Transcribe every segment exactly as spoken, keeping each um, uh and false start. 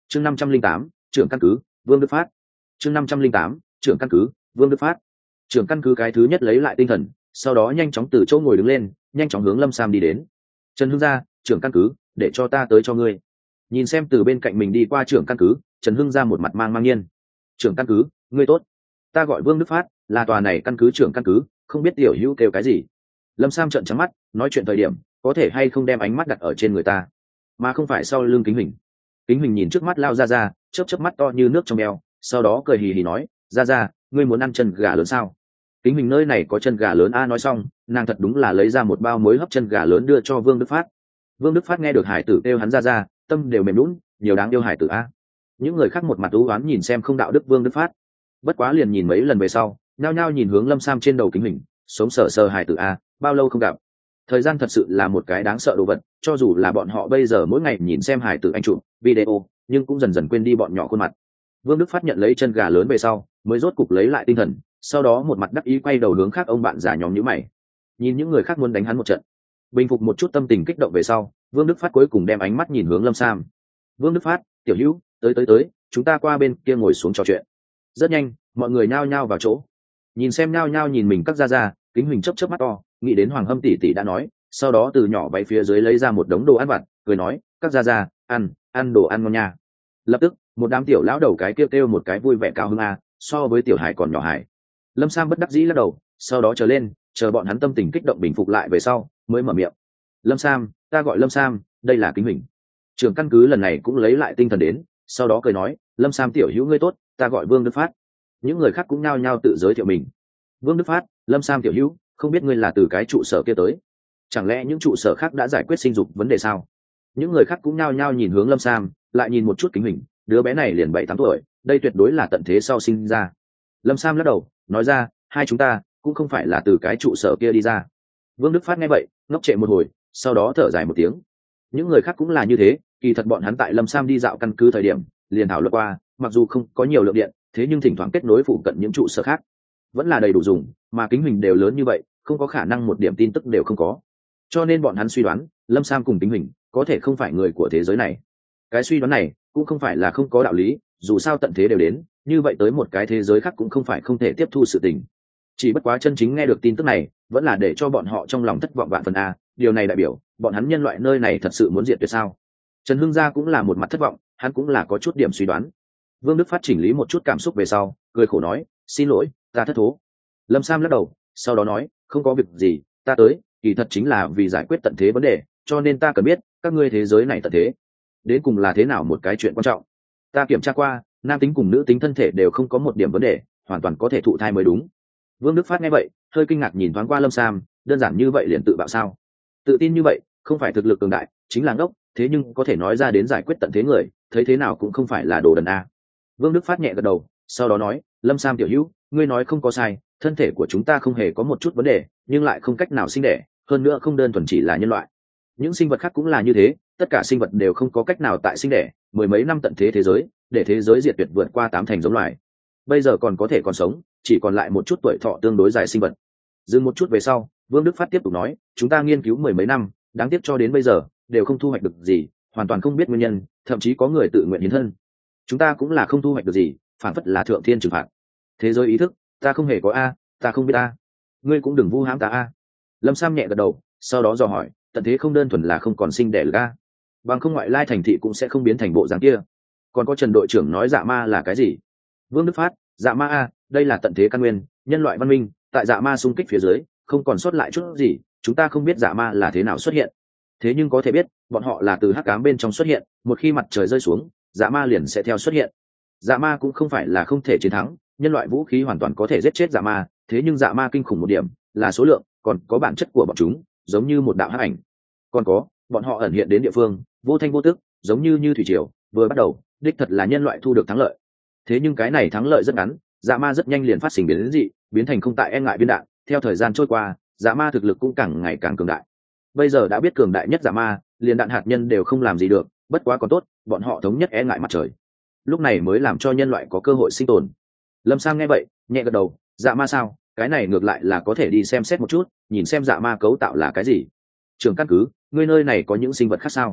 chương năm trăm linh tám trưởng căn cứ Vương Đức Phát. chương năm trăm linh tám trưởng căn cứ Vương Đức Phát. Trưởng căn cứ cái thứ nhất lấy lại tinh thần, sau đó nhanh chóng từ chỗ ngồi đứng lên, nhanh chóng hướng Lâm Sam đi đến. Trần Hưng Gia, trưởng căn cứ, để cho ta tới cho ngươi. Nhìn xem từ bên cạnh mình đi qua trưởng căn cứ, Trần Hưng Gia một mặt mang mang nhiên. Trưởng căn cứ, ngươi tốt, ta gọi Vương Đức Phát, là tòa này căn cứ trưởng căn cứ, không biết tiểu hữu kêu cái gì. Lâm Sam trợn trắng mắt, nói chuyện thời điểm có thể hay không đem ánh mắt đặt ở trên người ta, mà không phải sau lưng Kính Huỳnh. Kính Huỳnh nhìn trước mắt lao ra ra, chớp chớp mắt to như nước trong eo, sau đó cười hì hì nói, ra ra, ngươi muốn ăn chân gà lớn sao? Kính Huỳnh nơi này có chân gà lớn a. Nói xong, nàng thật đúng là lấy ra một bao muối hấp chân gà lớn đưa cho Vương Đức Phát. Vương Đức Phát nghe được hải tử kêu hắn ra ra, tâm đều mềm lún, nhiều đáng yêu hải tử a. Những người khác một mặt u oán nhìn xem không đạo đức Vương Đức Phát. Bất quá liền nhìn mấy lần về sau, nhao nhao nhìn hướng Lâm Sam trên đầu Kính Huỳnh, sống sờ sờ hải tử a, bao lâu không gặp. Thời gian thật sự là một cái đáng sợ đồ vật, cho dù là bọn họ bây giờ mỗi ngày nhìn xem hải tử anh chụp video, nhưng cũng dần dần quên đi bọn nhỏ khuôn mặt. Vương Đức Phát nhận lấy chân gà lớn về sau, mới rốt cục lấy lại tinh thần, sau đó một mặt đắc ý quay đầu hướng khác ông bạn già nhóm nhíu mày, nhìn những người khác muốn đánh hắn một trận. Bình phục một chút tâm tình kích động về sau, Vương Đức Phát cuối cùng đem ánh mắt nhìn hướng Lâm Sam. Vương Đức Phát, tiểu hữu, tới tới tới, chúng ta qua bên kia ngồi xuống trò chuyện. Rất nhanh, mọi người nhao nhao vào chỗ, nhìn xem nhao nhao nhìn mình các gia gia. Kính Huỳnh chớp chớp mắt to, nghĩ đến Hoàng Hâm tỷ tỷ đã nói, sau đó từ nhỏ váy phía dưới lấy ra một đống đồ ăn vặt, cười nói, các gia gia, ăn, ăn đồ ăn ngon nha. Lập tức, một đám tiểu lão đầu cái kêu kêu một cái vui vẻ cao hứng a, so với tiểu hải còn nhỏ hải. Lâm Sam bất đắc dĩ lắc đầu, sau đó chờ lên, chờ bọn hắn tâm tình kích động bình phục lại về sau, mới mở miệng. Lâm Sam, ta gọi Lâm Sam, đây là Kính Huỳnh. Trưởng căn cứ lần này cũng lấy lại tinh thần đến, sau đó cười nói, Lâm Sam tiểu hữu ngươi tốt, ta gọi Vương Đức Phát. Những người khác cũng nhao nhao tự giới thiệu mình. Vương Đức Phát, Lâm Sam tiểu hữu, không biết ngươi là từ cái trụ sở kia tới, chẳng lẽ những trụ sở khác đã giải quyết sinh dục vấn đề sao? Những người khác cũng nhao nhao nhìn hướng Lâm Sam, lại nhìn một chút Kính Huỳnh, đứa bé này liền bảy tám tuổi, đây tuyệt đối là tận thế sau sinh ra. Lâm Sam lắc đầu, nói ra, hai chúng ta cũng không phải là từ cái trụ sở kia đi ra. Vương Đức Phát nghe vậy, ngốc trệ một hồi, sau đó thở dài một tiếng. Những người khác cũng là như thế, kỳ thật bọn hắn tại Lâm Sam đi dạo căn cứ thời điểm, liền thảo luận qua, mặc dù không có nhiều lượng điện, thế nhưng thỉnh thoảng kết nối phụ cận những trụ sở khác, vẫn là đầy đủ dùng, mà Kính Huỳnh đều lớn như vậy, không có khả năng một điểm tin tức đều không có. Cho nên bọn hắn suy đoán, Lâm Sam cùng Kính Huỳnh có thể không phải người của thế giới này. Cái suy đoán này cũng không phải là không có đạo lý, dù sao tận thế đều đến, như vậy tới một cái thế giới khác cũng không phải không thể tiếp thu sự tình. Chỉ bất quá chân chính nghe được tin tức này, vẫn là để cho bọn họ trong lòng thất vọng vạn phần a, điều này đại biểu, bọn hắn nhân loại nơi này thật sự muốn diệt tuyệt sao? Trần Hưng Gia cũng là một mặt thất vọng, hắn cũng là có chút điểm suy đoán. Vương Đức Phát chỉnh lý một chút cảm xúc về sau, cười khổ nói, xin lỗi, ta thất thố. Lâm Sam lắc đầu, sau đó nói, không có việc gì, ta tới, kỳ thật chính là vì giải quyết tận thế vấn đề, cho nên ta cần biết, các ngươi thế giới này tận thế, đến cùng là thế nào một cái chuyện quan trọng. Ta kiểm tra qua, nam tính cùng nữ tính thân thể đều không có một điểm vấn đề, hoàn toàn có thể thụ thai mới đúng. Vương Đức Phát nghe vậy, hơi kinh ngạc nhìn thoáng qua Lâm Sam, đơn giản như vậy liền tự bạo sao? Tự tin như vậy, không phải thực lực cường đại, chính là ngốc, thế nhưng có thể nói ra đến giải quyết tận thế người, thấy thế nào cũng không phải là đồ đần a. Vương Đức Phát nhẹ gật đầu, sau đó nói, Lâm Sam tiểu hữu, ngươi nói không có sai, thân thể của chúng ta không hề có một chút vấn đề, nhưng lại không cách nào sinh đẻ, hơn nữa không đơn thuần chỉ là nhân loại. Những sinh vật khác cũng là như thế, tất cả sinh vật đều không có cách nào tại sinh đẻ, mười mấy năm tận thế thế giới, để thế giới diệt tuyệt vượt qua tám thành giống loài. Bây giờ còn có thể còn sống, chỉ còn lại một chút tuổi thọ tương đối dài sinh vật. Dừng một chút về sau, Vương Đức Phát tiếp tục nói, chúng ta nghiên cứu mười mấy năm, đáng tiếc cho đến bây giờ đều không thu hoạch được gì, hoàn toàn không biết nguyên nhân, thậm chí có người tự nguyện hiến thân. Chúng ta cũng là không thu hoạch được gì, phản phất là thượng thiên trừng phạt. Thế giới ý thức, ta không hề có a, ta không biết a. Ngươi cũng đừng vu hãm ta a. Lâm Sam nhẹ gật đầu, sau đó dò hỏi, tận thế không đơn thuần là không còn sinh đẻ lực a, bằng không ngoại lai thành thị cũng sẽ không biến thành bộ dáng kia. Còn có Trần đội trưởng nói dạ ma là cái gì? Vương Đức Phát, dạ ma a, đây là tận thế căn nguyên, nhân loại văn minh tại dạ ma xung kích phía dưới, không còn sót lại chút gì, chúng ta không biết dạ ma là thế nào xuất hiện. Thế nhưng có thể biết, bọn họ là từ hắc ám bên trong xuất hiện, một khi mặt trời rơi xuống, dạ ma liền sẽ theo xuất hiện. Dạ ma cũng không phải là không thể chiến thắng, nhân loại vũ khí hoàn toàn có thể giết chết dạ ma, thế nhưng dạ ma kinh khủng một điểm là số lượng, còn có bản chất của bọn chúng, giống như một đạo hắc ảnh. Còn có, bọn họ ẩn hiện đến địa phương, vô thanh vô tức, giống như như thủy triều, vừa bắt đầu, đích thật là nhân loại thu được thắng lợi. Thế nhưng cái này thắng lợi rất ngắn, dạ ma rất nhanh liền phát sinh biến dị, biến thành không tại e ngại viên đạn, theo thời gian trôi qua, dạ ma thực lực cũng càng ngày càng cường đại. Bây giờ đã biết cường đại nhất dạ ma, liền đạn hạt nhân đều không làm gì được, bất quá còn tốt, bọn họ thống nhất e ngại mặt trời. Lúc này mới làm cho nhân loại có cơ hội sinh tồn. Lâm Sam nghe vậy, nhẹ gật đầu, dạ ma sao, cái này ngược lại là có thể đi xem xét một chút, nhìn xem dạ ma cấu tạo là cái gì. Trường căn cứ, ngươi nơi này có những sinh vật khác sao?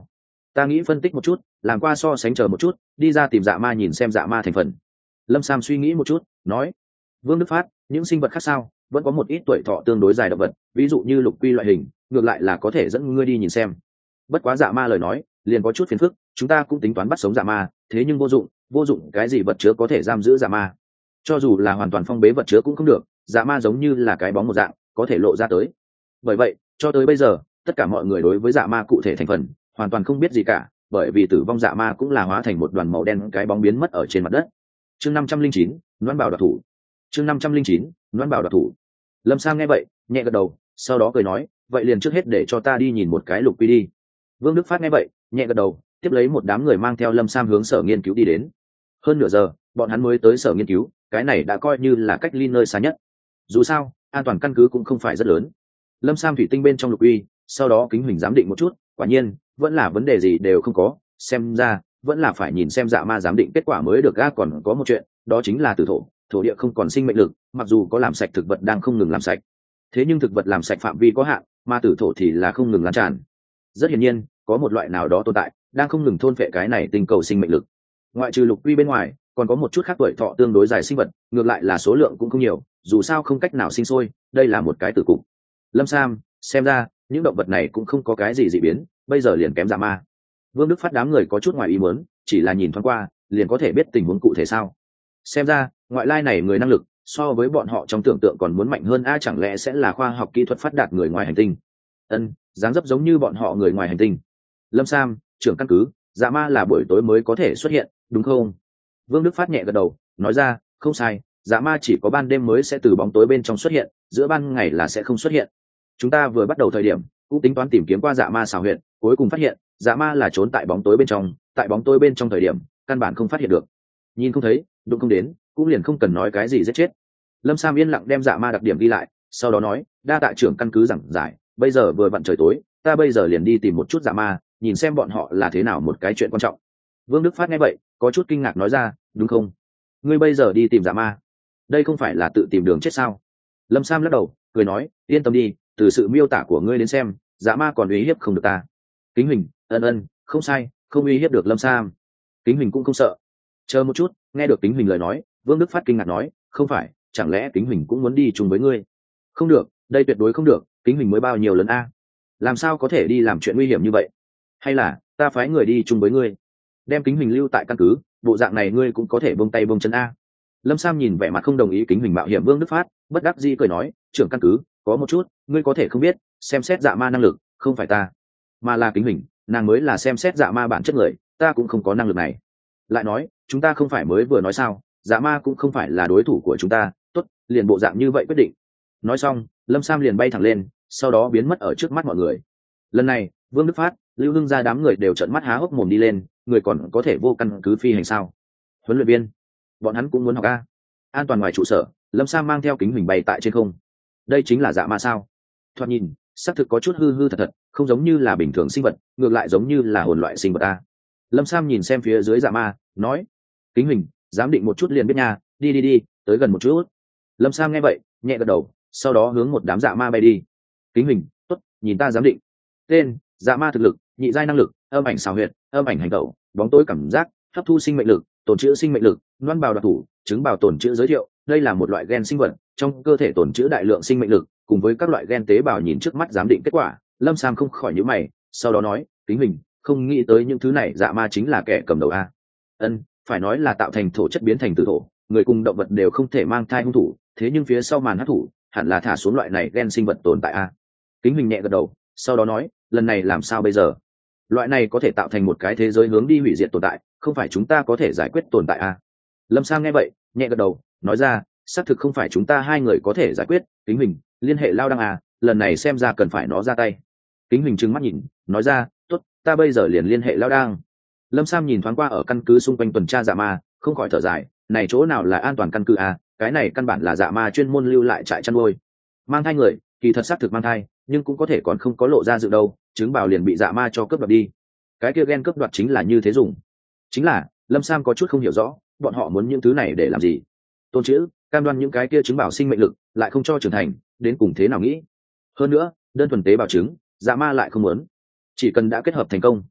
Ta nghĩ phân tích một chút, làm qua so sánh chờ một chút, đi ra tìm dạ ma nhìn xem dạ ma thành phần. Lâm Sam suy nghĩ một chút, nói: Vương Đức Phát, những sinh vật khác sao, vẫn có một ít tuổi thọ tương đối dài động vật, ví dụ như lục quy loại hình, ngược lại là có thể dẫn ngươi đi nhìn xem. Bất quá dạ ma lời nói liền có chút phiền phức, chúng ta cũng tính toán bắt sống dạ ma, thế nhưng vô dụng, vô dụng cái gì vật chứa có thể giam giữ dạ ma. Cho dù là hoàn toàn phong bế vật chứa cũng không được, dạ ma giống như là cái bóng một dạng, có thể lộ ra tới. Bởi vậy, cho tới bây giờ, tất cả mọi người đối với dạ ma cụ thể thành phần hoàn toàn không biết gì cả, bởi vì tử vong dạ ma cũng là hóa thành một đoàn màu đen cái bóng biến mất ở trên mặt đất. Chương năm trăm linh chín, Loan Bảo đoạt thủ. Chương năm trăm linh chín, Loan Bảo đoạt thủ. Lâm Sang nghe vậy, nhẹ gật đầu, sau đó cười nói: vậy liền trước hết để cho ta đi nhìn một cái lục quy đi. Vương Đức Phát nghe vậy, nhẹ gật đầu, tiếp lấy một đám người mang theo Lâm Sam hướng sở nghiên cứu đi đến. Hơn nửa giờ, bọn hắn mới tới sở nghiên cứu, cái này đã coi như là cách ly nơi xa nhất. Dù sao, an toàn căn cứ cũng không phải rất lớn. Lâm Sam thủy tinh bên trong lục uy, sau đó Kính Huỳnh giám định một chút, quả nhiên vẫn là vấn đề gì đều không có, xem ra vẫn là phải nhìn xem dạ ma giám định kết quả mới được. Ga còn có một chuyện, đó chính là tử thổ, thổ địa không còn sinh mệnh lực, mặc dù có làm sạch thực vật đang không ngừng làm sạch, thế nhưng thực vật làm sạch phạm vi có hạn, mà tử thổ thì là không ngừng lan tràn. Rất hiển nhiên, có một loại nào đó tồn tại đang không ngừng thôn phệ cái này tinh cầu sinh mệnh lực. Ngoại trừ lục uy bên ngoài, còn có một chút khác tuổi thọ tương đối dài sinh vật, ngược lại là số lượng cũng không nhiều, dù sao không cách nào sinh sôi, đây là một cái tử cục. Lâm Sam, xem ra những động vật này cũng không có cái gì dị biến, bây giờ liền kém dạ ma. Vương Đức Phát đám người có chút ngoài ý muốn, chỉ là nhìn thoáng qua liền có thể biết tình huống cụ thể sao. Xem ra ngoại lai này người năng lực so với bọn họ trong tưởng tượng còn muốn mạnh hơn a, chẳng lẽ sẽ là khoa học kỹ thuật phát đạt người ngoài hành tinh? Ân, dáng dấp giống như bọn họ người ngoài hành tinh. Lâm Sam, trưởng căn cứ, dạ ma là buổi tối mới có thể xuất hiện, đúng không? Vương Đức Phát nhẹ gật đầu, nói ra: không sai, dạ ma chỉ có ban đêm mới sẽ từ bóng tối bên trong xuất hiện, giữa ban ngày là sẽ không xuất hiện. Chúng ta vừa bắt đầu thời điểm cũng tính toán tìm kiếm qua dạ ma xào huyệt, cuối cùng phát hiện dạ ma là trốn tại bóng tối bên trong, tại bóng tối bên trong thời điểm căn bản không phát hiện được, nhìn không thấy, đụng không đến, cũng liền không cần nói cái gì giết chết. Lâm Sam yên lặng đem dạ ma đặc điểm ghi lại, sau đó nói: đa tạ trưởng căn cứ giảng giải, bây giờ vừa vặn trời tối, ta bây giờ liền đi tìm một chút dạ ma, nhìn xem bọn họ là thế nào một cái chuyện quan trọng. Vương Đức Phát nghe vậy có chút kinh ngạc, nói ra: đúng không, ngươi bây giờ đi tìm dạ ma, đây không phải là tự tìm đường chết sao? Lâm Sam lắc đầu cười nói: yên tâm đi, từ sự miêu tả của ngươi đến xem, dạ ma còn uy hiếp không được ta. Kính Huỳnh, ân ân, không sai, không uy hiếp được Lâm Sam. Kính Huỳnh cũng không sợ. Chờ một chút, nghe được Kính Huỳnh lời nói, Vương Đức Phát kinh ngạc nói: không phải, chẳng lẽ Kính Huỳnh cũng muốn đi chung với ngươi? Không được, đây tuyệt đối không được, Kính Huỳnh mới bao nhiêu lần a, làm sao có thể đi làm chuyện nguy hiểm như vậy? Hay là ta phái người đi chung với ngươi, đem Kính Huỳnh lưu tại căn cứ, bộ dạng này ngươi cũng có thể buông tay buông chân a. Lâm Sam nhìn vẻ mặt không đồng ý Kính Huỳnh mạo hiểm Vương Đức Phát, bất đắc dĩ cười nói: trưởng căn cứ, có một chút ngươi có thể không biết, xem xét dạ ma năng lực không phải ta, mà là Kính Huỳnh, nàng mới là xem xét dạ ma bản chất người, ta cũng không có năng lực này. Lại nói, chúng ta không phải mới vừa nói sao, dạ ma cũng không phải là đối thủ của chúng ta, tốt, liền bộ dạng như vậy quyết định. Nói xong, Lâm Sam liền bay thẳng lên, sau đó biến mất ở trước mắt mọi người. Lần này, Vương Đức Phát, Lưu Hưng ra đám người đều trợn mắt há hốc mồm đi lên, người còn có thể vô căn cứ phi hành sao? Huấn luyện viên, bọn hắn cũng muốn học a. An toàn ngoài trụ sở, Lâm Sam mang theo Kính Huỳnh bay tại trên không. Đây chính là dạ ma sao? Thoạt nhìn xác thực có chút hư hư thật thật, không giống như là bình thường sinh vật, ngược lại giống như là hồn loại sinh vật a. Lâm Sam nhìn xem phía dưới dạ ma, nói: Kính Huỳnh, giám định một chút liền biết nha, đi đi đi, tới gần một chút. Lâm Sam nghe vậy nhẹ gật đầu, sau đó hướng một đám dạ ma bay đi. Kính Huỳnh, tốt, nhìn ta giám định. Tên: dạ ma thực lực, nhị giai năng lực, âm ảnh xào huyệt, âm ảnh hành tẩu, bóng tối cảm giác, hấp thu sinh mệnh lực, tồn trữ sinh mệnh lực, loan bào đặc thủ, chứng bào tồn trữ giới thiệu, đây là một loại gen sinh vật, trong cơ thể tồn trữ đại lượng sinh mệnh lực, cùng với các loại gen tế bào. Nhìn trước mắt giám định kết quả, Lâm Sam không khỏi nhíu mày, sau đó nói: Kính Huỳnh, không nghĩ tới những thứ này dạ ma chính là kẻ cầm đầu a. Ân, phải nói là tạo thành thổ chất biến thành tử thổ, người cùng động vật đều không thể mang thai hung thủ, thế nhưng phía sau màn hắc thủ hẳn là thả xuống loại này gen sinh vật tồn tại a. Kính Huỳnh nhẹ gật đầu, sau đó nói: lần này làm sao bây giờ? Loại này có thể tạo thành một cái thế giới hướng đi hủy diệt tồn tại, không phải chúng ta có thể giải quyết tồn tại a. Lâm Sam nghe vậy nhẹ gật đầu, nói ra: xác thực không phải chúng ta hai người có thể giải quyết. Kính Huỳnh, liên hệ Lao Đăng à, lần này xem ra cần phải nó ra tay. Kính Huỳnh trừng mắt nhìn, nói ra: tốt, ta bây giờ liền liên hệ Lao Đăng. Lâm Sam nhìn thoáng qua ở căn cứ xung quanh tuần tra dạ ma, không khỏi thở dài, này chỗ nào là an toàn căn cứ à, cái này căn bản là dạ ma chuyên môn lưu lại trại chăn nuôi. Mang thai người, kỳ thật xác thực mang thai, nhưng cũng có thể còn không có lộ ra dự đâu, trứng bào liền bị dạ ma cho cướp đoạt đi. Cái kia gen cướp đoạt chính là như thế dùng. Chính là, Lâm Sam có chút không hiểu rõ, bọn họ muốn những thứ này để làm gì? Tôn chữ, cam đoan những cái kia trứng bảo sinh mệnh lực, lại không cho trưởng thành, đến cùng thế nào nghĩ? Hơn nữa, đơn thuần tế bào trứng, dạ ma lại không muốn. Chỉ cần đã kết hợp thành công,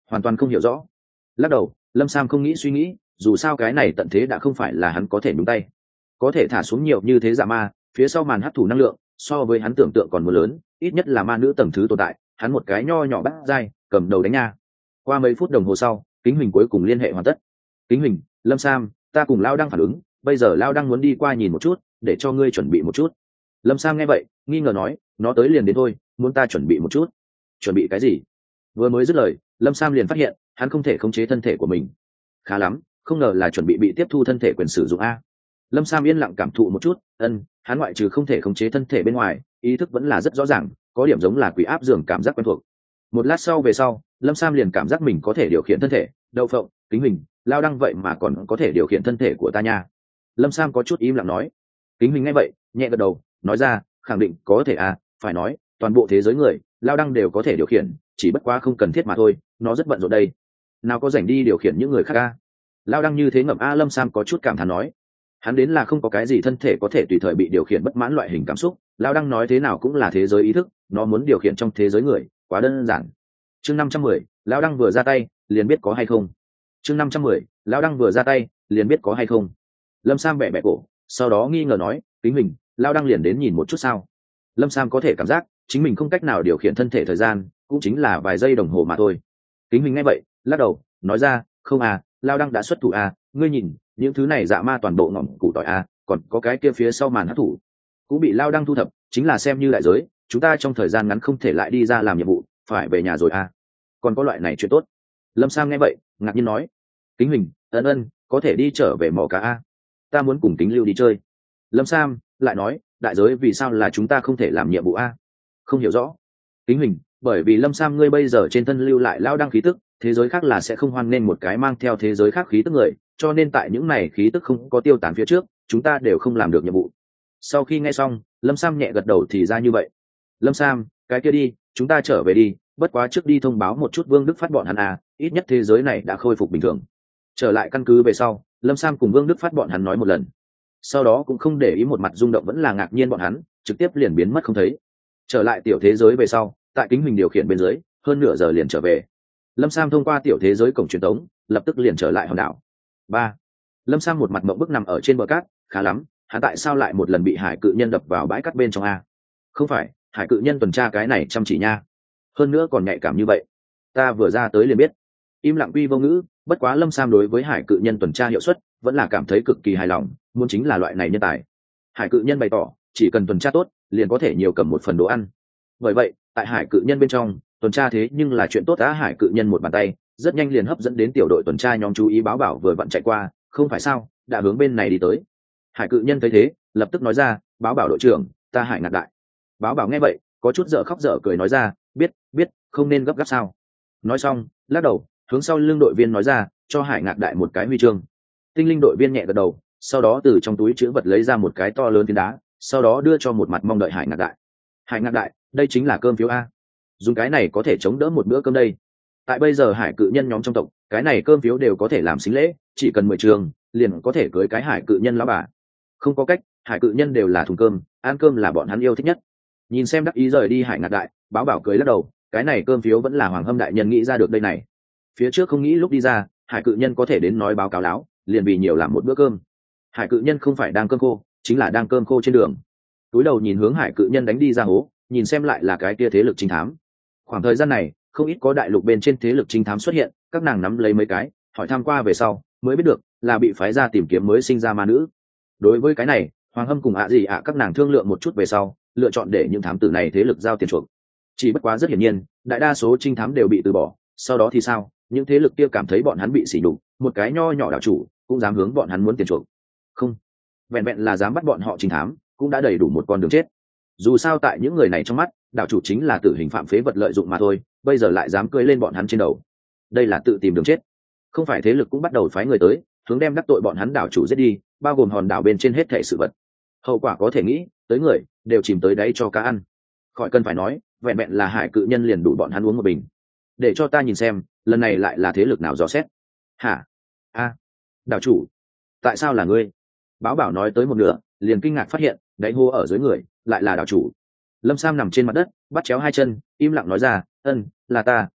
hoàn toàn không hiểu rõ. Lắc đầu, Lâm Sam không nghĩ suy nghĩ, dù sao cái này tận thế đã không phải là hắn có thể nhúng tay, có thể thả xuống nhiều như thế dạ ma, phía sau màn hấp thụ năng lượng so với hắn tưởng tượng còn muốn lớn, ít nhất là ma nữ tầng thứ tồn tại, hắn một cái nho nhỏ bắt dai cầm đầu đánh nha. Qua mấy phút đồng hồ sau, Kính Huỳnh cuối cùng liên hệ hoàn tất. Kính Huỳnh, Lâm Sam, ta cùng Lao đang phản ứng, bây giờ Lao đang muốn đi qua nhìn một chút, để cho ngươi chuẩn bị một chút. Lâm Sam nghe vậy, nghi ngờ nói, nó tới liền đến thôi, muốn ta chuẩn bị một chút. Chuẩn bị cái gì? Vừa mới dứt lời, Lâm Sam liền phát hiện, hắn không thể khống chế thân thể của mình. Khá lắm, không ngờ là chuẩn bị bị tiếp thu thân thể quyền sử dụng a. Lâm Sam yên lặng cảm thụ một chút, ân, hắn ngoại trừ không thể khống chế thân thể bên ngoài, ý thức vẫn là rất rõ ràng, có điểm giống là quỷ áp giường cảm giác quen thuộc. Một lát sau về sau, Lâm Sam liền cảm giác mình có thể điều khiển thân thể, Đậu Phộng, Kính Huỳnh, Lao đăng vậy mà còn có thể điều khiển thân thể của ta nha. Lâm Sam có chút im lặng nói. Kính Huỳnh nghe vậy, nhẹ gật đầu, nói ra, khẳng định có thể à, phải nói, toàn bộ thế giới người, Lao đăng đều có thể điều khiển, chỉ bất quá không cần thiết mà thôi, nó rất bận rộn đây. Nào có rảnh đi điều khiển những người khác a. Lao đăng như thế ngậm a. Lâm Sam có chút cảm thán nói. Hắn đến là không có cái gì thân thể có thể tùy thời bị điều khiển bất mãn loại hình cảm xúc, Lao đăng nói thế nào cũng là thế giới ý thức, nó muốn điều khiển trong thế giới người, quá đơn giản. Chương năm trăm mười, Lao đăng vừa ra tay, liền biết có hay không. Chương năm trăm mười, Lao đăng vừa ra tay, liền biết có hay không. Lâm Sam bẻ bẻ cổ, sau đó nghi ngờ nói, Kính Huỳnh, Lao đăng liền đến nhìn một chút sao. Lâm Sam có thể cảm giác chính mình không cách nào điều khiển thân thể thời gian, cũng chính là vài giây đồng hồ mà thôi. Kính Huỳnh nghe vậy, lắc đầu, nói ra, không à, Lao đăng đã xuất thủ à, ngươi nhìn, những thứ này dạ ma toàn bộ ngọn củ tỏi à, còn có cái kia phía sau màn hấp thủ cũng bị Lao đăng thu thập, chính là xem như đại giới, chúng ta trong thời gian ngắn không thể lại đi ra làm nhiệm vụ, phải về nhà rồi à. Còn có loại này chuyện tốt. Lâm Sam nghe vậy, ngạc nhiên nói, Kính Huỳnh, ân ân, có thể đi trở về mỏ cá a, ta muốn cùng Kính Lưu đi chơi. Lâm Sam lại nói, đại giới vì sao là chúng ta không thể làm nhiệm vụ a? Không hiểu rõ. Kính Huỳnh, bởi vì Lâm Sam ngươi bây giờ trên thân lưu lại Lao đăng khí tức, thế giới khác là sẽ không hoan nên một cái mang theo thế giới khác khí tức người, cho nên tại những này khí tức không có tiêu tán phía trước, chúng ta đều không làm được nhiệm vụ. Sau khi nghe xong, Lâm Sam nhẹ gật đầu thì ra như vậy. Lâm Sam, cái kia đi, chúng ta trở về đi, bất quá trước đi thông báo một chút Vương Đức Phát bọn hắn à, ít nhất thế giới này đã khôi phục bình thường. Trở lại căn cứ về sau, Lâm Sam cùng Vương Đức Phát bọn hắn nói một lần, sau đó cũng không để ý một mặt rung động vẫn là ngạc nhiên bọn hắn, trực tiếp liền biến mất không thấy. Trở lại tiểu thế giới về sau, tại Kính Huỳnh điều khiển bên dưới, hơn nửa giờ liền trở về. Lâm Sam thông qua tiểu thế giới cổng truyền tống, lập tức liền trở lại hòn đảo. Ba. Lâm Sam một mặt mộng bức nằm ở trên bờ cát, khá lắm, hắn tại sao lại một lần bị hải cự nhân đập vào bãi cát bên trong a? Không phải, hải cự nhân tuần tra cái này chăm chỉ nha, hơn nữa còn nhạy cảm như vậy, ta vừa ra tới liền biết. Im lặng quy vô ngữ, bất quá Lâm Sam đối với hải cự nhân tuần tra hiệu suất vẫn là cảm thấy cực kỳ hài lòng, muốn chính là loại này nhân tài. Hải cự nhân bày tỏ, chỉ cần tuần tra tốt, liền có thể nhiều cầm một phần đồ ăn. Bởi vậy, tại hải cự nhân bên trong, tuần tra thế nhưng là chuyện tốt á. Hải cự nhân một bàn tay, rất nhanh liền hấp dẫn đến tiểu đội tuần tra nhóm chú ý. Báo Bảo vừa vặn chạy qua, không phải sao, đã hướng bên này đi tới. Hải cự nhân thấy thế, lập tức nói ra, Báo Bảo đội trưởng, ta Hải Ngạc Đại. Báo Bảo nghe vậy, có chút dở khóc dở cười nói ra, biết, biết, không nên gấp gáp sao. Nói xong, lắc đầu, hướng sau lưng đội viên nói ra, cho Hải Ngạc Đại một cái huy chương. Tinh linh đội viên nhẹ gật đầu, sau đó từ trong túi chữ vật lấy ra một cái to lớn phiến đá, sau đó đưa cho một mặt mong đợi Hải Ngạc Đại. Hải Ngạc Đại, đây chính là cơm phiếu a, dùng cái này có thể chống đỡ một bữa cơm đây. Tại bây giờ hải cự nhân nhóm trong tộc, cái này cơm phiếu đều có thể làm xính lễ, chỉ cần mười trường liền có thể cưới cái hải cự nhân lão bà. Không có cách, hải cự nhân đều là thùng cơm, ăn cơm là bọn hắn yêu thích nhất. Nhìn xem đắc ý rời đi Hải Ngạc Đại, Báo Bảo cười lắc đầu, cái này cơm phiếu vẫn là Hoàng Hâm đại nhân nghĩ ra được đây này. Phía trước không nghĩ lúc đi ra, hải cự nhân có thể đến nói báo cáo láo, liền vì nhiều làm một bữa cơm. Hải cự nhân không phải đang cơm khô, chính là đang cơm khô trên đường. Túi đầu nhìn hướng hải cự nhân đánh đi ra hố, nhìn xem lại là cái kia thế lực trinh thám. Khoảng thời gian này, không ít có đại lục bên trên thế lực trinh thám xuất hiện, các nàng nắm lấy mấy cái, hỏi tham qua về sau, mới biết được là bị phái ra tìm kiếm mới sinh ra ma nữ. Đối với cái này, Hoàng Hâm cùng ạ gì ạ các nàng thương lượng một chút về sau, lựa chọn để những thám tử này thế lực giao tiền chuộc. Chỉ bất quá rất hiển nhiên, đại đa số trinh thám đều bị từ bỏ. Sau đó thì sao? Những thế lực kia cảm thấy bọn hắn bị sỉ nhục, một cái nho nhỏ đảo chủ cũng dám hướng bọn hắn muốn tiền chuộc. Không, vẹn vẹn là dám bắt bọn họ trinh thám, cũng đã đầy đủ một con đường chết. Dù sao tại những người này trong mắt, đảo chủ chính là tử hình phạm phế vật lợi dụng mà thôi, bây giờ lại dám cưỡi lên bọn hắn trên đầu, đây là tự tìm đường chết. Không phải thế lực cũng bắt đầu phái người tới, hướng đem đắc tội bọn hắn đảo chủ giết đi, bao gồm hòn đảo bên trên hết thảy sự vật. Hậu quả có thể nghĩ, tới người đều chìm tới đáy cho cá ăn. Khỏi cần phải nói, vẹn vẹn là hải cự nhân liền đủ bọn hắn uống một bình. Để cho ta nhìn xem, lần này lại là thế lực nào dò xét. Hả? A, đảo chủ, tại sao là ngươi? Báo Bảo nói tới một nửa, liền kinh ngạc phát hiện, đáy hô ở dưới người lại là đảo chủ. Lâm Sam nằm trên mặt đất, bắt chéo hai chân, im lặng nói ra, ân, là ta,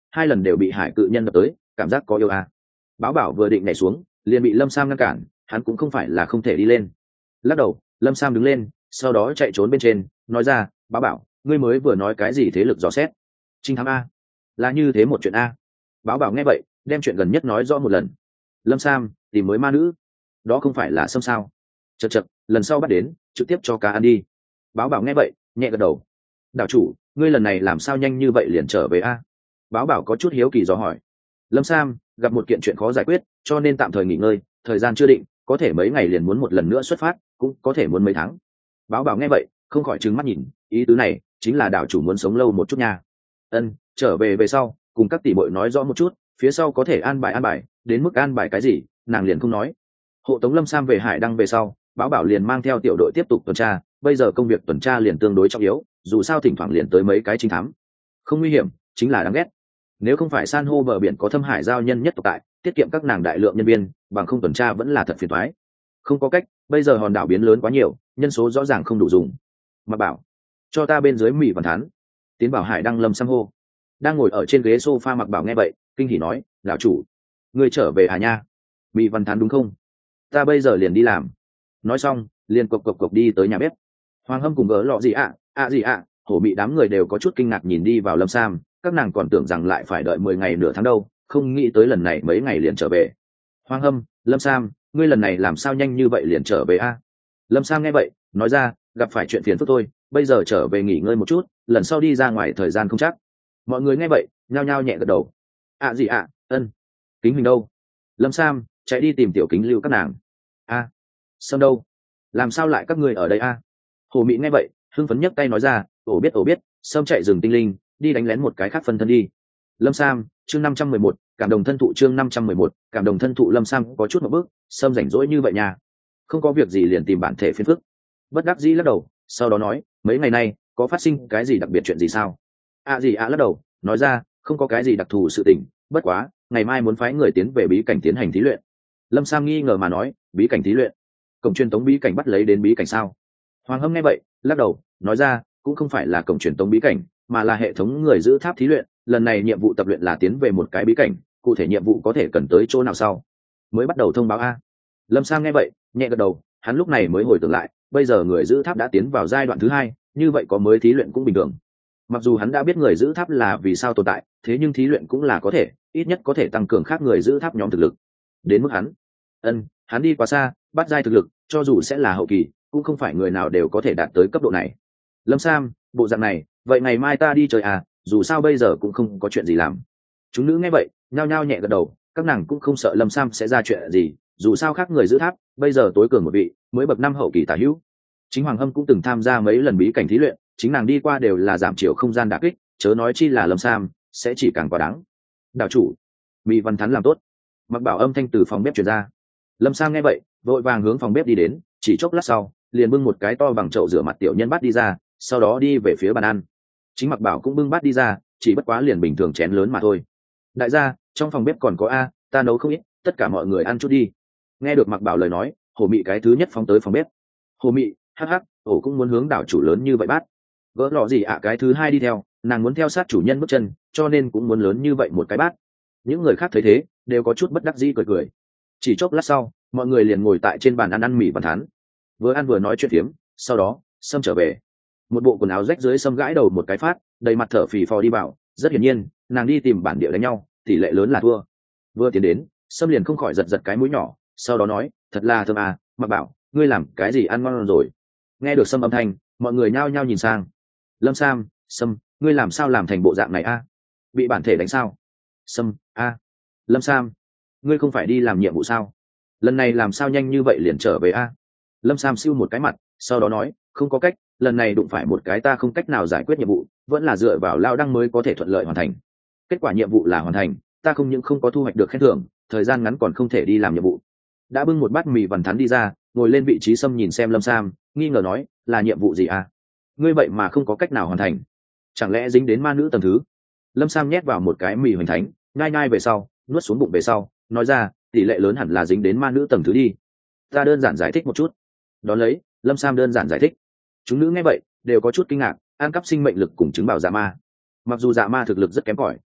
hai lần đều bị hải cự nhân đập tới, cảm giác có yêu à. Báo bảo vừa định nhảy xuống liền bị Lâm Sam ngăn cản, hắn cũng không phải là không thể đi lên. Lắc đầu, Lâm Sam đứng lên, sau đó chạy trốn bên trên, nói ra, báo bảo, ngươi mới vừa nói cái gì thế lực dò xét? Trinh thám a? Là như thế một chuyện a? Báo bảo nghe vậy, đem chuyện gần nhất nói rõ một lần. Lâm Sam tìm mới ma nữ, đó không phải là Sâm sao? Chật chật, lần sau bắt đến, trực tiếp cho cá ăn đi. Báo bảo nghe vậy, nhẹ gật đầu. Đạo chủ, ngươi lần này làm sao nhanh như vậy liền trở về a? Báo bảo có chút hiếu kỳ dò hỏi. Lâm Sam gặp một kiện chuyện khó giải quyết, cho nên tạm thời nghỉ ngơi, thời gian chưa định, có thể mấy ngày liền muốn một lần nữa xuất phát, cũng có thể muốn mấy tháng. Báo bảo nghe vậy, không khỏi trừng mắt nhìn, ý tứ này chính là đảo chủ muốn sống lâu một chút nha. Ân, trở về về sau, cùng các tỷ muội nói rõ một chút, phía sau có thể an bài an bài, đến mức an bài cái gì, nàng liền không nói. Hộ tống Lâm Sam về Hải Đăng về sau, báo bảo liền mang theo tiểu đội tiếp tục tuần tra, bây giờ công việc tuần tra liền tương đối trọng yếu, dù sao thỉnh thoảng liền tới mấy cái trinh thám. Không nguy hiểm, chính là đáng ghét. Nếu không phải san hô bờ biển có thâm hải giao nhân nhất tộc tại, tiết kiệm các nàng đại lượng nhân viên, bằng không tuần tra vẫn là thật phiền toái. Không có cách, bây giờ hòn đảo biến lớn quá nhiều, nhân số rõ ràng không đủ dùng. Mà bảo, cho ta bên dưới mì văn thán. Tiến bảo Hải Đăng Lâm Sam hô. Đang ngồi ở trên ghế sofa Mặc Bảo nghe vậy, kinh hỉ nói, lão chủ, ngươi trở về à nha? Mì văn thán đúng không? Ta bây giờ liền đi làm. Nói xong, liền cộc cộc cộc đi tới nhà bếp. Hoàng Hâm cùng gỡ lọ gì ạ, ạ gì ạ, hổ mị đám người đều có chút kinh ngạc nhìn đi vào Lâm Sam, các nàng còn tưởng rằng lại phải đợi mười ngày nửa tháng đâu, không nghĩ tới lần này mấy ngày liền trở về. Hoàng Hâm, Lâm Sam, ngươi lần này làm sao nhanh như vậy liền trở về a? Lâm Sam nghe vậy, nói ra, gặp phải chuyện phiền phức thôi, bây giờ trở về nghỉ ngơi một chút, lần sau đi ra ngoài thời gian không chắc. Mọi người nghe vậy, nhao nhao nhẹ gật đầu. ạ gì ạ, ân, Kính Huỳnh đâu? Lâm Sam chạy đi tìm tiểu Kính Lưu các nàng. A, Sâm đâu? Làm sao lại các ngươi ở đây a? Hồ Mị nghe vậy, hưng phấn nhấc tay nói ra, ổ biết ổ biết, Sâm chạy rừng tinh linh, đi đánh lén một cái khác phân thân đi. Lâm Sam, chương năm trăm mười một, cảm đồng thân thụ chương năm trăm mười một, cảm đồng thân thụ. Lâm Sam có chút một bước, Sâm rảnh rỗi như vậy nha, không có việc gì liền tìm bản thể phiền phức. Bất đắc dĩ lắc đầu, sau đó nói, mấy ngày nay có phát sinh cái gì đặc biệt chuyện gì sao? À gì à lắc đầu, nói ra, không có cái gì đặc thù sự tình, bất quá ngày mai muốn phái người tiến về bí cảnh tiến hành thí luyện. Lâm Sam nghi ngờ mà nói, bí cảnh thí luyện? Cổng truyền tống bí cảnh bắt lấy đến bí cảnh sao? Hoàng Hâm nghe vậy, lắc đầu, nói ra, cũng không phải là cổng truyền tống bí cảnh, mà là hệ thống người giữ tháp thí luyện. Lần này nhiệm vụ tập luyện là tiến về một cái bí cảnh, cụ thể nhiệm vụ có thể cần tới chỗ nào sau mới bắt đầu thông báo a. Lâm Sam nghe vậy, nhẹ gật đầu, hắn lúc này mới hồi tưởng lại, bây giờ người giữ tháp đã tiến vào giai đoạn thứ hai, như vậy có mới thí luyện cũng bình thường. Mặc dù hắn đã biết người giữ tháp là vì sao tồn tại, thế nhưng thí luyện cũng là có thể, ít nhất có thể tăng cường khác người giữ tháp nhóm thực lực. Đến mức hắn, ân, hắn đi quá xa, bắt giai thực lực, cho dù sẽ là hậu kỳ, cũng không phải người nào đều có thể đạt tới cấp độ này. Lâm Sam, bộ dạng này, vậy ngày mai ta đi chơi à, dù sao bây giờ cũng không có chuyện gì làm. Chúng nữ nghe vậy, nhao nhao nhẹ gật đầu, các nàng cũng không sợ Lâm Sam sẽ ra chuyện gì, dù sao khác người giữ tháp bây giờ tối cường một vị, mới bậc năm hậu kỳ tả hữu. Chính Hoàng Hâm cũng từng tham gia mấy lần bí cảnh thí luyện, chính nàng đi qua đều là giảm chiều không gian đả kích, chớ nói chi là Lâm Sam sẽ chỉ càng quá đáng. Đạo chủ, Mị Văn Thắn làm tốt. Mặc Bảo âm thanh từ phòng bếp truyền ra. Lâm Sam nghe vậy, vội vàng hướng phòng bếp đi đến, chỉ chốc lát sau, liền bưng một cái to bằng chậu rửa mặt tiểu nhân bát đi ra, sau đó đi về phía bàn ăn. Chính Mặc Bảo cũng bưng bát đi ra, chỉ bất quá liền bình thường chén lớn mà thôi. Đại gia, trong phòng bếp còn có a, ta nấu không ít, tất cả mọi người ăn chút đi. Nghe được Mặc Bảo lời nói, Hồ Mị cái thứ nhất phóng tới phòng bếp. Hồ Mị, hắc hắc, ổ cũng muốn hướng đảo chủ lớn như vậy bát. Gỡ lọ gì ạ cái thứ hai đi theo, nàng muốn theo sát chủ nhân bước chân, cho nên cũng muốn lớn như vậy một cái bát. Những người khác thấy thế, đều có chút bất đắc dĩ cười cười. Chỉ chốc lát sau, mọi người liền ngồi tại trên bàn ăn ăn mì Văn Thán, vừa ăn vừa nói chuyện phiếm. Sau đó, Sâm trở về, một bộ quần áo rách dưới, Sâm gãi đầu một cái phát, đầy mặt thở phì phò đi vào. Rất hiển nhiên, nàng đi tìm bản địa đánh nhau, tỷ lệ lớn là thua. Vừa tiến đến, Sâm liền không khỏi giật giật cái mũi nhỏ, sau đó nói, thật là thơm à, Mặc Bảo, ngươi làm cái gì ăn ngon rồi? Nghe được Sâm âm thanh, mọi người nhao nhao nhìn sang. Lâm Sam, Sâm, ngươi làm sao làm thành bộ dạng này a? Bị bản thể đánh sao? Sâm, a. Lâm Sam, ngươi không phải đi làm nhiệm vụ sao? Lần này làm sao nhanh như vậy liền trở về a? Lâm Sam siêu một cái mặt, sau đó nói, không có cách, lần này đụng phải một cái ta không cách nào giải quyết nhiệm vụ, vẫn là dựa vào lao đăng mới có thể thuận lợi hoàn thành. Kết quả nhiệm vụ là hoàn thành, ta không những không có thu hoạch được khen thưởng, thời gian ngắn còn không thể đi làm nhiệm vụ. Đã bưng một bát mì Văn Thán đi ra, ngồi lên vị trí Sâm nhìn xem Lâm Sam, nghi ngờ nói, là nhiệm vụ gì à? Ngươi vậy mà không có cách nào hoàn thành, chẳng lẽ dính đến ma nữ tầng thứ? Lâm Sam nhét vào một cái mì hoành thánh, nhai nhai về sau, nuốt xuống bụng về sau, nói ra, tỷ lệ lớn hẳn là dính đến ma nữ tầng thứ đi. Ta đơn giản giải thích một chút. Đón lấy, Lâm Sam đơn giản giải thích. Chúng nữ nghe vậy, đều có chút kinh ngạc, ăn cắp sinh mệnh lực cùng chứng bảo dạ ma. Mặc dù dạ ma thực lực rất kém cỏi,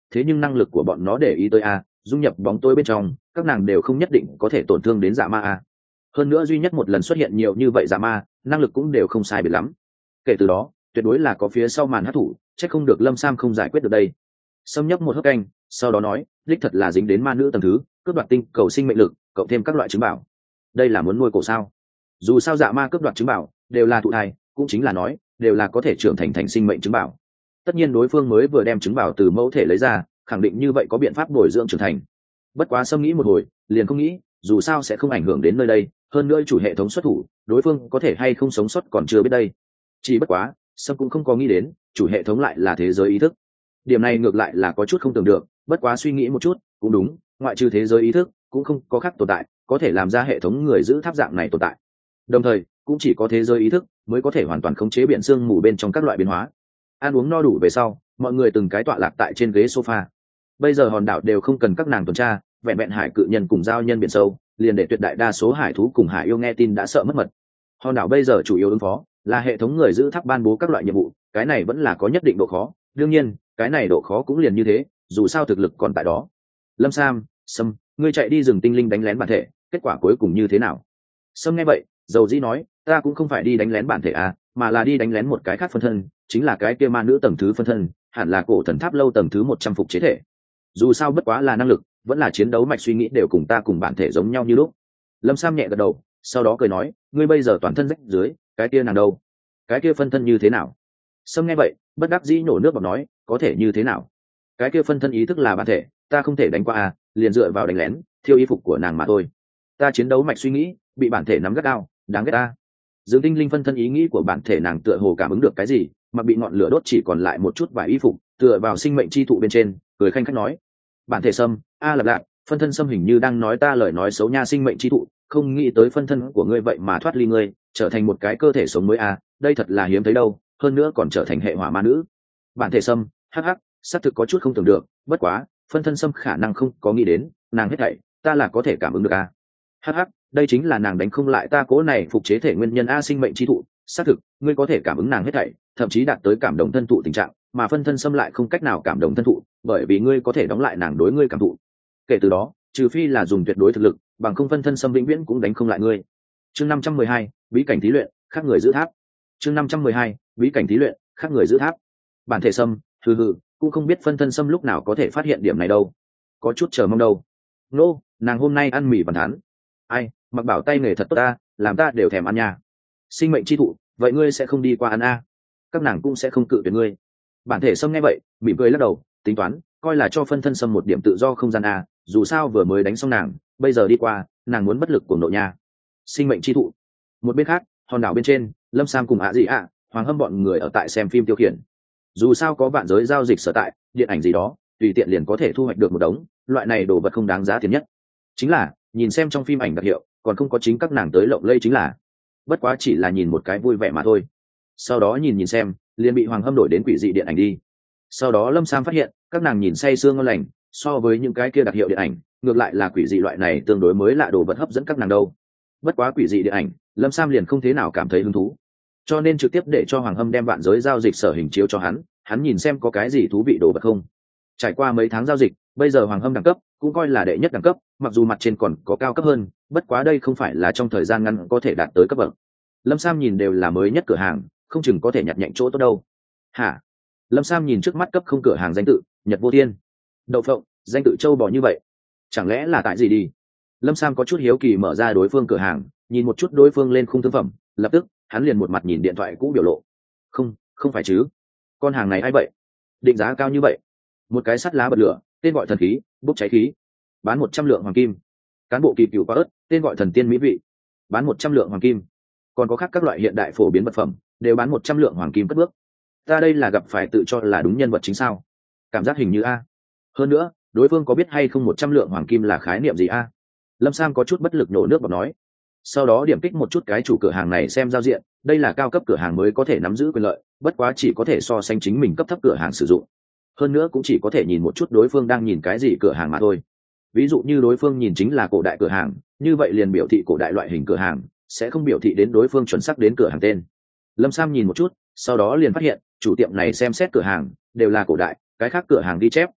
thế nhưng năng lực của bọn nó để ý tới a dung nhập bóng tối bên trong các nàng đều không nhất định có thể tổn thương đến dạ ma a. Hơn nữa duy nhất một lần xuất hiện nhiều như vậy dạ ma năng lực cũng đều không sai biệt lắm. Kể từ đó tuyệt đối là có phía sau màn hát thủ, chắc không được Lâm Sam không giải quyết được đây. Sâm nhấp một hớp canh, sau đó nói, đích thật là dính đến ma nữ tầng thứ, cướp đoạt tinh cầu sinh mệnh lực, cộng thêm các loại trứng bảo. Đây là muốn nuôi cổ sao? Dù sao dạ ma cướp đoạt trứng bảo đều là thụ thai, cũng chính là nói, đều là có thể trưởng thành thành sinh mệnh trứng bảo. Tất nhiên đối phương mới vừa đem trứng bảo từ mẫu thể lấy ra, khẳng định như vậy có biện pháp bồi dưỡng trưởng thành. Bất quá Sâm nghĩ một hồi, liền không nghĩ, dù sao sẽ không ảnh hưởng đến nơi đây, hơn nữa chủ hệ thống xuất thủ, đối phương có thể hay không sống sót còn chưa biết đây. Chỉ bất quá, Sâm cũng không có nghĩ đến, chủ hệ thống lại là thế giới ý thức. Điểm này ngược lại là có chút không tưởng được, bất quá suy nghĩ một chút, cũng đúng, ngoại trừ thế giới ý thức, cũng không có khác tồn tại, có thể làm ra hệ thống người giữ tháp dạng này tồn tại. Đồng thời, cũng chỉ có thế giới ý thức mới có thể hoàn toàn khống chế biển sương mù bên trong các loại biến hóa. Ăn uống no đủ về sau, mọi người từng cái tọa lạc tại trên ghế sofa. Bây giờ hòn đảo đều không cần các nàng tuần tra, vẹn vẹn hải cự nhân cùng giao nhân biển sâu, liền để tuyệt đại đa số hải thú cùng hải yêu nghe tin đã sợ mất mật. Hòn đảo bây giờ chủ yếu ứng phó là hệ thống người giữ tháp ban bố các loại nhiệm vụ, cái này vẫn là có nhất định độ khó, đương nhiên cái này độ khó cũng liền như thế, dù sao thực lực còn tại đó. Lâm Sam, Sâm, ngươi chạy đi rừng tinh linh đánh lén bản thể, kết quả cuối cùng như thế nào? Sâm nghe vậy, dầu dĩ nói, ta cũng không phải đi đánh lén bản thể à, mà là đi đánh lén một cái khác phân thân, chính là cái kia ma nữ tầng thứ phân thân, hẳn là cổ thần tháp lâu tầng thứ một trăm phục chế thể. Dù sao bất quá là năng lực, vẫn là chiến đấu mạch suy nghĩ đều cùng ta cùng bản thể giống nhau như lúc. Lâm Sam nhẹ gật đầu, sau đó cười nói, ngươi bây giờ toàn thân rách dưới, cái kia nàng đâu? Cái kia phân thân như thế nào? Sâm nghe vậy, bất đắc dĩ nổ nước bọt nói, có thể như thế nào? Cái kia phân thân ý thức là bản thể, ta không thể đánh qua à, liền dựa vào đánh lén, thiêu y phục của nàng mà thôi. Ta chiến đấu mạch suy nghĩ, bị bản thể nắm gắt gao, đáng ghét ta. Dương tinh linh phân thân ý nghĩ của bản thể nàng tựa hồ cảm ứng được cái gì, mà bị ngọn lửa đốt chỉ còn lại một chút vài y phục, tựa vào sinh mệnh chi thụ bên trên, cười khanh khách nói, bản thể Sâm, a lập lạc, phân thân Sâm hình như đang nói ta lời nói xấu nha sinh mệnh chi thụ, không nghĩ tới phân thân của ngươi vậy mà thoát ly ngươi, trở thành một cái cơ thể sống mới à, đây thật là hiếm thấy đâu, hơn nữa còn trở thành hệ hỏa ma nữ. Bản thể Sâm, hắc hắc, xác thực có chút không tưởng được, bất quá, phân thân Sâm khả năng không có nghĩ đến, nàng hết thảy, ta là có thể cảm ứng được à. Hắc hắc, đây chính là nàng đánh không lại ta cố này phục chế thể nguyên nhân a sinh mệnh chi thụ, xác thực, ngươi có thể cảm ứng nàng hết thảy, thậm chí đạt tới cảm động thân thụ tình trạng, mà phân thân Sâm lại không cách nào cảm động thân thụ, bởi vì ngươi có thể đóng lại nàng đối ngươi cảm thụ. Kể từ đó, trừ phi là dùng tuyệt đối thực lực, bằng không phân thân Sâm vĩnh viễn cũng đánh không lại ngươi. Chương năm trăm mười hai, bí cảnh thí luyện, khác người giữ tháp. Chương năm trăm mười hai, bí cảnh thí luyện, khác người giữ tháp. Bản thể Sâm, hừ hừ, cũng không biết phân thân Sâm lúc nào có thể phát hiện điểm này đâu. Có chút chờ mong đâu. Nô, nàng hôm nay ăn mì bàn thán. Ai, mặc bảo tay nghề thật tốt ta, làm ta đều thèm ăn nha. Sinh mệnh chi thụ, vậy ngươi sẽ không đi qua ăn a? Các nàng cũng sẽ không cự tuyệt ngươi. Bản thể Sâm nghe vậy, mỉm cười lắc đầu, tính toán, coi là cho phân thân Sâm một điểm tự do không gian a, dù sao vừa mới đánh xong nàng, bây giờ đi qua, nàng muốn bất lực cuồng nộ nha. Sinh mệnh chi thụ. Một bên khác, hòn đảo bên trên, Lâm Sam cùng ạ gì ạ, Hoàng Hâm bọn người ở tại xem phim tiêu khiển. Dù sao có vạn giới giao dịch sở tại, điện ảnh gì đó, tùy tiện liền có thể thu hoạch được một đống, loại này đồ vật không đáng giá tiền nhất. Chính là, nhìn xem trong phim ảnh đặc hiệu, còn không có chính các nàng tới lộng lây chính là. Bất quá chỉ là nhìn một cái vui vẻ mà thôi. Sau đó nhìn nhìn xem, liền bị Hoàng Hâm đổi đến quỷ dị điện ảnh đi. Sau đó Lâm Sam phát hiện, các nàng nhìn say sưa ngon lành, so với những cái kia đặc hiệu điện ảnh, ngược lại là quỷ dị loại này tương đối mới lạ đồ vật hấp dẫn các nàng đâu. Bất quá quỷ dị điện ảnh, Lâm Sam liền không thế nào cảm thấy hứng thú, cho nên trực tiếp để cho Hoàng Hâm đem vạn giới giao dịch sở hình chiếu cho hắn, hắn nhìn xem có cái gì thú vị đồ vật không. Trải qua mấy tháng giao dịch, bây giờ Hoàng Hâm đẳng cấp cũng coi là đệ nhất đẳng cấp, mặc dù mặt trên còn có cao cấp hơn, bất quá đây không phải là trong thời gian ngắn có thể đạt tới cấp bậc. Lâm Sam nhìn đều là mới nhất cửa hàng, không chừng có thể nhặt nhạnh chỗ tốt đâu. Hả? Lâm Sam nhìn trước mắt cấp không cửa hàng danh tự, Nhật Vô Thiên. Đậu phộng, danh tự châu bò như vậy, chẳng lẽ là tại gì đi? Lâm Sam có chút hiếu kỳ mở ra đối phương cửa hàng, nhìn một chút đối phương lên khung thương phẩm, lập tức hắn liền một mặt nhìn điện thoại cũ biểu lộ. Không, không phải chứ? Con hàng này ai vậy? Định giá cao như vậy? Một cái sắt lá bật lửa, tên gọi thần khí, bốc cháy khí, bán một trăm lượng hoàng kim. Cán bộ kỳ cựu quá ớt, tên gọi thần tiên mỹ vị, bán một trăm lượng hoàng kim. Còn có khác các loại hiện đại phổ biến vật phẩm, đều bán một trăm lượng hoàng kim cất bước. Ta đây là gặp phải tự cho là đúng nhân vật chính sao? Cảm giác hình như a. Hơn nữa, đối phương có biết hay không một trăm lượng hoàng kim là khái niệm gì a? Lâm Sam có chút bất lực nổ nước bọt nói. Sau đó điểm kích một chút cái chủ cửa hàng này xem giao diện, đây là cao cấp cửa hàng mới có thể nắm giữ quyền lợi, bất quá chỉ có thể so sánh chính mình cấp thấp cửa hàng sử dụng. Hơn nữa cũng chỉ có thể nhìn một chút đối phương đang nhìn cái gì cửa hàng mà thôi. Ví dụ như đối phương nhìn chính là cổ đại cửa hàng, như vậy liền biểu thị cổ đại loại hình cửa hàng, sẽ không biểu thị đến đối phương chuẩn xác đến cửa hàng tên. Lâm Sam nhìn một chút, sau đó liền phát hiện chủ tiệm này xem xét cửa hàng đều là cổ đại, cái khác cửa hàng ghi chép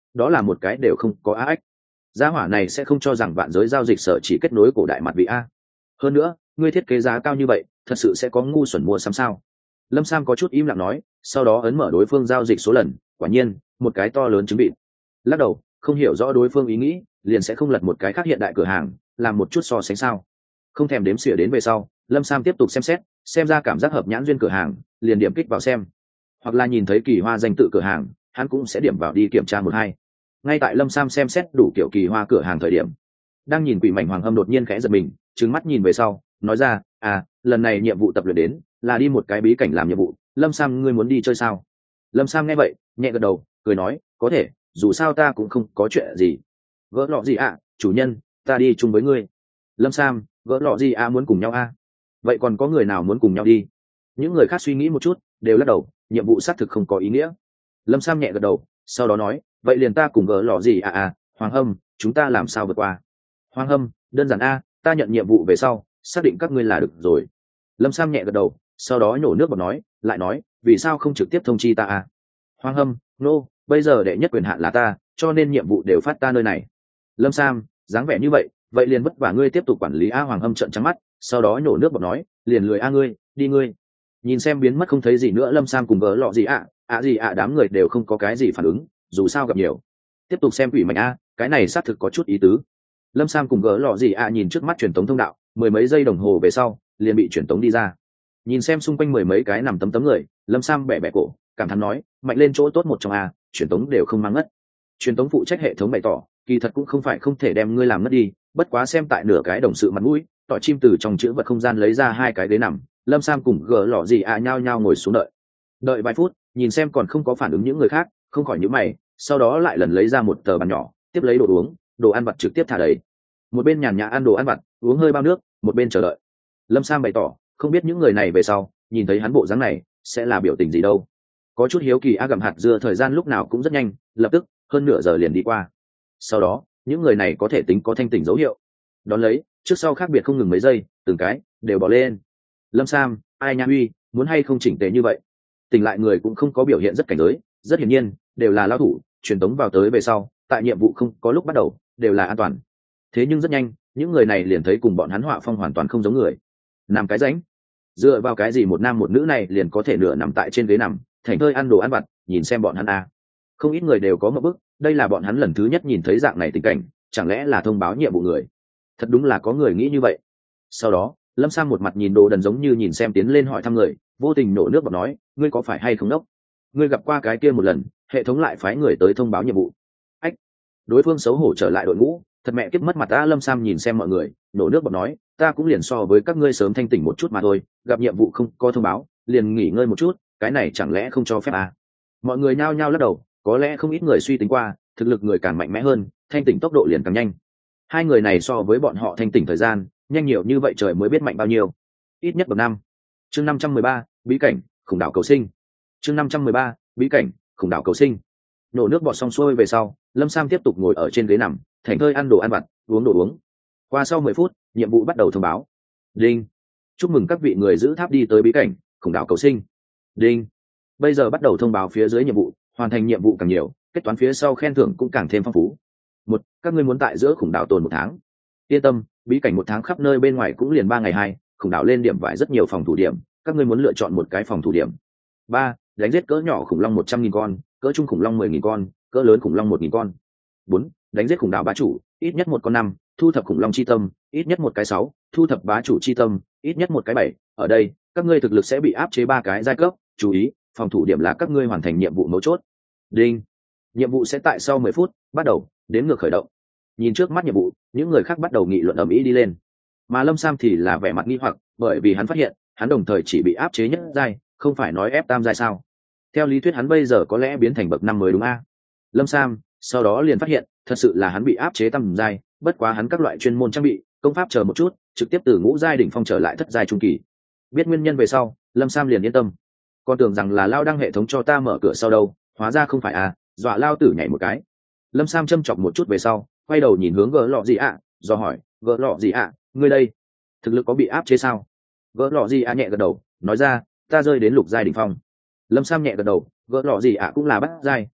đó là một cái đều không có á ách. Gia hỏa này sẽ không cho rằng vạn giới giao dịch sở chỉ kết nối cổ đại mặt vị a. Hơn nữa ngươi thiết kế giá cao như vậy thật sự sẽ có ngu xuẩn mua sắm sao? Lâm Sam có chút im lặng nói, sau đó ấn mở đối phương giao dịch số lần, quả nhiên một cái to lớn chứng bị. Lắc đầu, không hiểu rõ đối phương ý nghĩ, liền sẽ không lật một cái khác hiện đại cửa hàng làm một chút so sánh sao? Không thèm đếm xỉa đến về sau, Lâm Sam tiếp tục xem xét, xem ra cảm giác hợp nhãn duyên cửa hàng, liền điểm kích vào xem, hoặc là nhìn thấy kỳ hoa danh tự cửa hàng, hắn cũng sẽ điểm vào đi kiểm tra một hai. Ngay tại Lâm Sam xem xét đủ kiểu kỳ hoa cửa hàng thời điểm, đang nhìn quỷ mảnh hoàng hâm đột nhiên khẽ giật mình, trừng mắt nhìn về sau, nói ra, à, lần này nhiệm vụ tập luyện đến là đi một cái bí cảnh làm nhiệm vụ. Lâm Sam, ngươi muốn đi chơi sao? Lâm Sam nghe vậy nhẹ gật đầu, cười nói, có thể, dù sao ta cũng không có chuyện gì. Gỡ lọ gì ạ, à, chủ nhân, ta đi chung với ngươi. Lâm Sam, gỡ lọ gì ạ, à, muốn cùng nhau à? Vậy còn có người nào muốn cùng nhau đi? Những người khác suy nghĩ một chút, đều lắc đầu, nhiệm vụ xác thực không có ý nghĩa. Lâm Sam nhẹ gật đầu, sau đó nói, vậy liền ta cùng gỡ lọ gì ạ à, à, Hoàng Hâm, chúng ta làm sao vượt qua? Hoàng Hâm, đơn giản a, ta nhận nhiệm vụ về sau xác định các ngươi là được rồi. Lâm Sam nhẹ gật đầu, sau đó nhổ nước bọt nói, lại nói, vì sao không trực tiếp thông chi ta à? Hoàng Hâm, nô, no, bây giờ đệ nhất quyền hạn là ta, cho nên nhiệm vụ đều phát ta nơi này. Lâm Sam, dáng vẻ như vậy, vậy liền vất vả ngươi tiếp tục quản lý a. Hoàng Hâm trợn trắng mắt, sau đó nhổ nước bọt nói, liền lười a ngươi, đi ngươi. Nhìn xem biến mất không thấy gì nữa Lâm Sam cùng gỡ lọ gì ạ, ạ à gì ạ, à, đám người đều không có cái gì phản ứng, dù sao gặp nhiều. Tiếp tục xem quỷ mạch a, cái này xác thực có chút ý tứ. Lâm Sam cùng gỡ lọ gì ạ à nhìn trước mắt truyền tống thông đạo, mười mấy giây đồng hồ về sau liền bị truyền tống đi ra. Nhìn xem xung quanh mười mấy cái nằm tấm tấm người, Lâm Sam bẻ bẻ cổ, cảm thán nói, mạnh lên chỗ tốt một trong a, truyền tống đều không mang ngất. Truyền tống phụ trách hệ thống bày tỏ, kỳ thật cũng không phải không thể đem ngươi làm ngất đi, bất quá xem tại nửa cái đồng sự mặt mũi, tỏi chim từ trong chữ vật không gian lấy ra hai cái ghế nằm, Lâm Sam cùng gỡ lọ gì ạ à nhao nhao ngồi xuống đợi. Đợi vài phút, nhìn xem còn không có phản ứng những người khác, không khỏi nhíu mày, sau đó lại lần lấy ra một tờ bàn nhỏ, tiếp lấy đồ uống, đồ ăn vặt trực tiếp thả đầy. Một bên nhàn nhã ăn đồ ăn vặt, uống hơi bao nước, một bên chờ đợi. Lâm Sam bày tỏ, không biết những người này về sau nhìn thấy hắn bộ dáng này sẽ là biểu tình gì đâu. Có chút hiếu kỳ a. Gặm hạt dưa thời gian lúc nào cũng rất nhanh, lập tức hơn nửa giờ liền đi qua. Sau đó những người này có thể tính có thanh tỉnh dấu hiệu, đón lấy trước sau khác biệt không ngừng mấy giây, từng cái đều bỏ lên. Lâm Sam, ai nha huy, muốn hay không chỉnh tề như vậy? Tỉnh lại người cũng không có biểu hiện rất cảnh giới, rất hiển nhiên đều là lao thủ, truyền tống vào tới về sau tại nhiệm vụ không có lúc bắt đầu đều là an toàn. Thế nhưng rất nhanh những người này liền thấy cùng bọn hắn họa phong hoàn toàn không giống người. Nằm cái ránh, dựa vào cái gì một nam một nữ này liền có thể nửa nằm tại trên ghế nằm thành thơi ăn đồ ăn vặt? Nhìn xem bọn hắn a, không ít người đều có một bức, đây là bọn hắn lần thứ nhất nhìn thấy dạng này tình cảnh, chẳng lẽ là thông báo nhiệm vụ người? Thật đúng là có người nghĩ như vậy. Sau đó Lâm Sam một mặt nhìn đồ đần giống như nhìn xem tiến lên hỏi thăm người, vô tình nổ nước bọt nói, ngươi có phải hay không đốc? Ngươi gặp qua cái kia một lần hệ thống lại phái người tới thông báo nhiệm vụ. Ách, đối phương xấu hổ trở lại đội ngũ, thật mẹ kiếp mất mặt ta. Lâm Sam nhìn xem mọi người, nổ nước bọt nói, ta cũng liền so với các ngươi sớm thanh tỉnh một chút mà thôi, gặp nhiệm vụ không có thông báo liền nghỉ ngơi một chút, cái này chẳng lẽ không cho phép à? Mọi người nhao nhao lắc đầu, có lẽ không ít người suy tính qua, thực lực người càng mạnh mẽ hơn, thanh tỉnh tốc độ liền càng nhanh. Hai người này so với bọn họ thanh tỉnh thời gian nhanh nhiều như vậy, trời mới biết mạnh bao nhiêu. Ít nhất bậc năm. Chương năm trăm mười ba, bí cảnh khủng đảo cầu sinh. Chương năm trăm mười ba, bí cảnh khủng đảo cầu sinh. Nổ nước bọt xong xuôi về sau, Lâm Sam tiếp tục ngồi ở trên ghế nằm, thành thơi ăn đồ ăn vặt, uống đồ uống. Qua sau mười phút, nhiệm vụ bắt đầu thông báo. Đinh, chúc mừng các vị người giữ tháp đi tới bí cảnh khủng đảo cầu sinh. Đinh, bây giờ bắt đầu thông báo phía dưới nhiệm vụ, hoàn thành nhiệm vụ càng nhiều, kết toán phía sau khen thưởng cũng càng thêm phong phú. Một, các ngươi muốn tại giữa khủng đảo tồn một tháng. Yên tâm, bí cảnh một tháng khắp nơi bên ngoài cũng liền ba ngày hai, khủng đảo lên điểm vải rất nhiều phòng thủ điểm, các ngươi muốn lựa chọn một cái phòng thủ điểm. Ba, đánh giết cỡ nhỏ khủng long một trăm nghìn con, cỡ trung khủng long mười nghìn con, cỡ lớn khủng long một nghìn con. Bốn, đánh giết khủng đảo bá chủ, ít nhất một con năm, thu thập khủng long chi tâm, ít nhất một cái sáu, thu thập bá chủ chi tâm, ít nhất một cái bảy. Ở đây các ngươi thực lực sẽ bị áp chế ba cái giai cấp, chú ý, phòng thủ điểm là các ngươi hoàn thành nhiệm vụ mấu chốt. Đinh, nhiệm vụ sẽ tại sau mười phút bắt đầu, đến ngược khởi động. Nhìn trước mắt nhiệm vụ, những người khác bắt đầu nghị luận ầm ĩ đi lên, mà Lâm Sam thì là vẻ mặt nghi hoặc, bởi vì hắn phát hiện hắn đồng thời chỉ bị áp chế nhất giai, không phải nói ép tam giai sao? Theo lý thuyết hắn bây giờ có lẽ biến thành bậc năm mới đúng a? Lâm Sam sau đó liền phát hiện thật sự là hắn bị áp chế tam giai, bất quá hắn các loại chuyên môn trang bị công pháp chờ một chút, trực tiếp từ ngũ giai đỉnh phong trở lại thất giai trung kỳ. Biết nguyên nhân về sau, Lâm Sam liền yên tâm, còn tưởng rằng là lao đăng hệ thống cho ta mở cửa sau đâu, hóa ra không phải à, dọa lao tử nhảy một cái. Lâm Sam châm chọc một chút về sau, quay đầu nhìn hướng gỡ lọ gì ạ, à, do hỏi, gỡ lọ gì ạ, à, ngươi đây thực lực có bị áp chế sao? Gỡ lọ gì ạ à nhẹ gật đầu, nói ra, ta rơi đến lục giai đỉnh phong. Lâm Sam nhẹ gật đầu, gỡ lọ gì ạ à cũng là bắt giai,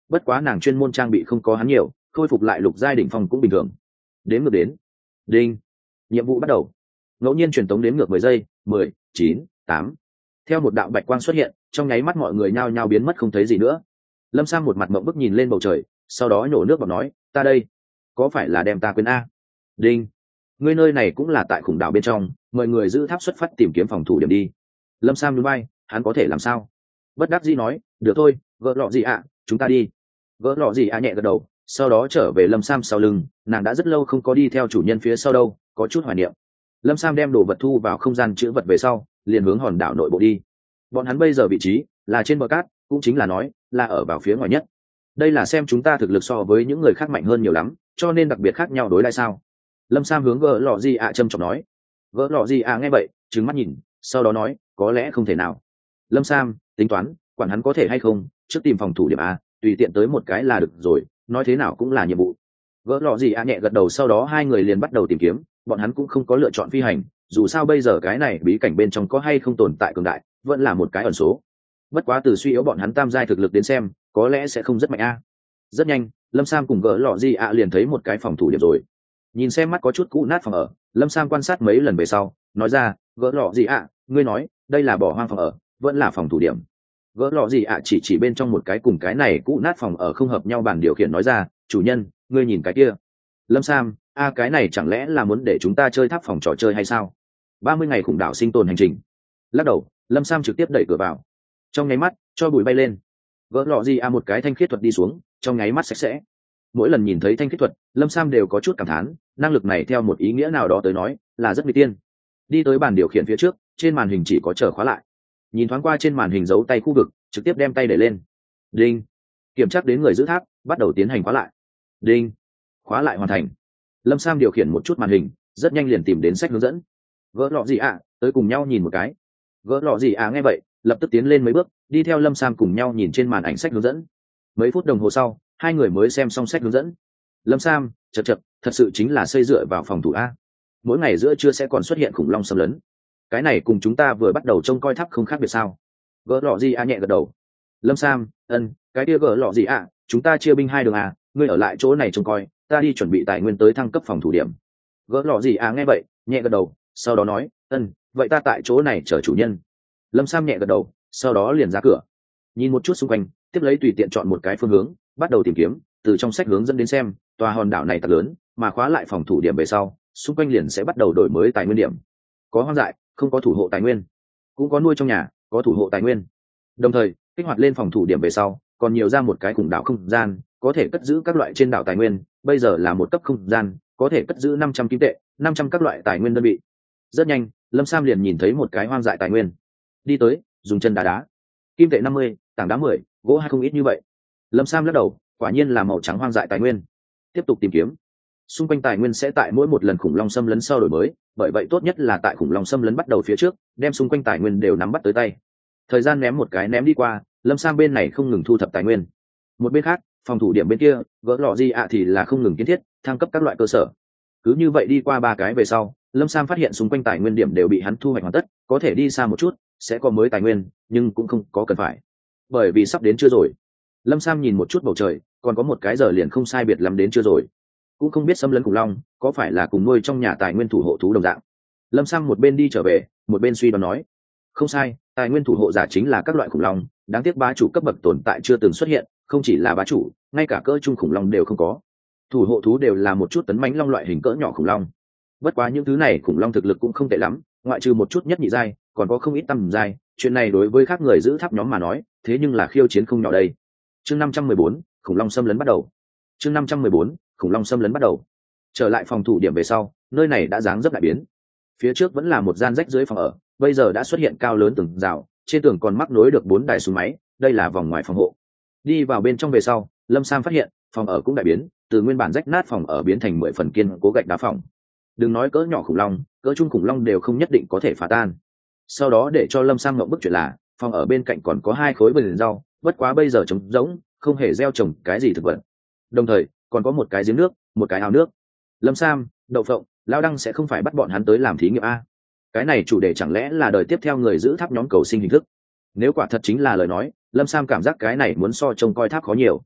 bất quá nàng chuyên môn trang bị không có hắn nhiều, khôi phục lại lục giai đỉnh phong cũng bình thường. Đếm ngược đến. Đinh. Nhiệm vụ bắt đầu. Ngẫu nhiên truyền tống đếm ngược mười giây, mười, chín, tám. Theo một đạo bạch quang xuất hiện, trong nháy mắt mọi người nhao nhao biến mất không thấy gì nữa. Lâm Sam một mặt mộng bức nhìn lên bầu trời, sau đó nhổ nước bọt nói, ta đây, có phải là đem ta quên a? Đinh. Ngươi nơi này cũng là tại khủng đảo bên trong, mọi người giữ tháp xuất phát tìm kiếm phòng thủ điểm đi. Lâm Sam nhún vai, hắn có thể làm sao? Bất đắc dĩ nói, được thôi, gỡ lọ gì ạ, chúng ta đi. Gỡ lọ gì ạ nhẹ gật đầu, sau đó trở về Lâm Sam sau lưng, nàng đã rất lâu không có đi theo chủ nhân phía sau đâu, có chút hoài niệm. Lâm Sam đem đồ vật thu vào không gian chữ vật về sau, liền hướng hòn đảo nội bộ đi. Bọn hắn bây giờ vị trí là trên bờ cát, cũng chính là nói là ở vào phía ngoài nhất. Đây là xem chúng ta thực lực so với những người khác mạnh hơn nhiều lắm, cho nên đặc biệt khác nhau đối lại sao? Lâm Sam hướng gỡ lọ gì ạ trầm trọng nói. Gỡ lọ gì ạ nghe vậy, trừng mắt nhìn, sau đó nói, có lẽ không thể nào. Lâm Sam tính toán, quản hắn có thể hay không, trước tìm phòng thủ điểm a, tùy tiện tới một cái là được rồi, nói thế nào cũng là nhiệm vụ. Gỡ lọ gì ạ nhẹ gật đầu, sau đó hai người liền bắt đầu tìm kiếm. Bọn hắn cũng không có lựa chọn phi hành, dù sao bây giờ cái này bí cảnh bên trong có hay không tồn tại cường đại vẫn là một cái ẩn số. Bất quá từ suy yếu bọn hắn tam giai thực lực đến xem, có lẽ sẽ không rất mạnh a. Rất nhanh, Lâm Sam cùng gỡ lọ gì ạ liền thấy một cái phòng thủ điểm rồi. Nhìn xem mắt có chút cũ nát phòng ở, Lâm Sam quan sát mấy lần về sau nói ra, gỡ lọ gì ạ, ngươi nói đây là bỏ hoang phòng ở vẫn là phòng thủ điểm? Gỡ lọ gì ạ chỉ chỉ bên trong một cái cùng cái này cũ nát phòng ở không hợp nhau bàn điều khiển nói ra, chủ nhân, ngươi nhìn cái kia. Lâm Sam, a cái này chẳng lẽ là muốn để chúng ta chơi tháp phòng trò chơi hay sao? Ba mươi ngày khủng đảo sinh tồn hành trình. Lắc đầu, Lâm Sam trực tiếp đẩy cửa vào. Trong nháy mắt cho bụi bay lên. Gỡ lọ gì a một cái thanh khiết thuật đi xuống, trong nháy mắt sạch sẽ. Mỗi lần nhìn thấy thanh khiết thuật, Lâm Sam đều có chút cảm thán, năng lực này theo một ý nghĩa nào đó tới nói là rất nguy tiên. Đi tới bàn điều khiển phía trước, trên màn hình chỉ có chờ khóa lại. Nhìn thoáng qua trên màn hình dấu tay khu vực, trực tiếp đem tay đẩy lên. Đinh. Kiểm tra đến người giữ tháp, bắt đầu tiến hành khóa lại. Đinh. Khóa lại hoàn thành. Lâm Sam điều khiển một chút màn hình, rất nhanh liền tìm đến sách hướng dẫn. Gỡ lọ gì ạ, tới cùng nhau nhìn một cái. Gỡ lọ gì à nghe vậy, lập tức tiến lên mấy bước, đi theo Lâm Sam cùng nhau nhìn trên màn ảnh sách hướng dẫn. Mấy phút đồng hồ sau, hai người mới xem xong sách hướng dẫn. Lâm Sam, chật chật, thật sự chính là xây dựa vào phòng thủ a. Mỗi ngày giữa trưa sẽ còn xuất hiện khủng long xâm lấn. Cái này cùng chúng ta vừa bắt đầu trông coi tháp không khác biệt sao? Gỡ lọ gì à nhẹ gật đầu. Lâm Sam, ân, cái kia gỡ lọ gì à, chúng ta chia binh hai đường à, ngươi ở lại chỗ này trông coi, ta đi chuẩn bị tài nguyên tới thăng cấp phòng thủ điểm. Gỡ lọ gì à nghe vậy, nhẹ gật đầu, sau đó nói, ân, vậy ta tại chỗ này chờ chủ nhân. Lâm Sam nhẹ gật đầu, sau đó liền ra cửa, nhìn một chút xung quanh, tiếp lấy tùy tiện chọn một cái phương hướng, bắt đầu tìm kiếm. Từ trong sách hướng dẫn đến xem, tòa hòn đảo này thật lớn, mà khóa lại phòng thủ điểm về sau, xung quanh liền sẽ bắt đầu đổi mới tài nguyên điểm. Có hoang dại, không có thủ hộ tài nguyên, cũng có nuôi trong nhà, có thủ hộ tài nguyên. Đồng thời kích hoạt lên phòng thủ điểm về sau, còn nhiều ra một cái khủng đảo không gian, có thể cất giữ các loại trên đảo tài nguyên. Bây giờ là một cấp không gian, có thể cất giữ năm trăm kim tệ, năm trăm các loại tài nguyên đơn vị. Rất nhanh, Lâm Sam liền nhìn thấy một cái hoang dại tài nguyên. Đi tới, dùng chân đá đá. Kim tệ năm mươi, tảng đá mười, gỗ hay không ít như vậy. Lâm Sam lắc đầu, quả nhiên là màu trắng hoang dại tài nguyên. Tiếp tục tìm kiếm. Xung quanh tài nguyên sẽ tại mỗi một lần khủng long xâm lấn sau đổi mới, bởi vậy tốt nhất là tại khủng long xâm lấn bắt đầu phía trước, đem xung quanh tài nguyên đều nắm bắt tới tay. Thời gian ném một cái ném đi qua, Lâm Sam bên này không ngừng thu thập tài nguyên. Một bên khác, phòng thủ điểm bên kia, gỡ lọ gì ạ thì là không ngừng kiến thiết, thăng cấp các loại cơ sở. Cứ như vậy đi qua ba cái về sau, Lâm Sam phát hiện xung quanh tài nguyên điểm đều bị hắn thu hoạch hoàn tất, có thể đi xa một chút, sẽ có mới tài nguyên, nhưng cũng không có cần phải, bởi vì sắp đến chưa rồi. Lâm Sam nhìn một chút bầu trời, còn có một cái giờ liền không sai biệt lắm đến chưa rồi. Cũng không biết xâm lấn khủng long có phải là cùng nuôi trong nhà tài nguyên thủ hộ thú đồng dạng. Lâm Sam một bên đi trở về, một bên suy đoán nói, không sai, tài nguyên thủ hộ giả chính là các loại khủng long, đáng tiếc bá chủ cấp bậc tồn tại chưa từng xuất hiện, không chỉ là bá chủ, ngay cả cỡ trung khủng long đều không có. Thủ hộ thú đều là một chút tấn mãnh long loại hình cỡ nhỏ khủng long. Bất quá những thứ này khủng long thực lực cũng không tệ lắm, ngoại trừ một chút nhất nhị giai, còn có không ít tầm giai, chuyện này đối với các người giữ tháp nhóm mà nói, thế nhưng là khiêu chiến không nhỏ đây. Chương năm trăm mười bốn, khủng long xâm lấn bắt đầu. Chương năm trăm mười bốn, khủng long xâm lấn bắt đầu. Trở lại phòng thủ điểm về sau, nơi này đã dáng dấp đại biến. Phía trước vẫn là một gian rách dưới phòng ở, bây giờ đã xuất hiện cao lớn tường rào, trên tường còn mắc nối được bốn đài súng máy, đây là vòng ngoài phòng hộ. Đi vào bên trong về sau, Lâm Sam phát hiện, phòng ở cũng đại biến, từ nguyên bản rách nát phòng ở biến thành mười phần kiên cố gạch đá phòng. Đừng nói cỡ nhỏ khủng long, cỡ trung khủng long đều không nhất định có thể phá tan. Sau đó để cho Lâm Sam ngậm bức chuyện là, phòng ở bên cạnh còn có hai khối vườn rau, bất quá bây giờ trống rỗng, không hề gieo trồng cái gì thực vật. Đồng thời, còn có một cái giếng nước, một cái ao nước. Lâm Sam, Đậu Phộng, Lao Đăng sẽ không phải bắt bọn hắn tới làm thí nghiệm a? Cái này chủ đề chẳng lẽ là đời tiếp theo người giữ tháp nhóm cầu sinh hình thức? Nếu quả thật chính là lời nói, Lâm Sam cảm giác cái này muốn so trông coi tháp khó nhiều.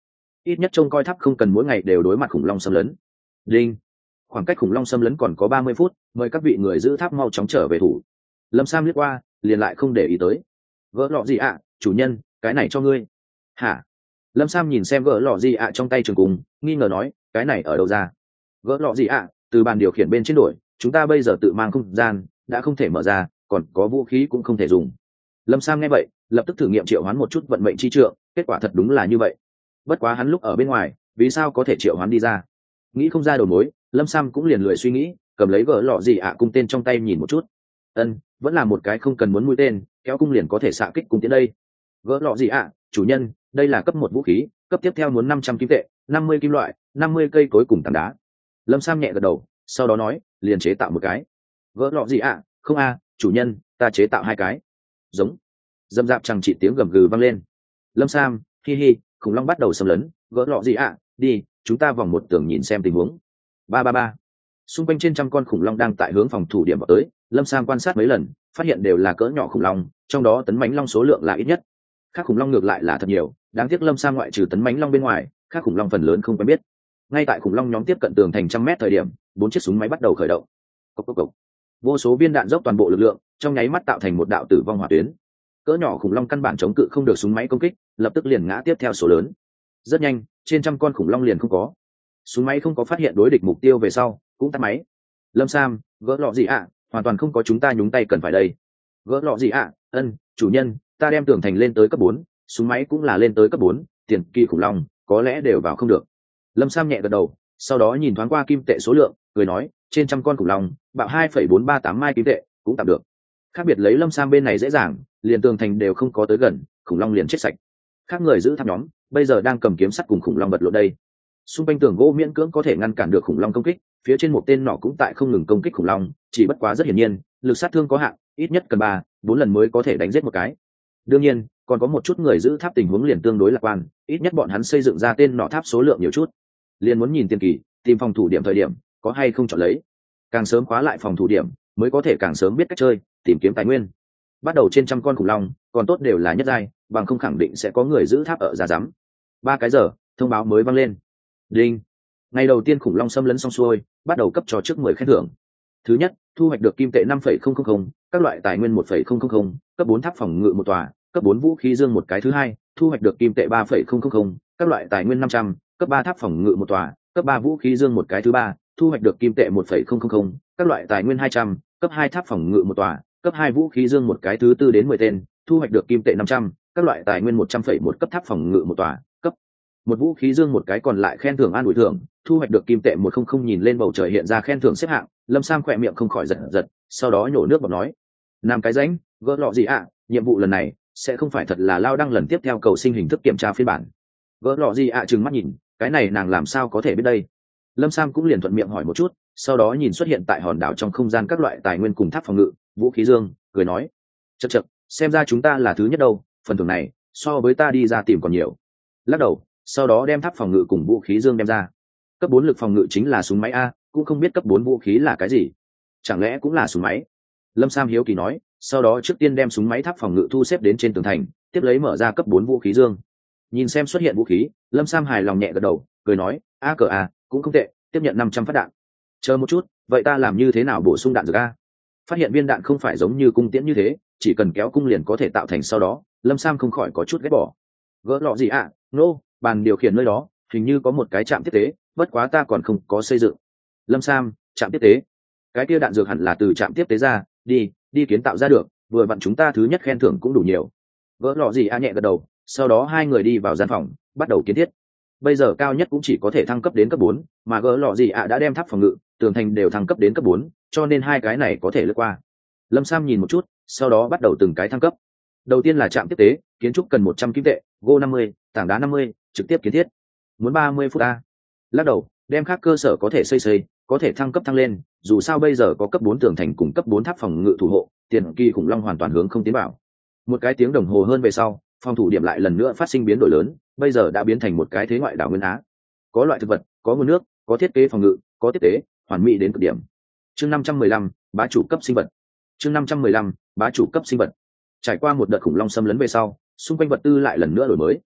ít nhất trông coi tháp không cần mỗi ngày đều đối mặt khủng long xâm lấn. Đinh, khoảng cách khủng long xâm lấn còn có ba mươi phút, mời các vị người giữ tháp mau chóng trở về thủ. Lâm Sam liếc qua liền lại không để ý tới. Gỡ lọ gì ạ, chủ nhân, cái này cho ngươi. Hả? Lâm Sam nhìn xem gỡ lọ gì ạ trong tay trường cung, nghi ngờ nói, cái này ở đâu ra? Gỡ lọ gì ạ, từ bàn điều khiển bên trên đổi, chúng ta bây giờ tự mang không gian đã không thể mở ra, còn có vũ khí cũng không thể dùng. Lâm Sam nghe vậy lập tức thử nghiệm triệu hoán một chút vận mệnh chi trượng, kết quả thật đúng là như vậy. Bất quá hắn lúc ở bên ngoài vì sao có thể triệu hoán đi ra? Nghĩ không ra đầu mối, Lâm Sam cũng liền lười suy nghĩ, cầm lấy gỡ lọ gì ạ cung tên trong tay nhìn một chút. Ân, vẫn là một cái không cần muốn mũi tên, kéo cung liền có thể xạ kích cung tiến đây. Gỡ lọ gì ạ, chủ nhân, đây là cấp một vũ khí, cấp tiếp theo muốn năm trăm kim tệ, năm mươi kim loại, năm mươi cây cối cùng tảng đá. Lâm Sam nhẹ gật đầu, sau đó nói, liền chế tạo một cái. Gỡ lọ gì ạ, không a, chủ nhân, ta chế tạo hai cái. Giống. Dâm dạp chẳng chỉ tiếng gầm gừ vang lên. Lâm Sam, hi hi, khủng long bắt đầu xâm lấn, gỡ lọ gì ạ, đi, chúng ta vòng một tường nhìn xem tình huống. Ba ba ba. Xung quanh trên trăm con khủng long đang tại hướng phòng thủ điểm vào tới. Lâm Sam quan sát mấy lần, phát hiện đều là cỡ nhỏ khủng long, trong đó tấn mãnh long số lượng là ít nhất. Các khủng long ngược lại là thật nhiều, đáng tiếc Lâm Sam ngoại trừ tấn mãnh long bên ngoài, các khủng long phần lớn không quen biết. Ngay tại khủng long nhóm tiếp cận tường thành trăm mét thời điểm, bốn chiếc súng máy bắt đầu khởi động. Cốc cốc cốc. Vô số viên đạn dốc toàn bộ lực lượng, trong nháy mắt tạo thành một đạo tử vong hỏa tuyến. Cỡ nhỏ khủng long căn bản chống cự không được súng máy công kích, lập tức liền ngã tiếp theo số lớn. Rất nhanh, trên trăm con khủng long liền không có. Súng máy không có phát hiện đối địch mục tiêu về sau, cũng tắt máy. Lâm Sam, gỡ lọ gì ạ, hoàn toàn không có chúng ta nhúng tay cần phải đây. Gỡ lọ gì ạ, ân, chủ nhân, ta đem tường thành lên tới cấp bốn, súng máy cũng là lên tới cấp bốn, tiền kỳ khủng long có lẽ đều vào không được. Lâm Sam nhẹ gật đầu, sau đó nhìn thoáng qua kim tệ số lượng, cười nói, trên trăm con khủng long, bạo hai phẩy bốn ba tám mai kim tệ, cũng tạm được. Khác biệt lấy Lâm Sam bên này dễ dàng, liền tường thành đều không có tới gần, khủng long liền chết sạch. Khác người giữ tháp nhóm, bây giờ đang cầm kiếm sắt cùng khủng long vật lộn đây. Xung quanh tường gỗ miễn cưỡng có thể ngăn cản được khủng long công kích, phía trên một tên nỏ cũng tại không ngừng công kích khủng long, chỉ bất quá rất hiển nhiên, lực sát thương có hạn, ít nhất cần ba, bốn lần mới có thể đánh giết một cái. Đương nhiên, còn có một chút người giữ tháp tình huống liền tương đối lạc quan, ít nhất bọn hắn xây dựng ra tên nỏ tháp số lượng nhiều chút. Liền muốn nhìn tiên kỳ, tìm phòng thủ điểm thời điểm, có hay không chọn lấy. Càng sớm khóa lại phòng thủ điểm, mới có thể càng sớm biết cách chơi, tìm kiếm tài nguyên. Bắt đầu trên trăm con khủng long, còn tốt đều là nhất giai, bằng không khẳng định sẽ có người giữ tháp ở ra rắm. Ba cái giờ, thông báo mới vang lên. Đinh. Ngày đầu tiên khủng long xâm lấn xong xuôi, bắt đầu cấp cho trước mười khen thưởng. Thứ nhất, thu hoạch được kim tệ năm phẩy không không không, các loại tài nguyên một phẩy không không không, cấp bốn tháp phòng ngự một tòa, cấp bốn vũ khí dương một cái. Thứ hai, thu hoạch được kim tệ ba phẩy không không không, các loại tài nguyên năm trăm, cấp ba tháp phòng ngự một tòa, cấp ba vũ khí dương một cái. Thứ ba, thu hoạch được kim tệ một phẩy không không không, các loại tài nguyên hai trăm, cấp hai tháp phòng ngự một tòa, cấp hai vũ khí dương một cái. Thứ tư đến mười tên, thu hoạch được kim tệ năm trăm, các loại tài nguyên một trăm phẩy một cấp tháp phòng ngự một tòa, cấp một vũ khí dương một cái. Còn lại khen thưởng an ủi thưởng, thu hoạch được kim tệ một không không. Nhìn lên bầu trời hiện ra khen thưởng xếp hạng, Lâm Sam khỏe miệng không khỏi giật giật, sau đó nhổ nước bọt nói, làm cái rãnh, gỡ lọ gì ạ, nhiệm vụ lần này sẽ không phải thật là lao đăng lần tiếp theo cầu sinh hình thức kiểm tra phiên bản. Gỡ lọ gì ạ trừng mắt nhìn, cái này nàng làm sao có thể biết đây. Lâm Sam cũng liền thuận miệng hỏi một chút, sau đó nhìn xuất hiện tại hòn đảo trong không gian các loại tài nguyên cùng tháp phòng ngự, vũ khí dương, cười nói, chậc chậc, xem ra chúng ta là thứ nhất đâu, phần thưởng này so với ta đi ra tìm còn nhiều. Lắc đầu, sau đó đem tháp phòng ngự cùng vũ khí dương đem ra. Cấp bốn lực phòng ngự chính là súng máy a, cũng không biết cấp bốn vũ khí là cái gì, chẳng lẽ cũng là súng máy. Lâm Sam hiếu kỳ nói, sau đó trước tiên đem súng máy tháp phòng ngự thu xếp đến trên tường thành, tiếp lấy mở ra cấp bốn vũ khí dương. Nhìn xem xuất hiện vũ khí, Lâm Sam hài lòng nhẹ gật đầu, cười nói, a cờ a, cũng không tệ, tiếp nhận năm trăm phát đạn. Chờ một chút, vậy ta làm như thế nào bổ sung đạn dược a? Phát hiện viên đạn không phải giống như cung tiễn như thế, chỉ cần kéo cung liền có thể tạo thành. Sau đó Lâm Sam không khỏi có chút ghét bỏ. Gỡ lọ gì ạ, nô, no, bàn điều khiển nơi đó hình như có một cái trạm tiếp tế, bất quá ta còn không có xây dựng. Lâm Sam, trạm tiếp tế? Cái kia đạn dược hẳn là từ trạm tiếp tế ra, đi đi kiến tạo ra được, vừa vặn chúng ta thứ nhất khen thưởng cũng đủ nhiều. Gỡ lọ gì a nhẹ gật đầu, sau đó hai người đi vào gian phòng, bắt đầu kiến thiết. Bây giờ cao nhất cũng chỉ có thể thăng cấp đến cấp bốn, mà gỡ lọ gì ạ đã đem tháp phòng ngự, tường thành đều thăng cấp đến cấp bốn, cho nên hai cái này có thể lướt qua. Lâm Sam nhìn một chút, sau đó bắt đầu từng cái thăng cấp. Đầu tiên là trạm tiếp tế, kiến trúc cần một trăm kim tệ, gỗ năm mươi, tảng đá năm mươi, trực tiếp kiến thiết. Muốn ba mươi phút a. Lắc đầu, đem các cơ sở có thể xây xây, có thể thăng cấp thăng lên, dù sao bây giờ có cấp bốn tường thành cùng cấp bốn tháp phòng ngự thủ hộ, tiền kỳ khủng long hoàn toàn hướng không tiến vào. Một cái tiếng đồng hồ hơn về sau, phòng thủ điểm lại lần nữa phát sinh biến đổi lớn, bây giờ đã biến thành một cái thế ngoại đảo nguyên á. Có loại thực vật, có nguồn nước, có thiết kế phòng ngự, có tiếp tế, hoàn mỹ đến cực điểm. Chương năm trăm mười lăm, bá chủ cấp sinh vật. Chương năm trăm mười lăm, bá chủ cấp sinh vật. Trải qua một đợt khủng long xâm lấn về sau, xung quanh vật tư lại lần nữa đổi mới.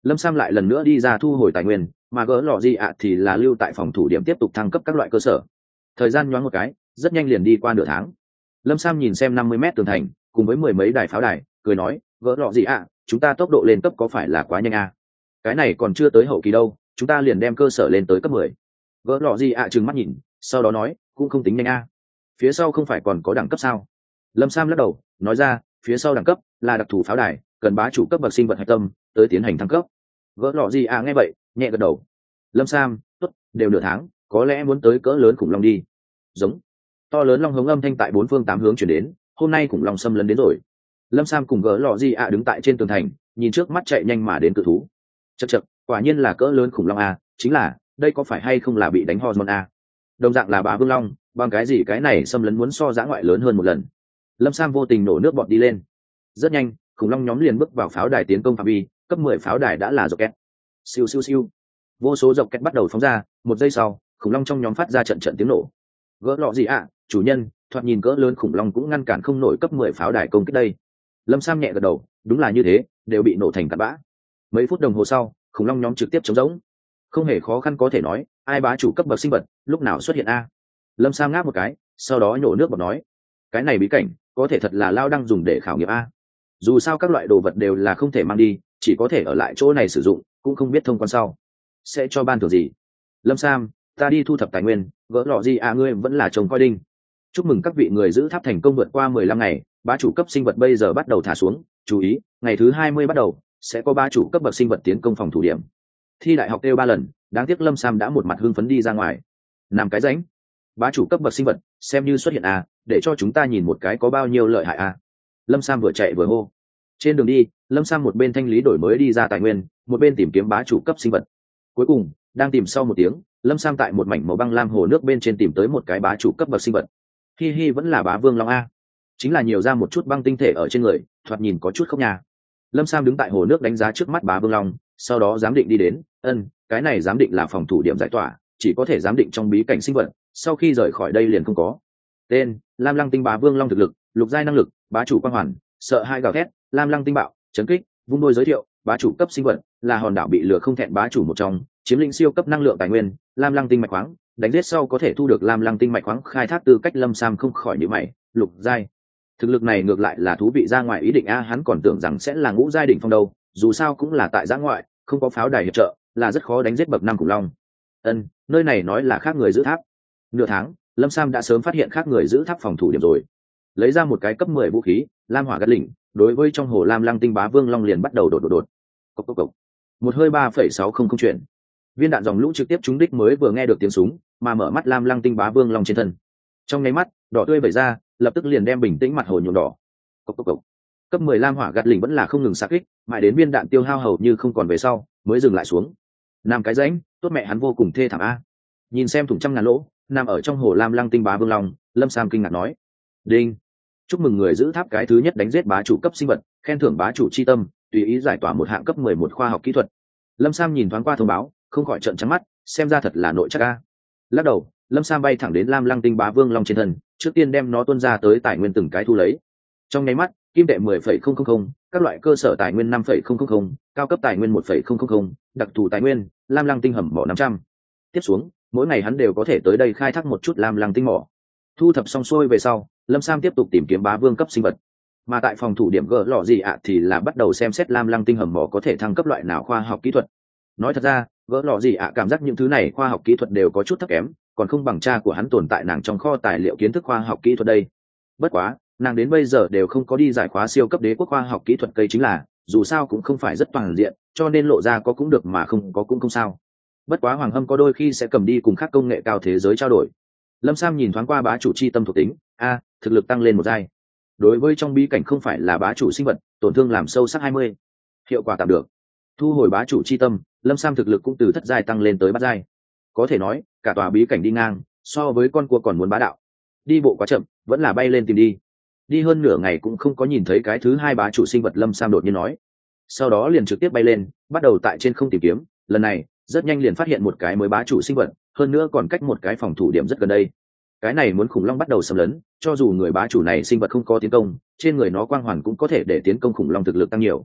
Lâm Sam lại lần nữa đi ra thu hồi tài nguyên, mà gỡ lọ gì ạ thì là lưu tại phòng thủ điểm tiếp tục thăng cấp các loại cơ sở. Thời gian nhoáng một cái, rất nhanh liền đi qua nửa tháng. Lâm Sam nhìn xem năm mươi mét tường thành cùng với mười mấy đài pháo đài, cười nói, gỡ lọ gì ạ, chúng ta tốc độ lên cấp có phải là quá nhanh à? Cái này còn chưa tới hậu kỳ đâu, chúng ta liền đem cơ sở lên tới cấp mười. Gỡ lọ gì ạ trừng mắt nhìn, sau đó nói, cũng không tính nhanh à. Phía sau không phải còn có đẳng cấp sao? Lâm Sam lắc đầu, nói ra, phía sau đẳng cấp là đặc thù pháo đài, cần bá chủ cấp bậc sinh vật hạch tâm tới tiến hành thăng cấp. Gỡ lọ gì ạ nghe vậy, nhẹ gật đầu. Lâm Sam, tốt, đều nửa tháng, có lẽ muốn tới cỡ lớn khủng long đi. Giống. To lớn long hống âm thanh tại bốn phương tám hướng chuyển đến, hôm nay khủng long xâm lấn đến rồi. Lâm Sam cùng gỡ lọ gì ạ đứng tại trên tường thành, nhìn trước mắt chạy nhanh mà đến cự thú. Chậc chậc, quả nhiên là cỡ lớn khủng long a, chính là, đây có phải hay không là bị đánh hormone a? Đồng dạng là bá vương long, bằng cái gì cái này xâm lấn muốn so dã ngoại lớn hơn một lần. Lâm Sam vô tình nổ nước bọt đi lên. Rất nhanh, khủng long nhóm liền bước vào pháo đài tiến công phạm vi, cấp mười pháo đài đã là rocket. Siêu siêu siêu. Vô số rocket bắt đầu phóng ra, một giây sau, khủng long trong nhóm phát ra trận trận tiếng nổ. Gỡ lọ gì ạ, chủ nhân, thoạt nhìn cỡ lớn khủng long cũng ngăn cản không nổi cấp mười pháo đài công kích đây. Lâm Sam nhẹ gật đầu, đúng là như thế, đều bị nổ thành cát bã. Mấy phút đồng hồ sau, khủng long nhóm trực tiếp chống rỗng. Không hề khó khăn có thể nói, ai bá chủ cấp bậc sinh vật, lúc nào xuất hiện a? Lâm Sam ngáp một cái, sau đó nhổ nước bọt nói, cái này bí cảnh, có thể thật là lao đang dùng để khảo nghiệm a. Dù sao các loại đồ vật đều là không thể mang đi, chỉ có thể ở lại chỗ này sử dụng, cũng không biết thông quan sau sẽ cho ban thưởng gì. Lâm Sam, ta đi thu thập tài nguyên, gỡ lọ gì à, ngươi vẫn là chồng coi đinh. Chúc mừng các vị người giữ tháp thành công vượt qua mười lăm ngày, bá chủ cấp sinh vật bây giờ bắt đầu thả xuống, chú ý, ngày thứ hai mươi bắt đầu sẽ có bá chủ cấp bậc sinh vật tiến công phòng thủ điểm. Thi đại học đều ba lần, đáng tiếc Lâm Sam đã một mặt hưng phấn đi ra ngoài. Làm cái ránh, bá chủ cấp bậc sinh vật xem như xuất hiện à, để cho chúng ta nhìn một cái có bao nhiêu lợi hại à. Lâm Sam vừa chạy vừa hô. Trên đường đi, Lâm Sam một bên thanh lý đổi mới đi ra tài nguyên, một bên tìm kiếm bá chủ cấp sinh vật. Cuối cùng, đang tìm sau một tiếng, Lâm Sam tại một mảnh màu băng lam hồ nước bên trên tìm tới một cái bá chủ cấp bậc sinh vật. Hi hi, vẫn là bá vương long a, chính là nhiều ra một chút băng tinh thể ở trên người, thoạt nhìn có chút không nhà. Lâm Sam đứng tại hồ nước đánh giá trước mắt bá vương long, sau đó giám định đi đến, ân, cái này giám định là phòng thủ điểm giải tỏa, chỉ có thể giám định trong bí cảnh sinh vật, sau khi rời khỏi đây liền không có. Tên: Lam Lăng Tinh Bá Vương Long. Thực lực: lục giai năng lực, bá chủ quang hoàn, sợ hai gào thét, Lam Lăng Tinh Bạo, chấn kích, vung đôi. Giới thiệu: bá chủ cấp sinh vật, là hòn đảo bị lửa không thẹn bá chủ một trong, chiếm lĩnh siêu cấp năng lượng tài nguyên, Lam Lăng Tinh mạch khoáng, đánh giết sau có thể thu được Lam Lăng Tinh mạch khoáng khai thác tư cách. Lâm Sam không khỏi nhíu mày, lục giai, thực lực này ngược lại là thú vị ra ngoài ý định a, hắn còn tưởng rằng sẽ là ngũ giai đỉnh phong đâu, dù sao cũng là tại giã ngoại, không có pháo đài hiệp trợ, là rất khó đánh giết bậc năm khủng long. Ân, nơi này nói là khác người giữ tháp. Nửa tháng, Lâm Sam đã sớm phát hiện khác người giữ tháp phòng thủ điểm rồi, lấy ra một cái cấp mười vũ khí, lam hỏa gắt lỉnh, đối với trong hồ Lam Lăng Tinh Bá Vương Long liền bắt đầu đột đột đột. Cốc cốc cốc. Một hơi ba phẩy sáu không không chuyển. Viên đạn dòng lũ trực tiếp trúng đích mới vừa nghe được tiếng súng, mà mở mắt Lam Lăng Tinh Bá Vương Long trên thân. Trong nháy mắt, đỏ tươi vẩy ra, lập tức liền đem bình tĩnh mặt hồ nhuộm đỏ. Cốc cốc cốc. Cấp mười lam hỏa gắt lỉnh vẫn là không ngừng xạ kích, mãi đến viên đạn tiêu hao hầu như không còn về sau, mới dừng lại xuống. Nam cái rãnh, tốt mẹ hắn vô cùng thê thảm a. Nhìn xem thủng trăm ngàn lỗ, nằm ở trong hồ Lam Lăng Tinh Bá Vương Long, Lâm Sam kinh ngạc nói: "Đinh, chúc mừng người giữ tháp cái thứ nhất đánh giết bá chủ cấp sinh vật, khen thưởng bá chủ chi tâm, tùy ý giải tỏa một hạng cấp mười một khoa học kỹ thuật." Lâm Sam nhìn thoáng qua thông báo, không khỏi trợn trắng mắt, xem ra thật là nội chắc a. Lắc đầu, Lâm Sam bay thẳng đến Lam Lăng Tinh Bá Vương Long trên thân, trước tiên đem nó tuôn ra tới tài nguyên từng cái thu lấy. Trong nháy mắt, kim tệ mười phẩy không không không, các loại cơ sở tài nguyên năm phẩy không không không, cao cấp tài nguyên một phẩy không không không, đặc thù tài nguyên, Lam Lăng Tinh hầm mỏ năm trăm. Tiếp xuống, mỗi ngày hắn đều có thể tới đây khai thác một chút Lam Lăng Tinh mỏ. Thu thập xong xuôi về sau, Lâm Sam tiếp tục tìm kiếm bá vương cấp sinh vật. Mà tại phòng thủ điểm gỡ lọ gì ạ thì là bắt đầu xem xét Lam Lăng Tinh hầm mỏ có thể thăng cấp loại nào khoa học kỹ thuật. Nói thật ra, gỡ lọ gì ạ cảm giác những thứ này khoa học kỹ thuật đều có chút thấp kém, còn không bằng cha của hắn tồn tại nàng trong kho tài liệu kiến thức khoa học kỹ thuật đây. Bất quá, nàng đến bây giờ đều không có đi giải khóa siêu cấp đế quốc khoa học kỹ thuật cây, chính là dù sao cũng không phải rất toàn diện, cho nên lộ ra có cũng được mà không có cũng không sao. Bất quá Hoàng Hâm có đôi khi sẽ cầm đi cùng các công nghệ cao thế giới trao đổi. Lâm Sam nhìn thoáng qua bá chủ chi tâm thuộc tính, a, thực lực tăng lên một giai. Đối với trong bí cảnh không phải là bá chủ sinh vật, tổn thương làm sâu sắc hai mươi. Hiệu quả tạm được. Thu hồi bá chủ chi tâm, Lâm Sam thực lực cũng từ thất giai tăng lên tới bát giai. Có thể nói, cả tòa bí cảnh đi ngang, so với con cua còn muốn bá đạo. Đi bộ quá chậm, vẫn là bay lên tìm đi. Đi hơn nửa ngày cũng không có nhìn thấy cái thứ hai bá chủ sinh vật, Lâm Sam đột nhiên nói. Sau đó liền trực tiếp bay lên, bắt đầu tại trên không tìm kiếm, lần này, rất nhanh liền phát hiện một cái mới bá chủ sinh vật, hơn nữa còn cách một cái phòng thủ điểm rất gần đây. Cái này muốn khủng long bắt đầu xâm lấn, cho dù người bá chủ này sinh vật không có tiến công, trên người nó quang hoàn cũng có thể để tiến công khủng long thực lực tăng nhiều.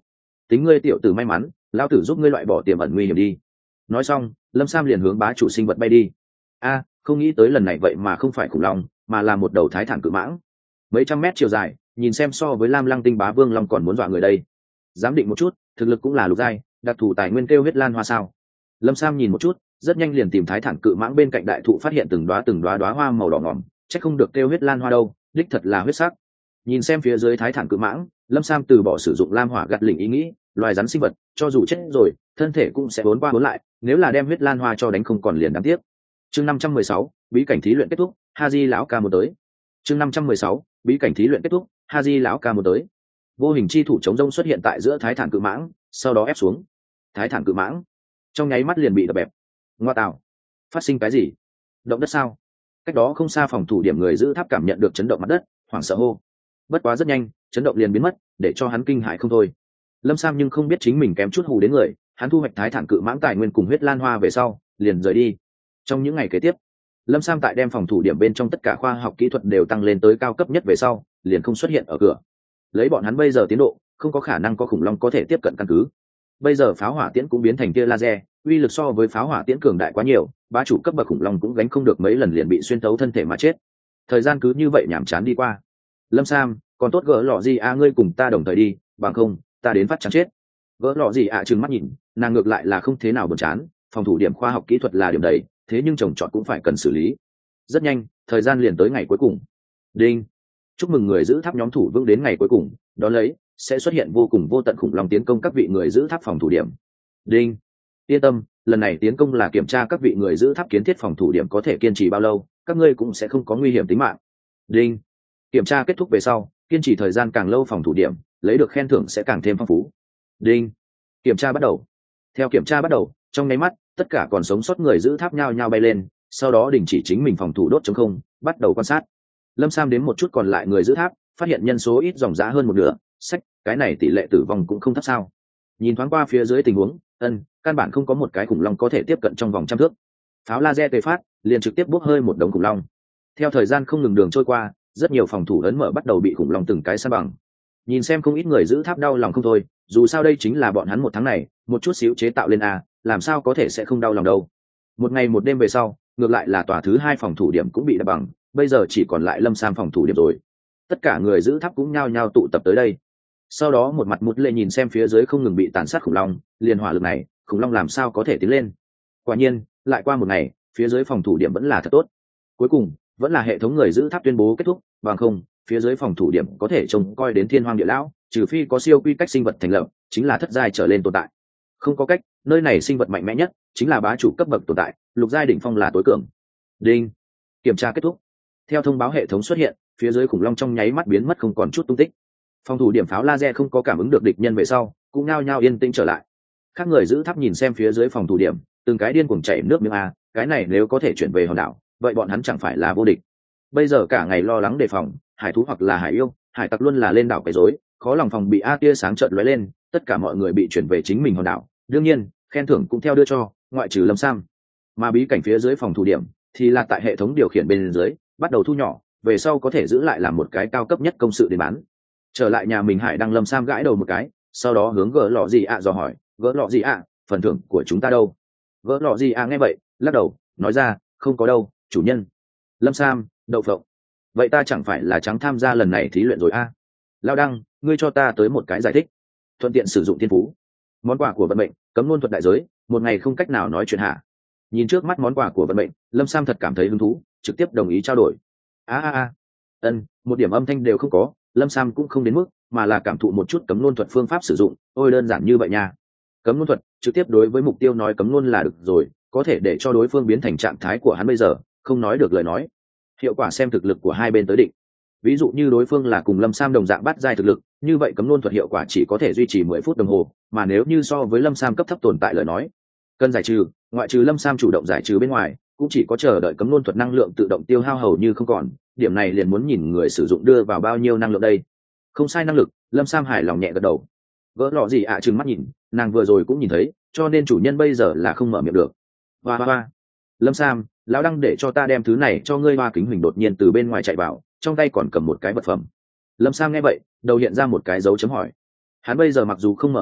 tính ngươi tiểu tử may mắn, lão tử giúp ngươi loại bỏ tiềm ẩn nguy hiểm đi. Nói xong, lâm sam liền hướng bá chủ sinh vật bay đi. A, không nghĩ tới lần này vậy mà không phải khủng long, mà là một đầu thái thản cự mãng, mấy trăm mét chiều dài, nhìn xem so với lam lăng tinh bá vương long còn muốn dọa người đây. Giám định một chút, thực lực cũng là lục giai, đặc thù tài nguyên kêu huyết lan hoa sao. Lâm sam nhìn một chút, rất nhanh liền tìm thái thản cự mãng bên cạnh đại thụ, phát hiện từng đoá từng đoá đoá hoa màu đỏ ngỏm, chắc không được kêu huyết lan hoa đâu, đích thật là huyết sắc. Nhìn xem phía dưới thái thản cự mãng, lâm sam từ bỏ sử dụng lam hỏa gạt lỉnh ý nghĩ, loài rắn sinh vật cho dù chết rồi thân thể cũng sẽ vốn qua vốn lại, nếu là đem huyết lan hoa cho đánh không còn liền đáng tiếc. Chương năm trăm mười sáu, bí cảnh thí luyện kết thúc, Haji lão ca một tới. Chương năm trăm mười sáu, bí cảnh thí luyện kết thúc, Haji lão ca một tới. Vô hình chi thủ chống rông xuất hiện tại giữa thái thản cự mãng, sau đó ép xuống. Thái thản cự mãng trong nháy mắt liền bị đập bẹp. Ngoa tạo, phát sinh cái gì? Động đất sao? Cách đó không xa phòng thủ điểm người giữ tháp cảm nhận được chấn động mặt đất, hoảng sợ hô. Bất quá rất nhanh, chấn động liền biến mất, để cho hắn kinh hãi không thôi. Lâm Sam nhưng không biết chính mình kém chút hù đến người, hắn thu hoạch thái thản cự mãng tài nguyên cùng huyết lan hoa về sau, liền rời đi. Trong những ngày kế tiếp, Lâm Sam tại đem phòng thủ điểm bên trong tất cả khoa học kỹ thuật đều tăng lên tới cao cấp nhất về sau, liền không xuất hiện ở cửa. Lấy bọn hắn bây giờ tiến độ, không có khả năng có khủng long có thể tiếp cận căn cứ. Bây giờ pháo hỏa tiễn cũng biến thành tia laser, uy lực so với pháo hỏa tiễn cường đại quá nhiều, bá chủ cấp bậc khủng long cũng gánh không được mấy lần liền bị xuyên tấu thân thể mà chết. Thời gian cứ như vậy nhàm chán đi qua. Lâm Sam, còn tốt gỡ lọ gì a, ngươi cùng ta đồng thời đi, bằng không ta đến phát chán chết. Gỡ lọ gì ạ trừng mắt nhìn, nàng ngược lại là không thế nào buồn chán, phòng thủ điểm khoa học kỹ thuật là điểm đầy, thế nhưng trồng trọt cũng phải cần xử lý. Rất nhanh, thời gian liền tới ngày cuối cùng. Đinh, chúc mừng người giữ tháp nhóm thủ vững đến ngày cuối cùng, đó lấy sẽ xuất hiện vô cùng vô tận khủng long tiến công các vị người giữ tháp phòng thủ điểm. Đinh, yên tâm, lần này tiến công là kiểm tra các vị người giữ tháp kiến thiết phòng thủ điểm có thể kiên trì bao lâu, các ngươi cũng sẽ không có nguy hiểm tính mạng. Đinh, kiểm tra kết thúc về sau, kiên trì thời gian càng lâu phòng thủ điểm, lấy được khen thưởng sẽ càng thêm phong phú. Đinh, kiểm tra bắt đầu. Theo kiểm tra bắt đầu, trong nháy mắt, tất cả còn sống sót người giữ tháp nhao nhao bay lên, sau đó đình chỉ chính mình phòng thủ đốt chống không, bắt đầu quan sát. Lâm Sam đến một chút còn lại người giữ tháp, phát hiện nhân số ít dòng giá hơn một nửa, sách, cái này tỷ lệ tử vong cũng không thấp sao. Nhìn thoáng qua phía dưới tình huống, ân, căn bản không có một cái khủng long có thể tiếp cận trong vòng trăm thước. Pháo laser tê phát, liền trực tiếp bốc hơi một đống khủng long. Theo thời gian không ngừng đường trôi qua, rất nhiều phòng thủ ấn mở bắt đầu bị khủng long từng cái san bằng. Nhìn xem không ít người giữ tháp đau lòng không thôi, dù sao đây chính là bọn hắn một tháng này một chút xíu chế tạo lên a, làm sao có thể sẽ không đau lòng đâu. Một ngày một đêm về sau, ngược lại là tòa thứ hai phòng thủ điểm cũng bị đập bằng, bây giờ chỉ còn lại Lâm Sam phòng thủ điểm rồi. Tất cả người giữ tháp cũng nhao nhao tụ tập tới đây. Sau đó một mặt mút lệ nhìn xem phía dưới không ngừng bị tàn sát khủng long, liền hỏa lực này, khủng long làm sao có thể tiến lên. Quả nhiên, lại qua một ngày, phía dưới phòng thủ điểm vẫn là thật tốt. Cuối cùng, vẫn là hệ thống người giữ tháp tuyên bố kết thúc, bằng không, phía dưới phòng thủ điểm có thể trông coi đến thiên hoang địa lão, trừ phi có siêu quy cách sinh vật thành lập, chính là thất giai trở lên tồn tại. Không có cách, nơi này sinh vật mạnh mẽ nhất chính là bá chủ cấp bậc tồn tại, lục giai đỉnh phong là tối cường. Đinh, kiểm tra kết thúc. Theo thông báo hệ thống xuất hiện, phía dưới khủng long trong nháy mắt biến mất không còn chút tung tích. Phòng thủ điểm pháo laser không có cảm ứng được địch nhân về sau, cũng nhao nhao yên tĩnh trở lại. Các người giữ tháp nhìn xem phía dưới phòng thủ điểm, từng cái điên cuồng chảy nước miếng a, cái này nếu có thể chuyển về hòn đảo, vậy bọn hắn chẳng phải là vô địch. Bây giờ cả ngày lo lắng đề phòng, hải thú hoặc là hải yêu, hải tặc luôn là lên đảo quấy rối, khó lòng phòng bị a tia sáng chợt lóe lên, tất cả mọi người bị chuyển về chính mình hòn đảo. Đương nhiên, khen thưởng cũng theo đưa cho, ngoại trừ Lâm Sam. Mà bí cảnh phía dưới phòng thủ điểm thì là tại hệ thống điều khiển bên dưới, bắt đầu thu nhỏ, về sau có thể giữ lại làm một cái cao cấp nhất công sự để bán. Trở lại nhà mình, Hải Đăng Lâm Sam gãi đầu một cái, sau đó hướng gỡ lọ gì ạ dò hỏi, gỡ lọ gì ạ, phần thưởng của chúng ta đâu? Gỡ lọ gì ạ nghe vậy, lắc đầu, nói ra, không có đâu, chủ nhân. Lâm Sam, đậu phộng. Vậy ta chẳng phải là trắng tham gia lần này thí luyện rồi a? À? Lao Đăng, ngươi cho ta tới một cái giải thích, thuận tiện sử dụng thiên phú. Món quà của vận mệnh, cấm luôn thuật đại giới, một ngày không cách nào nói chuyện hả? Nhìn trước mắt món quà của vận mệnh, Lâm Sam thật cảm thấy hứng thú, trực tiếp đồng ý trao đổi. A a a, ân, một điểm âm thanh đều không có. Lâm Sam cũng không đến mức, mà là cảm thụ một chút cấm luôn thuật phương pháp sử dụng, ôi đơn giản như vậy nha. Cấm luôn thuật trực tiếp đối với mục tiêu nói cấm luôn là được rồi, có thể để cho đối phương biến thành trạng thái của hắn bây giờ, không nói được lời nói. Hiệu quả xem thực lực của hai bên tới định. Ví dụ như đối phương là cùng Lâm Sam đồng dạng bắt giai thực lực, như vậy cấm luôn thuật hiệu quả chỉ có thể duy trì mười phút đồng hồ, mà nếu như so với Lâm Sam cấp thấp tồn tại lời nói, cần giải trừ, ngoại trừ Lâm Sam chủ động giải trừ bên ngoài, cũng chỉ có chờ đợi cấm luôn thuật năng lượng tự động tiêu hao hầu như không còn. Điểm này liền muốn nhìn người sử dụng đưa vào bao nhiêu năng lượng đây. Không sai năng lực, Lâm Sam hài lòng nhẹ gật đầu. Gỡ lọ gì ạ à, trừng mắt nhìn, nàng vừa rồi cũng nhìn thấy, cho nên chủ nhân bây giờ là không mở miệng được. Hoa hoa hoa. Lâm Sam, lão Đăng để cho ta đem thứ này cho ngươi. Hoa Kính Huỳnh đột nhiên từ bên ngoài chạy vào, trong tay còn cầm một cái vật phẩm. Lâm Sam nghe vậy, đầu hiện ra một cái dấu chấm hỏi. Hắn bây giờ mặc dù không mở miệng được,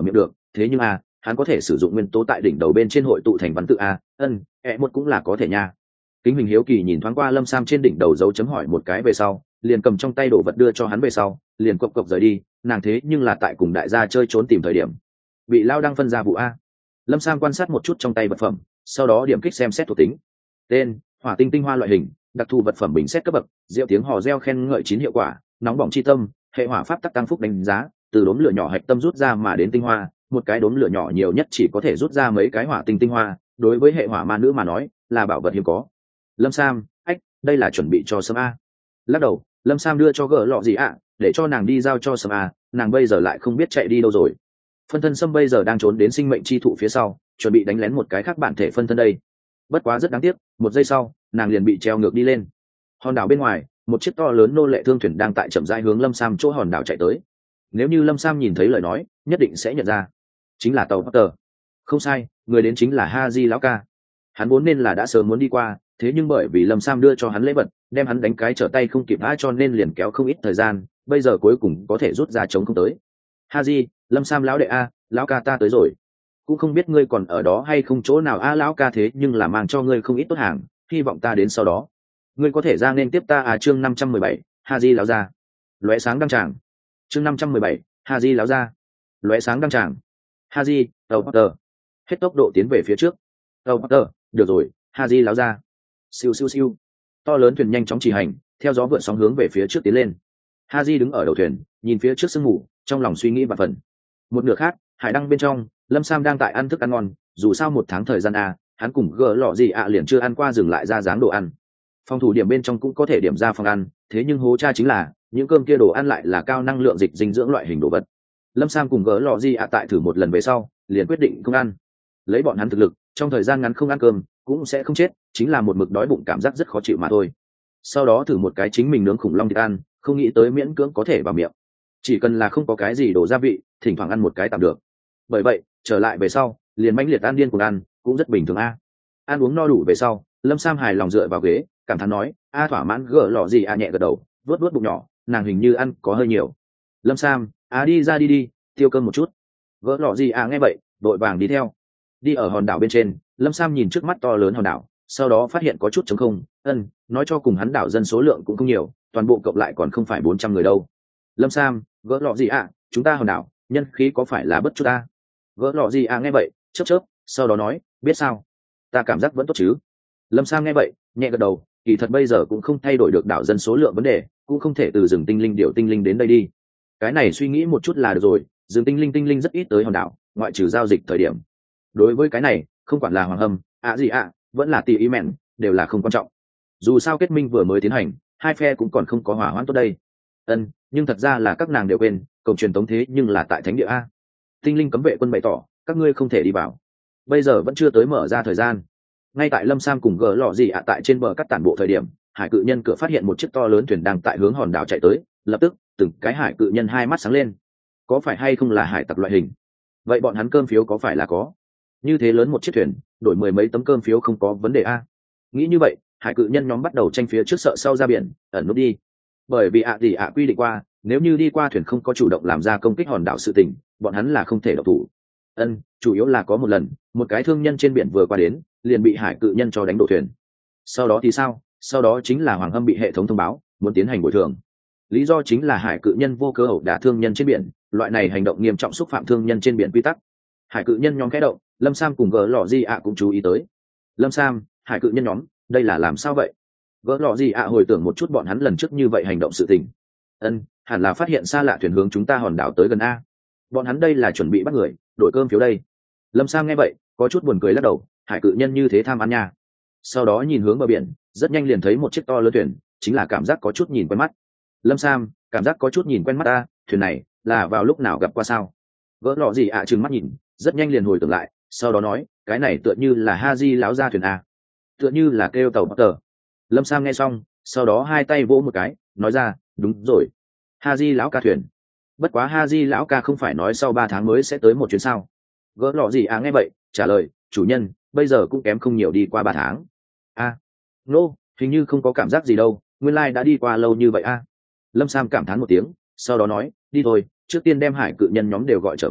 thế nhưng a hắn có thể sử dụng nguyên tố tại đỉnh đầu bên trên hội tụ thành văn tự a ân e một cũng là có thể nha. Kính Huỳnh hiếu kỳ nhìn thoáng qua Lâm Sam trên đỉnh đầu dấu chấm hỏi một cái về sau, liền cầm trong tay đồ vật đưa cho hắn về sau, liền cộc cộc rời đi. Nàng thế nhưng là tại cùng đại gia chơi trốn tìm thời điểm bị lao đang phân ra vụ a. Lâm Sam quan sát một chút trong tay vật phẩm, sau đó điểm kích xem xét thuộc tính. Tên: hỏa tinh tinh hoa loại hình, đặc thù vật phẩm bình xét cấp bậc, diệu tiếng hò reo khen ngợi chín hiệu quả, nóng bỏng chi tâm, hệ hỏa pháp tắc tăng phúc đánh giá, từ đốm lửa nhỏ hạch tâm rút ra mà đến tinh hoa, một cái đốm lửa nhỏ nhiều nhất chỉ có thể rút ra mấy cái hỏa tinh tinh hoa, đối với hệ hỏa ma nữ mà nói là bảo vật hiếm có. Lâm Sam, ách, đây là chuẩn bị cho Sâm a. Lắc đầu, Lâm Sam đưa cho gỡ lọ gì ạ, để cho nàng đi giao cho Sâm a, nàng bây giờ lại không biết chạy đi đâu rồi. Phân thân Sâm bây giờ đang trốn đến sinh mệnh chi thụ phía sau, chuẩn bị đánh lén một cái khác bản thể phân thân đây. Bất quá rất đáng tiếc, một giây sau, nàng liền bị treo ngược đi lên. Hòn đảo bên ngoài, một chiếc to lớn nô lệ thương thuyền đang tại chậm rãi hướng Lâm Sam chỗ hòn đảo chạy tới. Nếu như Lâm Sam nhìn thấy lời nói, nhất định sẽ nhận ra, chính là tàu Potter. Không sai, người đến chính là Haji lão ca. Hắn vốn nên là đã sớm muốn đi qua, thế nhưng bởi vì Lâm Sam đưa cho hắn lễ vật, đem hắn đánh cái trở tay không kịp ai cho nên liền kéo không ít thời gian, bây giờ cuối cùng có thể rút ra chống không tới. Haji, Lâm Sam lão đệ a, lão ca ta tới rồi. Cũng không biết ngươi còn ở đó hay không chỗ nào a lão ca thế nhưng là mang cho ngươi không ít tốt hàng, hy vọng ta đến sau đó. Ngươi có thể ra nên tiếp ta à chương năm trăm mười bảy, Haji lão gia. Lóe sáng đăng tràng. Chương năm trăm mười bảy, Haji lão gia. Lóe sáng đăng tràng. Haji, tàu Potter. Hết tốc độ tiến về phía trước. Tàu Potter, được rồi, Haji lão gia. Siêu siêu siêu. To lớn thuyền nhanh chóng chỉ hành, theo gió vượn sóng hướng về phía trước tiến lên. Haji đứng ở đầu thuyền, nhìn phía trước sương mù, trong lòng suy nghĩ và phần. Một nửa khác, hải đăng bên trong, Lâm Sam đang tại ăn thức ăn ngon, dù sao một tháng thời gian a, hắn cùng gỡ lọ gì ạ liền chưa ăn qua dừng lại ra dáng đồ ăn. Phòng thủ điểm bên trong cũng có thể điểm ra phòng ăn, thế nhưng hố cha chính là những cơm kia đồ ăn lại là cao năng lượng dịch dinh dưỡng loại hình đồ vật. Lâm Sam cùng gỡ lọ gì ạ tại thử một lần về sau, liền quyết định không ăn. Lấy bọn hắn thực lực, trong thời gian ngắn không ăn cơm cũng sẽ không chết, chính là một mực đói bụng cảm giác rất khó chịu mà thôi. Sau đó thử một cái chính mình nướng khủng long thịt ăn, không nghĩ tới miễn cưỡng có thể vào miệng. Chỉ cần là không có cái gì đổ gia vị, thỉnh thoảng ăn một cái tạm được. Bởi vậy, trở lại về sau, liền mãnh liệt ăn điên cuồng ăn, cũng rất bình thường a. Ăn uống no đủ về sau, Lâm Sam hài lòng dựa vào ghế, cảm thán nói, a thỏa mãn gỡ lọ gì a nhẹ gật đầu, vớt vớt bụng nhỏ, nàng hình như ăn có hơi nhiều. Lâm Sam, a đi ra đi đi, tiêu cơm một chút. Gỡ lọ gì a nghe vậy, đội vàng đi theo. Đi ở hòn đảo bên trên, Lâm Sam nhìn trước mắt to lớn hòn đảo, sau đó phát hiện có chút trống không, ân, nói cho cùng hắn đảo dân số lượng cũng không nhiều, toàn bộ cộng lại còn không phải bốn trăm người đâu. Lâm Sam, gỡ lọ gì a, chúng ta hòn đảo, nhân khí có phải là bất chút ta? Gỡ lọ gì a nghe vậy, chớp chớp, sau đó nói, biết sao? Ta cảm giác vẫn tốt chứ. Lâm Sam nghe vậy, nhẹ gật đầu, kỳ thật bây giờ cũng không thay đổi được đảo dân số lượng vấn đề, cũng không thể từ rừng tinh linh điệu tinh linh đến đây đi. Cái này suy nghĩ một chút là được rồi, rừng tinh linh tinh linh rất ít tới hòn đảo, ngoại trừ giao dịch thời điểm. Đối với cái này, không quản là hoàng hâm, ạ gì ạ, vẫn là tỷ ý mẹn, đều là không quan trọng. Dù sao kết minh vừa mới tiến hành, hai phe cũng còn không có hòa hoãn tốt đây. Ân, nhưng thật ra là các nàng đều quên, cổng truyền tống thế nhưng là tại thánh địa a. Tinh linh cấm vệ quân bày tỏ, các ngươi không thể đi vào. Bây giờ vẫn chưa tới mở ra thời gian. Ngay tại Lâm Sam cùng gỡ lọ gì ạ tại trên bờ cắt tản bộ thời điểm, hải cự nhân cửa phát hiện một chiếc to lớn thuyền đang tại hướng hòn đảo chạy tới, lập tức từng cái hải cự nhân hai mắt sáng lên. Có phải hay không là hải tặc loại hình? Vậy bọn hắn cơm phiếu có phải là có? Như thế lớn một chiếc thuyền, đổi mười mấy tấm cơm phiếu không có vấn đề a. Nghĩ như vậy, hải cự nhân nhóm bắt đầu tranh phía trước sợ sau ra biển, ẩn nút đi. Bởi vì ạ gì ạ quy định qua, nếu như đi qua thuyền không có chủ động làm ra công kích hòn đảo sự tình, bọn hắn là không thể độc thủ. Ân, chủ yếu là có một lần, một cái thương nhân trên biển vừa qua đến, liền bị hải cự nhân cho đánh đổ thuyền. Sau đó thì sao? Sau đó chính là hoàng hâm bị hệ thống thông báo, muốn tiến hành bồi thường. Lý do chính là hải cự nhân vô cớ ẩu đả thương nhân trên biển, loại này hành động nghiêm trọng xúc phạm thương nhân trên biển quy tắc. Hải cự nhân nhóm khẽ động, Lâm Sam cùng gỡ lọ gì ạ cũng chú ý tới. Lâm Sam, hải cự nhân nhóm, đây là làm sao vậy? Gỡ lọ gì ạ hồi tưởng một chút bọn hắn lần trước như vậy hành động sự tình. Ân, hẳn là phát hiện xa lạ thuyền hướng chúng ta hòn đảo tới gần a. Bọn hắn đây là chuẩn bị bắt người, đổi cơm phiếu đây. Lâm Sam nghe vậy, có chút buồn cười lắc đầu, hải cự nhân như thế tham ăn nha. Sau đó nhìn hướng bờ biển, rất nhanh liền thấy một chiếc to lớn thuyền, chính là cảm giác có chút nhìn quen mắt. Lâm Sam, cảm giác có chút nhìn quen mắt ta, thuyền này là vào lúc nào gặp qua sao? Gỡ lọ gì ạ trừng mắt nhìn, rất nhanh liền hồi tưởng lại, sau đó nói, cái này tựa như là Haji láo ra thuyền a, tựa như là kêu tàu Potter. Lâm Sam nghe xong, sau đó hai tay vỗ một cái, nói ra, đúng rồi, Haji lão ca thuyền. Bất quá Haji lão ca không phải nói sau ba tháng mới sẽ tới một chuyến sao? Gỡ lọ gì à nghe vậy, trả lời, chủ nhân, bây giờ cũng kém không nhiều đi qua ba tháng. A, nô, hình như không có cảm giác gì đâu, nguyên lai đã đi qua lâu như vậy a. Lâm Sam cảm thán một tiếng, sau đó nói, đi thôi, trước tiên đem hải cự nhân nhóm đều gọi trở về,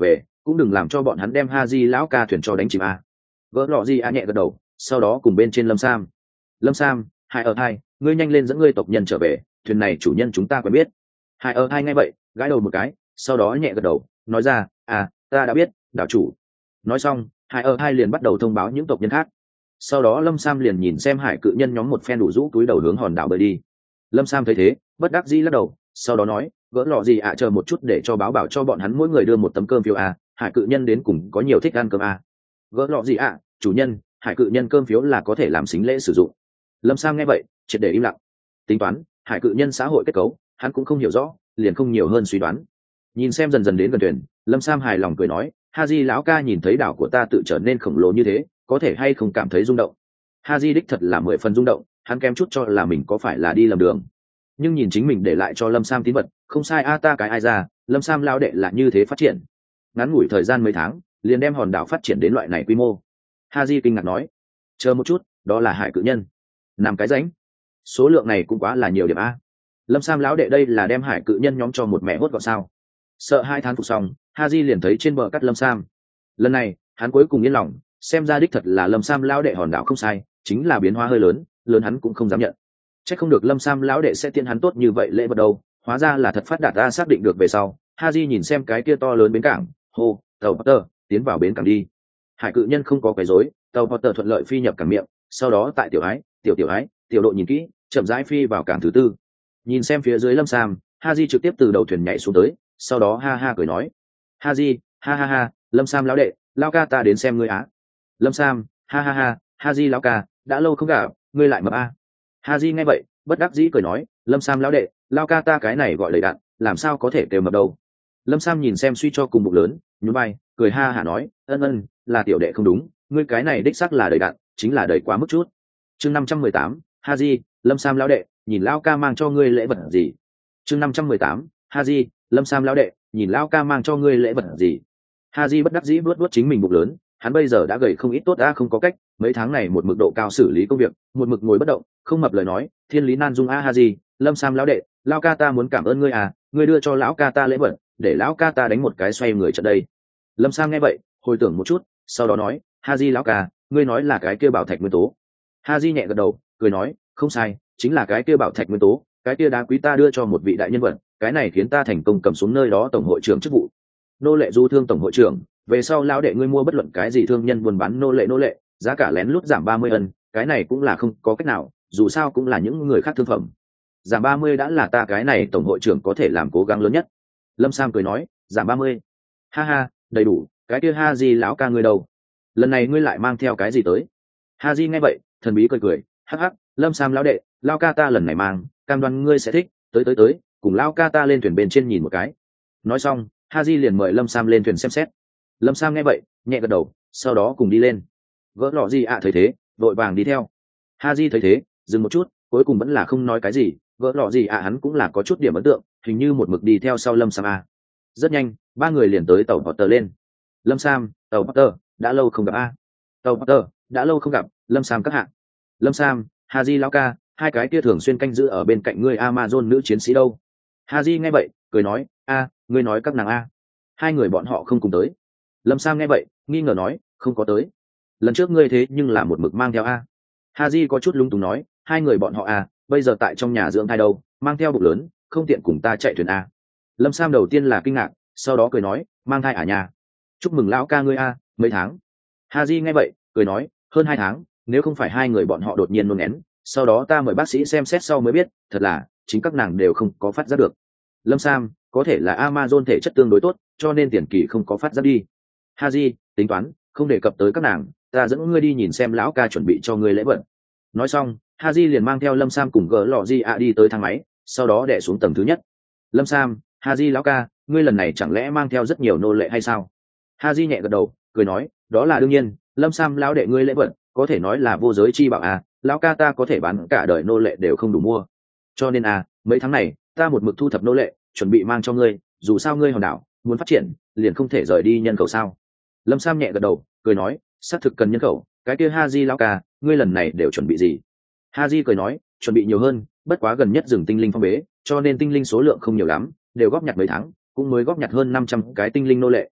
cũng đừng làm cho bọn hắn đem ha di lão ca thuyền cho đánh chìm a. Gỡ lọ gì a nhẹ gật đầu, sau đó cùng bên trên lâm sam. Lâm sam, hai ở hai, ngươi nhanh lên dẫn ngươi tộc nhân trở về, thuyền này chủ nhân chúng ta quen biết. Hai ở hai ngay vậy, gãi đầu một cái, sau đó nhẹ gật đầu, nói ra, à, ta đã biết, đạo chủ. Nói xong, hai ở hai liền bắt đầu thông báo những tộc nhân khác. Sau đó lâm sam liền nhìn xem hải cự nhân nhóm một phen đủ rũ túi đầu hướng hòn đảo bơi đi. Lâm sam thấy thế, bất đắc dĩ lắc đầu, sau đó nói, gỡ lọ gì ạ, chờ một chút để cho báo bảo cho bọn hắn mỗi người đưa một tấm cơm phiếu à, hải cự nhân đến cùng có nhiều thích ăn cơm à. Gỡ lọ gì ạ, chủ nhân, hải cự nhân cơm phiếu là có thể làm xính lễ sử dụng. Lâm sam nghe vậy, triệt để im lặng. Tính toán hải cự nhân xã hội kết cấu hắn cũng không hiểu rõ, liền không nhiều hơn suy đoán. Nhìn xem dần dần đến gần thuyền, lâm sam hài lòng cười nói, ha di lão ca nhìn thấy đảo của ta tự trở nên khổng lồ như thế, có thể hay không cảm thấy rung động. Ha di đích thật là mười phần rung động, hắn kém chút cho là mình có phải là đi lầm đường. Nhưng nhìn chính mình để lại cho lâm sam tín vật, không sai a, ta cái ai ra, lâm sam lao đệ là như thế phát triển. Ngắn ngủi thời gian mấy tháng liền đem hòn đảo phát triển đến loại này quy mô. Ha di kinh ngạc nói, chờ một chút, đó là hải cự nhân nằm cái ránh, số lượng này cũng quá là nhiều điểm a. Lâm sam lão đệ đây là đem hải cự nhân nhóm cho một mẹ hốt gọn sao. Sợ hai tháng phục xong, ha di liền thấy trên bờ cắt lâm sam. Lần này hắn cuối cùng yên lòng, xem ra đích thật là lâm sam lão đệ hòn đảo không sai, chính là biến hóa hơi lớn, lớn hắn cũng không dám nhận. Chắc không được lâm sam lão đệ sẽ tiện hắn tốt như vậy lễ vật đâu, hóa ra là thật phát đạt. Ta xác định được về sau, ha di nhìn xem cái kia to lớn bến cảng, hô, tàu Potter, tiến vào bến cảng đi. Hải cự nhân không có quấy rối, tàu Potter thuận lợi phi nhập cảng miệng, sau đó tại tiểu ái, tiểu tiểu ái, tiểu độ nhìn kỹ, chậm rãi phi vào cảng thứ tư. Nhìn xem phía dưới lâm sam, ha di trực tiếp từ đầu thuyền nhảy xuống tới, sau đó ha ha cười nói, ha di, ha ha ha, lâm sam lão đệ, lao ca ta đến xem ngươi á. Lâm sam, ha ha ha, ha di lão ca, đã lâu không gặp, ngươi lại mập a. Ha di nghe vậy, bất đắc dĩ cười nói, lâm sam lão đệ, lao ca ta cái này gọi đầy đạn, làm sao có thể đều mập đâu. Lâm sam nhìn xem suy cho cùng bụng lớn, nhún vai, cười ha hả nói, ân ân, là tiểu đệ không đúng, ngươi cái này đích xác là đầy đạn, chính là đầy quá mức chút. Chương năm trăm mười tám, ha di, lâm sam lão đệ, nhìn lao ca mang cho ngươi lễ vật gì. Chương năm trăm mười tám, ha di, lâm sam lão đệ, nhìn lao ca mang cho ngươi lễ vật gì. Ha di bất đắc dĩ vuốt vuốt chính mình bụng lớn, hắn bây giờ đã gầy không ít, tốt đã không có cách, mấy tháng này một mực độ cao xử lý công việc, một mực ngồi bất động, không mập lời nói, thiên lý nan dung a. Ha di, lâm sam lão đệ, lao ca ta muốn cảm ơn ngươi à, ngươi đưa cho lão ca ta lễ vật, để lão ca ta đánh một cái xoay người trận đây. Lâm sam nghe vậy, hồi tưởng một chút, sau đó nói, ha di lão ca, ngươi nói là cái kia bảo thạch nguyên tố. Ha di nhẹ gật đầu, cười nói, không sai, chính là cái kia bảo thạch nguyên tố, cái kia đá quý ta đưa cho một vị đại nhân vật, cái này khiến ta thành công cầm xuống nơi đó tổng hội trưởng chức vụ. Nô lệ du thương tổng hội trưởng, về sau lão đệ ngươi mua bất luận cái gì thương nhân buôn bán nô lệ nô lệ, giá cả lén lút giảm ba mươi ân, cái này cũng là không có cách nào, dù sao cũng là những người khác thương phẩm. Giảm ba mươi đã là ta cái này tổng hội trưởng có thể làm cố gắng lớn nhất. Lâm Sam cười nói, giảm ba mươi, ha ha, đầy đủ, cái kia ha di lão ca ngươi đâu? Lần này ngươi lại mang theo cái gì tới? Ha di nghe vậy, thần bí cười cười, hắc hắc, Lâm Sam lão đệ, lao ca ta lần này mang, cam đoan ngươi sẽ thích, tới tới tới, cùng lao ca ta lên thuyền bên trên nhìn một cái. Nói xong, ha di liền mời Lâm Sam lên thuyền xem xét. Lâm Sam nghe vậy, nhẹ gật đầu, sau đó cùng đi lên. Gỡ lọ gì ạ thấy thế, vội vàng đi theo. Ha di thấy thế, dừng một chút, cuối cùng vẫn là không nói cái gì. Gỡ lọ gì ạ hắn cũng là có chút điểm ấn tượng, hình như một mực đi theo sau Lâm Sam a. Rất nhanh, ba người liền tới tàu Potter lên. Lâm Sam, tàu Potter, đã lâu không gặp a. Tàu Potter, đã lâu không gặp, Lâm Sam các hạ. Lâm Sam, ha di lão ca, hai cái kia thường xuyên canh giữ ở bên cạnh ngươi Amazon nữ chiến sĩ đâu? Ha di nghe vậy, cười nói, a, ngươi nói các nàng a? Hai người bọn họ không cùng tới. Lâm Sam nghe vậy, nghi ngờ nói, không có tới. Lần trước ngươi thế nhưng là một mực mang theo a. Ha di có chút lung túng nói, hai người bọn họ a, bây giờ tại trong nhà dưỡng thai đâu, mang theo bụng lớn, không tiện cùng ta chạy thuyền a. Lâm Sam đầu tiên là kinh ngạc, sau đó cười nói, mang thai à nhà? Chúc mừng lão ca ngươi a, mấy tháng? Ha di nghe vậy, cười nói, hơn hai tháng, nếu không phải hai người bọn họ đột nhiên nôn én, sau đó ta mời bác sĩ xem xét sau mới biết, thật là chính các nàng đều không có phát giác được. Lâm Sam, có thể là Amazon thể chất tương đối tốt, cho nên tiền kỳ không có phát giác đi. Haji, tính toán, không đề cập tới các nàng, ta dẫn ngươi đi nhìn xem lão ca chuẩn bị cho ngươi lễ vật. Nói xong, Haji liền mang theo Lâm Sam cùng gỡ lọ Di ạ đi tới thang máy, sau đó đè xuống tầng thứ nhất. Lâm Sam, Haji lão ca, ngươi lần này chẳng lẽ mang theo rất nhiều nô lệ hay sao? Haji nhẹ gật đầu, cười nói, đó là đương nhiên, Lâm Sam lão đệ ngươi lễ vật, có thể nói là vô giới chi bảo à, lão ca ta có thể bán cả đời nô lệ đều không đủ mua. Cho nên à, mấy tháng này, ta một mực thu thập nô lệ, chuẩn bị mang cho ngươi, dù sao ngươi hòn đảo muốn phát triển, liền không thể rời đi nhân khẩu sao? Lâm Sam nhẹ gật đầu, cười nói, xác thực cần nhân khẩu, cái kia Haji lão ca, ngươi lần này đều chuẩn bị gì? Haji cười nói, chuẩn bị nhiều hơn, bất quá gần nhất rừng tinh linh phong bế, cho nên tinh linh số lượng không nhiều lắm, đều góp nhặt mấy tháng, cũng mới góp nhặt hơn năm trăm cái tinh linh nô lệ.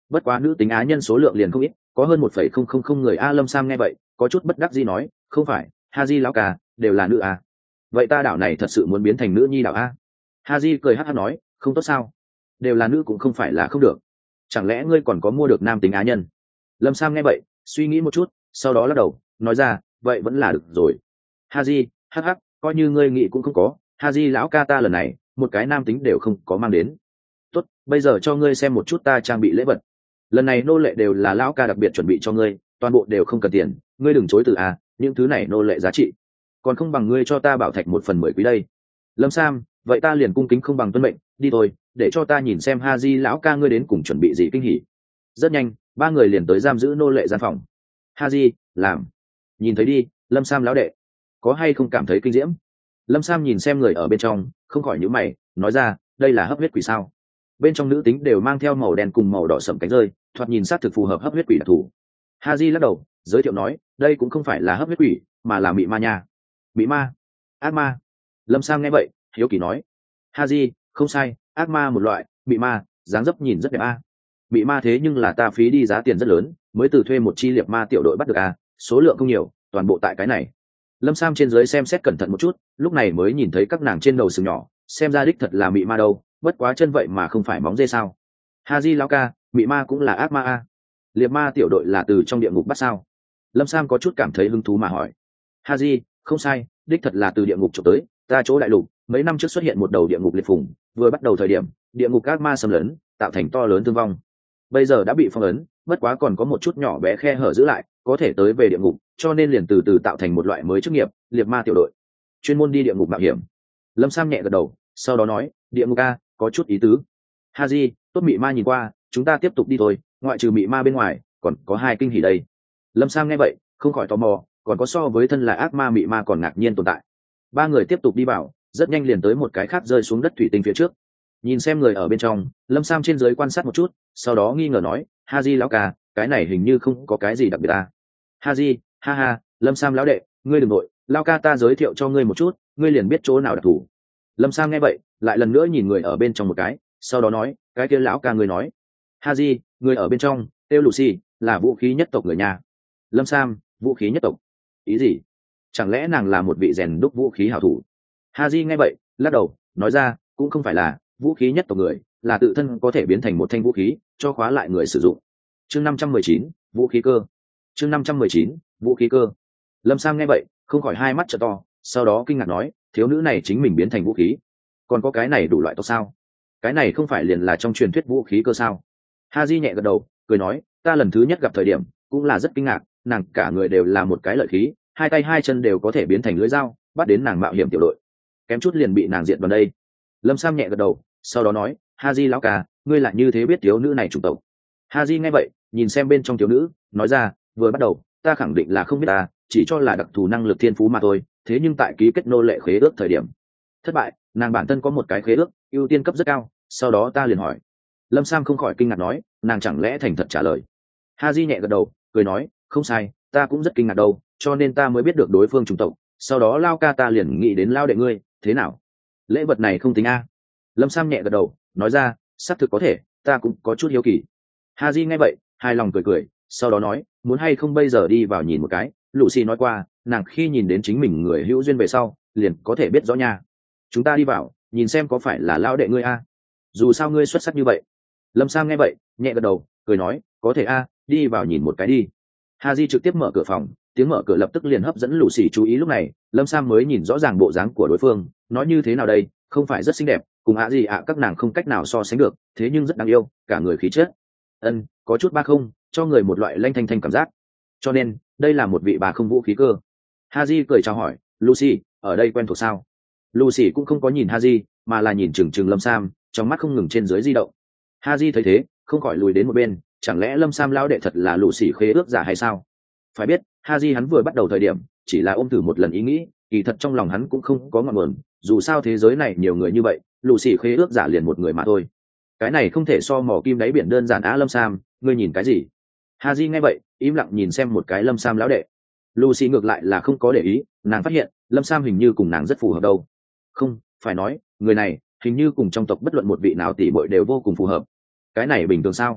bất quá nữ tính á nhân số lượng liền không ít, có hơn một phẩy không không không người a. Lâm Sam nghe vậy có chút bất đắc dĩ nói, không phải Haji lão ca đều là nữ a, vậy ta đảo này thật sự muốn biến thành nữ nhi đảo a. Haji cười hắc hắc nói, không tốt sao, đều là nữ cũng không phải là không được, chẳng lẽ ngươi còn có mua được nam tính á nhân? Lâm Sam nghe vậy suy nghĩ một chút, sau đó lắc đầu nói ra, vậy vẫn là được rồi. Haji hắc hắc, coi như ngươi nghĩ cũng không có, Haji lão ca ta lần này một cái nam tính đều không có mang đến. Tốt, bây giờ cho ngươi xem một chút ta trang bị lễ vật, lần này nô lệ đều là lão ca đặc biệt chuẩn bị cho ngươi, toàn bộ đều không cần tiền, ngươi đừng chối từ à, những thứ này nô lệ giá trị còn không bằng ngươi cho ta bảo thạch một phần mười quý đây. Lâm Sam, vậy ta liền cung kính không bằng tuân mệnh, đi thôi, để cho ta nhìn xem Haji lão ca ngươi đến cùng chuẩn bị gì kinh hỉ. Rất nhanh ba người liền tới giam giữ nô lệ gian phòng. Haji làm, nhìn thấy đi, Lâm Sam lão đệ, có hay không cảm thấy kinh diễm? Lâm Sam nhìn xem người ở bên trong không khỏi nhíu mày, nói ra, đây là hấp huyết quỷ sao? Bên trong nữ tính đều mang theo màu đen cùng màu đỏ sẫm cánh rơi, thoạt nhìn sát thực phù hợp hấp huyết quỷ đặc thù. Haji lắc đầu giới thiệu nói, đây cũng không phải là hấp huyết quỷ mà là mị ma nha. Mị ma? Ác ma? Lâm Sam nghe vậy hiếu kỳ nói, Haji không sai, ác ma một loại, mị ma dáng dấp nhìn rất đẹp a. À. Mị ma thế nhưng là ta phí đi giá tiền rất lớn mới từ thuê một chi liệt ma tiểu đội bắt được a, à. Số lượng không nhiều, toàn bộ tại cái này. Lâm Sam trên dưới xem xét cẩn thận một chút, lúc này mới nhìn thấy các nàng trên đầu sừng nhỏ, xem ra đích thật là mị ma đâu, bất quá chân vậy mà không phải móng dê sao? Haji lão ca, mị ma cũng là ác ma a? Liệt ma tiểu đội là từ trong địa ngục bắt sao? Lâm Sam có chút cảm thấy hứng thú mà hỏi. Haji không sai, đích thật là từ địa ngục trộm tới, ta chỗ đại lục mấy năm trước xuất hiện một đầu địa ngục liệt phùng, vừa bắt đầu thời điểm địa ngục ác ma xâm lấn tạo thành to lớn thương vong, bây giờ đã bị phong ấn, bất quá còn có một chút nhỏ bé khe hở giữ lại, có thể tới về địa ngục, cho nên liền từ từ tạo thành một loại mới chức nghiệp, liệt ma tiểu đội, chuyên môn đi địa ngục mạo hiểm. Lâm Sam nhẹ gật đầu, sau đó nói, địa ngục a, có chút ý tứ. Haji tốt, mị ma nhìn qua, chúng ta tiếp tục đi thôi, ngoại trừ mị ma bên ngoài còn có hai kinh hỉ đây. Lâm Sam nghe vậy không khỏi tò mò, còn có so với thân là ác ma mị ma còn ngạc nhiên tồn tại. Ba người tiếp tục đi vào, rất nhanh liền tới một cái khác rơi xuống đất thủy tinh phía trước. Nhìn xem người ở bên trong, Lâm Sam trên dưới quan sát một chút, sau đó nghi ngờ nói, Haji lão ca, cái này hình như không có cái gì đặc biệt à? Haji ha ha, Lâm Sam lão đệ, ngươi đừng nội, lão ca ta giới thiệu cho ngươi một chút, ngươi liền biết chỗ nào đặc thù. Lâm Sam nghe vậy lại lần nữa nhìn người ở bên trong một cái, sau đó nói, cái kia lão ca ngươi nói, Haji, người ở bên trong Têu Lucy là vũ khí nhất tộc người nhà. Lâm Sam, vũ khí nhất tộc, ý gì? Chẳng lẽ nàng là một vị rèn đúc vũ khí hảo thủ? Haji nghe vậy lắc đầu nói ra, cũng không phải là vũ khí nhất tộc người, là tự thân có thể biến thành một thanh vũ khí cho khóa lại người sử dụng. Chương năm trăm mười chín, vũ khí cơ. Chương năm trăm mười chín, vũ khí cơ. Lâm Sam nghe vậy không khỏi hai mắt trợ to, sau đó kinh ngạc nói, thiếu nữ này chính mình biến thành vũ khí, còn có cái này đủ loại tộc sao? Cái này không phải liền là trong truyền thuyết vũ khí cơ sao? Haji nhẹ gật đầu cười nói, ta lần thứ nhất gặp thời điểm cũng là rất kinh ngạc, nàng cả người đều là một cái lợi khí, hai tay hai chân đều có thể biến thành lưỡi dao, bắt đến nàng mạo hiểm tiểu đội, kém chút liền bị nàng diệt vào đây. Lâm Sam nhẹ gật đầu, sau đó nói, Haji lão ca, ngươi lại như thế biết thiếu nữ này chủng tộc? Haji nghe vậy nhìn xem bên trong thiếu nữ, nói ra, vừa bắt đầu ta khẳng định là không biết, ta chỉ cho là đặc thù năng lực thiên phú mà thôi, thế nhưng tại ký kết nô lệ khế ước thời điểm thất bại, nàng bản thân có một cái khế ước ưu tiên cấp rất cao, sau đó ta liền hỏi. Lâm Sam không khỏi kinh ngạc nói, nàng chẳng lẽ thành thật trả lời? Haji nhẹ gật đầu cười nói, không sai, ta cũng rất kinh ngạc đâu, cho nên ta mới biết được đối phương chủng tộc, sau đó lao ca ta liền nghĩ đến lao đệ ngươi, thế nào, lễ vật này không tính a? Lâm Sam nhẹ gật đầu nói ra, xác thực có thể, ta cũng có chút hiếu kỳ. Haji nghe vậy hài lòng cười cười, sau đó nói, muốn hay không bây giờ đi vào nhìn một cái, Lucy nói qua, nàng khi nhìn đến chính mình người hữu duyên về sau liền có thể biết rõ nha. Chúng ta đi vào nhìn xem có phải là lao đệ ngươi a? Dù sao ngươi xuất sắc như vậy. Lâm Sam nghe vậy nhẹ gật đầu cười nói, có thể a, đi vào nhìn một cái đi. Haji trực tiếp mở cửa phòng, tiếng mở cửa lập tức liền hấp dẫn Lucy chú ý. Lúc này Lâm Sam mới nhìn rõ ràng bộ dáng của đối phương, nói như thế nào đây, không phải rất xinh đẹp, cùng ạ gì ạ các nàng không cách nào so sánh được, thế nhưng rất đáng yêu, cả người khí chất ân có chút ba không, cho người một loại lanh thanh thanh cảm giác, cho nên đây là một vị bà không vũ khí cơ. Haji cười chào hỏi, Lucy ở đây quen thuộc sao? Lucy cũng không có nhìn Haji mà là nhìn chừng chừng Lâm Sam, trong mắt không ngừng trên dưới di động. Haji thấy thế không khỏi lùi đến một bên, chẳng lẽ Lâm Sam lão đệ thật là Lucy khế ước giả hay sao? Phải biết Haji hắn vừa bắt đầu thời điểm chỉ là ôm thử một lần ý nghĩ, kỳ thật trong lòng hắn cũng không có ngọn nguồn, dù sao thế giới này nhiều người như vậy, Lucy khế ước giả liền một người mà thôi, cái này không thể so mỏ kim đáy biển đơn giản á. Lâm Sam, ngươi nhìn cái gì? Haji nghe vậy im lặng nhìn xem một cái Lâm Sam lão đệ. Lucy ngược lại là không có để ý, nàng phát hiện Lâm Sam hình như cùng nàng rất phù hợp đâu. Không phải nói người này hình như cùng trong tộc bất luận một vị nào tỷ muội đều vô cùng phù hợp, cái này bình thường sao?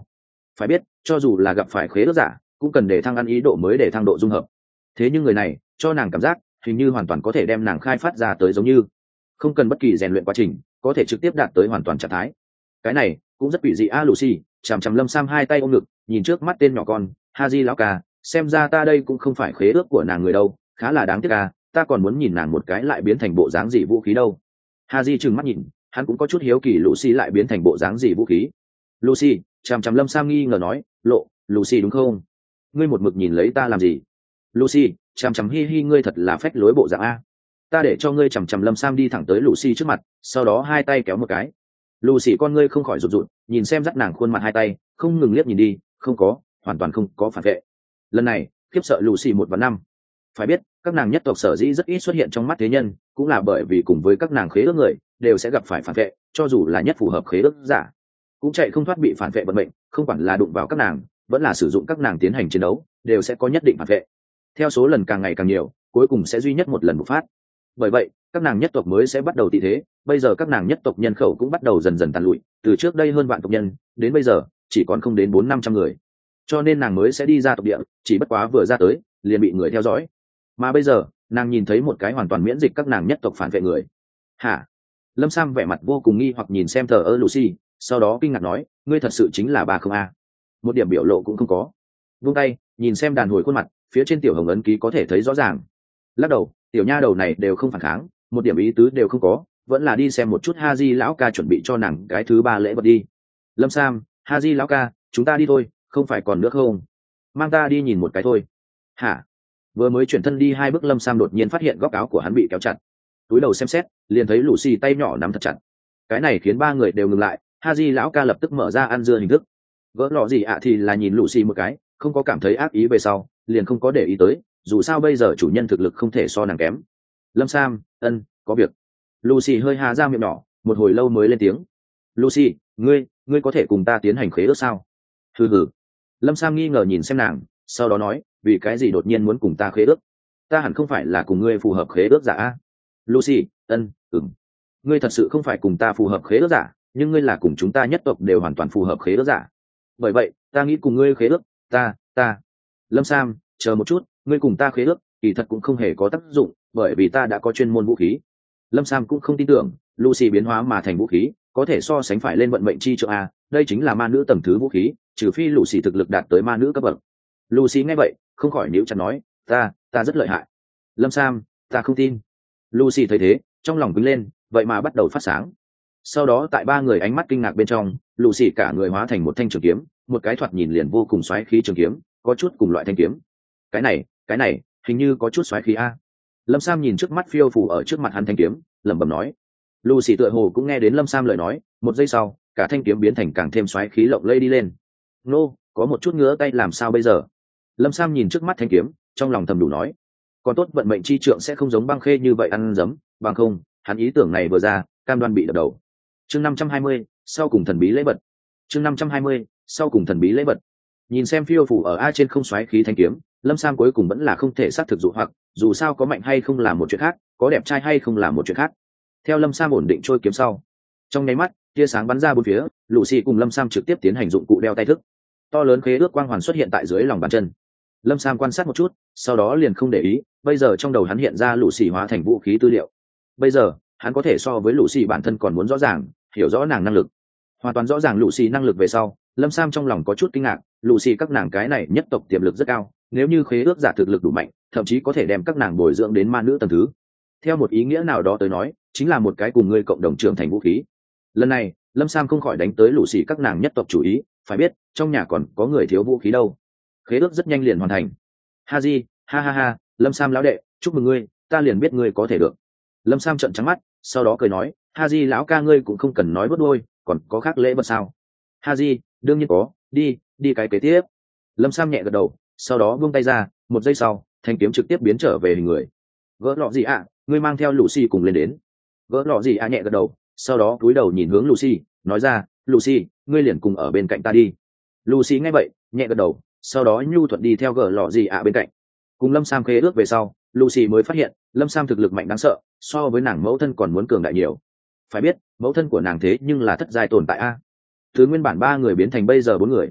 phải biết cho dù là gặp phải khế ước giả cũng cần để thăng ăn ý độ mới để thăng độ dung hợp. Thế nhưng người này cho nàng cảm giác hình như hoàn toàn có thể đem nàng khai phát ra tới, giống như không cần bất kỳ rèn luyện quá trình có thể trực tiếp đạt tới hoàn toàn trạng thái. Cái này cũng rất quỷ dị a. À, Lucy chằm chằm Lâm Sam hai tay ôm ngực nhìn trước mắt tên nhỏ con. Haji lão ca, xem ra ta đây cũng không phải khế ước của nàng người đâu, khá là đáng tiếc à, ta còn muốn nhìn nàng một cái lại biến thành bộ dáng gì vũ khí đâu. Haji trừng mắt nhìn, hắn cũng có chút hiếu kỳ Lucy lại biến thành bộ dáng gì vũ khí. Lucy chằm chằm Lâm Sam nghi ngờ nói, lộ Lucy đúng không, ngươi một mực nhìn lấy ta làm gì? Lucy chằm chằm hi hi, ngươi thật là phách lối bộ dạng a. Ta để cho ngươi chằm chằm Lâm Sam đi thẳng tới Lucy trước mặt, sau đó hai tay kéo một cái. Lucy con ngươi không khỏi rụt rụt, nhìn xem dắt nàng khuôn mặt hai tay không ngừng liếc nhìn đi, không có, hoàn toàn không có phản vệ. Lần này khiếp sợ Lucy một và năm. Phải biết các nàng nhất tộc sở dĩ rất ít xuất hiện trong mắt thế nhân cũng là bởi vì cùng với các nàng khế ước người đều sẽ gặp phải phản vệ, cho dù là nhất phù hợp khế ước giả cũng chạy không thoát bị phản vệ vận mệnh, không quản là đụng vào các nàng vẫn là sử dụng các nàng tiến hành chiến đấu đều sẽ có nhất định phản vệ. Theo số lần càng ngày càng nhiều cuối cùng sẽ duy nhất một lần bộc phát. Bởi vậy các nàng nhất tộc mới sẽ bắt đầu tị thế. Bây giờ các nàng nhất tộc nhân khẩu cũng bắt đầu dần dần tàn lụi, từ trước đây hơn vạn tộc nhân đến bây giờ chỉ còn không đến bốn năm trăm người, cho nên nàng mới sẽ đi ra tộc địa, chỉ bất quá vừa ra tới liền bị người theo dõi. Mà bây giờ nàng nhìn thấy một cái hoàn toàn miễn dịch các nàng nhất tộc phản vệ người. Hả? Lâm Sam vẻ mặt vô cùng nghi hoặc nhìn xem thờ ơ Lucy, sau đó kinh ngạc nói, ngươi thật sự chính là ba không a? Một điểm biểu lộ cũng không có. Vung tay nhìn xem đàn hồi khuôn mặt, phía trên tiểu hồng ấn ký có thể thấy rõ ràng. Lắc đầu, tiểu nha đầu này đều không phản kháng, một điểm ý tứ đều không có, vẫn là đi xem một chút Haji lão ca chuẩn bị cho nàng cái thứ ba lễ vật đi. Lâm Sam, Haji lão ca, chúng ta đi thôi, không phải còn nữa không? Mang ta đi nhìn một cái thôi. Hả? Vừa mới chuyển thân đi hai bước, Lâm Sam đột nhiên phát hiện góc áo của hắn bị kéo chặt, túi đầu xem xét liền thấy Lucy tay nhỏ nắm thật chặt. Cái này khiến ba người đều ngừng lại. Haji lão ca lập tức mở ra ăn dưa hình thức. Gỡ lọ gì ạ thì là nhìn Lucy một cái, không có cảm thấy ác ý về sau liền không có để ý tới, dù sao bây giờ chủ nhân thực lực không thể so nàng kém. Lâm Sam, ân, có việc. Lucy hơi hà ra miệng nhỏ, một hồi lâu mới lên tiếng. Lucy, ngươi ngươi có thể cùng ta tiến hành khế ước sao? Hừ hừ. Lâm Sam nghi ngờ nhìn xem nàng, sau đó nói, vì cái gì đột nhiên muốn cùng ta khế ước? Ta hẳn không phải là cùng ngươi phù hợp khế ước giả a? Lucy, ân, ừm. Ngươi thật sự không phải cùng ta phù hợp khế ước giả, nhưng ngươi là cùng chúng ta nhất tộc đều hoàn toàn phù hợp khế ước giả. Bởi vậy ta nghĩ cùng ngươi khế ước. Ta ta Lâm Sam, chờ một chút, ngươi cùng ta khế ước kỳ thật cũng không hề có tác dụng, bởi vì ta đã có chuyên môn vũ khí. Lâm Sam cũng không tin tưởng Lucy biến hóa mà thành vũ khí có thể so sánh phải lên vận mệnh chi trượng a, đây chính là ma nữ tầng thứ vũ khí, trừ phi Lucy thực lực đạt tới ma nữ cấp bậc. Lucy nghe vậy không khỏi níu chặt nói, ta ta rất lợi hại. Lâm Sam, ta không tin. Lucy thấy thế trong lòng quýnh lên, vậy mà bắt đầu phát sáng. Sau đó tại ba người ánh mắt kinh ngạc bên trong, Lucy cả người hóa thành một thanh trường kiếm, một cái thoạt nhìn liền vô cùng xoáy khí trường kiếm, có chút cùng loại thanh kiếm. Cái này, cái này, hình như có chút xoáy khí a. Lâm Sam nhìn trước mắt phiêu phù ở trước mặt hắn thanh kiếm, lẩm bẩm nói. Lucy tựa hồ cũng nghe đến Lâm Sam lời nói, một giây sau, cả thanh kiếm biến thành càng thêm xoáy khí lộng lẫy đi lên. Nô, có một chút ngứa tay, làm sao bây giờ? Lâm Sam nhìn trước mắt thanh kiếm, trong lòng thầm đủ nói, còn tốt vận mệnh chi trượng sẽ không giống băng khê như vậy ăn dấm, bằng không, hắn ý tưởng này vừa ra, cam đoan bị đập đầu. Chương năm trăm hai mươi, sau cùng thần bí lễ vật. Chương năm trăm hai mươi, sau cùng thần bí lễ vật. Nhìn xem phiêu phủ ở a trên không xoáy khí thanh kiếm, Lâm Sam cuối cùng vẫn là không thể xác thực dụ hoặc, dù sao có mạnh hay không là một chuyện khác, có đẹp trai hay không là một chuyện khác. Theo Lâm Sam ổn định trôi kiếm sau, trong nháy mắt, tia sáng bắn ra bốn phía, Lucy cùng Lâm Sam trực tiếp tiến hành dụng cụ đeo tay thức. To lớn khế ước quang hoàn xuất hiện tại dưới lòng bàn chân. Lâm Sam quan sát một chút, sau đó liền không để ý, bây giờ trong đầu hắn hiện ra Lucy hóa thành vũ khí tư liệu. Bây giờ, hắn có thể so với Lucy bản thân còn muốn rõ ràng, hiểu rõ nàng năng lực. Hoàn toàn rõ ràng Lucy năng lực về sau, Lâm Sam trong lòng có chút kinh ngạc, Lucy các nàng cái này nhất tộc tiềm lực rất cao, nếu như khế ước giả thực lực đủ mạnh, thậm chí có thể đem các nàng bồi dưỡng đến ma nữ tầng thứ. Theo một ý nghĩa nào đó tới nói, chính là một cái cùng ngươi cộng đồng trưởng thành vũ khí. Lần này, Lâm Sam không khỏi đánh tới Lucy các nàng nhất tộc chủ ý, phải biết, trong nhà còn có người thiếu vũ khí đâu. Khế ước rất nhanh liền hoàn thành. Haji, ha ha ha, Lâm Sam lão đệ, chúc mừng ngươi, ta liền biết ngươi có thể được. Lâm Sam trợn trắng mắt, sau đó cười nói, Haji lão ca ngươi cũng không cần nói bớt đôi, còn có khác lễ vật sao? Haji, đương nhiên có, đi, đi cái kế tiếp. Lâm Sam nhẹ gật đầu, sau đó buông tay ra, một giây sau, thanh kiếm trực tiếp biến trở về hình người. Gỡ lọ gì ạ, à? Ngươi mang theo Lucy cùng lên đến. Gỡ lọ gì ạ à? Nhẹ gật đầu, sau đó cúi đầu nhìn hướng Lucy, nói ra, Lucy, ngươi liền cùng ở bên cạnh ta đi. Lucy nghe vậy, nhẹ gật đầu, sau đó nhu thuận đi theo gỡ lọ gì ạ à bên cạnh. Cùng Lâm Sam khế ước về sau, Lucy mới phát hiện, Lâm Sam thực lực mạnh đáng sợ, so với nàng mẫu thân còn muốn cường đại nhiều. Phải biết, mẫu thân của nàng thế nhưng là thất giai tồn tại a. Từ nguyên bản ba người biến thành bây giờ bốn người.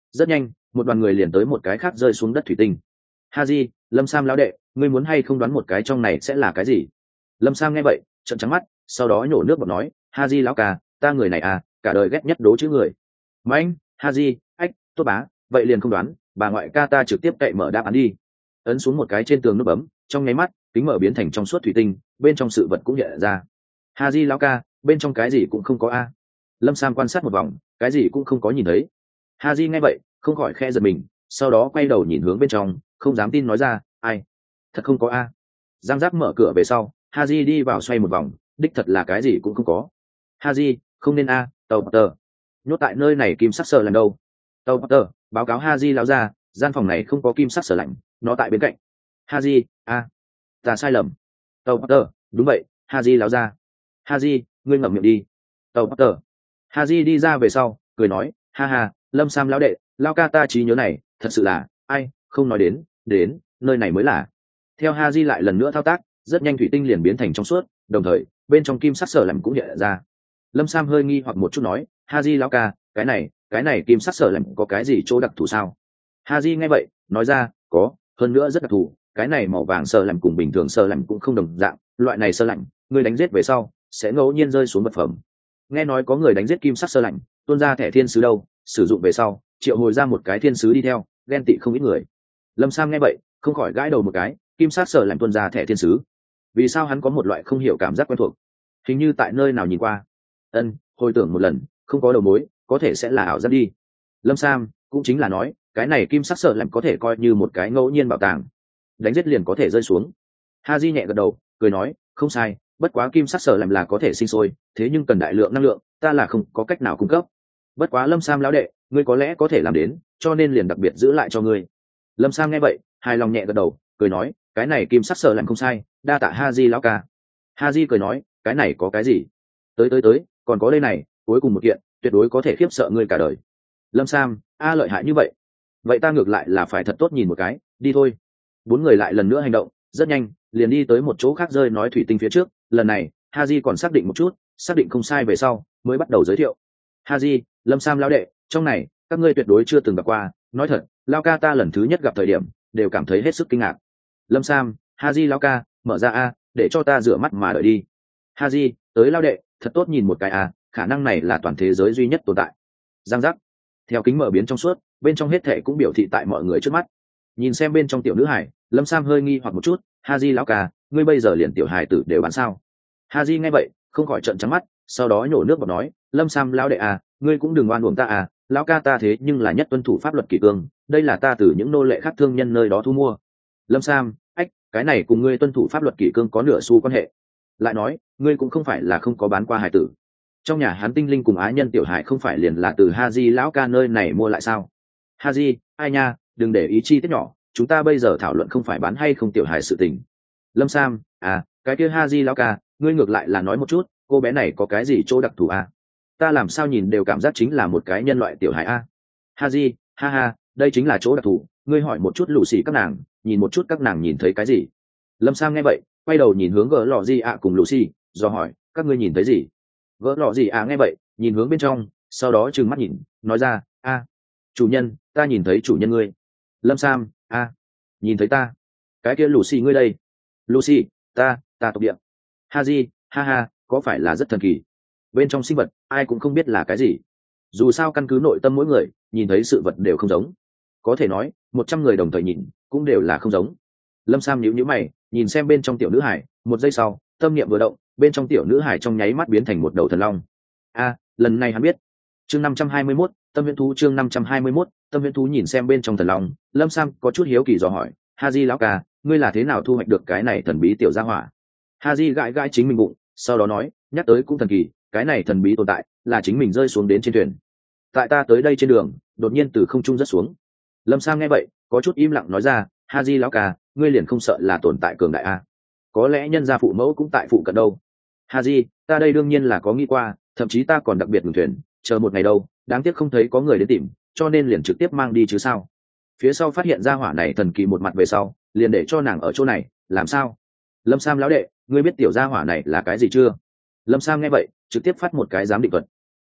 rất nhanh một đoàn người liền tới một cái khác rơi xuống đất thủy tinh. Ha di, Lâm Sam lão đệ, ngươi muốn hay không đoán một cái trong này sẽ là cái gì? Lâm Sam nghe vậy trợn trắng mắt, sau đó nhổ nước bọt nói, Ha di lão ca, ta người này à, cả đời ghét nhất đố chữ người. Mạnh, Ha di, ách, tốt bá, vậy liền không đoán, bà ngoại ca ta trực tiếp cậy mở đáp án đi. Ấn xuống một cái trên tường nút bấm, trong nháy mắt kính mở biến thành trong suốt thủy tinh, bên trong sự vật cũng hiện ra. Ha di lão ca, bên trong cái gì cũng không có a. Lâm Sam quan sát một vòng, cái gì cũng không có nhìn thấy. Ha di nghe vậy không khỏi khe giật mình, sau đó quay đầu nhìn hướng bên trong, không dám tin nói ra, ai, thật không có a. Giang Giáp mở cửa về sau, Ha di đi vào xoay một vòng, đích thật là cái gì cũng không có. Ha di, không nên a, tàu Potter nhốt tại nơi này kim sắc sở lạnh đâu? Tàu Potter báo cáo Ha di lão ra, gian phòng này không có kim sắc sở lạnh, nó tại bên cạnh. Ha di, a, ta sai lầm. Tàu Potter, đúng vậy, Ha di lão ra. Ha di, ngươi ngậm miệng đi. Tàu Potter. Ha di đi ra về sau cười nói, ha ha, Lâm Sam lão đệ, lao ca ta trí nhớ này thật sự là, ai không nói đến đến nơi này mới là. Theo Ha di lại lần nữa thao tác, rất nhanh thủy tinh liền biến thành trong suốt, đồng thời bên trong kim sắc sở lạnh cũng hiện ra. Lâm Sam hơi nghi hoặc một chút nói, Ha di lão ca, cái này cái này kim sắc sở lạnh có cái gì chỗ đặc thù sao? Ha di nghe vậy nói ra, có, hơn nữa rất đặc thù, cái này màu vàng sở lạnh cùng bình thường sở lạnh cũng không đồng dạng, loại này sở lạnh người đánh giết về sau sẽ ngẫu nhiên rơi xuống vật phẩm. Nghe nói có người đánh giết kim sắc sơ lạnh tuôn ra thẻ thiên sứ đâu, sử dụng về sau triệu hồi ra một cái thiên sứ đi theo, ghen tị không ít người. Lâm Sam nghe vậy không khỏi gãi đầu một cái, kim sắc sơ lạnh tuôn ra thẻ thiên sứ, vì sao hắn có một loại không hiểu cảm giác quen thuộc, hình như tại nơi nào nhìn qua. Ân, hồi tưởng một lần, không có đầu mối, có thể sẽ là ảo giác đi. Lâm Sam cũng chính là nói, cái này kim sắc sơ lạnh có thể coi như một cái ngẫu nhiên bảo tàng, đánh giết liền có thể rơi xuống. Ha di nhẹ gật đầu cười nói, không sai, bất quá kim sắc sở làm là có thể sinh sôi, thế nhưng cần đại lượng năng lượng, ta là không có cách nào cung cấp. Bất quá Lâm Sam lão đệ, ngươi có lẽ có thể làm đến, cho nên liền đặc biệt giữ lại cho ngươi. Lâm Sam nghe vậy hài lòng nhẹ gật đầu cười nói, cái này kim sắc sở làm không sai, đa tạ Ha di lão ca. Ha di cười nói, cái này có cái gì, tới tới tới, còn có đây này, cuối cùng một kiện tuyệt đối có thể khiếp sợ ngươi cả đời. Lâm Sam, a lợi hại như vậy, vậy ta ngược lại là phải thật tốt nhìn một cái, đi thôi. Bốn người lại lần nữa hành động, rất nhanh liền đi tới một chỗ khác rơi nói thủy tinh phía trước. Lần này Haji còn xác định một chút, xác định không sai về sau mới bắt đầu giới thiệu. Haji, Lâm Sam lão đệ, trong này các ngươi tuyệt đối chưa từng gặp qua, nói thật, lao ca ta lần thứ nhất gặp thời điểm đều cảm thấy hết sức kinh ngạc. Lâm Sam, Haji lão ca, mở ra a, để cho ta rửa mắt mà đợi đi. Haji, tới lao đệ, thật tốt nhìn một cái a, khả năng này là toàn thế giới duy nhất tồn tại. Giang giác, theo kính mở biến trong suốt, bên trong hết thảy cũng biểu thị tại mọi người trước mắt. Nhìn xem bên trong tiểu nữ hải, Lâm Sam hơi nghi hoặc một chút, Haji lão ca, ngươi bây giờ liền tiểu hài tử đều bán sao? Haji nghe vậy không khỏi trợn trắng mắt, sau đó nhổ nước bọt nói, Lâm Sam lão đệ à, ngươi cũng đừng oan uổng ta à, lão ca ta thế nhưng là nhất tuân thủ pháp luật kỷ cương, đây là ta từ những nô lệ khác thương nhân nơi đó thu mua. Lâm Sam, ách, cái này cùng ngươi tuân thủ pháp luật kỷ cương có nửa xu quan hệ. Lại nói, ngươi cũng không phải là không có bán qua hài tử. Trong nhà hắn tinh linh cùng ái nhân tiểu hài không phải liền là từ Haji lão ca nơi này mua lại sao? Haji, ai nha, đừng để ý chi tiết nhỏ, chúng ta bây giờ thảo luận không phải bán hay không tiểu hài sự tình. Lâm Sam, à, cái kia Haji lão ca, ngươi ngược lại là nói một chút, cô bé này có cái gì chỗ đặc thù à? Ta làm sao nhìn đều cảm giác chính là một cái nhân loại tiểu hài a. Haji, ha ha, đây chính là chỗ đặc thù, ngươi hỏi một chút lũ xì các nàng, nhìn một chút các nàng nhìn thấy cái gì. Lâm Sam nghe vậy quay đầu nhìn hướng gỡ lọ gì ạ cùng lũ xì, do hỏi, các ngươi nhìn thấy gì? Gỡ lọ gì ạ nghe vậy nhìn hướng bên trong, sau đó trừng mắt nhìn, nói ra, a, chủ nhân, ta nhìn thấy chủ nhân ngươi. Lâm Sam, a, nhìn thấy ta, cái kia Lucy ngươi đây. Lucy, ta ta tộc địa. Haji, ha ha, có phải là rất thần kỳ, bên trong sinh vật ai cũng không biết là cái gì, dù sao căn cứ nội tâm mỗi người nhìn thấy sự vật đều không giống, có thể nói một trăm người đồng thời nhìn cũng đều là không giống. Lâm Sam nhíu nhíu mày nhìn xem bên trong tiểu nữ hải, một giây sau tâm niệm vừa động, bên trong tiểu nữ hải trong nháy mắt biến thành một đầu thần long. A, lần này hắn biết. Chương năm trăm hai mươi mốt, tâm huyễn thú. Chương năm trăm hai mươi mốt, tâm huyễn thú. Nhìn xem bên trong thần long, Lâm Sam có chút hiếu kỳ dò hỏi, Haji lão ca, ngươi là thế nào thu hoạch được cái này thần bí tiểu gia hỏa? Haji gãi gãi chính mình bụng, sau đó nói, nhắc tới cũng thần kỳ, cái này thần bí tồn tại là chính mình rơi xuống đến trên thuyền, tại ta tới đây trên đường đột nhiên từ không trung rớt xuống. Lâm Sam nghe vậy có chút im lặng nói ra, Haji lão ca, ngươi liền không sợ là tồn tại cường đại a? Có lẽ nhân gia phụ mẫu cũng tại phụ cận đâu. Haji, ta đây đương nhiên là có nghĩ qua, thậm chí ta còn đặc biệt ngừng thuyền chờ một ngày đâu, đáng tiếc không thấy có người đến tìm, cho nên liền trực tiếp mang đi chứ sao. Phía sau phát hiện ra hỏa này thần kỳ một mặt về sau, liền để cho nàng ở chỗ này, làm sao? Lâm Sam lão đệ, ngươi biết tiểu gia hỏa này là cái gì chưa? Lâm Sam nghe vậy trực tiếp phát một cái giám định thuật.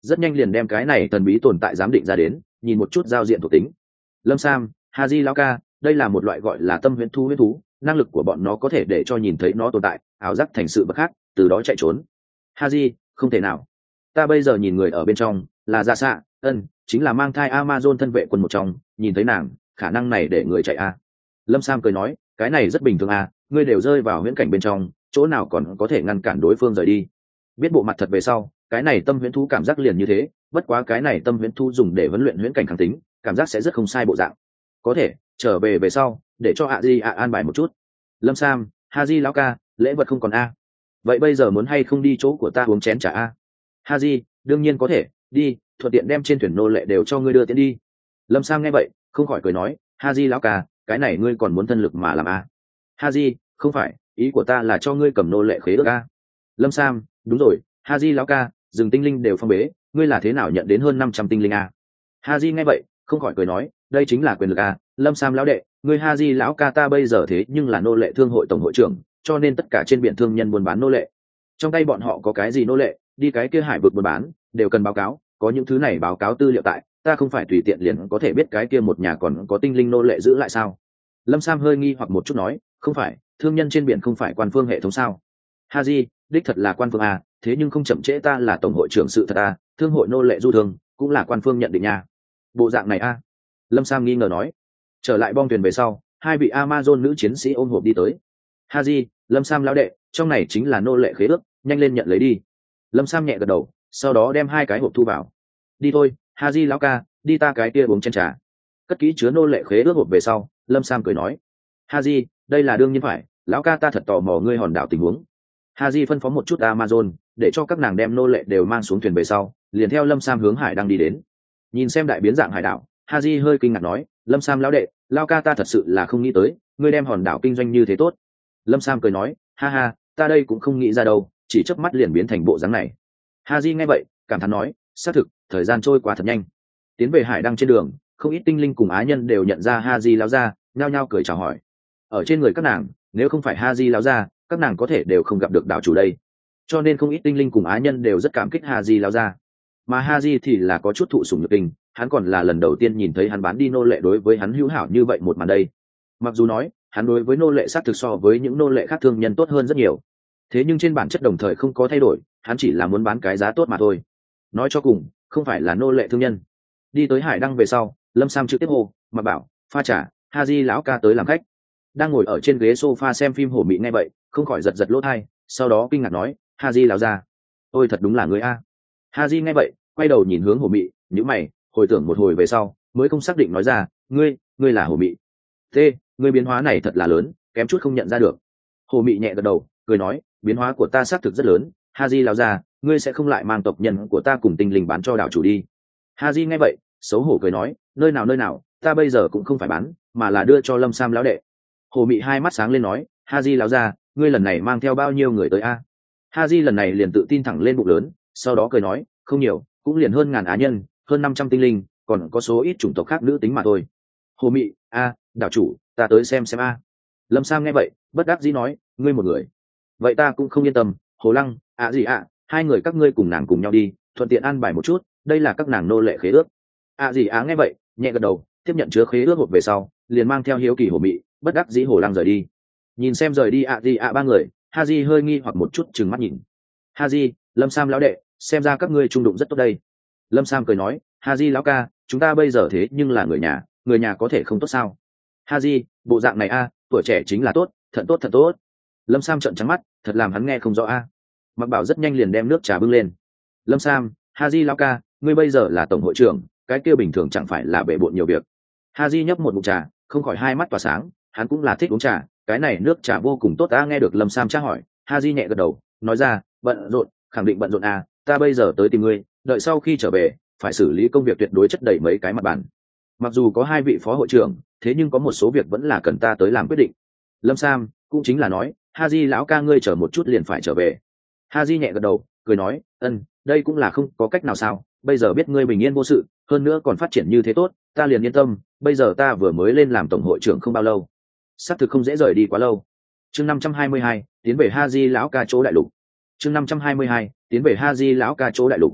rất nhanh liền đem cái này thần bí tồn tại giám định ra đến, nhìn một chút giao diện thuộc tính. Lâm Sam, Haji lão ca, đây là một loại gọi là tâm huyễn thú huyễn thú, năng lực của bọn nó có thể để cho nhìn thấy nó tồn tại, ảo giác thành sự bất khác, từ đó chạy trốn. Haji, không thể nào. Ta bây giờ nhìn người ở bên trong, là Dạ Xạ, ân, chính là mang thai Amazon thân vệ quân một trong, nhìn thấy nàng, khả năng này để người chạy a. Lâm Sam cười nói, cái này rất bình thường a, ngươi đều rơi vào huyễn cảnh bên trong, chỗ nào còn có thể ngăn cản đối phương rời đi. Biết bộ mặt thật về sau, cái này tâm huyễn thú cảm giác liền như thế, bất quá cái này tâm huyễn thú dùng để huấn luyện huyễn cảnh kháng tính, cảm giác sẽ rất không sai bộ dạng. Có thể trở về về sau, để cho ạ di ạ an bài một chút. Lâm Sam, Haji lão ca, lễ vật không còn a. Vậy bây giờ muốn hay không đi chỗ của ta uống chén trà a? Haji, đương nhiên có thể, đi, thuận tiện đem trên thuyền nô lệ đều cho ngươi đưa tiễn đi. Lâm Sam nghe vậy, không khỏi cười nói, Haji lão ca, cái này ngươi còn muốn thân lực mà làm a? Haji, không phải, ý của ta là cho ngươi cầm nô lệ khế ước a. Lâm Sam, đúng rồi, Haji lão ca, rừng tinh linh đều phong bế, ngươi là thế nào nhận đến hơn năm trăm tinh linh a? Haji nghe vậy, không khỏi cười nói, đây chính là quyền lực a. Lâm Sam lão đệ, ngươi Haji lão ca ta bây giờ thế nhưng là nô lệ thương hội tổng hội trưởng, cho nên tất cả trên biển thương nhân buôn bán nô lệ, trong tay bọn họ có cái gì nô lệ, đi cái kia hải vực buôn bán, đều cần báo cáo, có những thứ này báo cáo tư liệu tại, ta không phải tùy tiện liền có thể biết cái kia một nhà còn có tinh linh nô lệ giữ lại sao? Lâm Sam hơi nghi hoặc một chút nói, không phải, thương nhân trên biển không phải quan phương hệ thống sao? Haji, đích thật là quan phương a, thế nhưng không chậm trễ, ta là tổng hội trưởng sự thật a, thương hội nô lệ du thương cũng là quan phương nhận định nha. Bộ dạng này a. Lâm Sam nghi ngờ nói. Trở lại bong thuyền về sau, hai vị Amazon nữ chiến sĩ ôm hộp đi tới. Haji, Lâm Sam lão đệ, trong này chính là nô lệ khế ước, nhanh lên nhận lấy đi. Lâm Sam nhẹ gật đầu, sau đó đem hai cái hộp thu vào. Đi thôi, Haji lão ca, đi ta cái kia uống chén trà. Cất kỹ chứa nô lệ khế ước hộp về sau, Lâm Sam cười nói, Haji, đây là đương nhiên phải, lão ca ta thật tò mò ngươi hòn đảo tình huống. Haji phân phó một chút Amazon, để cho các nàng đem nô lệ đều mang xuống thuyền về sau, liền theo Lâm Sam hướng hải đang đi đến. Nhìn xem đại biến dạng hải đảo, Haji hơi kinh ngạc nói, Lâm Sam lão đệ, lão ca ta thật sự là không nghĩ tới, ngươi đem hòn đảo kinh doanh như thế tốt. Lâm Sam cười nói, ha ha, ta đây cũng không nghĩ ra đâu, chỉ chớp mắt liền biến thành bộ dáng này. Haji nghe vậy, cảm thán nói, xác thực, thời gian trôi qua thật nhanh. Tiến về hải đăng trên đường, không ít tinh linh cùng á nhân đều nhận ra Haji lão gia, nhao nhao cười chào hỏi. Ở trên người các nàng, nếu không phải Haji lão gia, các nàng có thể đều không gặp được đảo chủ đây. Cho nên không ít tinh linh cùng á nhân đều rất cảm kích Haji lão gia. Mà Haji thì là có chút thụ sủng nhược kinh, hắn còn là lần đầu tiên nhìn thấy hắn bán đi nô lệ đối với hắn hữu hảo như vậy một màn đây. Mặc dù nói, hắn đối với nô lệ xác thực so với những nô lệ khác thương nhân tốt hơn rất nhiều, thế nhưng trên bản chất đồng thời không có thay đổi, hắn chỉ là muốn bán cái giá tốt mà thôi. Nói cho cùng, không phải là nô lệ thương nhân. Đi tới hải đăng về sau, Lâm Sam trực tiếp hô, mà bảo, pha trà, Haji lão ca tới làm khách. Đang ngồi ở trên ghế sofa xem phim Hổ Mị nghe vậy, không khỏi giật giật lỗ tai, sau đó kinh ngạc nói, Haji lão gia, ôi thật đúng là người a. Haji nghe vậy, quay đầu nhìn hướng Hổ Mị, nhíu mày, hồi tưởng một hồi về sau, mới không xác định nói ra, ngươi, ngươi là Hổ Mị. Thế, ngươi biến hóa này thật là lớn, kém chút không nhận ra được. Hổ Mị nhẹ gật đầu, cười nói, biến hóa của ta xác thực rất lớn, Haji lão gia, ngươi sẽ không lại mang tộc nhân của ta cùng tinh linh bán cho đảo chủ đi. Haji nghe vậy, xấu hổ cười nói, nơi nào nơi nào, ta bây giờ cũng không phải bán, mà là đưa cho Lâm Sam lão đệ. Hổ Mị hai mắt sáng lên nói, Haji lão gia, ngươi lần này mang theo bao nhiêu người tới a? Haji lần này liền tự tin thẳng lên bụng lớn, sau đó cười nói, không nhiều, cũng liền hơn ngàn á nhân, hơn năm trăm tinh linh, còn có số ít chủng tộc khác nữ tính mà thôi. Hổ Mị, a, đảo chủ, ta tới xem xem a. Lâm Sam nghe vậy, bất đắc dĩ nói, ngươi một người, vậy ta cũng không yên tâm. Hồ Lăng, ạ gì ạ, hai người các ngươi cùng nàng cùng nhau đi, thuận tiện an bài một chút, đây là các nàng nô lệ khế ước. ạ gì á nghe vậy, nhẹ gật đầu, tiếp nhận chứa khế ước hộp về sau, liền mang theo hiếu kỳ Hổ Mị, bất đắc dĩ Hồ Lăng rời đi. Nhìn xem rời đi ạ gì ạ ba người, Haji hơi nghi hoặc một chút, chừng mắt nhìn. Haji, Lâm Sam lão đệ, xem ra các ngươi trung đụng rất tốt đây. Lâm Sam cười nói, Haji lão ca, chúng ta bây giờ thế nhưng là người nhà, người nhà có thể không tốt sao? Haji, bộ dạng này a, tuổi trẻ chính là tốt, thật tốt thật tốt. Lâm Sam trợn trắng mắt, thật làm hắn nghe không rõ a. Mặc Bảo rất nhanh liền đem nước trà bưng lên. Lâm Sam, Haji lão ca, ngươi bây giờ là tổng hội trưởng, cái kia bình thường chẳng phải là bể bộn nhiều việc. Haji nhấp một ngụm trà, không khỏi hai mắt tỏa sáng, hắn cũng là thích uống trà, cái này nước trà vô cùng tốt. Ta nghe được Lâm Sam tra hỏi, Haji nhẹ gật đầu, nói ra, bận rộn, khẳng định bận rộn à, ta bây giờ tới tìm ngươi, đợi sau khi trở về, phải xử lý công việc tuyệt đối chất đầy mấy cái mặt bàn. Mặc dù có hai vị phó hội trưởng, thế nhưng có một số việc vẫn là cần ta tới làm quyết định. Lâm Sam cũng chính là nói, Haji lão ca ngươi chờ một chút liền phải trở về. Haji nhẹ gật đầu, cười nói, ân, đây cũng là không có cách nào sao, bây giờ biết ngươi bình yên vô sự, hơn nữa còn phát triển như thế tốt, ta liền yên tâm, bây giờ ta vừa mới lên làm tổng hội trưởng không bao lâu, xác thực không dễ rời đi quá lâu. Chương năm trăm hai mươi hai, tiến về Haji lão ca chỗ đại lục. Chương năm trăm hai mươi hai, tiến về Haji lão ca chỗ đại lục.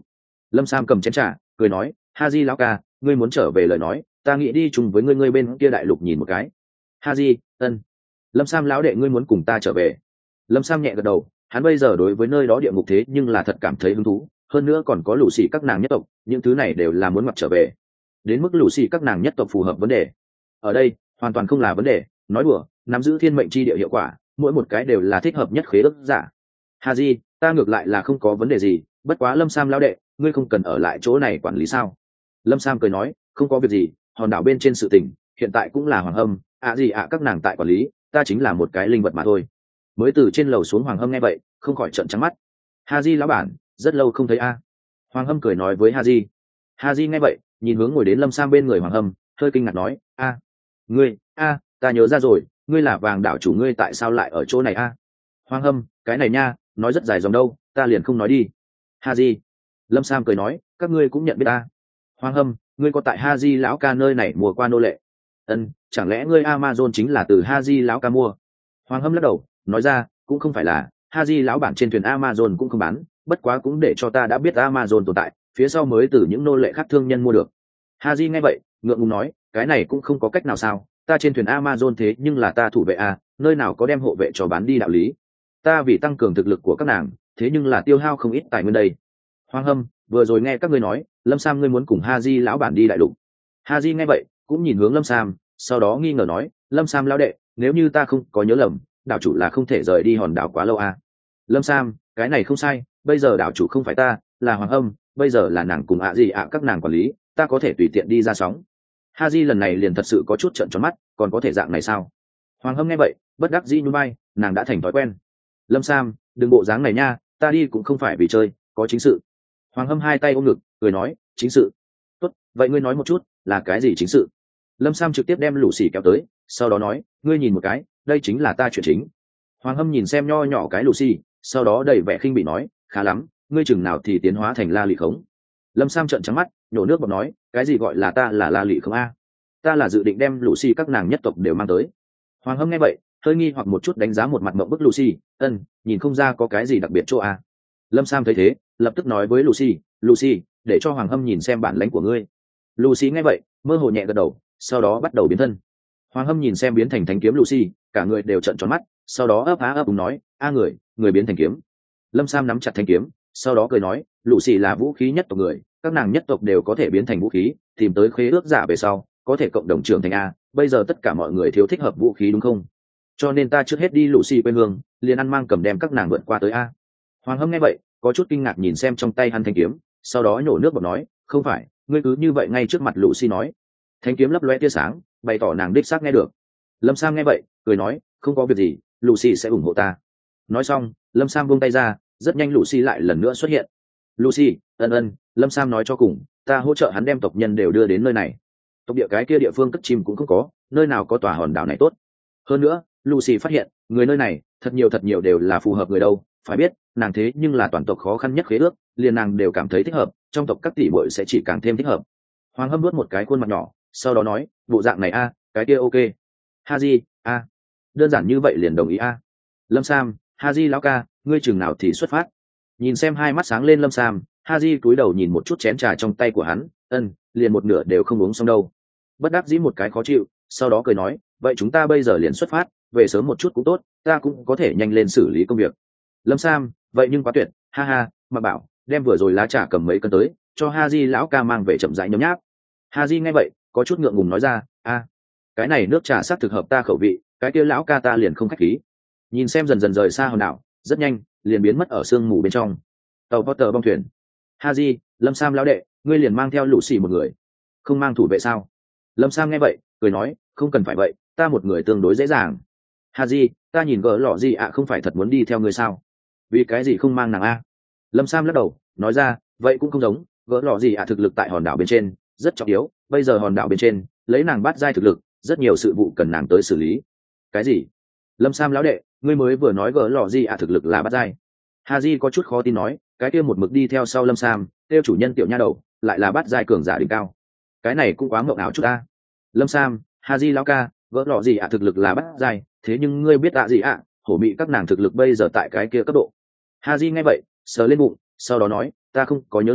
Lâm Sam cầm chén trà cười nói, ha di lão ca, ngươi muốn trở về lời nói, ta nghĩ đi chung với ngươi ngươi bên kia đại lục nhìn một cái. Ha di, ân. Lâm Sam lão đệ, ngươi muốn cùng ta trở về? Lâm Sam nhẹ gật đầu, hắn bây giờ đối với nơi đó địa ngục thế nhưng là thật cảm thấy hứng thú, hơn nữa còn có lũ xì các nàng nhất tộc, những thứ này đều là muốn mặc trở về. Đến mức lũ xì các nàng nhất tộc phù hợp vấn đề ở đây hoàn toàn không là vấn đề, nói đùa, nắm giữ thiên mệnh chi địa hiệu quả, mỗi một cái đều là thích hợp nhất khế ước giả. Ha di, ta ngược lại là không có vấn đề gì, bất quá Lâm Sam lão đệ, ngươi không cần ở lại chỗ này quản lý sao? Lâm Sam cười nói, không có việc gì, hòn đảo bên trên sự tình hiện tại cũng là Hoàng Hâm, ạ gì ạ các nàng tại quản lý, ta chính là một cái linh vật mà thôi. Mới từ trên lầu xuống Hoàng Hâm nghe vậy không khỏi trợn trắng mắt. Ha di lão bản, rất lâu không thấy a. Hoàng Hâm cười nói với Ha di. Ha di nghe vậy nhìn hướng ngồi đến Lâm Sam bên người Hoàng Hâm, hơi kinh ngạc nói, a, ngươi, a, ta nhớ ra rồi, ngươi là Vàng đảo chủ, ngươi tại sao lại ở chỗ này a? Hoàng Hâm, cái này nha, nói rất dài dòng đâu, ta liền không nói đi. Ha di. Lâm Sam cười nói, các ngươi cũng nhận biết ta. Hoàng Hâm, ngươi có tại Ha di lão ca nơi này mua qua nô lệ? Ân, chẳng lẽ ngươi Amazon chính là từ Ha di lão ca mua? Hoàng Hâm lắc đầu nói ra, cũng không phải là, Ha di lão bản trên thuyền Amazon cũng không bán, bất quá cũng để cho ta đã biết Amazon tồn tại, phía sau mới từ những nô lệ khác thương nhân mua được. Ha di nghe vậy ngượng ngùng nói, cái này cũng không có cách nào sao, ta trên thuyền Amazon thế nhưng là ta thủ vệ à, nơi nào có đem hộ vệ cho bán đi đạo lý. Ta vì tăng cường thực lực của các nàng, thế nhưng là tiêu hao không ít tài nguyên đây. Hoàng Hâm, vừa rồi nghe các ngươi nói Lâm Sam ngươi muốn cùng Ha di lão bản đi đại lục. Ha di nghe vậy cũng nhìn hướng Lâm Sam, sau đó nghi ngờ nói, Lâm Sam lão đệ, nếu như ta không có nhớ lầm, đảo chủ là không thể rời đi hòn đảo quá lâu à? Lâm Sam, cái này không sai, bây giờ đảo chủ không phải ta, là Hoàng Hâm, bây giờ là nàng cùng ạ gì ạ các nàng quản lý, ta có thể tùy tiện đi ra sóng. Ha di lần này liền thật sự có chút trợn tròn mắt, còn có thể dạng này sao? Hoàng Hâm nghe vậy bất đắc dĩ nhún vai, nàng đã thành thói quen. Lâm Sam, đừng bộ dáng này nha, ta đi cũng không phải vì chơi, có chính sự. Hoàng Hâm hai tay ôm ngực cười nói, chính sự? Tốt, vậy ngươi nói một chút, là cái gì chính sự? Lâm Sam trực tiếp đem lũ xì kéo tới, sau đó nói, ngươi nhìn một cái, đây chính là ta chuyện chính. Hoàng Hâm nhìn xem nho nhỏ cái lũ xì, sau đó đầy vẻ khinh bị nói, khá lắm, ngươi chừng nào thì tiến hóa thành la lị khống. Lâm Sam trợn trắng mắt nhổ nước bọt nói, cái gì gọi là ta là la lị khống a? Ta là dự định đem lũ xì các nàng nhất tộc đều mang tới. Hoàng Hâm nghe vậy hơi nghi hoặc một chút, đánh giá một mặt mộng bức Lucy, ân, nhìn không ra có cái gì đặc biệt chỗ a. Lâm Sam thấy thế lập tức nói với Lucy, Lucy, để cho Hoàng Hâm nhìn xem bản lãnh của ngươi. Lucy nghe vậy mơ hồ nhẹ gật đầu, sau đó bắt đầu biến thân. Hoàng Hâm nhìn xem biến thành thánh kiếm Lucy, cả người đều trợn tròn mắt, sau đó ấp á ấp úng nói, a người, người biến thành kiếm. Lâm Sam nắm chặt thanh kiếm, sau đó cười nói, Lucy là vũ khí nhất tộc người, các nàng nhất tộc đều có thể biến thành vũ khí, tìm tới khế ước giả về sau có thể cộng đồng trưởng thành a. Bây giờ tất cả mọi người thiếu thích hợp vũ khí đúng không? Cho nên ta trước hết đi Lucy quê hương, liền ăn mang cầm đem các nàng vượt qua tới a. Hoàng Hâm nghe vậy có chút kinh ngạc nhìn xem trong tay hắn thanh kiếm, sau đó nhổ nước bọt nói, không phải, ngươi cứ như vậy ngay trước mặt Lucy nói. Thanh kiếm lấp loe tia sáng bày tỏ nàng đích xác nghe được. Lâm Sam nghe vậy cười nói, không có việc gì, Lucy sẽ ủng hộ ta. Nói xong Lâm Sam buông tay ra, rất nhanh Lucy lại lần nữa xuất hiện. Lucy, ân ân, Lâm Sam nói cho cùng, ta hỗ trợ hắn đem tộc nhân đều đưa đến nơi này. Tộc địa cái kia địa phương cất chim cũng không có, nơi nào có tòa hòn đảo này tốt. Hơn nữa Lucy phát hiện người nơi này thật nhiều thật nhiều đều là phù hợp người đâu, phải biết nàng thế nhưng là toàn tộc khó khăn nhất khế ước, liền nàng đều cảm thấy thích hợp, trong tộc các tỷ muội sẽ chỉ càng thêm thích hợp. Hoàng Hâm nuốt một cái khuôn mặt nhỏ, sau đó nói, bộ dạng này a, cái kia ok. Haji, a, đơn giản như vậy liền đồng ý a. Lâm Sam, Haji lão ca, ngươi chừng nào thì xuất phát? Nhìn xem hai mắt sáng lên Lâm Sam, Haji cúi đầu nhìn một chút chén trà trong tay của hắn, ân, liền một nửa đều không uống xong đâu. Bất đắc dĩ một cái khó chịu, sau đó cười nói, vậy chúng ta bây giờ liền xuất phát, về sớm một chút cũng tốt, ta cũng có thể nhanh lên xử lý công việc. Lâm Sam, vậy nhưng quá tuyệt, ha ha, mà bảo, đem vừa rồi lá trà cầm mấy cân tới, cho Haji lão ca mang về chậm rãi nhấm nháp. Haji nghe vậy có chút ngượng ngùng nói ra, a, cái này nước trà sắc thực hợp ta khẩu vị, cái kia lão ca ta liền không khách khí. Nhìn xem dần dần rời xa hòn đảo, rất nhanh liền biến mất ở sương mù bên trong. Tàu Potter bong thuyền. Haji, Lâm Sam lão đệ, ngươi liền mang theo Lucy một người, không mang thủ vệ sao? Lâm Sam nghe vậy cười nói, không cần phải vậy, ta một người tương đối dễ dàng. Haji, ta nhìn gỡ lọ gì ạ không phải thật muốn đi theo ngươi sao? Vì cái gì không mang nàng a? Lâm Sam lắc đầu nói ra, vậy cũng không giống, gỡ lọ gì ạ thực lực tại hòn đảo bên trên rất trọng yếu, bây giờ hòn đảo bên trên lấy nàng bắt giai thực lực, rất nhiều sự vụ cần nàng tới xử lý. Cái gì? Lâm Sam lão đệ, ngươi mới vừa nói gỡ lọ gì ạ thực lực là bắt giai? Haji có chút khó tin nói, cái kia một mực đi theo sau Lâm Sam tiêu chủ nhân tiểu nha đầu lại là bắt giai cường giả đỉnh cao, cái này cũng quá mộng ảo chút ta. Lâm Sam, Haji lão ca, gỡ lọ gì ạ thực lực là bắt giai, thế nhưng ngươi biết ạ gì ạ, hổ mị các nàng thực lực bây giờ tại cái kia cấp độ. Haji nghe vậy sờ lên bụng, sau đó nói, ta không có nhớ lầm,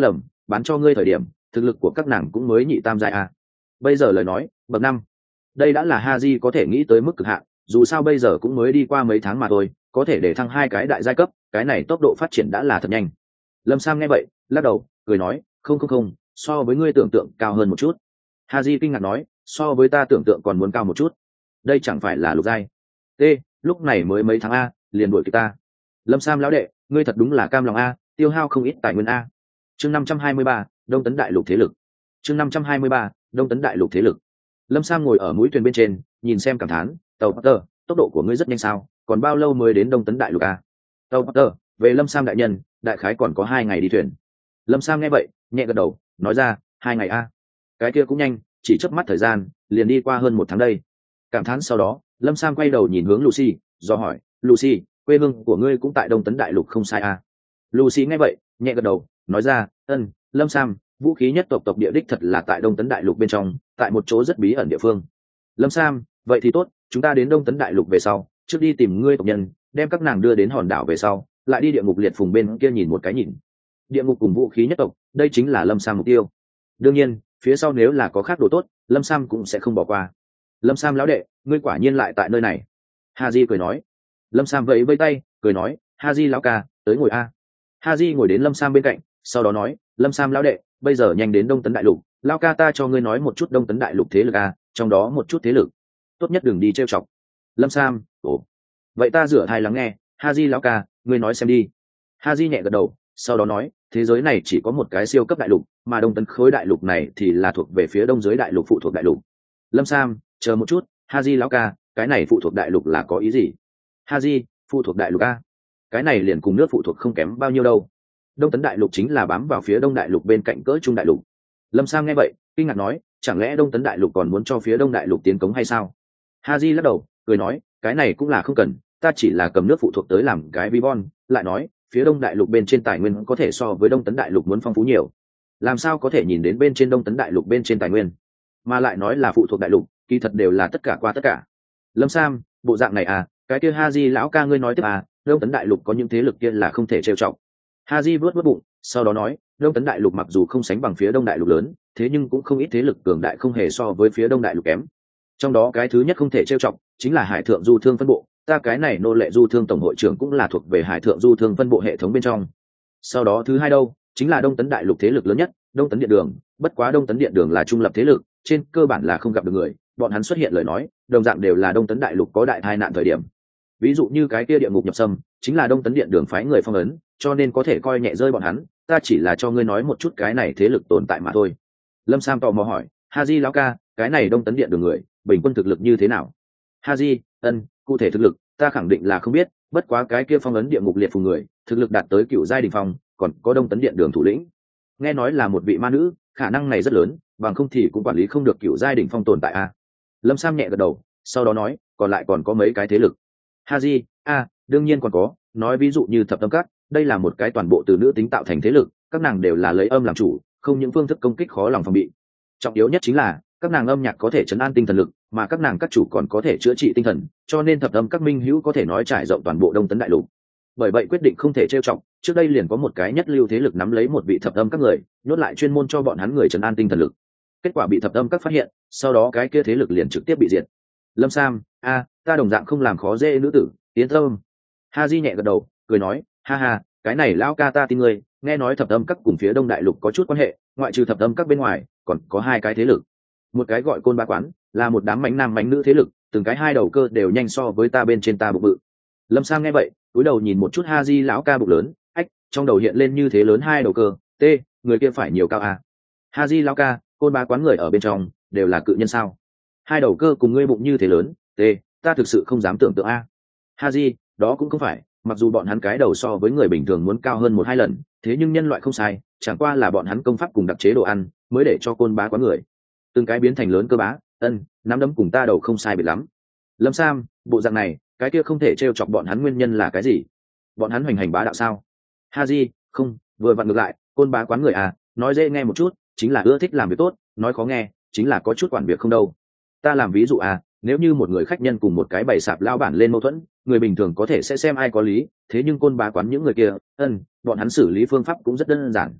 bán cho ngươi thời điểm thực lực của các nàng cũng mới nhị tam giai a. Bây giờ lời nói bậc năm, đây đã là Haji có thể nghĩ tới mức cực hạn, dù sao bây giờ cũng mới đi qua mấy tháng mà thôi, có thể để thăng hai cái đại giai cấp, cái này tốc độ phát triển đã là thật nhanh. Lâm Sam nghe vậy lắc đầu cười nói, không không không, so với ngươi tưởng tượng cao hơn một chút. Haji kinh ngạc nói, so với ta tưởng tượng còn muốn cao một chút, đây chẳng phải là lục giai? T, lúc này mới mấy tháng a, liền đuổi kịp ta. Lâm Sam lão đệ, ngươi thật đúng là cam lòng a, tiêu hao không ít tài nguyên a. Chương năm trăm hai mươi ba, Đông Tấn Đại Lục thế lực. Chương năm trăm hai mươi ba, Đông Tấn Đại Lục thế lực. Lâm Sam ngồi ở mũi thuyền bên trên, nhìn xem cảm thán, tàu Potter, tốc độ của ngươi rất nhanh sao, còn bao lâu mới đến Đông Tấn Đại Lục a? Tàu Potter, về Lâm Sam đại nhân, đại khái còn có hai ngày đi thuyền. Lâm Sam nghe vậy nhẹ gật đầu, nói ra, hai ngày a, cái kia cũng nhanh, chỉ chớp mắt thời gian liền đi qua hơn một tháng đây. Cảm thán sau đó, Lâm Sam quay đầu nhìn hướng Lucy, do hỏi, Lucy, quê hương của ngươi cũng tại Đông Tấn Đại Lục không sai a? Lucy nghe vậy nhẹ gật đầu, nói ra, ân, Lâm Sam, vũ khí nhất tộc tộc địa đích thật là tại Đông Tấn Đại Lục bên trong, tại một chỗ rất bí ẩn địa phương. Lâm Sam, vậy thì tốt, chúng ta đến Đông Tấn Đại Lục về sau, trước đi tìm ngươi tộc nhân, đem các nàng đưa đến hòn đảo về sau, lại đi địa ngục liệt phùng bên kia nhìn một cái nhìn. Địa ngục cùng vũ khí nhất tộc, đây chính là Lâm Sam mục tiêu. Đương nhiên, phía sau nếu là có khác đồ tốt, Lâm Sam cũng sẽ không bỏ qua. Lâm Sam lão đệ, ngươi quả nhiên lại tại nơi này. Haji cười nói. Lâm Sam vẫy vẫy tay, cười nói, Haji lão ca, tới ngồi a. Haji ngồi đến Lâm Sam bên cạnh, sau đó nói, Lâm Sam lão đệ, bây giờ nhanh đến Đông Tấn Đại Lục, lão ca ta cho ngươi nói một chút Đông Tấn Đại Lục thế lực a, trong đó một chút thế lực, tốt nhất đừng đi trêu chọc. Lâm Sam, ồ, vậy ta rửa thai lắng nghe, Haji lão ca, ngươi nói xem đi. Haji nhẹ gật đầu, sau đó nói, thế giới này chỉ có một cái siêu cấp đại lục, mà Đông Tấn khối đại lục này thì là thuộc về phía đông giới đại lục phụ thuộc đại lục. Lâm Sam, chờ một chút, Haji lão ca, cái này phụ thuộc đại lục là có ý gì? Haji, phụ thuộc đại lục a, cái này liền cùng nước phụ thuộc không kém bao nhiêu đâu. Đông Tấn Đại Lục chính là bám vào phía đông đại lục bên cạnh cỡ trung đại lục. Lâm Sam nghe vậy kinh ngạc nói, chẳng lẽ Đông Tấn Đại Lục còn muốn cho phía đông đại lục tiến cống hay sao? Haji lắc đầu cười nói, cái này cũng là không cần, ta chỉ là cầm nước phụ thuộc tới làm cái vi von. Lại nói, phía đông đại lục bên trên tài nguyên có thể so với Đông Tấn Đại Lục muốn phong phú nhiều, làm sao có thể nhìn đến bên trên Đông Tấn Đại Lục bên trên tài nguyên, mà lại nói là phụ thuộc đại lục, kỳ thật đều là tất cả qua tất cả. Lâm Sam, bộ dạng này à, cái kia Haji lão ca ngươi nói tiếp à, Đông Tấn Đại Lục có những thế lực kia là không thể trêu chọc. Haji vớt vớt bụng, sau đó nói, Đông Tấn Đại Lục mặc dù không sánh bằng phía Đông Đại Lục lớn, thế nhưng cũng không ít thế lực cường đại không hề so với phía Đông Đại Lục kém. Trong đó cái thứ nhất không thể trêu chọc chính là Hải Thượng Du Thương phân bộ, ta cái này nô lệ Du Thương tổng hội trưởng cũng là thuộc về Hải Thượng Du Thương phân bộ hệ thống bên trong. Sau đó thứ hai đâu, chính là Đông Tấn Đại Lục thế lực lớn nhất, Đông Tấn Điện Đường, bất quá Đông Tấn Điện Đường là trung lập thế lực, trên cơ bản là không gặp được người, bọn hắn xuất hiện lời nói, đồng dạng đều là Đông Tấn Đại Lục có đại tai nạn thời điểm. Ví dụ như cái kia địa ngục nhập xâm, chính là Đông Tấn Điện Đường phái người phong ấn, cho nên có thể coi nhẹ rơi bọn hắn, ta chỉ là cho ngươi nói một chút cái này thế lực tồn tại mà thôi. Lâm Sam tò mò hỏi, Haji lão ca, cái này Đông Tấn Điện Đường người, bình quân thực lực như thế nào? Haji, ân, cụ thể thực lực, ta khẳng định là không biết, bất quá cái kia phong ấn địa ngục liệt phù người, thực lực đạt tới cựu giai đỉnh phong, còn có Đông Tấn Điện Đường thủ lĩnh, nghe nói là một vị ma nữ, khả năng này rất lớn, bằng không thì cũng quản lý không được cựu giai đỉnh phong tồn tại a. Lâm Sam nhẹ gật đầu, sau đó nói, còn lại còn có mấy cái thế lực. Haji, a, đương nhiên còn có, nói ví dụ như Thập Tâm Các, đây là một cái toàn bộ từ nữ tính tạo thành thế lực, các nàng đều là lấy âm làm chủ, không những phương thức công kích khó lòng phòng bị. Trọng yếu nhất chính là các nàng âm nhạc có thể trấn an tinh thần lực, mà các nàng các chủ còn có thể chữa trị tinh thần, cho nên Thập Tâm Các minh hữu có thể nói trải rộng toàn bộ Đông Tấn Đại Lục. Bởi vậy quyết định không thể trêu chọc, trước đây liền có một cái nhất lưu thế lực nắm lấy một vị Thập Tâm Các người, nhốt lại chuyên môn cho bọn hắn người trấn an tinh thần lực. Kết quả bị Thập Tâm Các phát hiện, sau đó cái kia thế lực liền trực tiếp bị diệt. Lâm Sam, a, ta đồng dạng không làm khó dễ nữ tử, tiến tâm. Haji nhẹ gật đầu, cười nói, ha ha, cái này lão ca ta tin ngươi, nghe nói Thập Tâm Các cùng phía Đông Đại Lục có chút quan hệ, ngoại trừ Thập Tâm Các bên ngoài, còn có hai cái thế lực. Một cái gọi Côn Ba Quán, là một đám mãnh nam mãnh nữ thế lực, từng cái hai đầu cơ đều nhanh so với ta bên trên ta bụng bự. Lâm Sam nghe vậy, cúi đầu nhìn một chút Haji lão ca bụng lớn, ách, trong đầu hiện lên như thế lớn hai đầu cơ, t, người kia phải nhiều cao à? Haji lão ca, Côn Ba Quán người ở bên trong đều là cự nhân sao? Hai đầu cơ cùng ngươi bụng như thế lớn, t, ta thực sự không dám tưởng tượng a. Haji, đó cũng không phải, mặc dù bọn hắn cái đầu so với người bình thường muốn cao hơn một hai lần, thế nhưng nhân loại không sai, chẳng qua là bọn hắn công pháp cùng đặc chế đồ ăn mới để cho Côn Bá Quán người từng cái biến thành lớn cơ bá, ân, nắm đấm cùng ta đầu không sai biệt lắm. Lâm Sam, bộ dạng này, cái kia không thể trêu chọc bọn hắn nguyên nhân là cái gì? Bọn hắn hoành hành bá đạo sao? Haji, không, vừa vặn ngược lại, Côn Bá Quán người à, nói dễ nghe một chút, chính là ưa thích làm việc tốt, nói khó nghe, chính là có chút quản việc không đâu. Ta làm ví dụ à, nếu như một người khách nhân cùng một cái bày sạp lao bản lên mâu thuẫn, người bình thường có thể sẽ xem ai có lý, thế nhưng Côn Bá Quán những người kia, ân, bọn hắn xử lý phương pháp cũng rất đơn giản.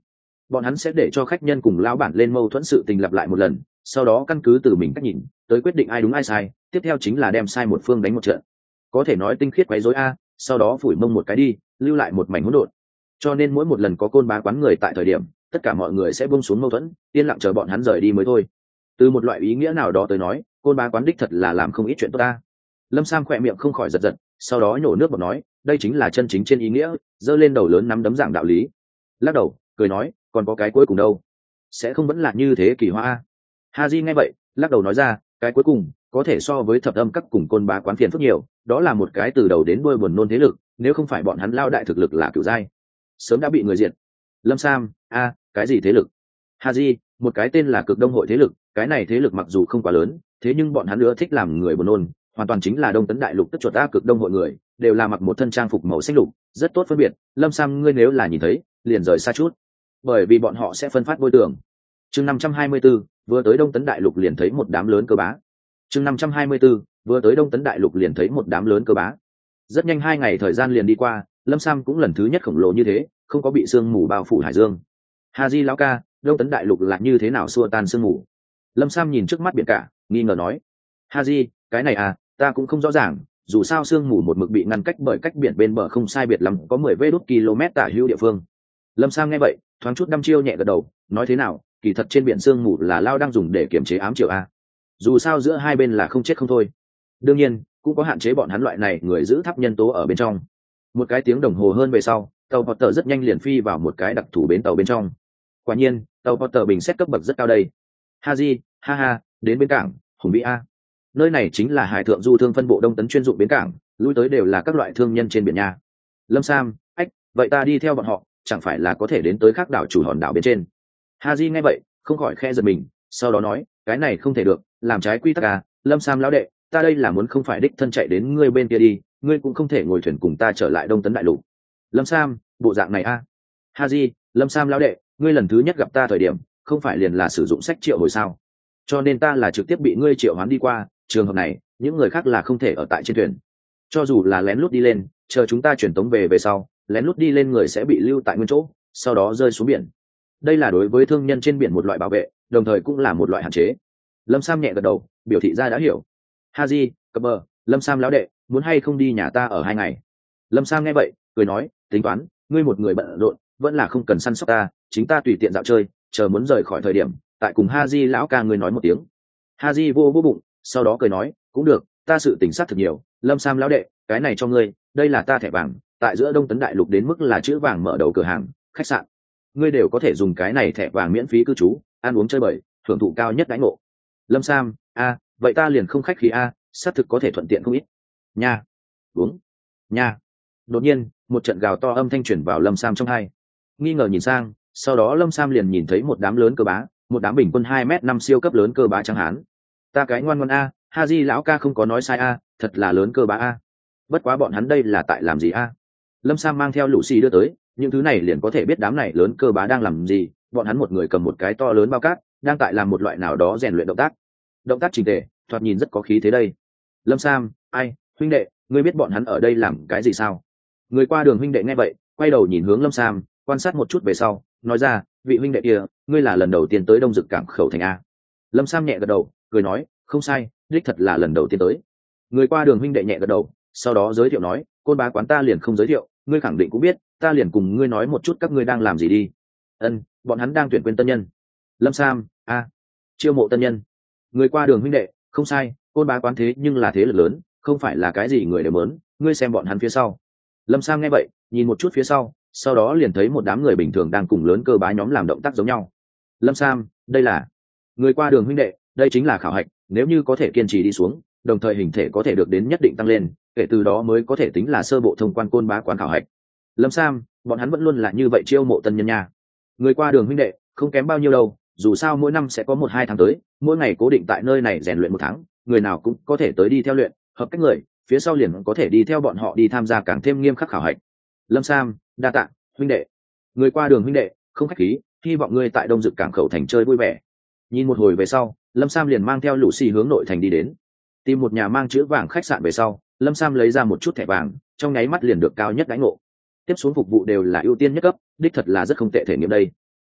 bọn hắn sẽ để cho khách nhân cùng lão bản lên mâu thuẫn sự tình lặp lại một lần, sau đó căn cứ từ mình cách nhìn tới quyết định ai đúng ai sai, tiếp theo chính là đem sai một phương đánh một trận. Có thể nói tinh khiết quấy rối a, sau đó phủi mông một cái đi, lưu lại một mảnh hỗn độn. Cho nên mỗi một lần có côn bá quán người tại thời điểm, tất cả mọi người sẽ buông xuống mâu thuẫn, yên lặng chờ bọn hắn rời đi mới thôi. Từ một loại ý nghĩa nào đó tới nói, côn bá quán đích thật là làm không ít chuyện tốt ta. Lâm Sam khỏe miệng không khỏi giật giật, sau đó nhổ nước bọt nói, đây chính là chân chính trên ý nghĩa, giơ lên đầu lớn nắm đấm giảng đạo lý. Lắc đầu cười nói, còn có cái cuối cùng đâu, sẽ không vẫn là như thế kỳ hoa a. Haji nghe vậy lắc đầu nói ra, cái cuối cùng có thể so với thập âm các cùng côn bá quán phiền phức nhiều, đó là một cái từ đầu đến đuôi buồn nôn thế lực, nếu không phải bọn hắn lao đại thực lực là cửu giai, sớm đã bị người diệt. Lâm Sam, a, cái gì thế lực? Haji, một cái tên là Cực Đông hội thế lực, cái này thế lực mặc dù không quá lớn, thế nhưng bọn hắn nữa thích làm người buồn nôn, hoàn toàn chính là Đông Tấn Đại Lục tức chuột a. Cực Đông hội người đều là mặc một thân trang phục màu xanh lục, rất tốt phân biệt. Lâm Sam, ngươi nếu là nhìn thấy, liền rời xa chút, bởi vì bọn họ sẽ phân phát bôi tường. Chương năm trăm hai mươi 524, vừa tới Đông Tấn Đại Lục liền thấy một đám lớn cơ bá. Chương năm trăm hai mươi 524, vừa tới Đông Tấn Đại Lục liền thấy một đám lớn cơ bá. Rất nhanh hai ngày thời gian liền đi qua, Lâm Sam cũng lần thứ nhất khổng lồ như thế, không có bị sương mù bao phủ hải dương. Haji lão ca, Đông Tấn Đại Lục là như thế nào xua tan sương mù? Lâm Sam nhìn trước mắt biển cả, nghi ngờ nói. Haji, cái này à, ta cũng không rõ ràng, dù sao sương mù một mực bị ngăn cách bởi cách biển bên bờ không sai biệt lắm có mười vê đốt km tả hữu địa phương. Lâm Sam nghe vậy thoáng chút đăm chiêu nhẹ gật đầu, nói thế nào, kỳ thật trên biển sương mù là lao đang dùng để kiểm chế ám triều a, dù sao giữa hai bên là không chết không thôi. Đương nhiên cũng có hạn chế bọn hắn loại này người giữ tháp nhân tố ở bên trong. Một cái tiếng đồng hồ hơn về sau, tàu Potter rất nhanh liền phi vào một cái đặc thù bến tàu bên trong. Quả nhiên tàu Potter bình xét cấp bậc rất cao đây. Haji, ha ha, đến bến cảng hùng vĩ a, nơi này chính là hải thượng du thương phân bộ Đông Tấn chuyên dụng bến cảng, lui tới đều là các loại thương nhân trên biển nha. Lâm Sam, ách, vậy ta đi theo bọn họ chẳng phải là có thể đến tới khác đảo chủ hòn đảo bên trên? Haji nghe vậy không khỏi khe giật mình, sau đó nói, cái này không thể được, làm trái quy tắc à. Lâm Sam lão đệ, ta đây là muốn không phải đích thân chạy đến ngươi bên kia đi, ngươi cũng không thể ngồi thuyền cùng ta trở lại Đông Tấn Đại Lục. Lâm Sam, bộ dạng này a à? Haji, Lâm Sam lão đệ, ngươi lần thứ nhất gặp ta thời điểm không phải liền là sử dụng sách triệu hồi sao, cho nên ta là trực tiếp bị ngươi triệu hoán đi qua, trường hợp này những người khác là không thể ở tại trên thuyền, cho dù là lén lút đi lên, chờ chúng ta chuyển tống về về sau, lén lút đi lên người sẽ bị lưu tại nguyên chỗ, sau đó rơi xuống biển. Đây là đối với thương nhân trên biển một loại bảo vệ, đồng thời cũng là một loại hạn chế. Lâm Sam nhẹ gật đầu biểu thị ra đã hiểu. Haji, cập bờ, Lâm Sam lão đệ, muốn hay không đi nhà ta ở hai ngày? Lâm Sam nghe vậy cười nói, tính toán, ngươi một người bận rộn vẫn là không cần săn sóc ta, chính ta tùy tiện dạo chơi, chờ muốn rời khỏi thời điểm tại cùng Haji lão ca ngươi nói một tiếng. Haji vô vô bụng, sau đó cười nói, cũng được, ta sự tỉnh sát thực nhiều. Lâm Sam lão đệ, cái này cho ngươi, đây là ta thẻ vàng, tại giữa Đông Tấn Đại Lục đến mức là chữ vàng mở đầu cửa hàng khách sạn, ngươi đều có thể dùng cái này thẻ vàng miễn phí cư trú, ăn uống chơi bời, hưởng thụ cao nhất đãi ngộ. Lâm Sam, a, vậy ta liền không khách khí a, xác thực có thể thuận tiện không ít nha. Uống nha. Đột nhiên một trận gào to âm thanh truyền vào Lâm Sam trong hai, nghi ngờ nhìn sang, sau đó Lâm Sam liền nhìn thấy một đám lớn cơ bá, một đám bình quân hai mét năm siêu cấp lớn cơ bá trắng hán. Ta cái ngoan ngoan a, Haji lão ca không có nói sai a, thật là lớn cơ bá a. Bất quá bọn hắn đây là tại làm gì a? Lâm Sam mang theo Lucy đưa tới những thứ này, liền có thể biết đám này lớn cơ bá đang làm gì. Bọn hắn một người cầm một cái to lớn bao cát, đang tại làm một loại nào đó rèn luyện động tác, động tác chỉnh tề, thoạt nhìn rất có khí thế đây. Lâm Sam, ai, huynh đệ, ngươi biết bọn hắn ở đây làm cái gì sao? Người qua đường huynh đệ nghe vậy quay đầu nhìn hướng Lâm Sam, quan sát một chút về sau nói ra, vị huynh đệ kia, ngươi là lần đầu tiên tới Đông Dực Cảng khẩu thành a? Lâm Sam nhẹ gật đầu cười nói, không sai, đích thật là lần đầu tiên tới. Người qua đường huynh đệ nhẹ gật đầu, sau đó giới thiệu nói, côn bá quán ta liền không giới thiệu, ngươi khẳng định cũng biết, ta liền cùng ngươi nói một chút các ngươi đang làm gì đi. Ân, bọn hắn đang tuyển quên tân nhân. Lâm Sam, a, chiêu mộ tân nhân. Người qua đường huynh đệ, không sai, côn bá quán thế nhưng là thế lực lớn, không phải là cái gì người đều mớn, ngươi xem bọn hắn phía sau. Lâm Sam nghe vậy nhìn một chút phía sau, sau đó liền thấy một đám người bình thường đang cùng lớn cơ bá nhóm làm động tác giống nhau. Lâm Sam, đây là... Người qua đường huynh đệ, đây chính là khảo hạch, nếu như có thể kiên trì đi xuống, đồng thời hình thể có thể được đến nhất định tăng lên, kể từ đó mới có thể tính là sơ bộ thông quan côn bá quán khảo hạch. Lâm Sam, bọn hắn vẫn luôn là như vậy chiêu mộ tân nhân nha. Người qua đường huynh đệ, không kém bao nhiêu đâu, dù sao mỗi năm sẽ có một hai tháng tới, mỗi ngày cố định tại nơi này rèn luyện một tháng, người nào cũng có thể tới đi theo luyện, hợp cách người phía sau liền có thể đi theo bọn họ đi tham gia càng thêm nghiêm khắc khảo hạch. Lâm Sam, đa tạ huynh đệ. Người qua đường huynh đệ, không khách khí, hy vọng ngươi tại Đông Dực Cảng khẩu thành chơi vui vẻ. Nhìn một hồi về sau, Lâm Sam liền mang theo Lucy hướng nội thành đi đến, tìm một nhà mang chữ vàng khách sạn về sau, Lâm Sam lấy ra một chút thẻ vàng, trong nháy mắt liền được cao nhất đãi ngộ. Tiếp xuống phục vụ đều là ưu tiên nhất cấp, đích thật là rất không tệ thể nghiệm đây.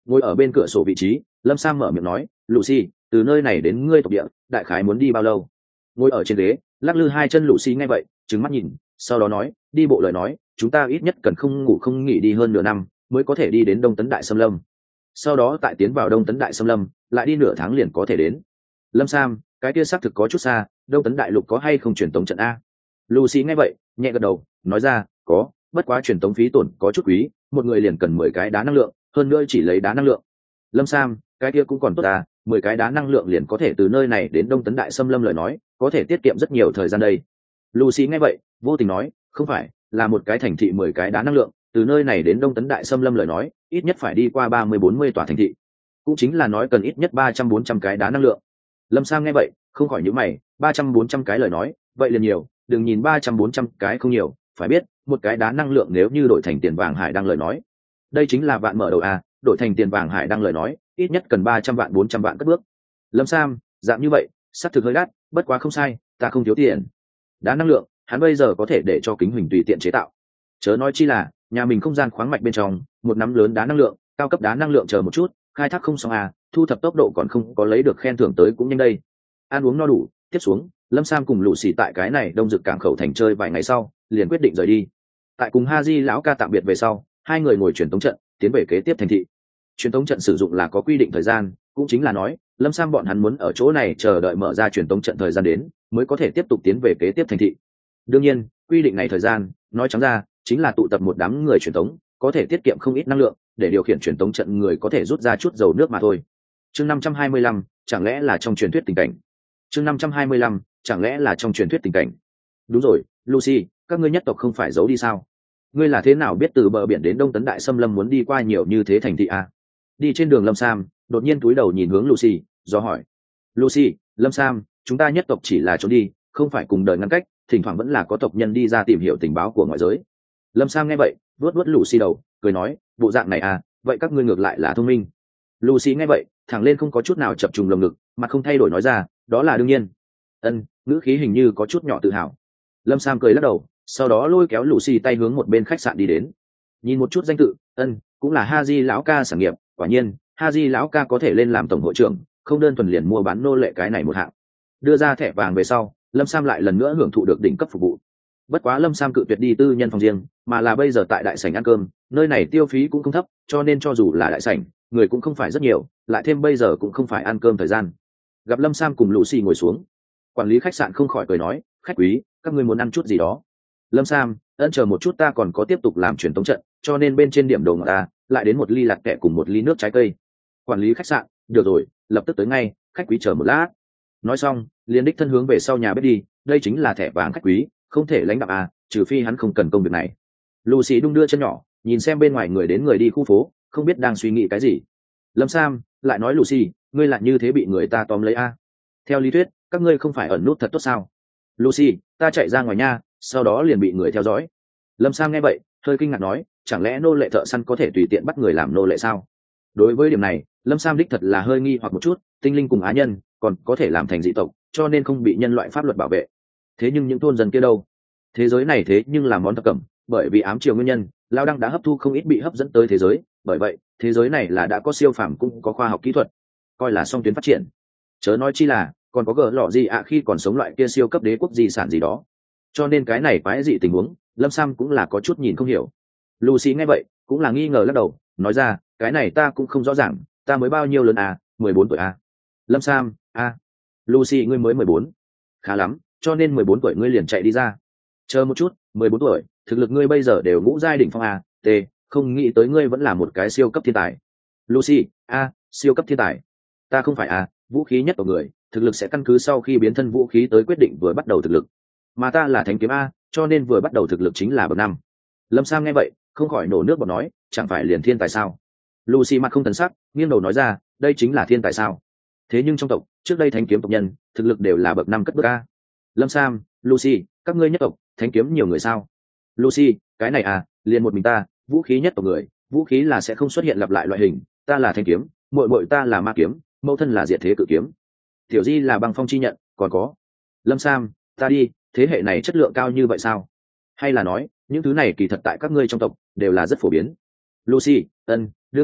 Ngồi ở bên cửa sổ vị trí, lâm sam mở miệng nói, Lucy, từ nơi này đến ngươi tộc địa đại khái muốn đi bao lâu? Ngồi ở trên ghế lắc lư hai chân Lucy nghe vậy trừng mắt nhìn, sau đó nói, đi bộ lời nói chúng ta ít nhất cần không ngủ không nghỉ đi hơn nửa năm mới có thể đi đến Đông Tấn Đại Xâm Lâm, sau đó tại tiến vào Đông Tấn Đại Xâm Lâm lại đi nửa tháng liền có thể đến. Lâm Sam, cái kia xác thực có chút xa, Đông Tấn Đại Lục có hay không truyền tống trận a? Lucy nghe vậy nhẹ gật đầu nói ra, có, bất quá truyền tống phí tổn có chút quý, một người liền cần mười cái đá năng lượng, hơn nữa chỉ lấy đá năng lượng. Lâm Sam, cái kia cũng còn tốt à, mười cái đá năng lượng liền có thể từ nơi này đến Đông Tấn Đại Xâm Lâm lời nói có thể tiết kiệm rất nhiều thời gian đây. Lucy nghe vậy vô tình nói, không phải, là một cái thành thị mười cái đá năng lượng, từ nơi này đến Đông Tấn Đại Xâm Lâm lời nói ít nhất phải đi qua ba mươi bốn mươi tòa thành thị, cũng chính là nói cần ít nhất ba trăm bốn trăm cái đá năng lượng. Lâm Sam nghe vậy không khỏi nhíu mày, ba trăm bốn trăm cái lời nói vậy liền nhiều, đừng nhìn ba trăm bốn trăm cái không nhiều, phải biết một cái đá năng lượng nếu như đổi thành tiền vàng hải đăng lời nói đây chính là vạn mở đầu à, đổi thành tiền vàng hải đăng lời nói ít nhất cần ba trăm vạn bốn trăm vạn cất bước. Lâm Sam, dạng như vậy xác thực hơi đắt, bất quá không sai, ta không thiếu tiền. Đá năng lượng hắn bây giờ có thể để cho Kính Huỳnh tùy tiện chế tạo, chớ nói chi là nhà mình không gian khoáng mạch bên trong một nắm lớn đá năng lượng, cao cấp đá năng lượng chờ một chút khai thác không xong à, thu thập tốc độ còn không có lấy được khen thưởng tới cũng nhanh đây. Ăn uống no đủ tiếp xuống, Lâm Sam cùng Lũ Xì tại cái này Đông Dực cảng khẩu thành chơi vài ngày sau liền quyết định rời đi. Tại cùng Haji lão ca tạm biệt về sau, hai người ngồi truyền tống trận tiến về kế tiếp thành thị. Truyền tống trận sử dụng là có quy định thời gian, cũng chính là nói Lâm Sam bọn hắn muốn ở chỗ này chờ đợi mở ra truyền tống trận thời gian đến mới có thể tiếp tục tiến về kế tiếp thành thị. Đương nhiên quy định này thời gian nói trắng ra chính là tụ tập một đám người truyền tống có thể tiết kiệm không ít năng lượng, để điều khiển truyền tống trận người có thể rút ra chút dầu nước mà thôi. Chương năm trăm hai mươi lăm, chẳng lẽ là trong truyền thuyết tình cảnh. Chương năm trăm hai mươi lăm, chẳng lẽ là trong truyền thuyết tình cảnh. Đúng rồi, Lucy, các ngươi nhất tộc không phải giấu đi sao? Ngươi là thế nào biết từ bờ biển đến Đông Tấn Đại Xâm Lâm muốn đi qua nhiều như thế thành thị à? Đi trên đường Lâm Sam đột nhiên cúi đầu nhìn hướng Lucy do hỏi. Lucy, Lâm Sam, chúng ta nhất tộc chỉ là trốn đi, không phải cùng đời ngăn cách, thỉnh thoảng vẫn là có tộc nhân đi ra tìm hiểu tình báo của ngoại giới. Lâm Sam nghe vậy vuốt vuốt Lucy đầu cười nói, bộ dạng này à, vậy các ngươi ngược lại là thông minh. Lucy nghe vậy thẳng lên không có chút nào chập trùng lồng ngực, mặt không thay đổi nói ra, đó là đương nhiên. Ân, ngữ khí hình như có chút nhỏ tự hào. Lâm Sam cười lắc đầu, sau đó lôi kéo Lucy tay hướng một bên khách sạn đi đến. Nhìn một chút danh tự, ân, cũng là Haji lão ca sản nghiệp, quả nhiên Haji lão ca có thể lên làm tổng hội trưởng, không đơn thuần liền mua bán nô lệ cái này một hạng. Đưa ra thẻ vàng về sau, Lâm Sam lại lần nữa hưởng thụ được đỉnh cấp phục vụ. Bất quá Lâm Sam cự tuyệt đi tư nhân phòng riêng, mà là bây giờ tại đại sảnh ăn cơm, nơi này tiêu phí cũng không thấp, cho nên cho dù là đại sảnh, người cũng không phải rất nhiều, lại thêm bây giờ cũng không phải ăn cơm thời gian. Gặp Lâm Sam cùng Lucy ngồi xuống, quản lý khách sạn không khỏi cười nói, khách quý, các ngươi muốn ăn chút gì đó? Lâm Sam, ân chờ một chút, ta còn có tiếp tục làm truyền tống trận, cho nên bên trên điểm đồ ngọt ta lại đến một ly lạc kẹ cùng một ly nước trái cây. Quản lý khách sạn, được rồi, lập tức tới ngay, khách quý chờ một lát. Nói xong liền đích thân hướng về sau nhà bếp đi, đây chính là thẻ vàng khách quý, không thể lãnh đạo à, trừ phi hắn không cần công việc này. Lucy đung đưa chân nhỏ nhìn xem bên ngoài người đến người đi khu phố, không biết đang suy nghĩ cái gì. Lâm Sam lại nói, Lucy, ngươi lại như thế bị người ta tóm lấy à? Theo lý thuyết các ngươi không phải ẩn nút thật tốt sao? Lucy, ta chạy ra ngoài nha, sau đó liền bị người theo dõi. Lâm Sam nghe vậy hơi kinh ngạc nói, chẳng lẽ nô lệ thợ săn có thể tùy tiện bắt người làm nô lệ sao? Đối với điểm này Lâm Sam đích thật là hơi nghi hoặc một chút, tinh linh cùng á nhân còn có thể làm thành dị tộc, cho nên không bị nhân loại pháp luật bảo vệ. Thế nhưng những thôn dân kia đâu? Thế giới này thế nhưng là món thập cẩm, bởi vì ám triều nguyên nhân, lao đăng đã hấp thu không ít bị hấp dẫn tới thế giới, bởi vậy thế giới này là đã có siêu phàm cũng có khoa học kỹ thuật, coi là song tuyến phát triển. Chớ nói chi là còn có gỡ lọ gì ạ khi còn sống loại kia siêu cấp đế quốc di sản gì đó, cho nên cái này quái dị tình huống Lâm Sam cũng là có chút nhìn không hiểu. Lucy nghe vậy cũng là nghi ngờ lắc đầu, nói ra, cái này ta cũng không rõ ràng, ta mới bao nhiêu lớn à, mười bốn tuổi à? Lâm Sam, a à. Lucy, ngươi mới mười bốn? Khá lắm, cho nên mười bốn tuổi ngươi liền chạy đi ra? Chờ một chút, mười bốn tuổi, thực lực ngươi bây giờ đều ngũ giai đỉnh phong à? T, không nghĩ tới ngươi vẫn là một cái siêu cấp thiên tài. Lucy, a à, siêu cấp thiên tài? Ta không phải à, vũ khí nhất của người, thực lực sẽ căn cứ sau khi biến thân vũ khí tới quyết định vừa bắt đầu thực lực. Mà ta là thánh kiếm a, cho nên vừa bắt đầu thực lực chính là bậc năm. Lâm Sam nghe vậy không khỏi nổ nước bọt nói, chẳng phải liền thiên tài sao? Lucy mặt không thần sắc, nghiêng đầu nói ra, đây chính là thiên tài sao? Thế nhưng trong tộc trước đây thánh kiếm tộc nhân thực lực đều là bậc năm cất bước a. Lâm Sam, Lucy, các ngươi nhất tộc thánh kiếm nhiều người sao? Lucy, cái này à, liền một mình ta, vũ khí nhất tộc người, vũ khí là sẽ không xuất hiện lặp lại loại hình, ta là thanh kiếm, muội muội ta là ma kiếm, mẫu thân là diệt thế cự kiếm, tiểu di là băng phong chi nhận, còn có Lâm Sam, ta đi, thế hệ này chất lượng cao như vậy sao? Hay là nói những thứ này kỳ thật tại các ngươi trong tộc đều là rất phổ biến? Lucy, ân, đương nhiên,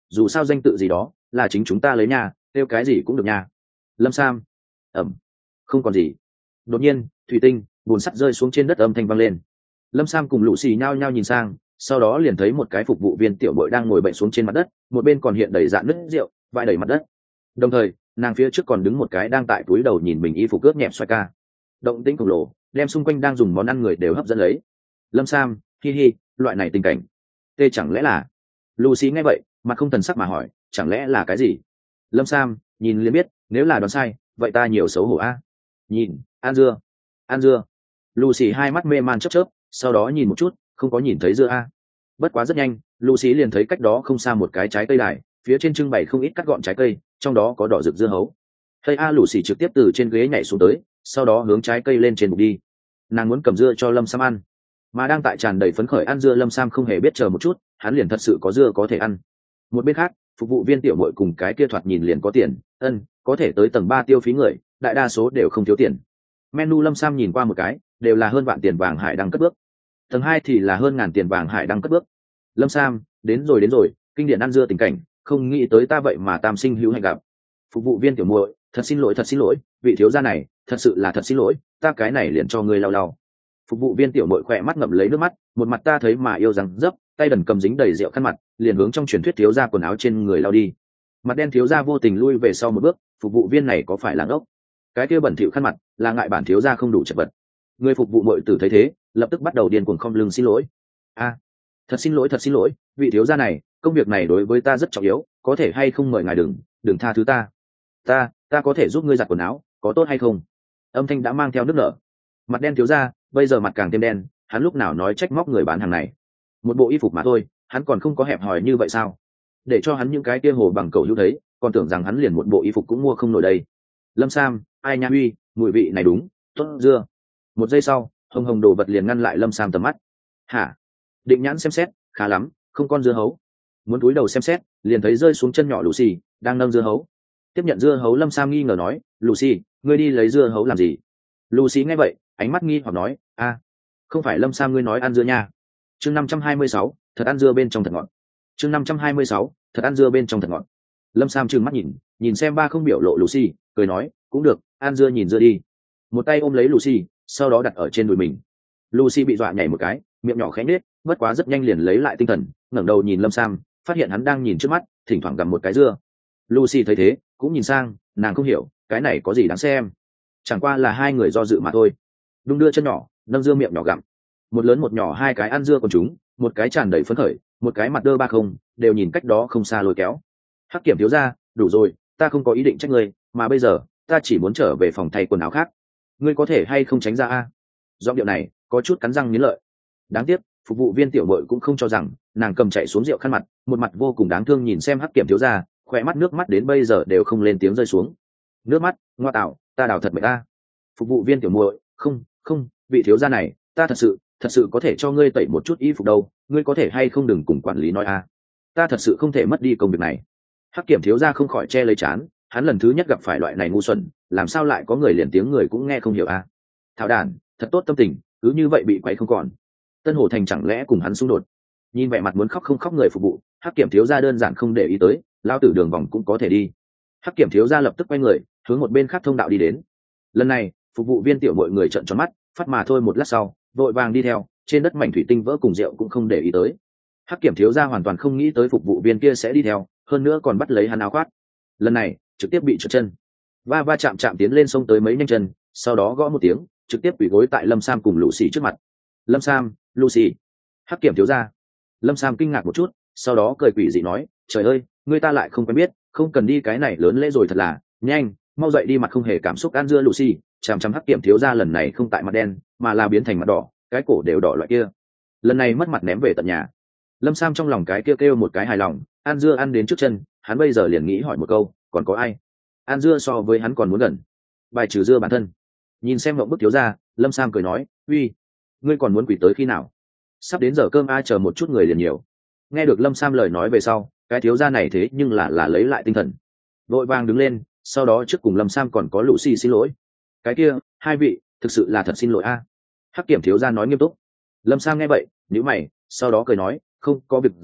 dù sao danh tự gì đó là chính chúng ta lấy nha, kêu cái gì cũng được nha. Lâm Sam. Ẩm. Không còn gì. Đột nhiên thủy tinh bùn sắt rơi xuống trên đất, âm thanh vang lên. Lâm Sam cùng lũ xì nhao nhao nhìn sang, sau đó liền thấy một cái phục vụ viên tiểu bội đang ngồi bệnh xuống trên mặt đất, một bên còn hiện đầy dạn nứt rượu vãi đầy mặt đất. Đồng thời nàng phía trước còn đứng một cái đang tại túi đầu nhìn mình y phục cướp nhẹp xoay ca. Động tĩnh khổng lồ đem xung quanh đang dùng món ăn người đều hấp dẫn lấy. Lâm Sam, hi hi, loại này tình cảnh tê chẳng lẽ là... Lucy nghe vậy mặt không thần sắc mà hỏi, chẳng lẽ là cái gì? Lâm Sam nhìn liền biết, nếu là đoán sai vậy ta nhiều xấu hổ a. Nhìn, ăn dưa, ăn dưa. Lucy hai mắt mê man chớp chớp, sau đó nhìn một chút, không có nhìn thấy dưa a. Bất quá rất nhanh Lucy liền thấy cách đó không xa một cái trái cây đài, phía trên trưng bày không ít cắt gọn trái cây, trong đó có đỏ rực dưa hấu. Hay a, Lucy trực tiếp từ trên ghế nhảy xuống tới, sau đó hướng trái cây lên trên bục đi. Nàng muốn cầm dưa cho Lâm Sam ăn, mà đang tại tràn đầy phấn khởi ăn dưa Lâm Sam không hề biết chờ một chút, hắn liền thật sự có dưa có thể ăn. Một bên khác phục vụ viên tiểu muội cùng cái kia thoạt nhìn liền có tiền, ân có thể tới tầng ba tiêu phí người đại đa số đều không thiếu tiền. Menu Lâm Sam nhìn qua một cái, đều là hơn vạn tiền vàng hải đăng cất bước. Tầng hai thì là hơn ngàn tiền vàng hải đăng cất bước. Lâm Sam, đến rồi đến rồi, kinh điển ăn dưa tình cảnh, không nghĩ tới ta vậy mà tam sinh hữu hạnh gặp. Phục vụ viên tiểu muội, thật xin lỗi thật xin lỗi, vị thiếu gia này thật sự là thật xin lỗi, ta cái này liền cho ngươi lau lau. Phục vụ viên tiểu muội khỏe mắt ngậm lấy nước mắt, một mặt ta thấy mà yêu rằng dấp, tay đần cầm dính đầy rượu khăn mặt, liền hướng trong truyền thuyết thiếu gia quần áo trên người lau đi. Mặt đen thiếu gia vô tình lui về sau một bước, phục vụ viên này có phải là ngốc? Cái kia bẩn thỉu khăn mặt là ngại bản thiếu gia không đủ chật vật. Người phục vụ muội tử thấy thế lập tức bắt đầu điên cuồng không lưng xin lỗi. A, thật xin lỗi thật xin lỗi, vị thiếu gia này, công việc này đối với ta rất trọng yếu, có thể hay không mời ngài đừng đừng tha thứ ta. Ta ta có thể giúp ngươi giặt quần áo, có tốt hay không? Âm thanh đã mang theo nước nở. Mặt đen thiếu gia bây giờ mặt càng thêm đen, hắn lúc nào nói trách móc người bán hàng này. Một bộ y phục mà thôi, hắn còn không có hẹp hòi như vậy sao? Để cho hắn những cái kia hồ bằng cầu hữu thấy, còn tưởng rằng hắn liền một bộ y phục cũng mua không nổi đây. Lâm Sam, ai nha uy, mùi vị này đúng tốt dưa. Một giây sau hồng hồng đồ vật liền ngăn lại Lâm Sam tầm mắt. Hả? Định nhãn xem xét, khá lắm, không con dưa hấu. Muốn cúi đầu xem xét, liền thấy rơi xuống chân nhỏ Lucy đang nâng dưa hấu. Tiếp nhận dưa hấu, Lâm Sam nghi ngờ nói, Lucy, ngươi đi lấy dưa hấu làm gì? Lucy nghe vậy ánh mắt nghi hoặc nói, a, không phải Lâm Sam ngươi nói ăn dưa nha. Chương năm trăm hai mươi sáu, thật ăn dưa bên trong thật ngọt. Chương năm trăm hai mươi sáu, thật ăn dưa bên trong thật ngọt. Lâm Sam trừng mắt nhìn nhìn xem ba không biểu lộ Lucy, cười nói, cũng được, ăn dưa nhìn dưa đi. Một tay ôm lấy Lucy, sau đó đặt ở trên đùi mình. Lucy bị dọa nhảy một cái, miệng nhỏ khẽ nhếch, bất quá rất nhanh liền lấy lại tinh thần, ngẩng đầu nhìn Lâm Sam, phát hiện hắn đang nhìn trước mắt, thỉnh thoảng gặm một cái dưa. Lucy thấy thế cũng nhìn sang, nàng không hiểu cái này có gì đáng xem, chẳng qua là hai người do dự mà thôi. Đung đưa chân nhỏ nâng dưa miệng nhỏ gặm, một lớn một nhỏ hai cái ăn dưa con chúng, một cái tràn đầy phấn khởi, một cái mặt đơ ba không, đều nhìn cách đó không xa lôi kéo. Hắc Kiểm thiếu gia, đủ rồi, ta không có ý định trách ngươi, mà bây giờ ta chỉ muốn trở về phòng thay quần áo khác, ngươi có thể hay không tránh ra a? Giọng điệu này có chút cắn răng nghiến lợi. Đáng tiếc phục vụ viên tiểu bội cũng không cho rằng nàng cầm chạy xuống rượu khăn mặt, một mặt vô cùng đáng thương nhìn xem Hắc Kiểm thiếu gia, khỏe mắt nước mắt đến bây giờ đều không lên tiếng rơi xuống. Nước mắt, ngoa tạo, ta đào thật mệt ta. Phục vụ viên tiểu muội, không không, vị thiếu gia này, ta thật sự thật sự có thể cho ngươi tẩy một chút y phục đâu, ngươi có thể hay không đừng cùng quản lý nói a, ta thật sự không thể mất đi công việc này. Hắc Kiểm thiếu gia không khỏi che lấy trán, hắn lần thứ nhất gặp phải loại này ngu xuẩn, làm sao lại có người liền tiếng người cũng nghe không hiểu a. Thảo đản, thật tốt tâm tình, cứ như vậy bị quấy không còn. Tân Hồ Thành chẳng lẽ cùng hắn xung đột? Nhìn vẻ mặt muốn khóc không khóc người phục vụ, Hắc Kiểm thiếu gia đơn giản không để ý tới, lao tử đường vòng cũng có thể đi. Hắc Kiểm thiếu gia lập tức quay người hướng một bên khác thông đạo đi đến. Lần này phục vụ viên tiểu mọi người trợn tròn mắt, phát mà thôi một lát sau vội vàng đi theo, trên đất mảnh thủy tinh vỡ cùng rượu cũng không để ý tới. Hắc Kiểm thiếu gia hoàn toàn không nghĩ tới phục vụ viên kia sẽ đi theo, hơn nữa còn bắt lấy hắn áo khoác. Lần này trực tiếp bị trượt chân, va va chạm chạm tiến lên sông tới mấy nhanh chân, sau đó gõ một tiếng trực tiếp quỳ gối tại Lâm Sam cùng Lucy trước mặt. Lâm Sam, Lucy. Hắc Kiểm thiếu gia. Lâm Sam kinh ngạc một chút, sau đó cười quỷ dị nói, trời ơi, người ta lại không quen biết, không cần đi cái này lớn lễ rồi thật là, nhanh mau dậy đi. Mặt không hề cảm xúc ăn dưa Lucy chằm chằm Hắc Kiểm thiếu gia lần này không tại mặt đen mà là biến thành mặt đỏ, cái cổ đều đỏ loại kia, lần này mất mặt ném về tận nhà. Lâm Sam trong lòng cái kêu kêu một cái hài lòng, ăn dưa ăn đến trước chân, hắn bây giờ liền nghĩ hỏi một câu, còn có ai ăn dưa so với hắn còn muốn gần, bài trừ dưa bản thân. Nhìn xem mộng bức thiếu gia, Lâm Sam cười nói, uy, ngươi còn muốn quỳ tới khi nào? Sắp đến giờ cơm ai chờ một chút người liền nhiều. Nghe được Lâm Sam lời nói về sau, cái thiếu gia này thế nhưng là là lấy lại tinh thần, vội vàng đứng lên, sau đó trước cùng Lâm Sam còn có Lucy xin lỗi. Cái kia, hai vị, thực sự là thật xin lỗi a. Hắc Kiểm thiếu gia nói nghiêm túc. Lâm Sam nghe vậy nhíu mày, sau đó cười nói, không có việc gì,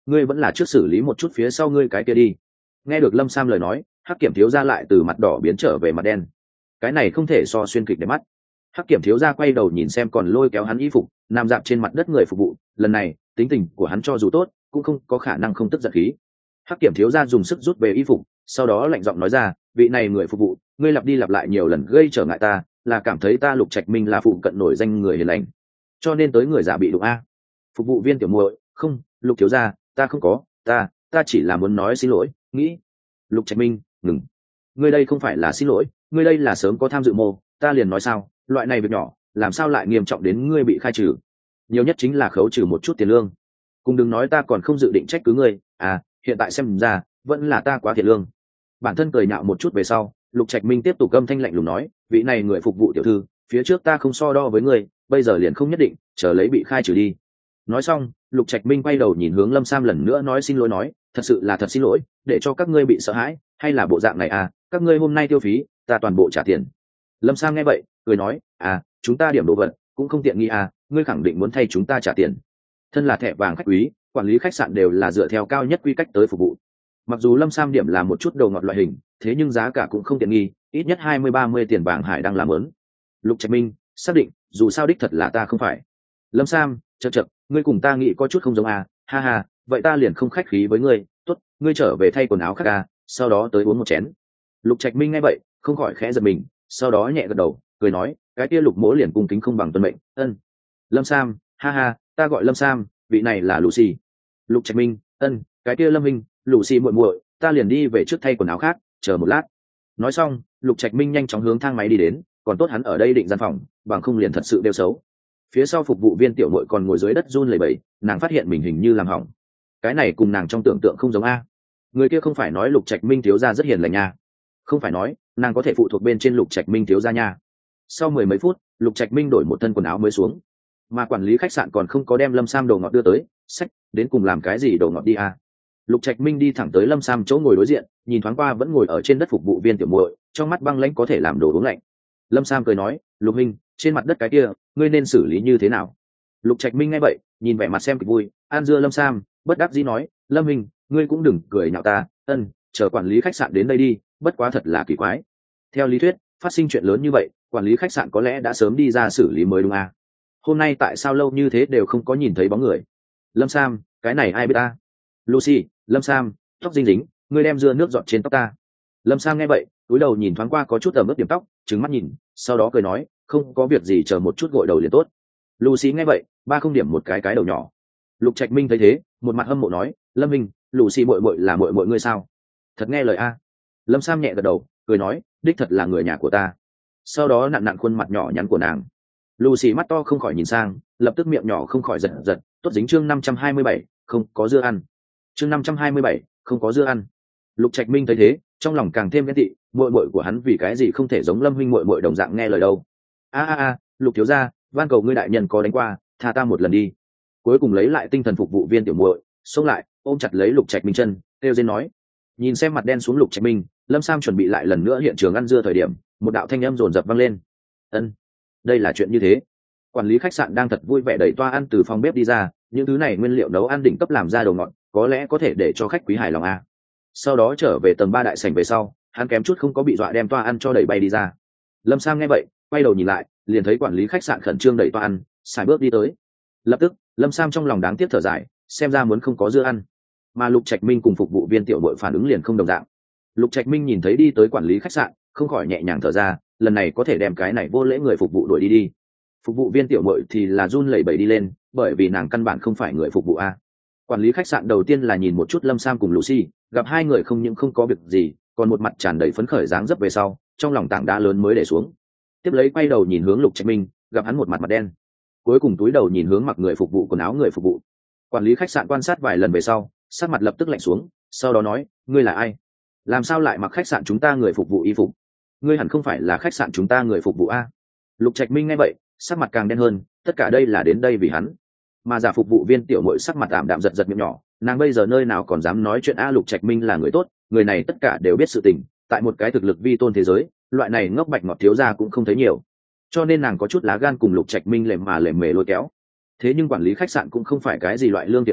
ngươi vẫn là trước xử lý một chút phía sau ngươi cái kia đi. Nghe được Lâm Sam lời nói, Hắc Kiểm thiếu gia lại từ mặt đỏ biến trở về mặt đen. Cái này không thể so xuyên kịch để mắt. Hắc Kiểm thiếu gia quay đầu nhìn xem còn lôi kéo hắn y phục nằm dạp trên mặt đất người phục vụ, lần này tính tình của hắn cho dù tốt cũng không có khả năng không tức giận khí. Hắc Kiểm thiếu gia dùng sức rút về y phục, sau đó lạnh giọng nói ra, vị này người phục vụ, ngươi lặp đi lặp lại nhiều lần gây trở ngại ta, là cảm thấy ta Lục Trạch Minh là phụ cận nổi danh người hiền lành, cho nên tới người giả bị đụng a. Phục vụ viên tiểu muội, không, Lục thiếu gia, ta không có, ta, ta chỉ là muốn nói xin lỗi, nghĩ. Lục Trạch Minh, ngừng. Ngươi đây không phải là xin lỗi, ngươi đây là sớm có tham dự mô, ta liền nói sao, loại này việc nhỏ, làm sao lại nghiêm trọng đến ngươi bị khai trừ? Nhiều nhất chính là khấu trừ một chút tiền lương. Cùng đừng nói ta còn không dự định trách cứ ngươi, à, hiện tại xem ra, vẫn là ta quá thiệt lương. Bản thân cười nhạo một chút về sau, Lục Trạch Minh tiếp tục âm thanh lạnh lùng nói, vị này người phục vụ tiểu thư, phía trước ta không so đo với ngươi, bây giờ liền không nhất định, chờ lấy bị khai trừ đi. Nói xong, Lục Trạch Minh quay đầu nhìn hướng Lâm Sam lần nữa nói xin lỗi nói, thật sự là thật xin lỗi, để cho các ngươi bị sợ hãi, hay là bộ dạng này à, các ngươi hôm nay tiêu phí, ta toàn bộ trả tiền. Lâm Sam nghe vậy, cười nói, à, chúng ta điểm đồ vật, cũng không tiện nghi à, ngươi khẳng định muốn thay chúng ta trả tiền. Thân là thẻ vàng khách quý, quản lý khách sạn đều là dựa theo cao nhất quy cách tới phục vụ. Mặc dù Lâm Sam điểm là một chút đồ ngọt loại hình, thế nhưng giá cả cũng không tiện nghi, ít nhất hai mươi ba mươi tiền vàng hải đang làm lớn. Lục Trạch Minh xác định, dù sao đích thật là ta không phải. Lâm Sam, chậc chậc, ngươi cùng ta nghĩ có chút không giống à, ha ha, vậy ta liền không khách khí với ngươi, tốt, ngươi trở về thay quần áo khác à, sau đó tới uống một chén. Lục Trạch Minh nghe vậy, không khỏi khẽ giật mình, sau đó nhẹ gật đầu, cười nói, cái kia Lục Mỗ liền cung kính không bằng tuân mệnh, ân. Lâm Sam, ha ha, ta gọi Lâm Sam, vị này là Lucy. Lục Trạch Minh, ân, cái kia Lâm Minh, Lucy muội muội, ta liền đi về trước thay quần áo khác, chờ một lát. Nói xong, Lục Trạch Minh nhanh chóng hướng thang máy đi đến, còn tốt hắn ở đây định gian phòng, bằng không liền thật sự đeo xấu. Phía sau phục vụ viên tiểu muội còn ngồi dưới đất run lẩy bẩy, nàng phát hiện mình hình như làm hỏng. Cái này cùng nàng trong tưởng tượng không giống a. Người kia không phải nói Lục Trạch Minh thiếu gia rất hiền lành nha, không phải nói nàng có thể phụ thuộc bên trên Lục Trạch Minh thiếu gia nha. Sau mười mấy phút, Lục Trạch Minh đổi một thân quần áo mới xuống, mà quản lý khách sạn còn không có đem Lâm Sam đồ ngọt đưa tới, sách, đến cùng làm cái gì đồ ngọt đi a. Lục Trạch Minh đi thẳng tới Lâm Sam chỗ ngồi đối diện, nhìn thoáng qua vẫn ngồi ở trên đất phục vụ viên tiểu muội, trong mắt băng lãnh có thể làm đồ uống lạnh. Lâm Sam cười nói, Lục Minh, trên mặt đất cái kia, ngươi nên xử lý như thế nào? Lục Trạch Minh nghe vậy, nhìn vẻ mặt xem kịch vui, an dưa Lâm Sam, bất đắc dĩ nói, Lâm Minh, ngươi cũng đừng cười nhạo ta, ân, chờ quản lý khách sạn đến đây đi, bất quá thật là kỳ quái. Theo lý thuyết, phát sinh chuyện lớn như vậy, quản lý khách sạn có lẽ đã sớm đi ra xử lý mới đúng à? Hôm nay tại sao lâu như thế đều không có nhìn thấy bóng người? Lâm Sam, cái này ai biết ta? Lucy, Lâm Sam, tóc dinh dính, ngươi đem dưa nước dọn trên tóc ta. Lâm Sam nghe vậy, cúi đầu nhìn thoáng qua có chút ẩm ướt điểm tóc, trừng mắt nhìn, sau đó cười nói, không có việc gì, chờ một chút gội đầu liền tốt. Lucy nghe vậy, ba không điểm một cái cái đầu nhỏ. Lục Trạch Minh thấy thế, một mặt hâm mộ nói, Lâm Minh, Lucy muội muội là muội muội ngươi sao? Thật nghe lời a. Lâm Sam nhẹ gật đầu, cười nói, đích thật là người nhà của ta. Sau đó nặn nặn khuôn mặt nhỏ nhắn của nàng. Lucy mắt to không khỏi nhìn sang, lập tức miệng nhỏ không khỏi giật giật, tốt dính chương năm trăm hai mươi bảy, không có dưa ăn. Chương năm trăm hai mươi bảy, không có dưa ăn. Lục Trạch Minh thấy thế, trong lòng càng thêm ghen tị, muội muội của hắn vì cái gì không thể giống Lâm huynh muội muội đồng dạng nghe lời đâu. A a a, Lục thiếu gia, van cầu ngươi đại nhân có đánh qua, tha ta một lần đi. Cuối cùng lấy lại tinh thần phục vụ viên tiểu muội, xông lại, ôm chặt lấy Lục Trạch Minh chân, kêu rên nói. Nhìn xem mặt đen xuống Lục Trạch Minh, Lâm Sam chuẩn bị lại lần nữa hiện trường ăn dưa thời điểm, một đạo thanh âm rồn rập vang lên. Ân, đây là chuyện như thế. Quản lý khách sạn đang thật vui vẻ đẩy toa ăn từ phòng bếp đi ra, những thứ này nguyên liệu nấu ăn đỉnh cấp làm ra đồ ngọt, có lẽ có thể để cho khách quý hài lòng a. Sau đó trở về tầng ba đại sảnh về sau, hắn kém chút không có bị dọa đem toa ăn cho đẩy bay đi ra. Lâm Sam nghe vậy, quay đầu nhìn lại, liền thấy quản lý khách sạn khẩn trương đẩy toa ăn, xài bước đi tới. Lập tức, Lâm Sam trong lòng đáng tiếc thở dài, xem ra muốn không có dưa ăn. Mà Lục Trạch Minh cùng phục vụ viên tiểu muội phản ứng liền không đồng dạng. Lục Trạch Minh nhìn thấy đi tới quản lý khách sạn, không khỏi nhẹ nhàng thở ra, lần này có thể đem cái này vô lễ người phục vụ đuổi đi đi. Phục vụ viên tiểu muội thì là run lẩy bẩy đi lên, bởi vì nàng căn bản không phải người phục vụ a. Quản lý khách sạn đầu tiên là nhìn một chút Lâm Sam cùng Lucy, gặp hai người không những không có việc gì, còn một mặt tràn đầy phấn khởi dáng dấp về sau, trong lòng tảng đá lớn mới để xuống. Tiếp lấy quay đầu nhìn hướng Lục Trạch Minh, gặp hắn một mặt mặt đen. Cuối cùng túi đầu nhìn hướng mặc người phục vụ quần áo người phục vụ. Quản lý khách sạn quan sát vài lần về sau, sắc mặt lập tức lạnh xuống, sau đó nói, ngươi là ai? Làm sao lại mặc khách sạn chúng ta người phục vụ y phục? Ngươi hẳn không phải là khách sạn chúng ta người phục vụ a? Lục Trạch Minh nghe vậy, sắc mặt càng đen hơn, tất cả đây là đến đây vì hắn. Mà giả phục vụ viên tiểu muội sắc mặt ảm đạm giật giật miệng nhỏ, nàng bây giờ nơi nào còn dám nói chuyện a. Lục Trạch Minh là người tốt, người này tất cả đều biết sự tình, tại một cái thực lực vi tôn thế giới, loại này ngốc bạch ngọt thiếu gia cũng không thấy nhiều, cho nên nàng có chút lá gan cùng Lục Trạch Minh lềm mà lềm mề lôi kéo. Thế nhưng quản lý khách sạn cũng không phải cái gì loại lương thiện a,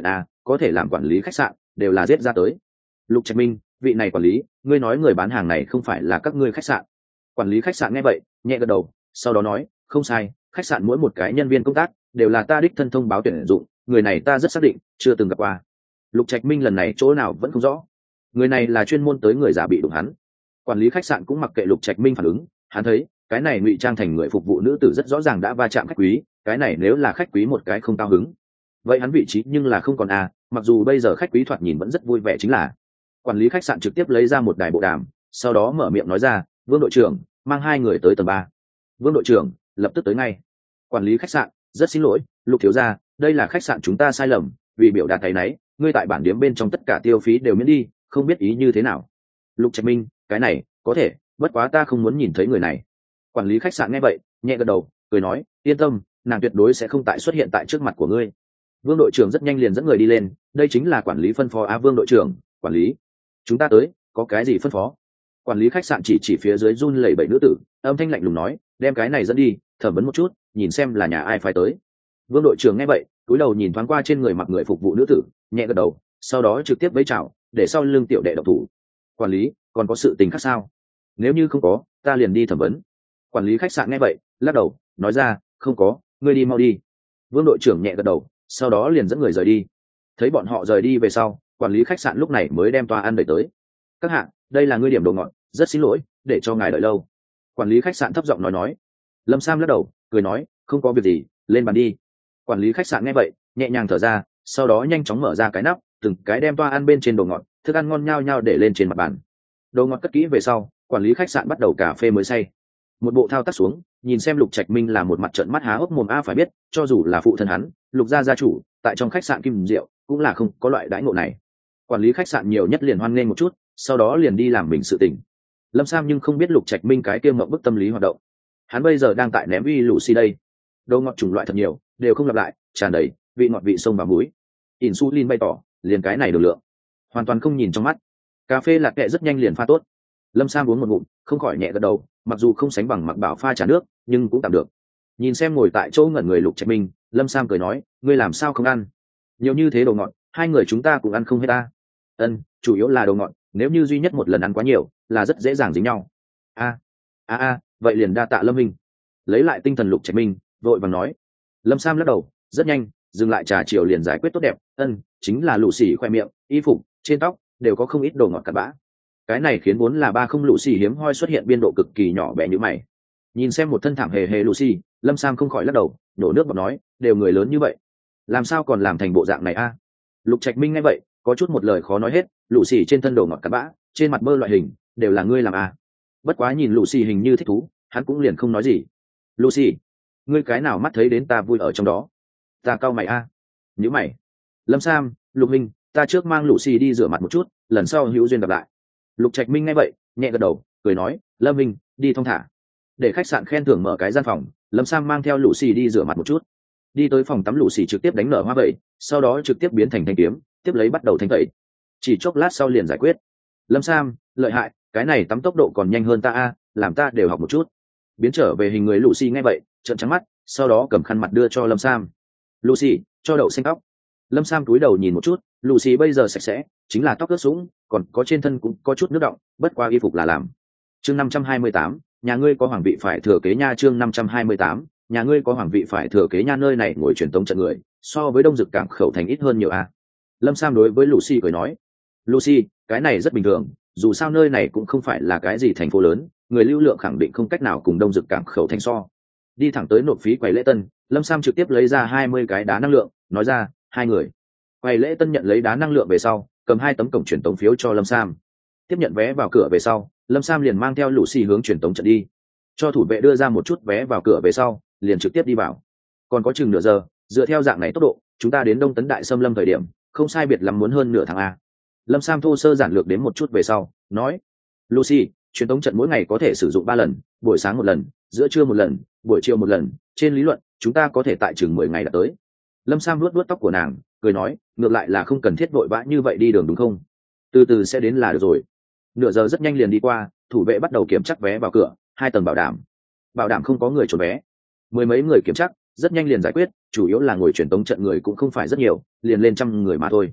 có thể làm quản lý khách sạn đều là giết ra tới. Lục Trạch Minh, vị này quản lý, ngươi nói người bán hàng này không phải là các ngươi khách sạn? Quản lý khách sạn nghe vậy nhẹ gật đầu, sau đó nói, không sai, khách sạn mỗi một cái nhân viên công tác đều là ta đích thân thông báo tuyển dụng, người này ta rất xác định chưa từng gặp qua. Lục Trạch Minh lần này chỗ nào vẫn không rõ, người này là chuyên môn tới người già bị đụng hắn. Quản lý khách sạn cũng mặc kệ Lục Trạch Minh phản ứng, hắn thấy cái này ngụy trang thành người phục vụ nữ tử rất rõ ràng đã va chạm khách quý, cái này nếu là khách quý một cái không cao hứng, vậy hắn vị trí nhưng là không còn à, mặc dù bây giờ khách quý thoạt nhìn vẫn rất vui vẻ chính là. Quản lý khách sạn trực tiếp lấy ra một đài bộ đàm, sau đó mở miệng nói ra, Vương đội trưởng mang hai người tới tầng ba. Vương đội trưởng lập tức tới ngay. Quản lý khách sạn, rất xin lỗi, Lục thiếu gia, đây là khách sạn chúng ta sai lầm, vì biểu đạt thấy nấy, ngươi tại bản điếm bên trong tất cả tiêu phí đều miễn đi, không biết ý như thế nào. Lục Trạch Minh, cái này có thể, bất quá ta không muốn nhìn thấy người này. Quản lý khách sạn nghe vậy nhẹ gật đầu, cười nói, yên tâm, nàng tuyệt đối sẽ không tại xuất hiện tại trước mặt của ngươi. Vương đội trưởng rất nhanh liền dẫn người đi lên, đây chính là quản lý phân phó. Á Vương đội trưởng, quản lý, chúng ta tới, có cái gì phân phó? Quản lý khách sạn chỉ chỉ phía dưới run lẩy bẩy nữ tử, âm thanh lạnh lùng nói, đem cái này dẫn đi, thẩm vấn một chút, nhìn xem là nhà ai phải tới. Vương đội trưởng nghe vậy cúi đầu nhìn thoáng qua trên người mặc người phục vụ nữ tử, nhẹ gật đầu, sau đó trực tiếp vẫy chào, để sau lưng tiểu đệ độc thủ. Quản lý, còn có sự tình khác sao? Nếu như không có, ta liền đi thẩm vấn. Quản lý khách sạn nghe vậy lắc đầu, nói ra, không có, ngươi đi mau đi. Vương đội trưởng nhẹ gật đầu, sau đó liền dẫn người rời đi. Thấy bọn họ rời đi về sau, quản lý khách sạn lúc này mới đem toa ăn đẩy tới. Các hạ, đây là ngươi điểm đồ ngọt, rất xin lỗi để cho ngài đợi lâu. Quản lý khách sạn thấp giọng nói nói. Lâm Sam lắc đầu cười nói, không có việc gì, lên bàn đi. Quản lý khách sạn nghe vậy nhẹ nhàng thở ra, sau đó nhanh chóng mở ra cái nắp, từng cái đem toa ăn bên trên đồ ngọt, thức ăn ngon nhao nhao để lên trên mặt bàn. Đồ ngọt cất kỹ về sau, quản lý khách sạn bắt đầu cà phê mới say. Một bộ thao tác xuống, nhìn xem Lục Trạch Minh là một mặt trợn mắt há hốc mồm. A phải biết, cho dù là phụ thân hắn, Lục gia gia chủ, tại trong khách sạn Kim Diệu cũng là không có loại đãi ngộ này. Quản lý khách sạn nhiều nhất liền hoan nghênh một chút, sau đó liền đi làm mình sự tình. Lâm Sam nhưng không biết Lục Trạch Minh cái kiêm mộng bức tâm lý hoạt động. Hắn bây giờ đang tại ném uy Lucy đây. Đồ ngọt chủng loại thật nhiều, đều không lặp lại, tràn đầy vị ngọt vị sông và muối. Insulin bày tỏ, liền cái này được lượng, hoàn toàn không nhìn trong mắt. Cà phê lạc kệ rất nhanh liền pha tốt. Lâm Sam uống một ngụm, không khỏi nhẹ gật đầu, mặc dù không sánh bằng Mặc Bảo pha trà nước, nhưng cũng tạm được. Nhìn xem ngồi tại chỗ ngẩn người Lục Trạch Minh, Lâm Sam cười nói, ngươi làm sao không ăn? Nhiều như thế đồ ngọt, hai người chúng ta cũng ăn không hết ta. Ân, chủ yếu là đồ ngọt, nếu như duy nhất một lần ăn quá nhiều, là rất dễ dàng dính nhau. A, a a, vậy liền đa tạ Lâm Minh. Lấy lại tinh thần Lục Trạch Minh, vội vàng nói. Lâm Sam lắc đầu, rất nhanh, dừng lại trà chiều liền giải quyết tốt đẹp. Ân, chính là lũ xỉ khoe miệng, y phục, trên tóc đều có không ít đồ ngọt cặn bã. Cái này khiến vốn là ba không lũ xỉ hiếm hoi xuất hiện biên độ cực kỳ nhỏ bé như mày. Nhìn xem một thân thảm hề hề Lucy, Lâm Sam không khỏi lắc đầu, đổ nước bọt nói, đều người lớn như vậy, làm sao còn làm thành bộ dạng này a? Lục Trạch Minh nghe vậy, có chút một lời khó nói hết, Lucy trên thân đồ ngọt cặn bã, trên mặt bơ loại hình, đều là ngươi làm a? Bất quá nhìn Lucy hình như thích thú, hắn cũng liền không nói gì. Lucy, ngươi cái nào mắt thấy đến ta vui ở trong đó? Ta cau mày a. Nhíu mày. Lâm Sam, Lục Minh, ta trước mang Lucy đi rửa mặt một chút, lần sau hữu duyên gặp lại. Lục Trạch Minh nghe vậy nhẹ gật đầu, cười nói, Lâm Minh, đi thong thả. Để khách sạn khen thưởng mở cái gian phòng, Lâm Sam mang theo Lucy đi rửa mặt một chút. Đi tới phòng tắm, Lucy trực tiếp đánh nở hoa vậy, sau đó trực tiếp biến thành thanh kiếm, tiếp lấy bắt đầu thanh tẩy. Chỉ chốc lát sau liền giải quyết. Lâm Sam, lợi hại, cái này tắm tốc độ còn nhanh hơn ta a, làm ta đều học một chút. Biến trở về hình người Lucy nghe vậy trợn trắng mắt, sau đó cầm khăn mặt đưa cho Lâm Sam. Lucy, cho đậu xanh tóc. Lâm Sam cúi đầu nhìn một chút, Lucy bây giờ sạch sẽ, chính là tóc ướt sũng, còn có trên thân cũng có chút nước đọng, bất qua y phục là làm. Chương năm trăm hai mươi tám, nhà ngươi có hoàng vị phải thừa kế nha. Chương năm trăm hai mươi tám, nhà ngươi có hoàng vị phải thừa kế nha. Nơi này ngồi truyền tống trận người, so với Đông Dực Cảng khẩu thành ít hơn nhiều a. Lâm Sam đối với Lucy cười nói, Lucy, cái này rất bình thường, dù sao nơi này cũng không phải là cái gì thành phố lớn, người lưu lượng khẳng định không cách nào cùng Đông Dực Cảng khẩu thành so. Đi thẳng tới nộp phí quầy lễ tân, Lâm Sam trực tiếp lấy ra hai mươi cái đá năng lượng, nói ra, hai người. Quầy lễ tân nhận lấy đá năng lượng về sau, cầm hai tấm cổng truyền tống phiếu cho Lâm Sam. Tiếp nhận vé vào cửa về sau, Lâm Sam liền mang theo Lucy hướng truyền tống trận đi. Cho thủ vệ đưa ra một chút vé vào cửa về sau, liền trực tiếp đi vào. Còn có chừng nửa giờ, dựa theo dạng này tốc độ, chúng ta đến Đông Tấn Đại Xâm Lâm thời điểm, không sai biệt lắm muốn hơn nửa tháng a. Lâm Sam thô sơ giản lược đến một chút về sau, nói, Lucy, truyền tống trận mỗi ngày có thể sử dụng ba lần, buổi sáng một lần, giữa trưa một lần, buổi chiều một lần, trên lý luận, chúng ta có thể tại chừng mười ngày đã tới. Lâm Sam luốt luốt tóc của nàng, cười nói, ngược lại là không cần thiết vội vã như vậy đi đường đúng không? Từ từ sẽ đến là được rồi. Nửa giờ rất nhanh liền đi qua, thủ vệ bắt đầu kiểm chắc vé vào cửa, hai tầng bảo đảm, bảo đảm không có người trốn vé. Mười mấy người kiểm chắc, rất nhanh liền giải quyết, chủ yếu là ngồi truyền tống trận người cũng không phải rất nhiều, liền lên trăm người mà thôi.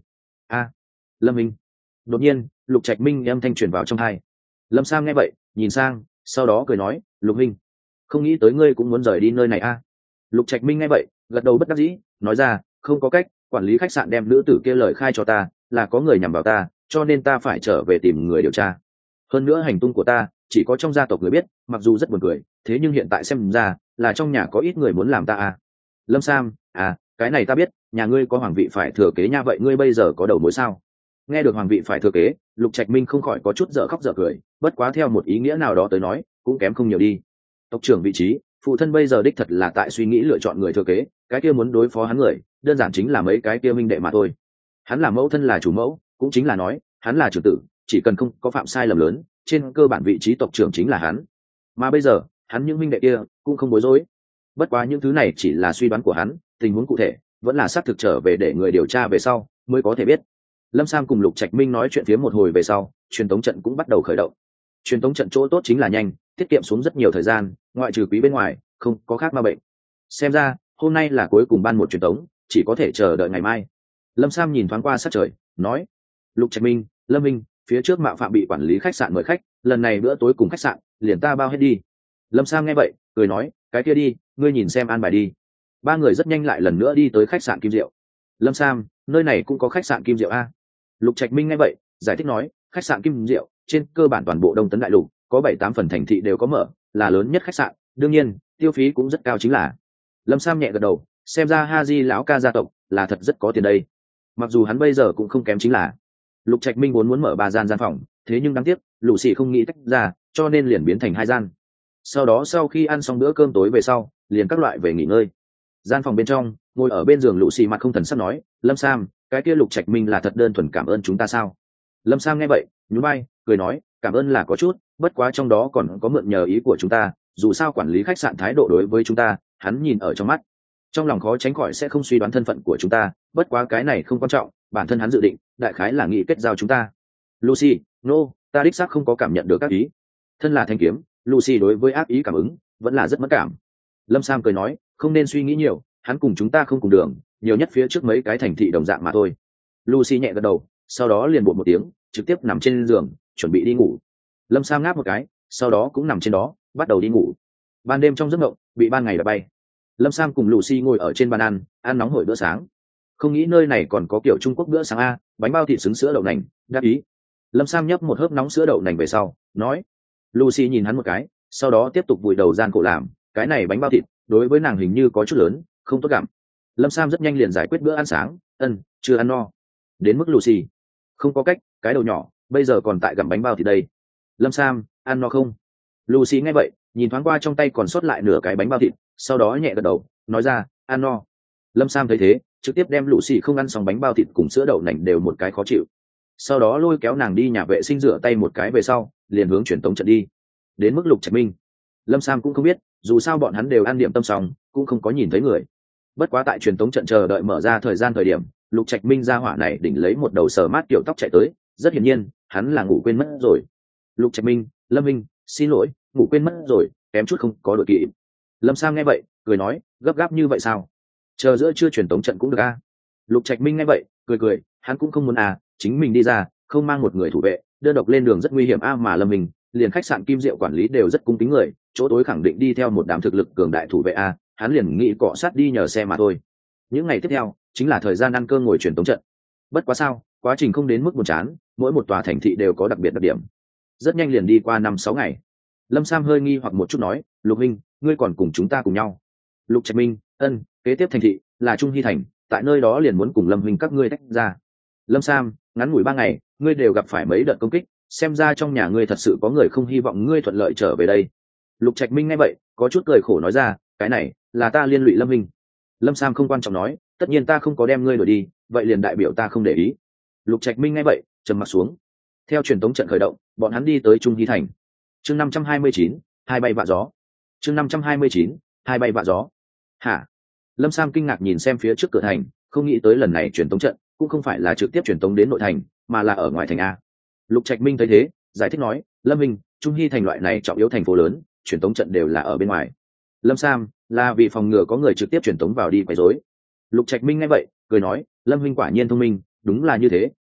a Lâm minh. Đột nhiên Lục Trạch Minh âm thanh truyền vào trong tai. Lâm Sam nghe vậy nhìn sang, sau đó cười nói, Lục minh, không nghĩ tới ngươi cũng muốn rời đi nơi này a. Lục Trạch Minh nghe vậy gật đầu bất đắc dĩ, nói ra, không có cách, quản lý khách sạn đem nữ tử kia lời khai cho ta, là có người nhằm vào ta, cho nên ta phải trở về tìm người điều tra. Hơn nữa hành tung của ta chỉ có trong gia tộc người biết, mặc dù rất buồn cười, thế nhưng hiện tại xem ra là trong nhà có ít người muốn làm ta à. Lâm Sam, à, cái này ta biết, nhà ngươi có hoàng vị phải thừa kế nha, vậy ngươi bây giờ có đầu mối sao? Nghe được hoàng vị phải thừa kế, Lục Trạch Minh không khỏi có chút dở khóc dở cười, bất quá theo một ý nghĩa nào đó tới nói, cũng kém không nhiều đi. Tộc trưởng vị trí, phụ thân bây giờ đích thật là tại suy nghĩ lựa chọn người thừa kế, cái kia muốn đối phó hắn người, đơn giản chính là mấy cái kia minh đệ mà thôi. Hắn là mẫu thân là chủ mẫu, cũng chính là nói, hắn là trưởng tử, chỉ cần không có phạm sai lầm lớn, trên cơ bản vị trí tộc trưởng chính là hắn. Mà bây giờ, hắn những minh đệ kia cũng không bối rối. Bất quá những thứ này chỉ là suy đoán của hắn, tình huống cụ thể vẫn là xác thực trở về để người điều tra về sau mới có thể biết. Lâm Sam cùng Lục Trạch Minh nói chuyện phía một hồi về sau, truyền tống trận cũng bắt đầu khởi động. Truyền tống trận chỗ tốt chính là nhanh, tiết kiệm xuống rất nhiều thời gian, ngoại trừ quý bên ngoài, không có khác ma bệnh. Xem ra, hôm nay là cuối cùng ban một truyền tống, chỉ có thể chờ đợi ngày mai. Lâm Sam nhìn thoáng qua sát trời, nói, Lục Trạch Minh, Lâm Minh, phía trước mạo phạm bị quản lý khách sạn mời khách, lần này bữa tối cùng khách sạn liền ta bao hết đi. Lâm Sam nghe vậy cười nói, cái kia đi, ngươi nhìn xem an bài đi. Ba người rất nhanh lại lần nữa đi tới khách sạn Kim Diệu. Lâm Sam, nơi này cũng có khách sạn Kim Diệu a? Lục Trạch Minh nghe vậy giải thích nói, khách sạn Kim Diệu trên cơ bản toàn bộ Đông Tấn Đại Lục có bảy tám phần thành thị đều có mở, là lớn nhất khách sạn, đương nhiên tiêu phí cũng rất cao chính là. Lâm Sam nhẹ gật đầu, xem ra Haji lão ca gia tộc là thật rất có tiền đây. Mặc dù hắn bây giờ cũng không kém chính là. Lục Trạch Minh muốn muốn mở ba gian gian phòng, thế nhưng đáng tiếc Lũ Xỉ không nghĩ tách ra, cho nên liền biến thành hai gian. Sau đó sau khi ăn xong bữa cơm tối về sau, liền các loại về nghỉ ngơi. Gian phòng bên trong, ngồi ở bên giường Lũ Xỉ mặt không thần sắc nói, Lâm Sam, cái kia Lục Trạch Minh là thật đơn thuần cảm ơn chúng ta sao? Lâm Sam nghe vậy nhún vai cười nói, cảm ơn là có chút, bất quá trong đó còn có mượn nhờ ý của chúng ta, dù sao quản lý khách sạn thái độ đối với chúng ta, hắn nhìn ở trong mắt, trong lòng khó tránh khỏi sẽ không suy đoán thân phận của chúng ta, bất quá cái này không quan trọng, bản thân hắn dự định đại khái là nghĩ kết giao chúng ta. Lucy, no, ta đích xác không có cảm nhận được các ý. Thân là thanh kiếm, Lucy đối với ác ý cảm ứng vẫn là rất mất cảm. Lâm Sam cười nói, không nên suy nghĩ nhiều, hắn cùng chúng ta không cùng đường, nhiều nhất phía trước mấy cái thành thị đồng dạng mà thôi. Lucy nhẹ gật đầu, sau đó liền bột một tiếng, trực tiếp nằm trên giường chuẩn bị đi ngủ. Lâm Sam ngáp một cái, sau đó cũng nằm trên đó bắt đầu đi ngủ. Ban đêm trong giấc mộng bị ban ngày đã bay. Lâm Sam cùng Lucy ngồi ở trên bàn ăn ăn nóng hổi bữa sáng. Không nghĩ nơi này còn có kiểu Trung Quốc bữa sáng a, bánh bao thịt xứng sữa đậu nành, đáp ý. Lâm Sam nhấp một hớp nóng sữa đậu nành về sau nói. Lucy nhìn hắn một cái, sau đó tiếp tục vùi đầu gian khổ làm, cái này bánh bao thịt đối với nàng hình như có chút lớn, không tốt gặm. Lâm Sam rất nhanh liền giải quyết bữa ăn sáng, ân, chưa ăn no. Đến mức Lucy, không có cách, cái đầu nhỏ bây giờ còn tại gặm bánh bao thịt đây. Lâm Sam, ăn no không? Lucy nghe vậy nhìn thoáng qua trong tay còn sót lại nửa cái bánh bao thịt, sau đó nhẹ gật đầu nói ra, ăn no. Lâm Sam thấy thế trực tiếp đem Lucy không ăn xong bánh bao thịt cùng sữa đậu nành đều một cái khó chịu, sau đó lôi kéo nàng đi nhà vệ sinh rửa tay một cái về sau liền hướng truyền tống trận đi. Đến mức Lục Trạch Minh, Lâm Sam cũng không biết, dù sao bọn hắn đều ăn điểm tâm xong cũng không có nhìn thấy người. Bất quá tại truyền tống trận chờ đợi mở ra thời gian thời điểm, Lục Trạch Minh ra hỏa này đỉnh lấy một đầu sờ mát kiểu tóc chạy tới, rất hiển nhiên hắn là ngủ quên mất rồi. Lục Trạch Minh, Lâm Minh, xin lỗi, ngủ quên mất rồi, kém chút không có đội kỵ. Lâm Sam nghe vậy cười nói, gấp gáp như vậy sao? Chờ giữa trưa truyền tống trận cũng được a. Lục Trạch Minh nghe vậy cười cười, hắn cũng không muốn à, chính mình đi ra không mang một người thủ vệ, đơn độc lên đường rất nguy hiểm a, mà Lâm Minh liền khách sạn Kim Diệu quản lý đều rất cung kính người, chỗ tối khẳng định đi theo một đám thực lực cường đại thủ vệ a, hắn liền nghĩ cọ sát đi nhờ xe mà thôi. Những ngày tiếp theo chính là thời gian ăn cơm ngồi truyền tống trận. Bất quá sao, quá trình không đến mức buồn chán, mỗi một tòa thành thị đều có đặc biệt đặc điểm. Rất nhanh liền đi qua năm sáu ngày. Lâm Sam hơi nghi hoặc một chút nói, Lục Minh, ngươi còn cùng chúng ta cùng nhau? Lục Trạch Minh, ân, kế tiếp thành thị là Trung Hy thành, tại nơi đó liền muốn cùng Lâm Minh các ngươi tách ra. Lâm Sam, ngắn ngủi ba ngày ngươi đều gặp phải mấy đợt công kích, xem ra trong nhà ngươi thật sự có người không hy vọng ngươi thuận lợi trở về đây. Lục Trạch Minh nghe vậy có chút cười khổ nói ra, cái này là ta liên lụy Lâm Minh. Lâm Sam không quan trọng nói, tất nhiên ta không có đem ngươi đuổi đi, vậy liền đại biểu ta không để ý. Lục Trạch Minh nghe vậy trầm mặt xuống. Theo truyền tống trận khởi động, bọn hắn đi tới Trung Hy thành. Chương năm trăm hai mươi chín, hai bay vạ gió. Chương năm trăm hai mươi chín, hai bay vạ gió. Hả? Lâm Sam kinh ngạc nhìn xem phía trước cửa thành, không nghĩ tới lần này truyền tống trận cũng không phải là trực tiếp truyền tống đến nội thành, mà là ở ngoài thành a. Lục Trạch Minh thấy thế giải thích nói, Lâm Minh, Trung Hy thành loại này trọng yếu thành phố lớn, truyền tống trận đều là ở bên ngoài. Lâm Sam, là vì phòng ngừa có người trực tiếp truyền tống vào đi quấy rối. Lục Trạch Minh nghe vậy cười nói, Lâm Minh quả nhiên thông minh, đúng là như thế,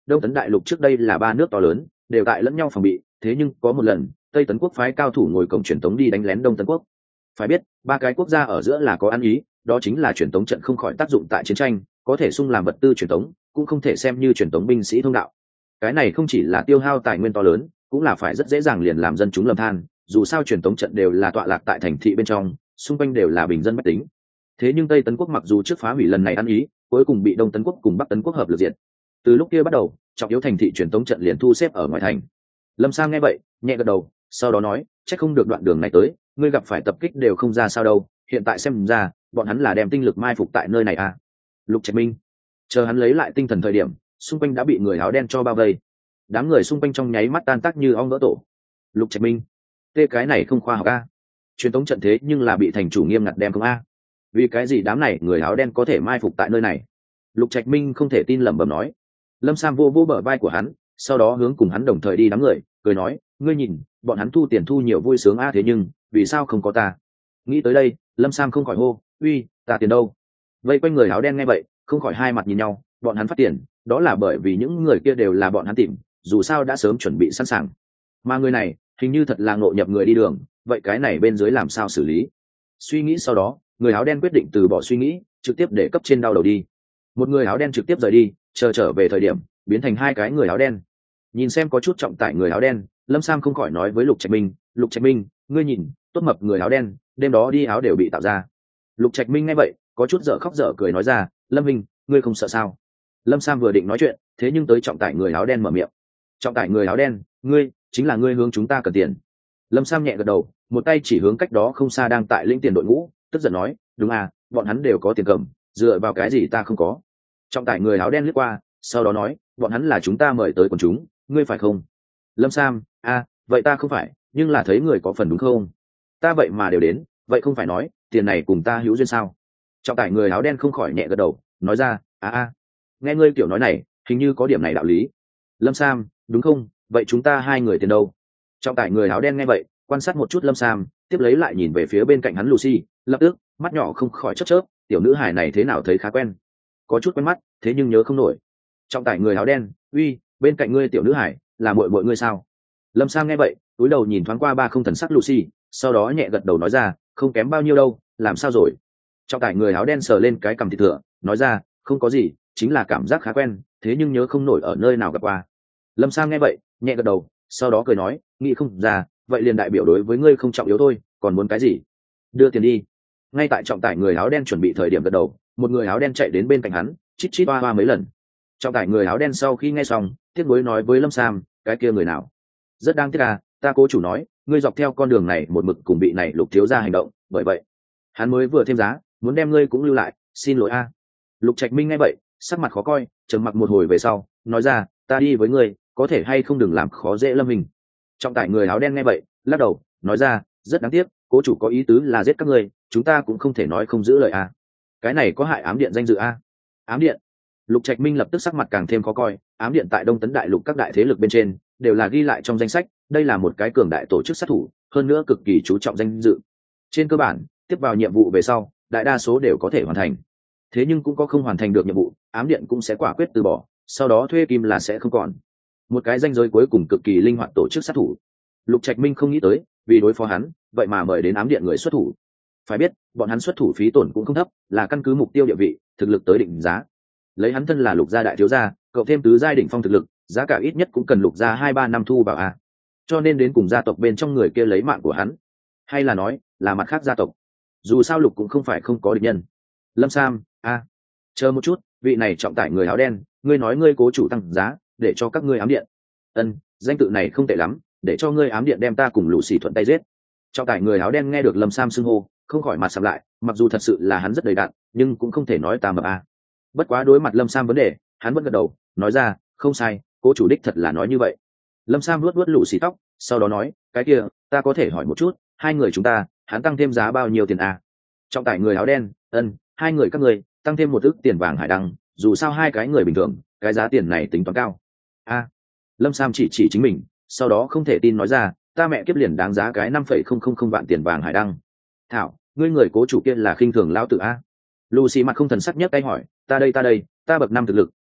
Đông Tấn đại lục trước đây là ba nước to lớn, đều tại lẫn nhau phòng bị, thế nhưng có một lần, Tây Tấn quốc phái cao thủ ngồi cổng truyền tống đi đánh lén Đông Tấn quốc. Phải biết, ba cái quốc gia ở giữa là có ăn ý, đó chính là truyền tống trận không khỏi tác dụng tại chiến tranh, có thể sung làm vật tư truyền tống, cũng không thể xem như truyền tống binh sĩ thông đạo. Cái này không chỉ là tiêu hao tài nguyên to lớn, cũng là phải rất dễ dàng liền làm dân chúng lầm than, dù sao truyền tống trận đều là tọa lạc tại thành thị bên trong, xung quanh đều là bình dân bách tính. Thế nhưng Tây Tấn quốc mặc dù trước phá hủy lần này ăn ý, cuối cùng bị Đông Tấn quốc cùng Bắc Tấn quốc hợp lực diệt. Từ lúc kia bắt đầu, trọng yếu thành thị truyền tống trận liền thu xếp ở ngoài thành. Lâm Sang nghe vậy, nhẹ gật đầu, sau đó nói, chắc không được đoạn đường này tới, ngươi gặp phải tập kích đều không ra sao đâu, hiện tại xem ra, bọn hắn là đem tinh lực mai phục tại nơi này à? Lục Trạch Minh, chờ hắn lấy lại tinh thần thời điểm, xung quanh đã bị người áo đen cho bao vây. Đám người xung quanh trong nháy mắt tan tác như ong vỡ tổ. Lục Trạch Minh, tê cái này không khoa học a. Truyền tống trận thế nhưng là bị thành chủ nghiêm ngặt đem không a. Vì cái gì đám này người áo đen có thể mai phục tại nơi này? Lục Trạch Minh không thể tin lẩm bẩm nói. Lâm Sam vô vô bờ vai của hắn, sau đó hướng cùng hắn đồng thời đi đám người, cười nói, ngươi nhìn, bọn hắn thu tiền thu nhiều vui sướng a, thế nhưng vì sao không có ta? Nghĩ tới đây, Lâm Sam không khỏi hô, uy, ta tiền đâu? Vây quanh người áo đen nghe vậy, không khỏi hai mặt nhìn nhau, bọn hắn phát tiền, đó là bởi vì những người kia đều là bọn hắn tìm, dù sao đã sớm chuẩn bị sẵn sàng. Mà người này, hình như thật là ngộ nhập người đi đường, vậy cái này bên dưới làm sao xử lý? Suy nghĩ sau đó, người áo đen quyết định từ bỏ suy nghĩ, trực tiếp để cấp trên đau đầu đi. Một người áo đen trực tiếp rời đi, chờ trở về thời điểm, biến thành hai cái người áo đen. Nhìn xem có chút trọng tải người áo đen, Lâm Sam không khỏi nói với Lục Trạch Minh, Lục Trạch Minh, ngươi nhìn, tốt mập người áo đen, đêm đó đi áo đều bị tạo ra. Lục Trạch Minh nghe vậy, có chút dở khóc dở cười nói ra, Lâm Minh, ngươi không sợ sao? Lâm Sam vừa định nói chuyện, thế nhưng tới trọng tải người áo đen mở miệng. Trọng tải người áo đen, ngươi, chính là ngươi hướng chúng ta cần tiền. Lâm Sam nhẹ gật đầu, một tay chỉ hướng cách đó không xa đang tại lĩnh tiền đội ngũ, tức giận nói, đúng à, bọn hắn đều có tiền cầm, dựa vào cái gì ta không có? Trọng tải người áo đen lướt qua, sau đó nói, bọn hắn là chúng ta mời tới quần chúng, ngươi phải không? Lâm Sam, a, à, vậy ta không phải, nhưng là thấy người có phần đúng không? Ta vậy mà đều đến, vậy không phải nói, tiền này cùng ta hữu duyên sao? Trọng tải người áo đen không khỏi nhẹ gật đầu, nói ra, a a, nghe ngươi kiểu nói này, hình như có điểm này đạo lý. Lâm Sam, đúng không? Vậy chúng ta hai người tiền đâu? Trọng tải người áo đen nghe vậy, quan sát một chút Lâm Sam, tiếp lấy lại nhìn về phía bên cạnh hắn Lucy, lập tức mắt nhỏ không khỏi chớp chớp, tiểu nữ hài này thế nào thấy khá quen, có chút quen mắt, thế nhưng nhớ không nổi. Trọng tải người áo đen, uy, bên cạnh ngươi tiểu nữ hài là muội muội ngươi sao? Lâm Sam nghe vậy, cúi đầu nhìn thoáng qua ba không thần sắc Lucy, sau đó nhẹ gật đầu nói ra, không kém bao nhiêu đâu, làm sao rồi? Trọng tải người áo đen sờ lên cái cằm thịt thừa, nói ra, không có gì, chính là cảm giác khá quen, thế nhưng nhớ không nổi ở nơi nào gặp qua. Lâm Sam nghe vậy, nhẹ gật đầu, sau đó cười nói, nghĩ không ra, vậy liền đại biểu đối với ngươi không trọng yếu thôi, còn muốn cái gì? Đưa tiền đi. Ngay tại trọng tải người áo đen chuẩn bị thời điểm gật đầu, một người áo đen chạy đến bên cạnh hắn, chít chít oa oa mấy lần. Trọng tải người áo đen sau khi nghe xong, tiếc nuối nói với Lâm Sam, cái kia người nào? Rất đáng tiếc à, ta cố chủ nói, ngươi dọc theo con đường này một mực cùng bị này Lục thiếu gia hành động, bởi vậy hắn mới vừa thêm giá, muốn đem ngươi cũng lưu lại, xin lỗi a. Lục Trạch Minh nghe vậy, sắc mặt khó coi, trầm mặc một hồi về sau, nói ra, ta đi với ngươi, có thể hay không đừng làm khó dễ Lâm Minh. Trọng tải người áo đen nghe vậy, lắc đầu, nói ra, rất đáng tiếc, cố chủ có ý tứ là giết các ngươi, chúng ta cũng không thể nói không giữ lời a. Cái này có hại ám điện danh dự a. Ám điện? Lục Trạch Minh lập tức sắc mặt càng thêm khó coi, ám điện tại Đông Tấn đại lục các đại thế lực bên trên đều là ghi lại trong danh sách, đây là một cái cường đại tổ chức sát thủ, hơn nữa cực kỳ chú trọng danh dự. Trên cơ bản, tiếp vào nhiệm vụ về sau, đại đa số đều có thể hoàn thành. Thế nhưng cũng có không hoàn thành được nhiệm vụ, ám điện cũng sẽ quả quyết từ bỏ, sau đó thuê kim là sẽ không còn. Một cái danh giới cuối cùng cực kỳ linh hoạt tổ chức sát thủ. Lục Trạch Minh không nghĩ tới, vì đối phó hắn, vậy mà mời đến ám điện người xuất thủ. Phải biết, bọn hắn xuất thủ phí tổn cũng không thấp, là căn cứ mục tiêu địa vị, thực lực tới định giá. Lấy hắn thân là Lục gia đại thiếu gia, cộng thêm tứ giai đỉnh phong thực lực, giá cả ít nhất cũng cần Lục gia hai ba năm thu vào a. Cho nên đến cùng gia tộc bên trong người kia lấy mạng của hắn, hay là nói là mặt khác gia tộc. Dù sao Lục cũng không phải không có địch nhân. Lâm Sam, a, chờ một chút, vị này trọng tải người áo đen, ngươi nói ngươi cố chủ tăng giá để cho các ngươi ám điện. Ân, danh tự này không tệ lắm, để cho ngươi ám điện đem ta cùng Lũ Xỉ thuận tay giết. Trọng tải người áo đen nghe được Lâm Sam xưng hô, không khỏi mặt sầm lại, mặc dù thật sự là hắn rất đầy đặn, nhưng cũng không thể nói ta mập a. Bất quá đối mặt Lâm Sam vấn đề, hắn vẫn gật đầu, nói ra, không sai, cố chủ đích thật là nói như vậy. Lâm Sam luốt luốt Lũ Xỉ tóc, sau đó nói, cái kia, ta có thể hỏi một chút, hai người chúng ta, hắn tăng thêm giá bao nhiêu tiền a? Trọng tải người áo đen, ân, hai người các ngươi tăng thêm một ức tiền vàng hải đăng, dù sao hai cái người bình thường, cái giá tiền này tính toán cao. A. Lâm Sam chỉ chỉ chính mình, sau đó không thể tin nói ra, ta mẹ kiếp liền đáng giá cái năm phẩy không không không vạn tiền vàng hải đăng. Thảo, ngươi người cố chủ kia là khinh thường lão tử a. Lucy mặt không thần sắc nhấc tay hỏi, ta đây ta đây, ta bậc năm thực lực,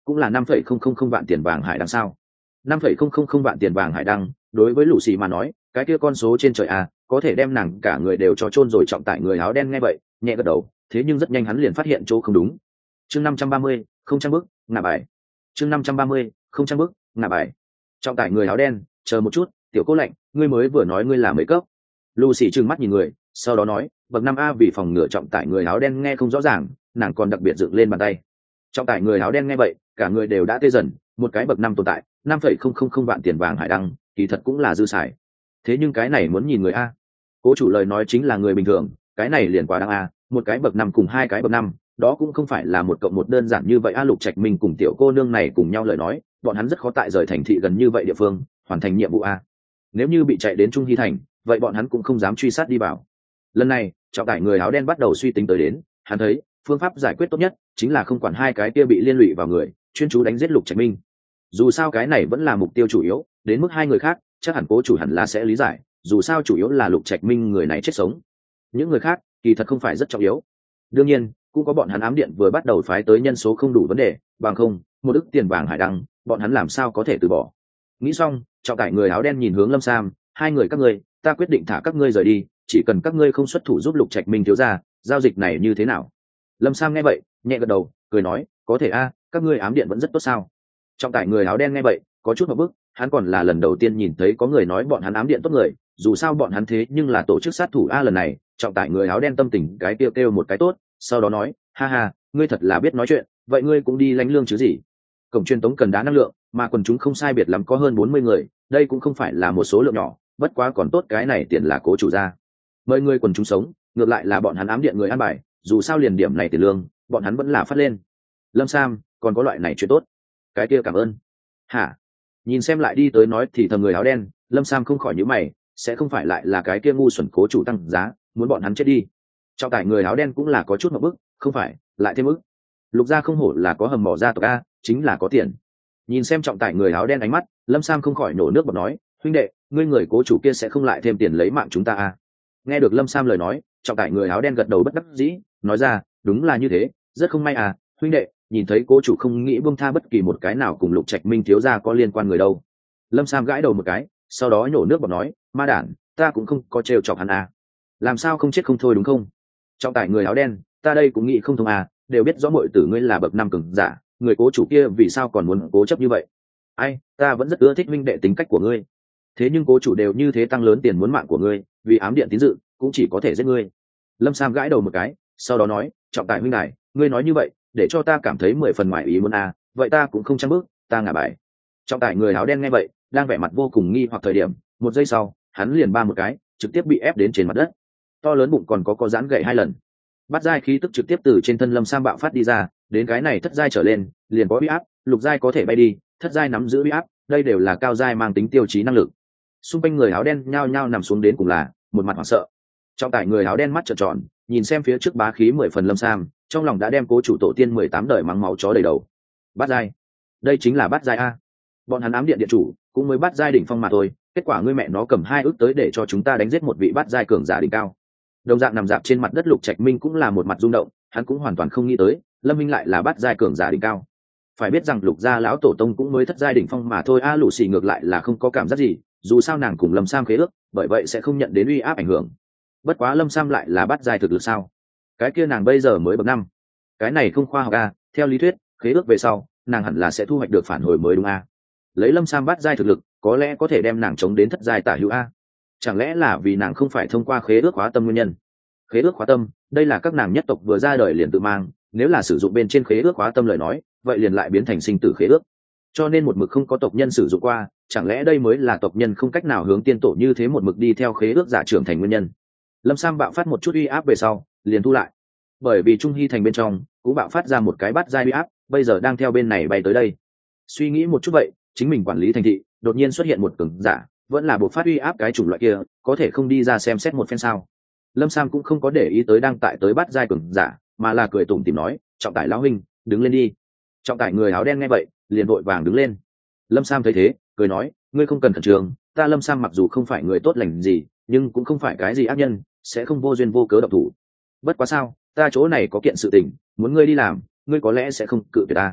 cũng là năm phẩy không không không vạn tiền vàng hải đăng sao? Năm phẩy không không không vạn tiền vàng hải đăng, đối với lũ xì mà nói, cái kia con số trên trời à, có thể đem nàng cả người đều cho chôn rồi. Trọng tải người áo đen nghe vậy, nhẹ gật đầu, thế nhưng rất nhanh hắn liền phát hiện chỗ không đúng. Chương năm trăm ba mươi, không trang bức, ngả bài. Chương năm trăm ba mươi, không trang bức, ngả bài. Trọng tải người áo đen, chờ một chút, tiểu Cố Lạnh, ngươi mới vừa nói ngươi là mấy cấp? Lucy trừng mắt nhìn người, sau đó nói, bậc năm a. Vì phòng ngừa trọng tải người áo đen nghe không rõ ràng, nàng còn đặc biệt dựng lên bàn tay. Trọng tải người áo đen nghe vậy, cả người đều đã tê dần, một cái bậc năm tồn tại, năm phẩy không không không vạn tiền vàng hải đăng, kỳ thật cũng là dư xài. Thế nhưng cái này muốn nhìn người a. Cố chủ lời nói chính là người bình thường, cái này liền quá đáng a, một cái bậc năm cùng hai cái bậc năm, đó cũng không phải là một cộng một đơn giản như vậy a. Lục Trạch Minh cùng tiểu cô nương này cùng nhau lời nói, bọn hắn rất khó tại rời thành thị gần như vậy địa phương, hoàn thành nhiệm vụ a. Nếu như bị chạy đến Trung Hy thành, vậy bọn hắn cũng không dám truy sát đi vào. Lần này, trọng tải người áo đen bắt đầu suy tính tới đến, hắn thấy phương pháp giải quyết tốt nhất chính là không quản hai cái kia bị liên lụy vào người, chuyên chú đánh giết Lục Trạch Minh. Dù sao cái này vẫn là mục tiêu chủ yếu, đến mức hai người khác chắc hẳn cố chủ hẳn là sẽ lý giải, dù sao chủ yếu là Lục Trạch Minh người này chết sống, những người khác kỳ thật không phải rất trọng yếu. Đương nhiên cũng có bọn hắn ám điện vừa bắt đầu phái tới nhân số không đủ vấn đề, bằng không một ức tiền vàng hải đăng bọn hắn làm sao có thể từ bỏ. Nghĩ xong, trọng tải người áo đen nhìn hướng Lâm Sam, hai người các ngươi, ta quyết định thả các ngươi rời đi, chỉ cần các ngươi không xuất thủ giúp Lục Trạch Minh thiếu ra, giao dịch này như thế nào? Lâm Sam nghe vậy, nhẹ gật đầu, cười nói, có thể a, các ngươi ám điện vẫn rất tốt sao? Trọng tải người áo đen nghe vậy, có chút một bức, hắn còn là lần đầu tiên nhìn thấy có người nói bọn hắn ám điện tốt người, dù sao bọn hắn thế nhưng là tổ chức sát thủ a. Lần này, trọng tải người áo đen tâm tình cái kêu kêu một cái tốt, sau đó nói, ha ha, ngươi thật là biết nói chuyện, vậy ngươi cũng đi lãnh lương chứ gì? Cổng truyền tống cần đá năng lượng, mà quần chúng không sai biệt lắm có hơn bốn mươi người, đây cũng không phải là một số lượng nhỏ, bất quá còn tốt cái này tiền là cố chủ ra. Mời người quần chúng sống, ngược lại là bọn hắn ám điện người ăn bài, dù sao liền điểm này tiền lương, bọn hắn vẫn là phát lên. Lâm Sam, còn có loại này chuyện tốt. Cái kia cảm ơn. Hả? Nhìn xem lại đi tới nói thì thầm người áo đen, Lâm Sam không khỏi nhíu mày, sẽ không phải lại là cái kia ngu xuẩn cố chủ tăng giá, muốn bọn hắn chết đi. Trọng tải người áo đen cũng là có chút một bức, không phải, lại thêm ức. Lục gia không hổ là có hầm mỏ gia tộc a, chính là có tiền. Nhìn xem trọng tải người áo đen ánh mắt, Lâm Sam không khỏi nổ nước bọt nói, huynh đệ, ngươi người cố chủ kia sẽ không lại thêm tiền lấy mạng chúng ta a. Nghe được Lâm Sam lời nói, trọng tải người áo đen gật đầu bất đắc dĩ, nói ra, đúng là như thế, rất không may à, huynh đệ, nhìn thấy cố chủ không nghĩ buông tha bất kỳ một cái nào cùng Lục Trạch Minh thiếu gia có liên quan người đâu. Lâm Sam gãi đầu một cái, sau đó nhổ nước bọt nói, ma đản, ta cũng không có trêu chọc hắn à. Làm sao không chết không thôi đúng không? Trọng tải người áo đen, ta đây cũng nghĩ không thông à, đều biết rõ muội tử ngươi là bậc năm cường giả, người cố chủ kia vì sao còn muốn cố chấp như vậy? Ai, ta vẫn rất ưa thích huynh đệ tính cách của ngươi. Thế nhưng cố chủ đều như thế tăng lớn tiền muốn mạng của ngươi, vì ám điện tín dự, cũng chỉ có thể giết ngươi. Lâm Sam gãi đầu một cái, sau đó nói, trọng tài huynh đài, ngươi nói như vậy, để cho ta cảm thấy mười phần ngoài ý muốn à, vậy ta cũng không chăm bước, ta ngả bài. Trọng tài người áo đen nghe vậy, đang vẻ mặt vô cùng nghi hoặc thời điểm, một giây sau, hắn liền ba một cái, trực tiếp bị ép đến trên mặt đất. To lớn bụng còn có có giãn gậy hai lần. Bắt giai khí tức trực tiếp từ trên thân Lâm Sam bạo phát đi ra, đến cái này thất giai trở lên, liền có uy áp, lục giai có thể bay đi, thất giai nắm giữ uy áp, đây đều là cao giai mang tính tiêu chí năng lực. Xung quanh người áo đen nhao nhao nằm xuống đến cùng là một mặt hoảng sợ. Trọng tải người áo đen mắt trợn tròn, nhìn xem phía trước bá khí mười phần Lâm Sam, trong lòng đã đem cố chủ tổ tiên mười tám đời mắng máu chó đầy đầu. Bát giai, đây chính là bát giai a. Bọn hắn ám điện điện chủ cũng mới bát giai đỉnh phong mà thôi, kết quả ngươi mẹ nó cầm hai ước tới để cho chúng ta đánh giết một vị bát giai cường giả đỉnh cao. Đồng dạng nằm dạp trên mặt đất Lục Trạch Minh cũng là một mặt rung động, hắn cũng hoàn toàn không nghĩ tới, Lâm Minh lại là bát giai cường giả đỉnh cao. Phải biết rằng Lục gia lão tổ tông cũng mới thất giai đỉnh phong mà thôi a. À, Lũ Xì ngược lại là không có cảm giác gì, dù sao nàng cùng Lâm Sam khế ước, bởi vậy sẽ không nhận đến uy áp ảnh hưởng. Bất quá Lâm Sam lại là bát giai thực lực sao? Cái kia nàng bây giờ mới bậc năm, cái này không khoa học a. Theo lý thuyết, khế ước về sau, nàng hẳn là sẽ thu hoạch được phản hồi mới đúng a. Lấy Lâm Sam bát giai thực lực, có lẽ có thể đem nàng chống đến thất giai tả hữu a. Chẳng lẽ là vì nàng không phải thông qua khế ước hóa tâm nguyên nhân? Khế ước hóa tâm, đây là các nàng nhất tộc vừa ra đời liền tự mang, nếu là sử dụng bên trên khế ước hóa tâm lời nói, vậy liền lại biến thành sinh tử khế ước, cho nên một mực không có tộc nhân sử dụng qua. Chẳng lẽ đây mới là tộc nhân không cách nào hướng tiên tổ như thế một mực đi theo khế ước giả trưởng thành nguyên nhân? Lâm Sam bạo phát một chút uy áp về sau, liền thu lại, bởi vì Trung Hy thành bên trong cũng bạo phát ra một cái bát giai uy áp, bây giờ đang theo bên này bay tới đây. Suy nghĩ một chút vậy, chính mình quản lý thành thị, đột nhiên xuất hiện một cường giả, vẫn là buộc phát uy áp cái chủng loại kia, có thể không đi ra xem xét một phen sao? Lâm Sam cũng không có để ý tới đang tại tới bát giai cường giả, mà là cười tủm tỉm nói, trọng tải lão huynh, đứng lên đi. Trọng tải người áo đen nghe vậy, liền vội vàng đứng lên. Lâm Sam thấy thế, cười nói, ngươi không cần khẩn trương, ta Lâm Sam mặc dù không phải người tốt lành gì, nhưng cũng không phải cái gì ác nhân, sẽ không vô duyên vô cớ động thủ. Bất quá sao, ta chỗ này có kiện sự tình, muốn ngươi đi làm, ngươi có lẽ sẽ không cự tuyệt ta.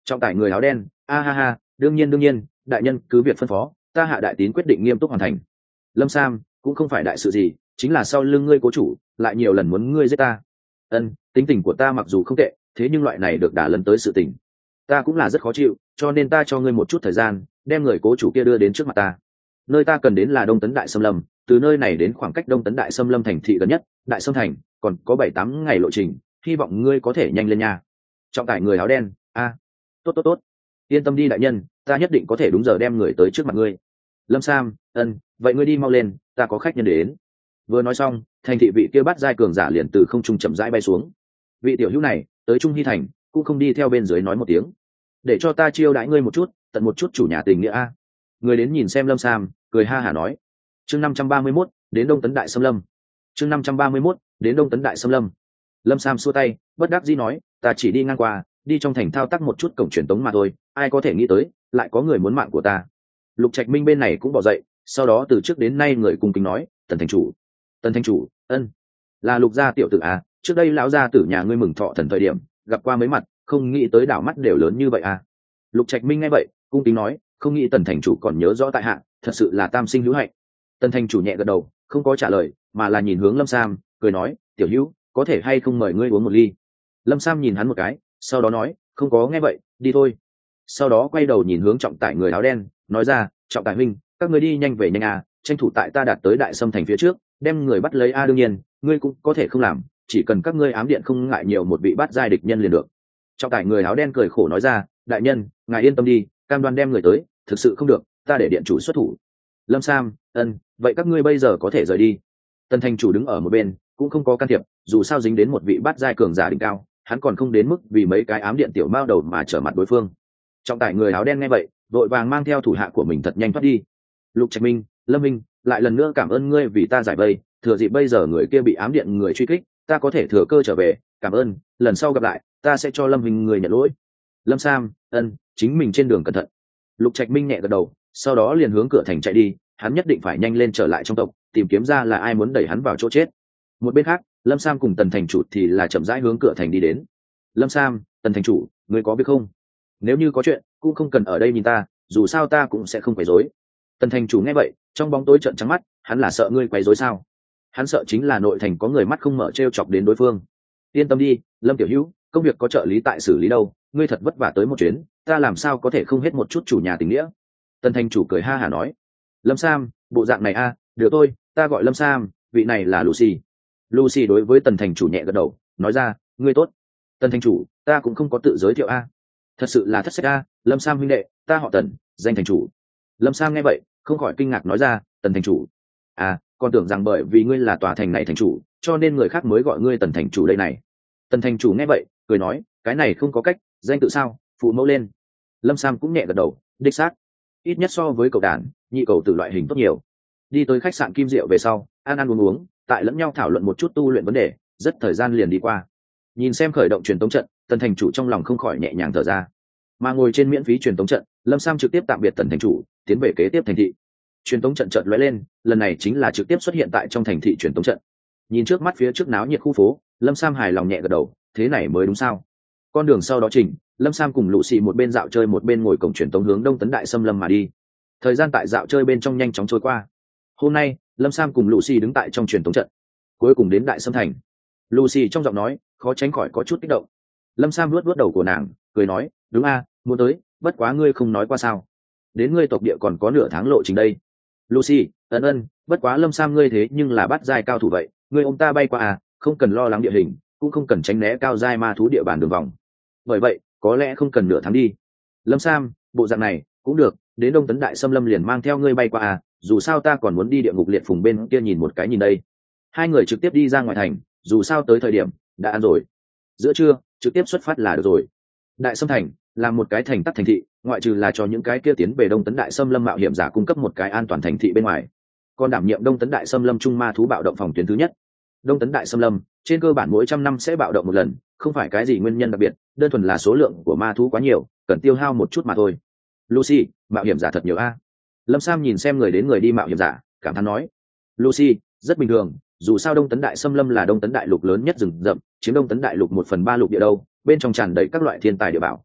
Trọng tải người áo đen, a ha ha, đương nhiên đương nhiên, đại nhân cứ việc phân phó, ta Hạ Đại Tín quyết định nghiêm túc hoàn thành. Lâm Sam, cũng không phải đại sự gì, chính là sau lưng ngươi cố chủ lại nhiều lần muốn ngươi giết ta. Ân, tính tình của ta mặc dù không tệ, thế nhưng loại này được đả lần tới sự tình, ta cũng là rất khó chịu, cho nên ta cho ngươi một chút thời gian, đem người cố chủ kia đưa đến trước mặt ta. Nơi ta cần đến là Đông Tấn Đại Xâm Lâm, từ nơi này đến khoảng cách Đông Tấn Đại Xâm Lâm thành thị gần nhất, Đại Sâm thành, còn có bảy tám ngày lộ trình, hy vọng ngươi có thể nhanh lên nha. Trọng tải người áo đen, a, tốt tốt tốt, yên tâm đi đại nhân, ta nhất định có thể đúng giờ đem người tới trước mặt ngươi. Lâm Sam, ân, vậy ngươi đi mau lên, ta có khách nhân đến. Vừa nói xong, thành thị vị kia bắt giai cường giả liền từ không trung chậm rãi bay xuống. Vị tiểu hữu này tới Trung Hy thành, cũng không đi theo bên dưới nói một tiếng, để cho ta chiêu đãi ngươi một chút, tận một chút chủ nhà tình nghĩa a. Người đến nhìn xem Lâm Sam, cười ha hả nói. Chương năm trăm ba mươi mốt, đến Đông Tấn Đại Xâm Lâm. Chương năm trăm ba mươi mốt, đến Đông Tấn Đại Xâm Lâm. Lâm Sam xua tay, bất đắc dĩ nói, ta chỉ đi ngang qua, đi trong thành thao tác một chút cổng truyền tống mà thôi, ai có thể nghĩ tới, lại có người muốn mạng của ta. Lục Trạch Minh bên này cũng bỏ dậy, sau đó từ trước đến nay người cung kính nói, Tần thành chủ. Tần thành chủ, ân, là Lục gia tiểu tử à, trước đây lão gia tử nhà ngươi mừng thọ thần thời điểm, gặp qua mấy mặt, không nghĩ tới đảo mắt đều lớn như vậy à. Lục Trạch Minh nghe vậy, cung kính nói, không nghĩ Tần thành chủ còn nhớ rõ tại hạ, thật sự là tam sinh hữu hạnh. Tần thành chủ nhẹ gật đầu, không có trả lời, mà là nhìn hướng Lâm Sam, cười nói, tiểu hữu, có thể hay không mời ngươi uống một ly. Lâm Sam nhìn hắn một cái, sau đó nói, không có, nghe vậy, đi thôi. Sau đó quay đầu nhìn hướng trọng tải người áo đen, nói ra, trọng tải huynh, các ngươi đi nhanh về nhanh à, tranh thủ tại ta đạt tới Đại Sâm thành phía trước, đem người bắt lấy a. Đương nhiên, ngươi cũng có thể không làm, chỉ cần các ngươi ám điện không ngại nhiều một vị bắt giai địch nhân liền được. Trọng tải người áo đen cười khổ nói ra, đại nhân, ngài yên tâm đi, cam đoan đem người tới, thực sự không được, ta để điện chủ xuất thủ. Lâm Sam, ân, vậy các ngươi bây giờ có thể rời đi. Tần thành chủ đứng ở một bên, cũng không có can thiệp, dù sao dính đến một vị bát giai cường giả đỉnh cao, hắn còn không đến mức vì mấy cái ám điện tiểu mao đầu mà trở mặt đối phương. Trọng tải người áo đen nghe vậy, vội vàng mang theo thủ hạ của mình thật nhanh thoát đi. Lục Trạch Minh, Lâm Minh, lại lần nữa cảm ơn ngươi vì ta giải vây, thừa dịp bây giờ người kia bị ám điện người truy kích, ta có thể thừa cơ trở về, cảm ơn, lần sau gặp lại, ta sẽ cho Lâm Minh người nhận lỗi. Lâm Sam, ân, chính mình trên đường cẩn thận. Lục Trạch Minh nhẹ gật đầu, sau đó liền hướng cửa thành chạy đi, hắn nhất định phải nhanh lên trở lại trong tộc, tìm kiếm ra là ai muốn đẩy hắn vào chỗ chết. Một bên khác, Lâm Sam cùng Tần thành chủ thì là chậm rãi hướng cửa thành đi đến. Lâm Sam, Tần thành chủ, ngươi có biết không? Nếu như có chuyện, cũng không cần ở đây nhìn ta, dù sao ta cũng sẽ không quấy rối. Tần thành chủ nghe vậy, trong bóng tối trợn trắng mắt, hắn là sợ ngươi quấy rối sao? Hắn sợ chính là nội thành có người mắt không mở trêu chọc đến đối phương. Yên tâm đi, Lâm tiểu hữu, công việc có trợ lý tại xử lý đâu, ngươi thật vất vả tới một chuyến, ta làm sao có thể không hết một chút chủ nhà tình nghĩa. Tần thành chủ cười ha hả nói. Lâm Sam, bộ dạng này a, à, được tôi, ta gọi Lâm Sam, vị này là Lucy. Lucy đối với Tần thành chủ nhẹ gật đầu, nói ra, ngươi tốt. Tần thành chủ, ta cũng không có tự giới thiệu a. À. Thật sự là thất sách a, à, Lâm Sam huynh đệ, ta họ Tần, danh thành chủ. Lâm Sam nghe vậy, không khỏi kinh ngạc nói ra, Tần thành chủ. À, còn tưởng rằng bởi vì ngươi là tòa thành này thành chủ, cho nên người khác mới gọi ngươi Tần thành chủ đây này. Tần thành chủ nghe vậy, cười nói, cái này không có cách, danh tự sao, phụ mẫu lên. Lâm Sam cũng nhẹ gật đầu, đích xác, ít nhất so với cầu đàn, nhị cầu từ loại hình tốt nhiều. Đi tới khách sạn Kim Diệu về sau, ăn ăn uống uống, tại lẫn nhau thảo luận một chút tu luyện vấn đề, rất thời gian liền đi qua. Nhìn xem khởi động truyền tống trận, Tần thành chủ trong lòng không khỏi nhẹ nhàng thở ra. Mà ngồi trên miễn phí truyền tống trận, Lâm Sam trực tiếp tạm biệt Tần thành chủ, tiến về kế tiếp thành thị. Truyền tống trận trận lóe lên, lần này chính là trực tiếp xuất hiện tại trong thành thị truyền tống trận. Nhìn trước mắt phía trước náo nhiệt khu phố, Lâm Sam hài lòng nhẹ gật đầu, thế này mới đúng sao? Con đường sau đó chỉnh, Lâm Sam cùng Lũ Xì một bên dạo chơi một bên ngồi cổng truyền tống hướng Đông Tấn Đại Xâm Lâm mà đi. Thời gian tại dạo chơi bên trong nhanh chóng trôi qua. Hôm nay, Lâm Sam cùng Lũ Xì đứng tại trong truyền tống trận, cuối cùng đến Đại Sâm thành. Lucy trong giọng nói khó tránh khỏi có chút kích động. Lâm Sam luốt luốt đầu của nàng, cười nói, đúng a, muốn tới, bất quá ngươi không nói qua sao? Đến ngươi tộc địa còn có nửa tháng lộ trình đây. Lucy, ân ân, bất quá Lâm Sam ngươi thế nhưng là bắt giai cao thủ vậy, ngươi ông ta bay qua à, không cần lo lắng địa hình, cũng không cần tránh né cao giai ma thú địa bàn đường vòng. Bởi vậy, có lẽ không cần nửa tháng đi. Lâm Sam, bộ dạng này cũng được, đến Đông Tấn Đại Xâm Lâm liền mang theo ngươi bay qua à, dù sao ta còn muốn đi địa ngục liệt phùng bên kia nhìn một cái nhìn đây. Hai người trực tiếp đi ra ngoài thành, dù sao tới thời điểm đã ăn rồi, giữa trưa trực tiếp xuất phát là được rồi. Đại Sâm thành là một cái thành tắc thành thị, ngoại trừ là cho những cái kia tiến về Đông Tấn Đại Xâm Lâm mạo hiểm giả cung cấp một cái an toàn thành thị bên ngoài, còn đảm nhiệm Đông Tấn Đại Xâm Lâm trung ma thú bạo động phòng tuyến thứ nhất. Đông Tấn Đại Xâm Lâm trên cơ bản mỗi trăm năm sẽ bạo động một lần, không phải cái gì nguyên nhân đặc biệt, đơn thuần là số lượng của ma thú quá nhiều, cần tiêu hao một chút mà thôi. Lucy, mạo hiểm giả thật nhiều a. Lâm Sam nhìn xem người đến người đi mạo hiểm giả, cảm thán nói. Lucy, rất bình thường, dù sao Đông Tấn Đại Xâm Lâm là Đông Tấn Đại Lục lớn nhất rừng rậm, chiếm Đông Tấn Đại Lục một phần ba lục địa đâu, bên trong tràn đầy các loại thiên tài địa bảo.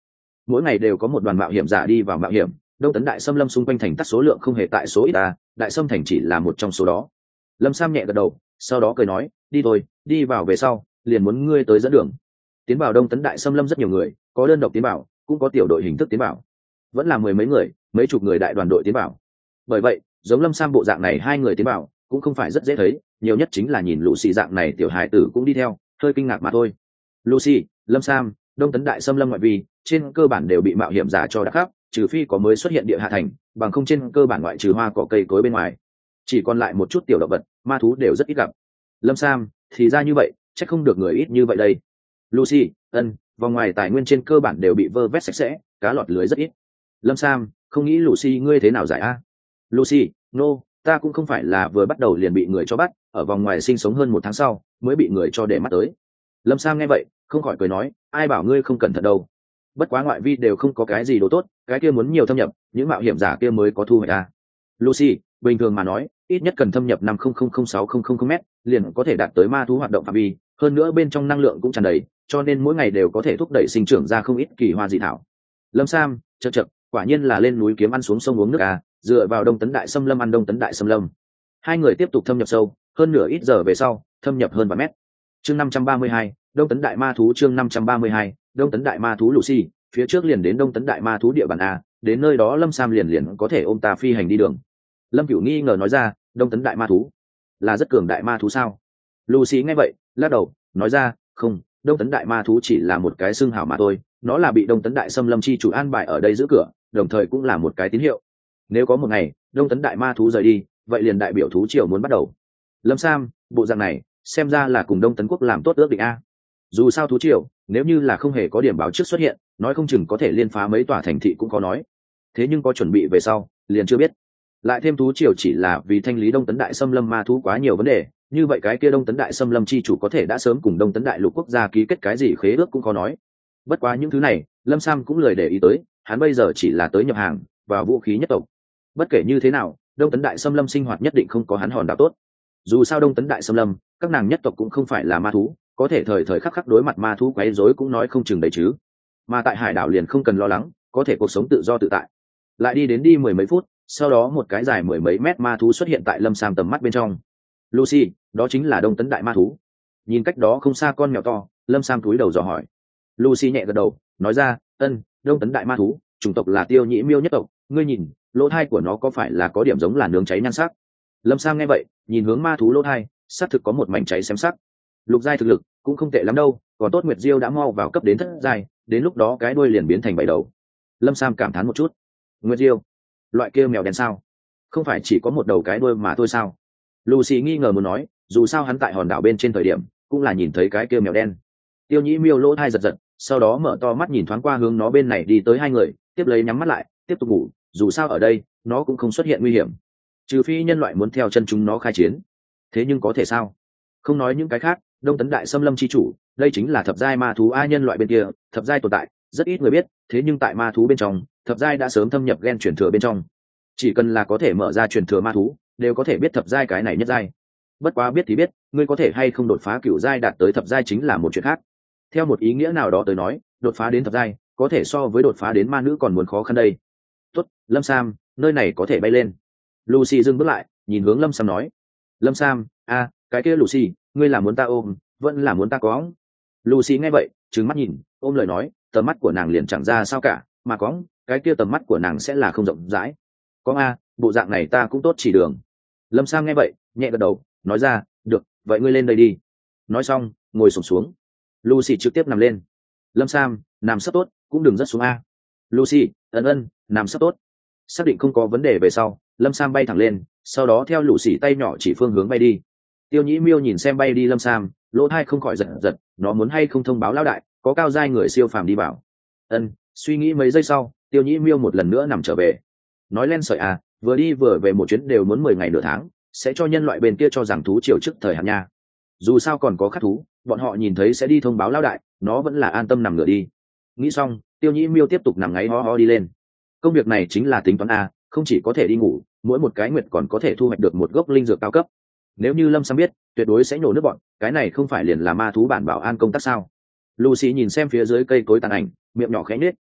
mỗi ngày đều có một đoàn mạo hiểm giả đi vào mạo hiểm, đông tấn đại xâm lâm xung quanh thành tắc số lượng không hề tại số ít ta, đại xâm thành chỉ là một trong số đó. Lâm Sam nhẹ gật đầu, sau đó cười nói, đi thôi, đi vào về sau liền muốn ngươi tới dẫn đường. Tiến vào đông tấn đại xâm lâm rất nhiều người, có đơn độc tiến vào, cũng có tiểu đội hình thức tiến vào, vẫn là mười mấy người, mấy chục người đại đoàn đội tiến vào. Bởi vậy giống Lâm Sam bộ dạng này hai người tiến vào cũng không phải rất dễ thấy, nhiều nhất chính là nhìn Lucy dạng này tiểu hài tử cũng đi theo, hơi kinh ngạc mà thôi. Lucy, Lâm Sam, đông tấn đại xâm lâm ngoại vi trên cơ bản đều bị mạo hiểm giả cho đã khắp, trừ phi có mới xuất hiện địa hạ thành, bằng không trên cơ bản ngoại trừ hoa cỏ cây cối bên ngoài chỉ còn lại một chút tiểu động vật, ma thú đều rất ít gặp. Lâm Sam, thì ra như vậy, chắc không được người ít như vậy đây. Lucy, ân, vòng ngoài tài nguyên trên cơ bản đều bị vơ vét sạch sẽ, cá lọt lưới rất ít. Lâm Sam, không nghĩ Lucy ngươi thế nào giải a? Lucy, no, ta cũng không phải là vừa bắt đầu liền bị người cho bắt, ở vòng ngoài sinh sống hơn một tháng sau mới bị người cho để mắt tới. Lâm Sam nghe vậy không khỏi cười nói, ai bảo ngươi không cẩn thận đâu, bất quá ngoại vi đều không có cái gì đồ tốt, cái kia muốn nhiều thâm nhập, những mạo hiểm giả kia mới có thu hoạch a. Lucy, bình thường mà nói ít nhất cần thâm nhập năm không không không sáu không không m liền có thể đạt tới ma thú hoạt động phạm vi, hơn nữa bên trong năng lượng cũng tràn đầy, cho nên mỗi ngày đều có thể thúc đẩy sinh trưởng ra không ít kỳ hoa dị thảo. Lâm Sam, chậc chậc, quả nhiên là lên núi kiếm ăn xuống sông uống nước à, dựa vào đông tấn đại xâm lâm ăn đông tấn đại xâm lâm. Hai người tiếp tục thâm nhập sâu hơn nửa ít giờ về sau thâm nhập hơn ba mét. Chương năm trăm ba mươi hai, đông tấn đại ma thú. Chương năm trăm ba mươi hai, đông tấn đại ma thú. Lucy, phía trước liền đến đông tấn đại ma thú địa bàn a, đến nơi đó Lâm Sam liền liền có thể ôm ta phi hành đi đường. Lâm Cửu nghi ngờ nói ra, đông tấn đại ma thú là rất cường đại ma thú sao? Lucy nghe vậy lắc đầu nói ra, không, đông tấn đại ma thú chỉ là một cái xưng hảo mà thôi, nó là bị đông tấn đại xâm lâm chi chủ an bài ở đây giữ cửa, đồng thời cũng là một cái tín hiệu. Nếu có một ngày đông tấn đại ma thú rời đi, vậy liền đại biểu thú triều muốn bắt đầu. Lâm Sam, bộ dạng này xem ra là cùng đông tấn quốc làm tốt ước định a. Dù sao thú triều nếu như là không hề có điểm báo trước xuất hiện, nói không chừng có thể liên phá mấy tòa thành thị cũng có nói, thế nhưng có chuẩn bị về sau liền chưa biết. Lại thêm thú triều chỉ là vì thanh lý đông tấn đại xâm lâm ma thú quá nhiều vấn đề, như vậy cái kia đông tấn đại xâm lâm chi chủ có thể đã sớm cùng đông tấn đại lục quốc gia ký kết cái gì khế ước cũng có nói. Bất quá những thứ này Lâm Sam cũng lười để ý tới, hắn bây giờ chỉ là tới nhập hàng vào vũ khí nhất tộc. Bất kể như thế nào đông tấn đại xâm lâm sinh hoạt nhất định không có hắn hòn đảo tốt. Dù sao đông tấn đại xâm lâm các nàng nhất tộc cũng không phải là ma thú, có thể thời thời khắc khắc đối mặt ma thú quấy rối cũng nói không chừng đấy chứ. Mà tại hải đảo liền không cần lo lắng, có thể cuộc sống tự do tự tại. Lại đi đến đi mười mấy phút, sau đó một cái dài mười mấy mét ma thú xuất hiện tại Lâm Sam tầm mắt bên trong. Lucy, đó chính là đông tấn đại ma thú. Nhìn cách đó không xa con mèo to, Lâm Sam cúi đầu dò hỏi. Lucy nhẹ gật đầu nói ra, ân, đông tấn đại ma thú chủng tộc là tiêu nhĩ miêu nhất tộc, ngươi nhìn lỗ thai của nó có phải là có điểm giống là nướng cháy nhan sắc? Lâm Sam nghe vậy nhìn hướng ma thú lỗ thai, xác thực có một mảnh cháy xém sắc. Lục giai thực lực cũng không tệ lắm đâu, còn tốt Nguyệt Diêu đã mau vào cấp đến thất giai, đến lúc đó cái đuôi liền biến thành bảy đầu. Lâm Sam cảm thán một chút. Nguyệt Diêu, loại kia mèo đen sao? Không phải chỉ có một đầu cái đuôi mà thôi sao? Lucy nghi ngờ muốn nói, dù sao hắn tại hòn đảo bên trên thời điểm cũng là nhìn thấy cái kia mèo đen. Tiêu Nhĩ Miêu lỗ thai giật giật, sau đó mở to mắt nhìn thoáng qua hướng nó bên này đi tới hai người, tiếp lấy nhắm mắt lại tiếp tục ngủ, dù sao ở đây nó cũng không xuất hiện nguy hiểm, trừ phi nhân loại muốn theo chân chúng nó khai chiến. Thế nhưng có thể sao? Không nói những cái khác, đông tấn đại xâm lâm chi chủ đây chính là thập giai ma thú a, nhân loại bên kia thập giai tồn tại rất ít người biết, thế nhưng tại ma thú bên trong thập giai đã sớm thâm nhập gen truyền thừa bên trong, chỉ cần là có thể mở ra truyền thừa ma thú đều có thể biết thập giai cái này nhất giai. Bất quá biết thì biết, ngươi có thể hay không đột phá cửu giai đạt tới thập giai chính là một chuyện khác. Theo một ý nghĩa nào đó tới nói, đột phá đến thập giai có thể so với đột phá đến ma nữ còn muốn khó khăn đây. Tốt, Lâm Sam, nơi này có thể bay lên. Lucy dừng bước lại nhìn hướng Lâm Sam nói. Lâm Sam, a, cái kia Lucy, ngươi là muốn ta ôm vẫn là muốn ta cóng? Lucy nghe vậy trừng mắt nhìn, ôm lời nói, tầm mắt của nàng liền chẳng ra sao cả, mà cóng, cái kia tầm mắt của nàng sẽ là không rộng rãi. Có a, bộ dạng này ta cũng tốt chỉ đường. Lâm Sam nghe vậy nhẹ gật đầu nói ra, được, vậy ngươi lên đây đi. Nói xong ngồi xổm xuống. Lucy trực tiếp nằm lên. Lâm Sam, nằm sấp tốt, cũng đừng rớt xuống a. Lucy, ân ân, nằm sấp tốt. Xác định không có vấn đề về sau, Lâm Sam bay thẳng lên, sau đó theo Lucy tay nhỏ chỉ phương hướng bay đi. Tiêu Nhĩ Miêu nhìn xem bay đi Lâm Sam, lỗ tai không khỏi giật giật, nó muốn hay không thông báo lão đại có cao giai người siêu phàm đi vào. Ân, suy nghĩ mấy giây sau, Tiêu Nhĩ Miêu một lần nữa nằm trở về. Nói lên sợi à, vừa đi vừa về một chuyến đều muốn mười ngày nửa tháng, sẽ cho nhân loại bên kia cho rằng thú triều trước thời hạn nha. Dù sao còn có khát thú, bọn họ nhìn thấy sẽ đi thông báo lão đại, nó vẫn là an tâm nằm ngửa đi. Nghĩ xong, Tiêu Nhĩ Miêu tiếp tục nằm ngáy ho ho đi lên. Công việc này chính là tính toán a, không chỉ có thể đi ngủ, mỗi một cái nguyệt còn có thể thu hoạch được một gốc linh dược cao cấp. Nếu như Lâm Sam biết, tuyệt đối sẽ nhổ nước bọn, cái này không phải liền là ma thú bản bảo an công tác sao? Lucy nhìn xem phía dưới cây cối tàn ảnh, miệng nhỏ khẽ nhếch,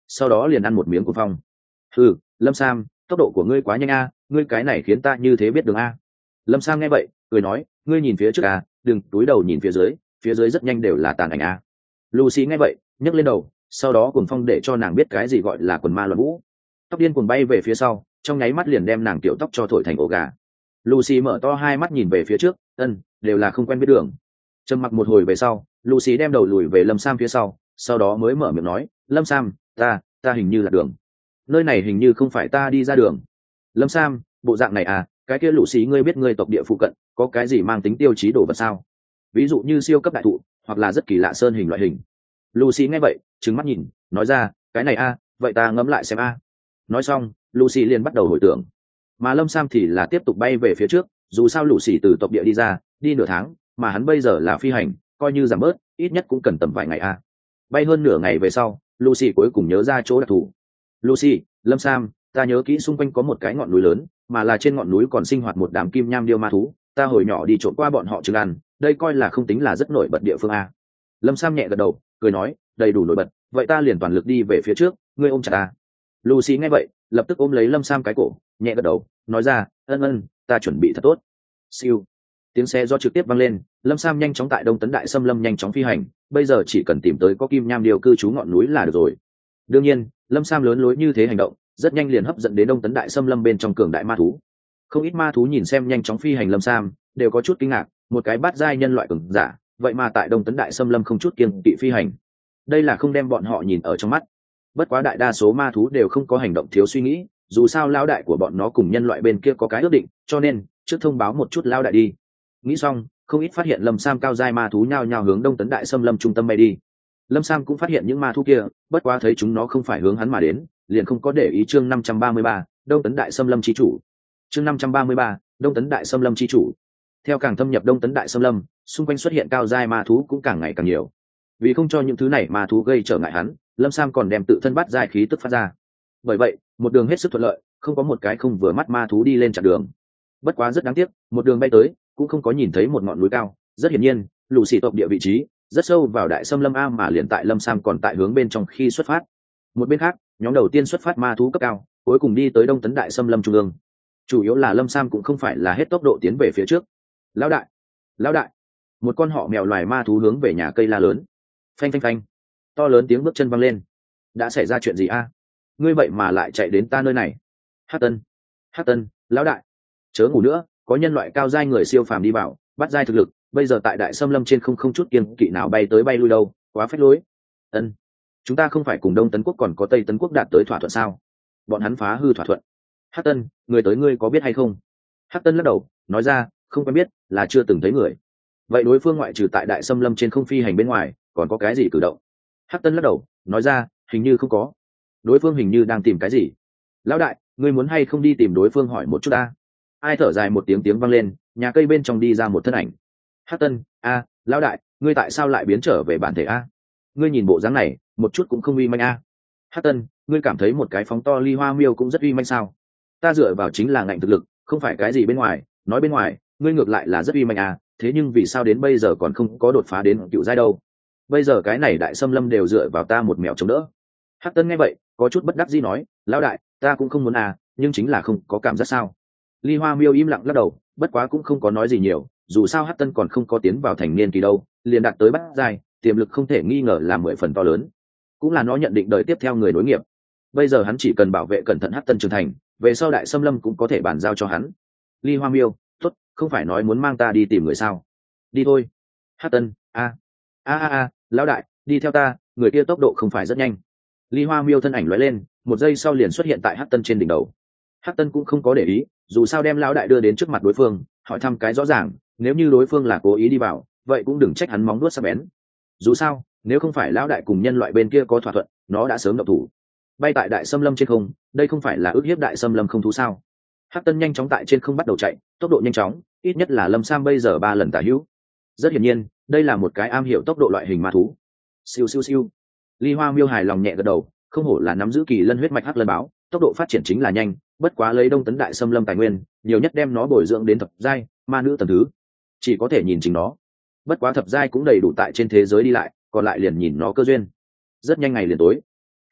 sau đó liền ăn một miếng cuồng phong. Ừ, Lâm Sam, tốc độ của ngươi quá nhanh a, ngươi cái này khiến ta như thế biết đường a. Lâm Sam nghe vậy cười nói, ngươi nhìn phía trước a, đừng túi đầu nhìn phía dưới, phía dưới rất nhanh đều là tàn ảnh a. Lucy nghe vậy nhấc lên đầu, sau đó cuồng phong để cho nàng biết cái gì gọi là quần ma loạn vũ, tóc điên cuồng bay về phía sau, trong nháy mắt liền đem nàng tiểu tóc cho thổi thành ổ gà. Lucy mở to hai mắt nhìn về phía trước, ân, đều là không quen biết đường. Trầm mặc một hồi về sau, Lucy đem đầu lùi về Lâm Sam phía sau, sau đó mới mở miệng nói, Lâm Sam, ta ta hình như là đường, nơi này hình như không phải ta đi ra đường. Lâm Sam, bộ dạng này à, cái kia Lucy ngươi biết ngươi tộc địa phụ cận có cái gì mang tính tiêu chí đồ vật sao? Ví dụ như siêu cấp đại thụ, hoặc là rất kỳ lạ sơn hình loại hình. Lucy nghe vậy trừng mắt nhìn, nói ra, cái này a, vậy ta ngẫm lại xem a. Nói xong, Lucy liền bắt đầu hồi tưởng, mà Lâm Sam thì là tiếp tục bay về phía trước, dù sao Lucy từ tộc địa đi ra đi nửa tháng, mà hắn bây giờ là phi hành, coi như giảm bớt ít nhất cũng cần tầm vài ngày a. Bay hơn nửa ngày về sau, Lucy cuối cùng nhớ ra chỗ đặc thù. Lucy, Lâm Sam, ta nhớ kỹ xung quanh có một cái ngọn núi lớn, mà là trên ngọn núi còn sinh hoạt một đám kim nham điêu ma thú, ta hồi nhỏ đi trộm qua bọn họ chừng ăn, đây coi là không tính là rất nổi bật địa phương a. Lâm Sam nhẹ gật đầu cười nói, đầy đủ nổi bật, vậy ta liền toàn lực đi về phía trước, ngươi ôm chặt ta. Lucy nghe vậy lập tức ôm lấy Lâm Sam cái cổ, nhẹ gật đầu nói ra, ân ân, ta chuẩn bị thật tốt. Siêu, tiếng xe do trực tiếp vang lên, Lâm Sam nhanh chóng tại Đông Tấn Đại Xâm Lâm nhanh chóng phi hành, bây giờ chỉ cần tìm tới có kim nham điêu cư trú ngọn núi là được rồi. Đương nhiên, Lâm Sam lớn lối như thế hành động, rất nhanh liền hấp dẫn đến Đông Tấn Đại Xâm Lâm bên trong cường đại ma thú. Không ít ma thú nhìn xem nhanh chóng phi hành Lâm Sam, đều có chút kinh ngạc, một cái bát giai nhân loại cường giả, vậy mà tại Đông Tấn Đại Xâm Lâm không chút kiêng kỵ phi hành. Đây là không đem bọn họ nhìn ở trong mắt. Bất quá đại đa số ma thú đều không có hành động thiếu suy nghĩ, dù sao lão đại của bọn nó cùng nhân loại bên kia có cái ước định, cho nên trước thông báo một chút lão đại đi. Nghĩ xong, không ít phát hiện Lâm Sam cao giai ma thú nhao nhao hướng Đông Tấn Đại Xâm Lâm trung tâm bay đi. Lâm Sam cũng phát hiện những ma thú kia, bất quá thấy chúng nó không phải hướng hắn mà đến, liền không có để ý. Chương năm trăm ba mươi ba, Đông Tấn Đại Xâm Lâm chi chủ. Chương năm trăm ba mươi ba, Đông Tấn Đại Xâm Lâm chi chủ. Theo càng thâm nhập Đông Tấn Đại Xâm Lâm, xung quanh xuất hiện cao giai ma thú cũng càng ngày càng nhiều. Vì không cho những thứ này ma thú gây trở ngại hắn, Lâm Sam còn đem tự thân bắt giai khí tức phát ra. Bởi vậy, một đường hết sức thuận lợi, không có một cái không vừa mắt ma thú đi lên chặn đường. Bất quá rất đáng tiếc, một đường bay tới, cũng không có nhìn thấy một ngọn núi cao. Rất hiển nhiên, lũ xì tộc địa vị trí rất sâu vào Đại Xâm Lâm a, mà liền tại Lâm Sam còn tại hướng bên trong khi xuất phát. Một bên khác, nhóm đầu tiên xuất phát ma thú cấp cao, cuối cùng đi tới Đông Tấn Đại Xâm Lâm trung ương. Chủ yếu là Lâm Sam cũng không phải là hết tốc độ tiến về phía trước. Lão đại, lão đại! Một con họ mèo loài ma thú hướng về nhà cây la lớn. Phanh phanh phanh, to lớn tiếng bước chân văng lên. Đã xảy ra chuyện gì a? Ngươi vậy mà lại chạy đến ta nơi này? Hắc Tân, Hắc Tân, lão đại, chớ ngủ nữa, có nhân loại cao giai người siêu phàm đi vào, bắt giai thực lực, bây giờ tại Đại Xâm Lâm trên không không chút kiêng kỵ nào bay tới bay lui đâu, quá phách lối. Ân, chúng ta không phải cùng Đông Tấn Quốc còn có Tây Tấn Quốc đạt tới thỏa thuận sao? Bọn hắn phá hư thỏa thuận. Hắc Tân, người tới ngươi có biết hay không? Hắc Tân lắc đầu nói ra, không quen biết, là chưa từng thấy người. Vậy đối phương ngoại trừ tại Đại Xâm Lâm trên không phi hành bên ngoài, còn có cái gì cử động? Hắc Tân lắc đầu nói ra, hình như không có. Đối phương hình như đang tìm cái gì. Lão đại, ngươi muốn hay không đi tìm đối phương hỏi một chút ta? Ai thở dài một tiếng tiếng vang lên, nhà cây bên trong đi ra một thân ảnh. Hắc Tân, a, lão đại, ngươi tại sao lại biến trở về bản thể a? Ngươi nhìn bộ dáng này, một chút cũng không uy manh a. Hắc Tân, ngươi cảm thấy một cái phóng to ly hoa miêu cũng rất uy manh sao? Ta dựa vào chính là ngạnh thực lực, không phải cái gì bên ngoài, nói bên ngoài, ngươi ngược lại là rất uy manh a, thế nhưng vì sao đến bây giờ còn không có đột phá đến cựu giai đâu? Bây giờ cái này Đại Xâm Lâm đều dựa vào ta một mèo chống đỡ. Hắc Tân nghe vậy có chút bất đắc dĩ nói, lão đại, ta cũng không muốn à, nhưng chính là không có cảm giác sao. Ly Hoa Miêu im lặng lắc đầu, bất quá cũng không có nói gì nhiều, dù sao Hắc Tân còn không có tiến vào thành niên kỳ đâu, liền đạt tới bát giai, tiềm lực không thể nghi ngờ là mười phần to lớn, cũng là nó nhận định đời tiếp theo người nối nghiệp. Bây giờ hắn chỉ cần bảo vệ cẩn thận Hắc Tân trưởng thành, về sau Đại Xâm Lâm cũng có thể bàn giao cho hắn. Ly Hoa Miêu, tốt, không phải nói muốn mang ta đi tìm người sao? Đi thôi. Hắc Tân, a a a a, lão đại, đi theo ta, người kia tốc độ không phải rất nhanh. Ly Hoa Miêu thân ảnh lóe lên, một giây sau liền xuất hiện tại Hắc Tân trên đỉnh đầu. Hắc Tân cũng không có để ý, dù sao đem lão đại đưa đến trước mặt đối phương, hỏi thăm cái rõ ràng, nếu như đối phương là cố ý đi vào, vậy cũng đừng trách hắn móng vuốt sắc bén. Dù sao, nếu không phải lão đại cùng nhân loại bên kia có thỏa thuận, nó đã sớm động thủ. Bay tại Đại Xâm Lâm trên không, đây không phải là ước hiếp Đại Xâm Lâm không thú sao? Hắc Tân nhanh chóng tại trên không bắt đầu chạy, tốc độ nhanh chóng, ít nhất là Lâm Sam bây giờ ba lần tả hữu. Rất hiển nhiên, đây là một cái am hiểu tốc độ loại hình ma thú. Siêu siêu siêu. Ly Hoa Miêu hài lòng nhẹ gật đầu, không hổ là nắm giữ kỳ lân huyết mạch hắc lân báo, tốc độ phát triển chính là nhanh, bất quá lấy Đông Tấn Đại Xâm Lâm tài nguyên, nhiều nhất đem nó bồi dưỡng đến thập giai, ma nữ tầng thứ, chỉ có thể nhìn chính nó. Bất quá thập giai cũng đầy đủ tại trên thế giới đi lại, còn lại liền nhìn nó cơ duyên. Rất nhanh ngày liền tối.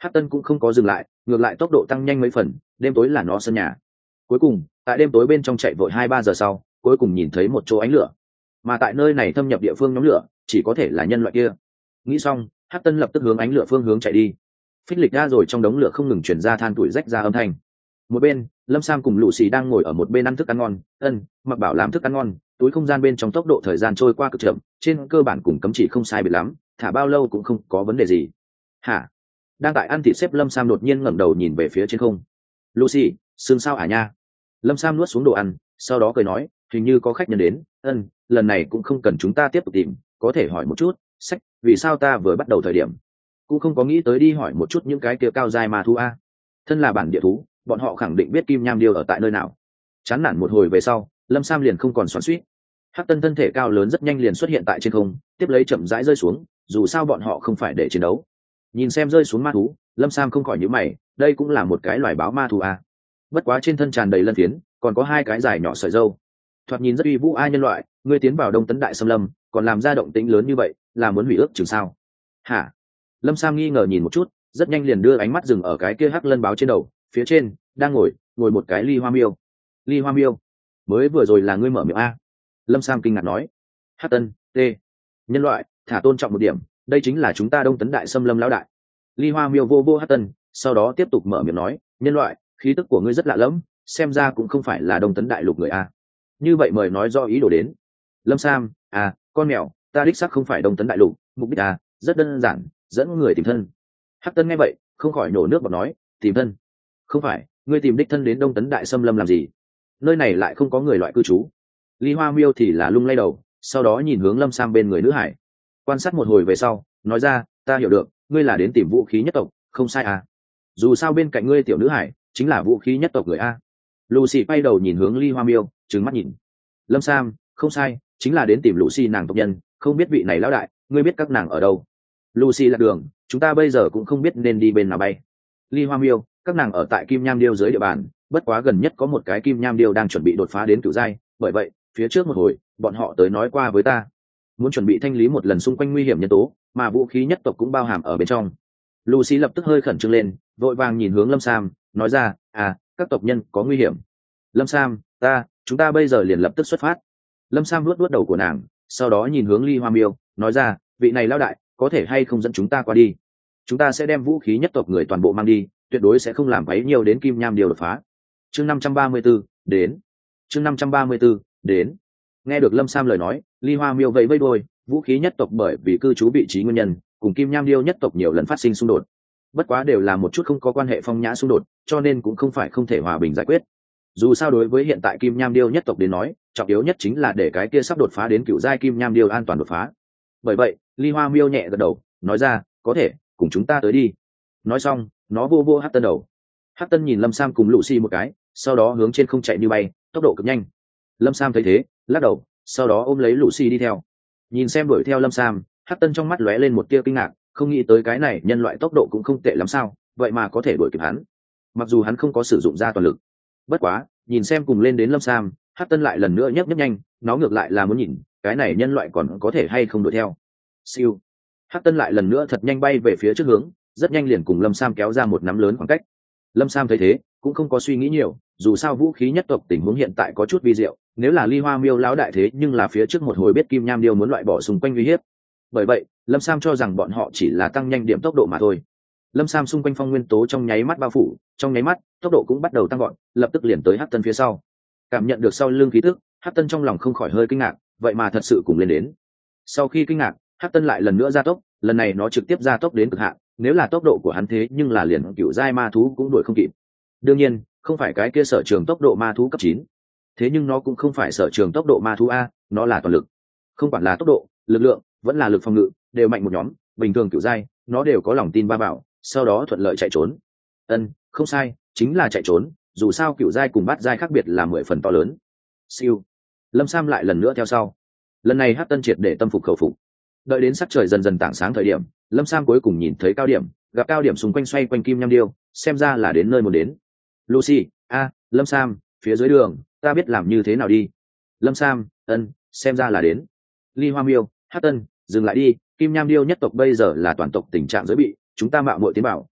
Hắc Tân cũng không có dừng lại, ngược lại tốc độ tăng nhanh mấy phần, đêm tối là nó sân nhà. Cuối cùng tại đêm tối bên trong chạy vội hai ba giờ sau, cuối cùng nhìn thấy một chỗ ánh lửa, mà tại nơi này thâm nhập địa phương nhóm lửa chỉ có thể là nhân loại kia. Nghĩ xong, Hắc Tân lập tức hướng ánh lửa phương hướng chạy đi. Phích lịch ra rồi trong đống lửa không ngừng chuyển ra than tuổi rách ra âm thanh. Một bên Lâm Sam cùng Lũ Xì đang ngồi ở một bên ăn thức ăn ngon, ân mặc bảo làm thức ăn ngon, túi không gian bên trong tốc độ thời gian trôi qua cực chậm, trên cơ bản cùng cấm chỉ không sai biệt lắm, thả bao lâu cũng không có vấn đề gì. Hả? Đang tại ăn thịt xếp Lâm Sam đột nhiên ngẩng đầu nhìn về phía trên không. Lucy, xương sao hả nha? Lâm Sam nuốt xuống đồ ăn, sau đó cười nói, hình như có khách nhân đến, ân lần này cũng không cần chúng ta tiếp tục tìm, có thể hỏi một chút, sách, vì sao ta vừa bắt đầu thời điểm cũng không có nghĩ tới đi hỏi một chút những cái kia cao giai ma thú a. Thân là bản địa thú, bọn họ khẳng định biết kim nham điêu ở tại nơi nào. Chán nản một hồi về sau, Lâm Sam liền không còn xoắn xuýt. Hắc Tân thân thể cao lớn rất nhanh liền xuất hiện tại trên không, tiếp lấy chậm rãi rơi xuống, dù sao bọn họ không phải để chiến đấu. Nhìn xem rơi xuống ma thú, Lâm Sam không khỏi nhíu mày, đây cũng là một cái loài báo ma thú a. Bất quá trên thân tràn đầy lân phiến, còn có hai cái dài nhỏ sợi râu, thoạt nhìn rất uy vũ ai nhân loại, ngươi tiến vào Đông Tấn Đại Xâm Lâm, còn làm ra động tĩnh lớn như vậy, là muốn hủy ước chừng sao? Hả? Lâm Sam nghi ngờ nhìn một chút, rất nhanh liền đưa ánh mắt dừng ở cái kia hắc lân báo trên đầu, phía trên đang ngồi ngồi một cái ly hoa miêu. Ly hoa miêu? Mới vừa rồi là ngươi mở miệng a? Lâm Sam kinh ngạc nói. Hắc Tân, t nhân loại, thả tôn trọng một điểm, đây chính là chúng ta Đông Tấn Đại Xâm Lâm lão đại. Ly hoa miêu vô vô Hắc Tân, sau đó tiếp tục mở miệng nói, nhân loại, khí tức của ngươi rất lạ lẫm, xem ra cũng không phải là Đông Tấn Đại Lục người a. Như vậy mời nói do ý đồ đến. Lâm Sam, à con mèo, ta đích xác không phải Đông Tấn Đại Lục, mục đích à rất đơn giản, dẫn người tìm thân. Hắc Tân nghe vậy không khỏi nổ nước bọt nói, tìm thân? Không phải, ngươi tìm đích thân đến Đông Tấn Đại Xâm Lâm làm gì? Nơi này lại không có người loại cư trú. Ly Hoa Miêu thì là lung lay đầu, sau đó nhìn hướng Lâm Sam bên người nữ hải, quan sát một hồi về sau nói ra, ta hiểu được, ngươi là đến tìm vũ khí nhất tộc, không sai à? Dù sao bên cạnh ngươi tiểu nữ hải chính là vũ khí nhất tộc người a. Lucy quay đầu nhìn hướng Ly Hoa Miêu, trừng mắt nhìn. Lâm Sam, không sai, chính là đến tìm Lucy nàng tộc nhân, không biết vị này lão đại, ngươi biết các nàng ở đâu? Lucy lạc đường, chúng ta bây giờ cũng không biết nên đi bên nào bay. Ly Hoa Miêu, các nàng ở tại Kim Nham Điêu dưới địa bàn, bất quá gần nhất có một cái Kim Nham Điêu đang chuẩn bị đột phá đến cửu giai, bởi vậy, phía trước một hồi, bọn họ tới nói qua với ta, muốn chuẩn bị thanh lý một lần xung quanh nguy hiểm nhân tố, mà vũ khí nhất tộc cũng bao hàm ở bên trong. Lucy lập tức hơi khẩn trương lên, vội vàng nhìn hướng Lâm Sam, nói ra, à, các tộc nhân có nguy hiểm. Lâm Sam, ta, chúng ta bây giờ liền lập tức xuất phát. Lâm Sam luốt luốt đầu của nàng, sau đó nhìn hướng Ly Hoa Miêu, nói ra, vị này lão đại, có thể hay không dẫn chúng ta qua đi? Chúng ta sẽ đem vũ khí nhất tộc người toàn bộ mang đi, tuyệt đối sẽ không làm quấy nhiều đến Kim Nham Điêu đột phá. Chương năm trăm ba mươi 34, đến. Chương năm trăm ba mươi 34, đến. Nghe được Lâm Sam lời nói, Ly Hoa Miêu vẫy vẫy đuôi, vũ khí nhất tộc bởi vì cư trú vị trí nguyên nhân, cùng Kim Nham Điêu nhất tộc nhiều lần phát sinh xung đột. Bất quá đều là một chút không có quan hệ phong nhã xung đột, cho nên cũng không phải không thể hòa bình giải quyết. Dù sao đối với hiện tại Kim Nham Điêu nhất tộc đến nói, trọng yếu nhất chính là để cái kia sắp đột phá đến cựu giai Kim Nham Điêu an toàn đột phá. Bởi vậy, Ly Hoa Miêu nhẹ gật đầu, nói ra, có thể, cùng chúng ta tới đi. Nói xong, nó vô vô Hắc Tân đầu. Hắc Tân nhìn Lâm Sam cùng Lucy một cái, sau đó hướng trên không chạy như bay, tốc độ cực nhanh. Lâm Sam thấy thế, lắc đầu, sau đó ôm lấy Lucy đi theo. Nhìn xem đuổi theo Lâm Sam, Hắc Tân trong mắt lóe lên một tia kinh ngạc, không nghĩ tới cái này nhân loại tốc độ cũng không tệ lắm sao, vậy mà có thể đuổi kịp hắn. Mặc dù hắn không có sử dụng ra toàn lực, bất quá nhìn xem cùng lên đến Lâm Sam, Hắc Tân lại lần nữa nhấp nhấp nhanh, nó ngược lại là muốn nhìn cái này nhân loại còn có thể hay không đuổi theo. Siêu, Hắc Tân lại lần nữa thật nhanh bay về phía trước hướng, rất nhanh liền cùng Lâm Sam kéo ra một nắm lớn khoảng cách. Lâm Sam thấy thế cũng không có suy nghĩ nhiều, dù sao vũ khí nhất tộc tình huống hiện tại có chút vi diệu, nếu là Ly Hoa Miêu lão đại thế nhưng là phía trước một hồi biết Kim Nham Điêu muốn loại bỏ xung quanh uy hiếp. Bởi vậy, Lâm Sam cho rằng bọn họ chỉ là tăng nhanh điểm tốc độ mà thôi. Lâm Sam xung quanh phong nguyên tố trong nháy mắt bao phủ, trong nháy mắt, tốc độ cũng bắt đầu tăng gọn, lập tức liền tới Hắc Tân phía sau. Cảm nhận được sau lưng khí tức, Hắc Tân trong lòng không khỏi hơi kinh ngạc, vậy mà thật sự cùng lên đến. Sau khi kinh ngạc, Hắc Tân lại lần nữa gia tốc, lần này nó trực tiếp gia tốc đến cực hạn, nếu là tốc độ của hắn thế nhưng là liền cựu giai ma thú cũng đuổi không kịp. Đương nhiên, không phải cái kia sở trường tốc độ ma thú cấp chín. Thế nhưng nó cũng không phải sở trường tốc độ ma thú a, nó là toàn lực. Không quản là tốc độ, lực lượng, vẫn là lực phòng ngự, đều mạnh một nhóm, bình thường cựu giai, nó đều có lòng tin ba bảo, sau đó thuận lợi chạy trốn. Ân, không sai, chính là chạy trốn, dù sao cựu giai cùng bát giai khác biệt là mười phần to lớn. Siêu. Lâm Sam lại lần nữa theo sau. Lần này Hắc Tân triệt để tâm phục khẩu phục. Đợi đến sắc trời dần dần tảng sáng thời điểm, Lâm Sam cuối cùng nhìn thấy cao điểm, gặp cao điểm xung quanh xoay quanh Kim Nham Điêu, xem ra là đến nơi muốn đến. Lucy, a, Lâm Sam, phía dưới đường, ta biết làm như thế nào đi. Lâm Sam, ân, xem ra là đến. Ly Hoa Miêu, Hắc Tân, dừng lại đi, Kim Nham Điêu nhất tộc bây giờ là toàn tộc tình trạng giới bị, chúng ta mạo muội tiến bảo,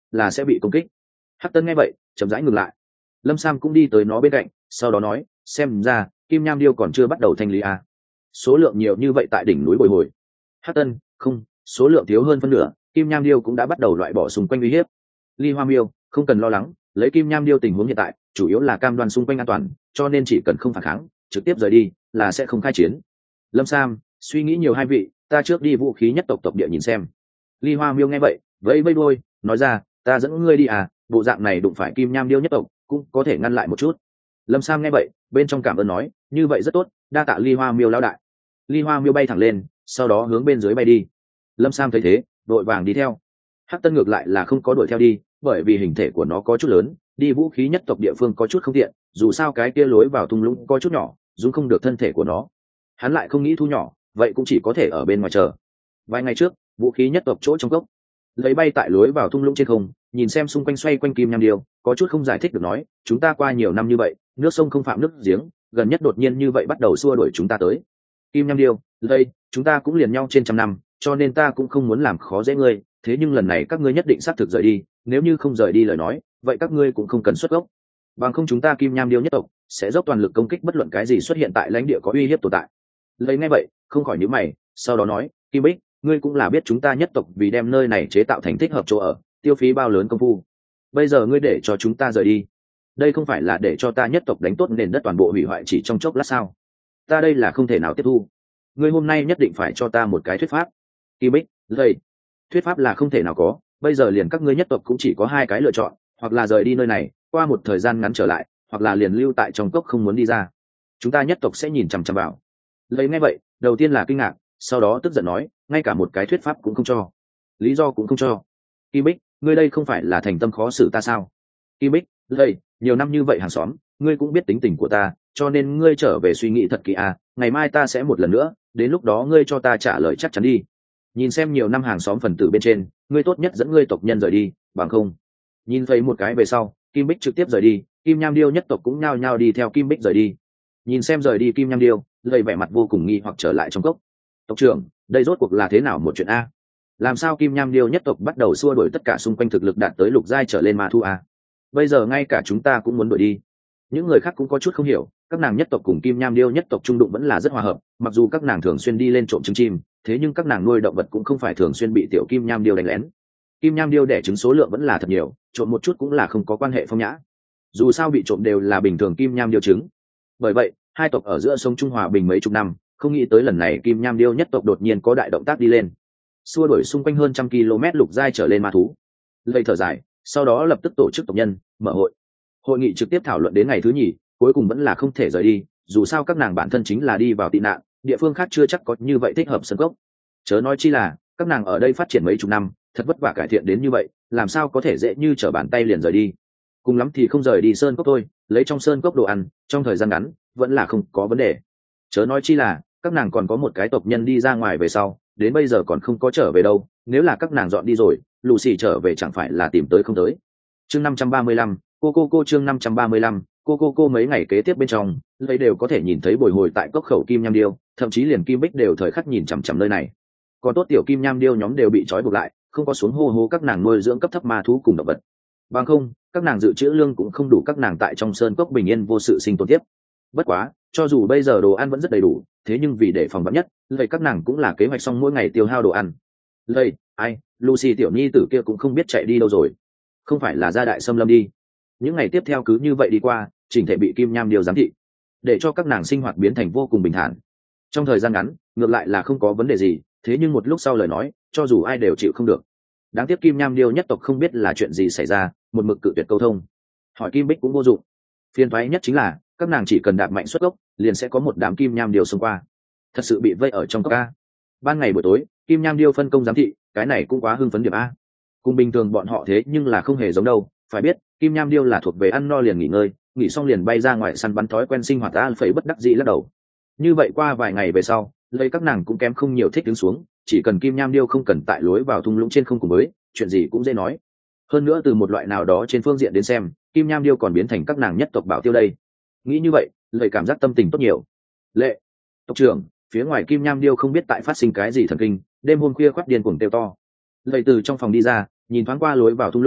là sẽ bị công kích. Hắc Tân nghe vậy chậm rãi ngừng lại. Lâm Sam cũng đi tới nó bên cạnh, sau đó nói, xem ra kim nham điêu còn chưa bắt đầu thanh lý à. Số lượng nhiều như vậy tại đỉnh núi bồi hồi. Hắc Tân, không, số lượng thiếu hơn phân nửa, kim nham điêu cũng đã bắt đầu loại bỏ xung quanh uy hiếp. Ly Hoa Miêu, không cần lo lắng, lấy kim nham điêu tình huống hiện tại chủ yếu là cam đoan xung quanh an toàn, cho nên chỉ cần không phản kháng, trực tiếp rời đi là sẽ không khai chiến. Lâm Sam, suy nghĩ nhiều hai vị, ta trước đi vũ khí nhất tộc tộc địa nhìn xem. Ly Hoa Miêu nghe vậy vẫy vẫy đuôi, nói ra, ta dẫn ngươi đi à, bộ dạng này đụng phải kim nham điêu nhất tộc cũng có thể ngăn lại một chút. Lâm Sam nghe vậy bên trong cảm ơn nói, như vậy rất tốt, đa tạ Ly Hoa Miêu lão đại. Ly Hoa Miêu bay thẳng lên, sau đó hướng bên dưới bay đi. Lâm Sam thấy thế đội vàng đi theo. Hắc Tân ngược lại là không có đuổi theo đi, bởi vì hình thể của nó có chút lớn, đi vũ khí nhất tộc địa phương có chút không tiện, dù sao cái kia lối vào thung lũng có chút nhỏ, dung không được thân thể của nó. Hắn lại không nghĩ thu nhỏ, vậy cũng chỉ có thể ở bên ngoài chờ. Vài ngày trước, vũ khí nhất tộc chỗ trong gốc, lấy bay tại lối vào thung lũng trên không, nhìn xem xung quanh xoay quanh kim nham điêu, có chút không giải thích được nói, chúng ta qua nhiều năm như vậy, nước sông không phạm nước giếng, gần nhất đột nhiên như vậy bắt đầu xua đuổi chúng ta tới. Kim nham điêu, đây, chúng ta cũng liền nhau trên trăm năm, cho nên ta cũng không muốn làm khó dễ ngươi, thế nhưng lần này các ngươi nhất định xác thực rời đi, nếu như không rời đi lời nói, vậy các ngươi cũng không cần xuất gốc. Bằng không chúng ta kim nham điêu nhất tộc sẽ dốc toàn lực công kích bất luận cái gì xuất hiện tại lãnh địa có uy hiếp tồn tại. Lấy ngay vậy, không khỏi nhíu mày, sau đó nói, Kim Bích, ngươi cũng là biết chúng ta nhất tộc vì đem nơi này chế tạo thành thích hợp chỗ ở, tiêu phí bao lớn công phu. Bây giờ ngươi để cho chúng ta rời đi, đây không phải là để cho ta nhất tộc đánh tốt nền đất toàn bộ hủy hoại chỉ trong chốc lát sao? Ta đây là không thể nào tiếp thu. Ngươi hôm nay nhất định phải cho ta một cái thuyết pháp. Kim Bích, đây, thuyết pháp là không thể nào có, bây giờ liền các ngươi nhất tộc cũng chỉ có hai cái lựa chọn, hoặc là rời đi nơi này, qua một thời gian ngắn trở lại, hoặc là liền lưu tại trong cốc không muốn đi ra. Chúng ta nhất tộc sẽ nhìn chằm chằm vào. Lấy nghe vậy, đầu tiên là kinh ngạc, sau đó tức giận nói, ngay cả một cái thuyết pháp cũng không cho, lý do cũng không cho. Kim Bích, ngươi đây không phải là thành tâm khó xử ta sao? Kim Bích, đây, nhiều năm như vậy hàng xóm, ngươi cũng biết tính tình của ta, cho nên ngươi trở về suy nghĩ thật kỹ à, ngày mai ta sẽ một lần nữa, đến lúc đó ngươi cho ta trả lời chắc chắn đi. Nhìn xem nhiều năm hàng xóm phần tử bên trên, ngươi tốt nhất dẫn ngươi tộc nhân rời đi, bằng không. Nhìn thấy một cái về sau, Kim Bích trực tiếp rời đi, Kim Nham Điêu nhất tộc cũng nhao nhao đi theo Kim Bích rời đi. Nhìn xem rời đi Kim Nham Điêu, lầy vẻ mặt vô cùng nghi hoặc trở lại trong cốc. Tộc trưởng, đây rốt cuộc là thế nào một chuyện a? Làm sao Kim Nham Điêu nhất tộc bắt đầu xua đuổi tất cả xung quanh thực lực đạt tới lục giai trở lên ma thu a? Bây giờ ngay cả chúng ta cũng muốn đuổi đi. Những người khác cũng có chút không hiểu, các nàng nhất tộc cùng Kim Nham Điêu nhất tộc trung đụng vẫn là rất hòa hợp, mặc dù các nàng thường xuyên đi lên trộm trứng chim, thế nhưng các nàng nuôi động vật cũng không phải thường xuyên bị tiểu Kim Nham Điêu đánh lén. Kim Nham Điêu đẻ trứng số lượng vẫn là thật nhiều, trộm một chút cũng là không có quan hệ phong nhã. Dù sao bị trộm đều là bình thường Kim Nham Điêu trứng. Bởi vậy, hai tộc ở giữa sông Trung Hòa bình mấy chục năm, không nghĩ tới lần này Kim Nham Điêu nhất tộc đột nhiên có đại động tác đi lên, xua đuổi xung quanh hơn trăm km lục giai trở lên ma thú. Lây thở dài, sau đó lập tức tổ chức tộc nhân mở hội. Hội nghị trực tiếp thảo luận đến ngày thứ nhì, cuối cùng vẫn là không thể rời đi, dù sao các nàng bản thân chính là đi vào tị nạn, địa phương khác chưa chắc có như vậy thích hợp sân gốc. Chớ nói chi là các nàng ở đây phát triển mấy chục năm, thật vất vả cải thiện đến như vậy, làm sao có thể dễ như trở bàn tay liền rời đi. Cùng lắm thì không rời đi sơn cốc thôi, lấy trong sơn cốc đồ ăn, trong thời gian ngắn vẫn là không có vấn đề. Chớ nói chi là các nàng còn có một cái tộc nhân đi ra ngoài về sau, đến bây giờ còn không có trở về đâu, nếu là các nàng dọn đi rồi, lù xì trở về chẳng phải là tìm tới không tới. Chương năm trăm ba mươi lăm, cô cô cô chương năm trăm ba mươi lăm, cô cô cô mấy ngày kế tiếp bên trong, lấy đều có thể nhìn thấy bồi hồi tại cốc khẩu Kim Nham Điêu, thậm chí liền Kim Bích đều thời khắc nhìn chằm chằm nơi này. Còn tốt tiểu Kim Nham Điêu nhóm đều bị trói buộc lại, không có xuống hô hô các nàng nuôi dưỡng cấp thấp ma thú cùng động vật. Bằng không, các nàng dự trữ lương cũng không đủ các nàng tại trong sơn cốc bình yên vô sự sinh tồn tiếp. Bất quá, cho dù bây giờ đồ ăn vẫn rất đầy đủ, thế nhưng vì để phòng vắn nhất, vậy các nàng cũng là kế hoạch xong mỗi ngày tiêu hao đồ ăn. Lây, ai, Lucy tiểu nhi tử kia cũng không biết chạy đi đâu rồi. Không phải là ra đại xâm lâm đi. Những ngày tiếp theo cứ như vậy đi qua, chỉnh thể bị Kim Nham Điêu giám thị, để cho các nàng sinh hoạt biến thành vô cùng bình thản. Trong thời gian ngắn, ngược lại là không có vấn đề gì, thế nhưng một lúc sau lời nói, cho dù ai đều chịu không được. Đáng tiếc Kim Nham Điêu nhất tộc không biết là chuyện gì xảy ra, một mực cự tuyệt câu thông. Hỏi Kim Bích cũng vô dụng. Phiền toái nhất chính là, các nàng chỉ cần đạp mạnh xuất gốc, liền sẽ có một đám Kim Nham Điêu xông qua. Thật sự bị vây ở trong cốc a. Ban ngày buổi tối, Kim Nham Điêu phân công giám thị, cái này cũng quá hưng phấn điểm a. Cùng bình thường bọn họ thế nhưng là không hề giống đâu, phải biết, Kim Nham Điêu là thuộc về ăn no liền nghỉ ngơi, nghỉ xong liền bay ra ngoài săn bắn thói quen sinh hoạt a, phải bất đắc dĩ lắc đầu. Như vậy qua vài ngày về sau, lấy các nàng cũng kém không nhiều thích đứng xuống, chỉ cần Kim Nham Điêu không cần tại lối vào thung lũng trên không cùng với, chuyện gì cũng dễ nói. Hơn nữa từ một loại nào đó trên phương diện đến xem, Kim Nham Điêu còn biến thành các nàng nhất tộc bảo tiêu đây. Nghĩ như vậy, lời cảm giác tâm tình tốt nhiều. Lệ, tộc trưởng, phía ngoài Kim Nham Điêu không biết tại phát sinh cái gì thần kinh, đêm hôm khuya khoắt điên cuồng kêu to. Lệ từ trong phòng đi ra, nhìn thoáng qua lối vào thung lũng,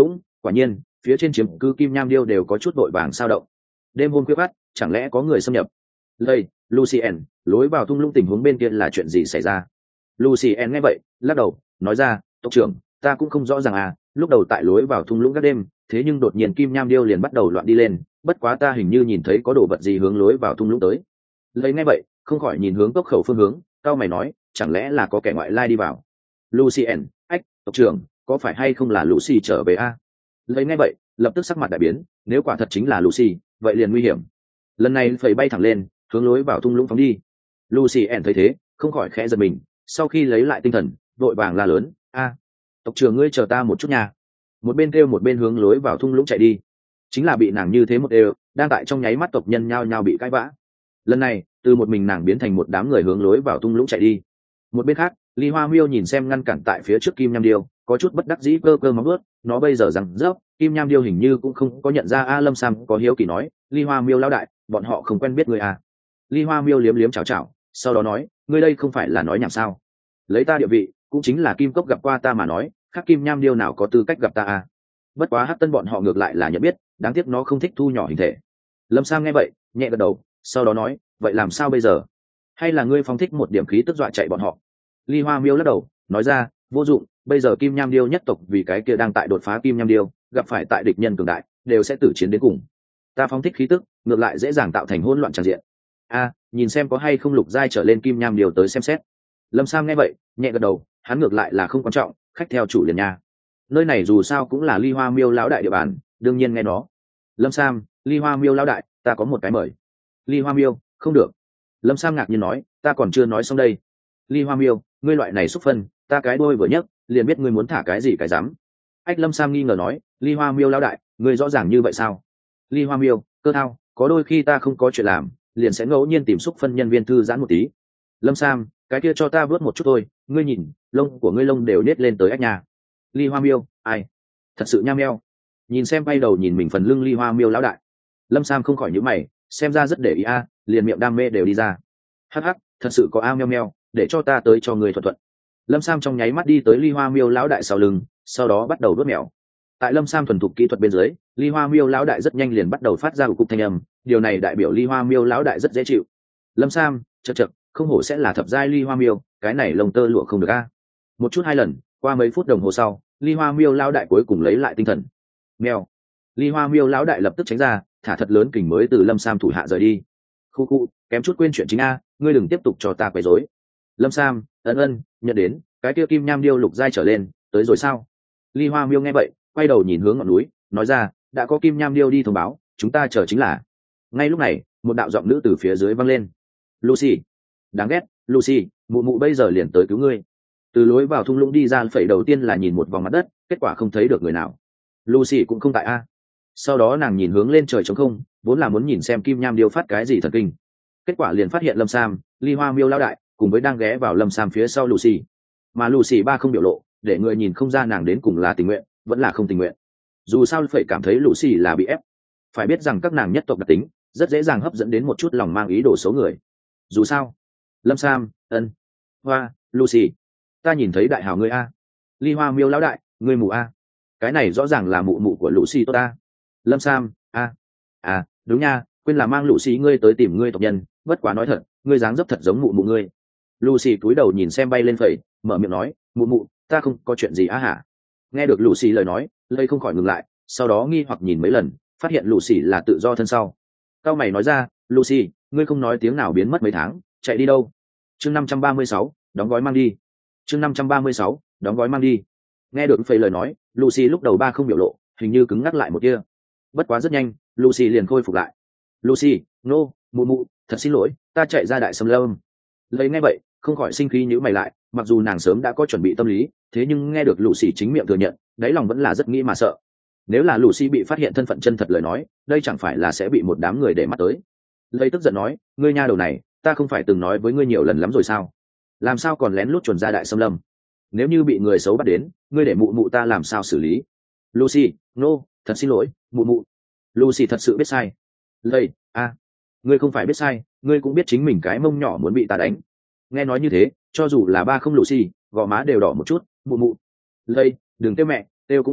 quả nhiên phía trên chiếm cư kim nham điêu đều có chút vội vàng sao động. Đêm hôm khuya khát, chẳng lẽ có người xâm nhập? Lây, Lucien, lối vào thung lũng tình huống bên kia là chuyện gì xảy ra? Lucien nghe vậy, lắc đầu, nói ra, tộc trưởng, ta cũng không rõ ràng à, lúc đầu tại lối vào thung lũng các đêm, thế nhưng đột nhiên kim nham điêu liền bắt đầu loạn đi lên, bất quá ta hình như nhìn thấy có đồ vật gì hướng lối vào thung lũng tới. Lây nghe vậy, không khỏi nhìn hướng cốc khẩu phương hướng, cao mày nói, chẳng lẽ là có kẻ ngoại lai đi vào? Lucien, ách, tộc trưởng, có phải hay không là Lucy trở về a? À? Lây nghe vậy, lập tức sắc mặt đại biến, nếu quả thật chính là Lucy, vậy liền nguy hiểm. Lần này phẩy bay thẳng lên, hướng lối vào thung lũng phóng đi. Lucien thấy thế, không khỏi khẽ giật mình, sau khi lấy lại tinh thần, vội vàng la lớn, a, tộc trưởng ngươi chờ ta một chút nha. Một bên kêu một bên hướng lối vào thung lũng chạy đi. Chính là bị nàng như thế một đều, đang tại trong nháy mắt tộc nhân nhao nhao bị cãi vã. Lần này, từ một mình nàng biến thành một đám người hướng lối vào thung lũng chạy đi. Một bên khác, Ly Hoa Miêu nhìn xem ngăn cản tại phía trước Kim Nham Điêu, có chút bất đắc dĩ cơ cơ móng ướt, nó bây giờ rằng rớp, Kim Nham Điêu hình như cũng không có nhận ra A Lâm Sam có hiếu kỳ nói, Ly Hoa Miêu lão đại, bọn họ không quen biết người à? Ly Hoa Miêu liếm liếm chào chào, sau đó nói, ngươi đây không phải là nói nhảm sao? Lấy ta địa vị, cũng chính là Kim Cốc gặp qua ta mà nói, khác Kim Nham Điêu nào có tư cách gặp ta à? Bất quá Hắc Tân bọn họ ngược lại là nhận biết, đáng tiếc nó không thích thu nhỏ hình thể. Lâm Sam nghe vậy, nhẹ gật đầu, sau đó nói, vậy làm sao bây giờ? Hay là ngươi phóng thích một điểm khí tức dọa chạy bọn họ? Ly Hoa Miêu lắc đầu, nói ra, vô dụng, bây giờ Kim Nham Điêu nhất tộc vì cái kia đang tại đột phá Kim Nham Điêu, gặp phải tại địch nhân cường đại, đều sẽ tử chiến đến cùng. Ta phóng thích khí tức, ngược lại dễ dàng tạo thành hỗn loạn tràn diện. A, nhìn xem có hay không lục giai trở lên Kim Nham Điêu tới xem xét. Lâm Sam nghe vậy, nhẹ gật đầu, hắn ngược lại là không quan trọng, khách theo chủ liền nha. Nơi này dù sao cũng là Ly Hoa Miêu lão đại địa bàn, đương nhiên nghe nó. Lâm Sam, Ly Hoa Miêu lão đại, ta có một cái mời. Ly Hoa Miêu, không được. Lâm Sam ngạc nhiên nói, ta còn chưa nói xong đây. Ly Hoa Miêu, ngươi loại này xúc phân, ta cái đôi vừa nhấc, liền biết ngươi muốn thả cái gì cái dám. Ách Lâm Sam nghi ngờ nói, Ly Hoa Miêu lão đại, ngươi rõ ràng như vậy sao? Ly Hoa Miêu, cơ thao, có đôi khi ta không có chuyện làm, liền sẽ ngẫu nhiên tìm xúc phân nhân viên thư giãn một tí. Lâm Sam, cái kia cho ta vớt một chút thôi, ngươi nhìn, lông của ngươi lông đều nết lên tới ách nhà. Ly Hoa Miêu, ai? Thật sự nham nheo. Nhìn xem bay đầu nhìn mình phần lưng Ly Hoa Miêu lão đại. Lâm Sam không khỏi nhíu mày, xem ra rất để ý a, liền miệng đam mê đều đi ra. Hắc hắc, thật sự có ao meo meo, để cho ta tới cho người thuận thuận. Lâm Sam trong nháy mắt đi tới Ly Hoa Miêu lão đại sau lưng, sau đó bắt đầu đốt mèo. Tại Lâm Sam thuần thục kỹ thuật bên dưới, Ly Hoa Miêu lão đại rất nhanh liền bắt đầu phát ra một cục thanh âm, điều này đại biểu Ly Hoa Miêu lão đại rất dễ chịu. Lâm Sam, chậc chậc, không hổ sẽ là thập giai Ly Hoa Miêu, cái này lông tơ lụa không được a. Một chút hai lần, qua mấy phút đồng hồ sau, Ly Hoa Miêu lão đại cuối cùng lấy lại tinh thần. Mèo. Ly Hoa Miêu lão đại lập tức tránh ra, thả thật lớn kình mới từ Lâm Sam thủ hạ rời đi. Khu khu, kém chút quên chuyện chính a, ngươi đừng tiếp tục cho ta quấy rối. Lâm Sam, ân ân, nhận đến, cái kia Kim Nham Điêu lục giai trở lên, tới rồi sao? Ly Hoa Miêu nghe vậy, quay đầu nhìn hướng ngọn núi, nói ra, đã có Kim Nham Điêu đi thông báo, chúng ta chờ chính là. Ngay lúc này, một đạo giọng nữ từ phía dưới vang lên. Lucy, đáng ghét, Lucy, mụ mụ bây giờ liền tới cứu ngươi. Từ lối vào thung lũng đi ra, phẩy đầu tiên là nhìn một vòng mặt đất, kết quả không thấy được người nào. Lucy cũng không tại a. Sau đó nàng nhìn hướng lên trời trống không, vốn là muốn nhìn xem Kim Nham Điêu phát cái gì thần kinh. Kết quả liền phát hiện Lâm Sam, Ly Hoa Miêu lão đại, cùng với đang ghé vào Lâm Sam phía sau Lucy. Mà Lucy ba không biểu lộ, để người nhìn không ra nàng đến cùng là tình nguyện, vẫn là không tình nguyện. Dù sao phải cảm thấy Lucy là bị ép. Phải biết rằng các nàng nhất tộc đặc tính, rất dễ dàng hấp dẫn đến một chút lòng mang ý đồ xấu người. Dù sao, Lâm Sam, ân, Hoa, Lucy, ta nhìn thấy đại hào ngươi a. Ly Hoa Miêu lão đại, ngươi mù a. Cái này rõ ràng là mụ mụ của Lucy tốt ta. Lâm Sam, a, à, đúng nha, quên là mang Lucy ngươi tới tìm ngươi tộc nhân, bất quá nói thật, ngươi dáng dấp thật giống mụ mụ ngươi. Lucy cúi đầu nhìn xem bay lên phẩy, mở miệng nói, mụ mụ, ta không có chuyện gì á hả? Nghe được Lucy lời nói, lây không khỏi ngừng lại, sau đó nghi hoặc nhìn mấy lần, phát hiện Lucy là tự do thân sau. Cao mày nói ra, Lucy, ngươi không nói tiếng nào biến mất mấy tháng, chạy đi đâu? Chương năm trăm ba mươi sáu, đóng gói mang đi. Chương năm trăm ba mươi sáu, đóng gói mang đi. Nghe được phẩy lời nói, Lucy lúc đầu ba không biểu lộ, hình như cứng ngắc lại một tia. Bất quá rất nhanh, Lucy liền khôi phục lại. Lucy, nô, no, mụ mụ, thật xin lỗi, ta chạy ra đại sâm lâm. Lấy nghe vậy, không khỏi sinh khí nhíu mày lại, mặc dù nàng sớm đã có chuẩn bị tâm lý, thế nhưng nghe được Lucy chính miệng thừa nhận, đáy lòng vẫn là rất nghĩ mà sợ. Nếu là Lucy bị phát hiện thân phận chân thật lời nói, đây chẳng phải là sẽ bị một đám người để mắt tới. Lấy tức giận nói, ngươi nha đầu này, ta không phải từng nói với ngươi nhiều lần lắm rồi sao? Làm sao còn lén lút chuồn ra đại sâm lâm? Nếu như bị người xấu bắt đến, ngươi để mụ mụ ta làm sao xử lý? Lucy, nô, no, thật xin lỗi, mụ mụ. Lucy thật sự biết sai. Lây, a, ngươi không phải biết sai, ngươi cũng biết chính mình cái mông nhỏ muốn bị ta đánh. Nghe nói như thế, cho dù là ba không Lucy, gò má đều đỏ một chút, mụ mụ. Lây, đừng kêu mẹ, kêu cũng vô dụng,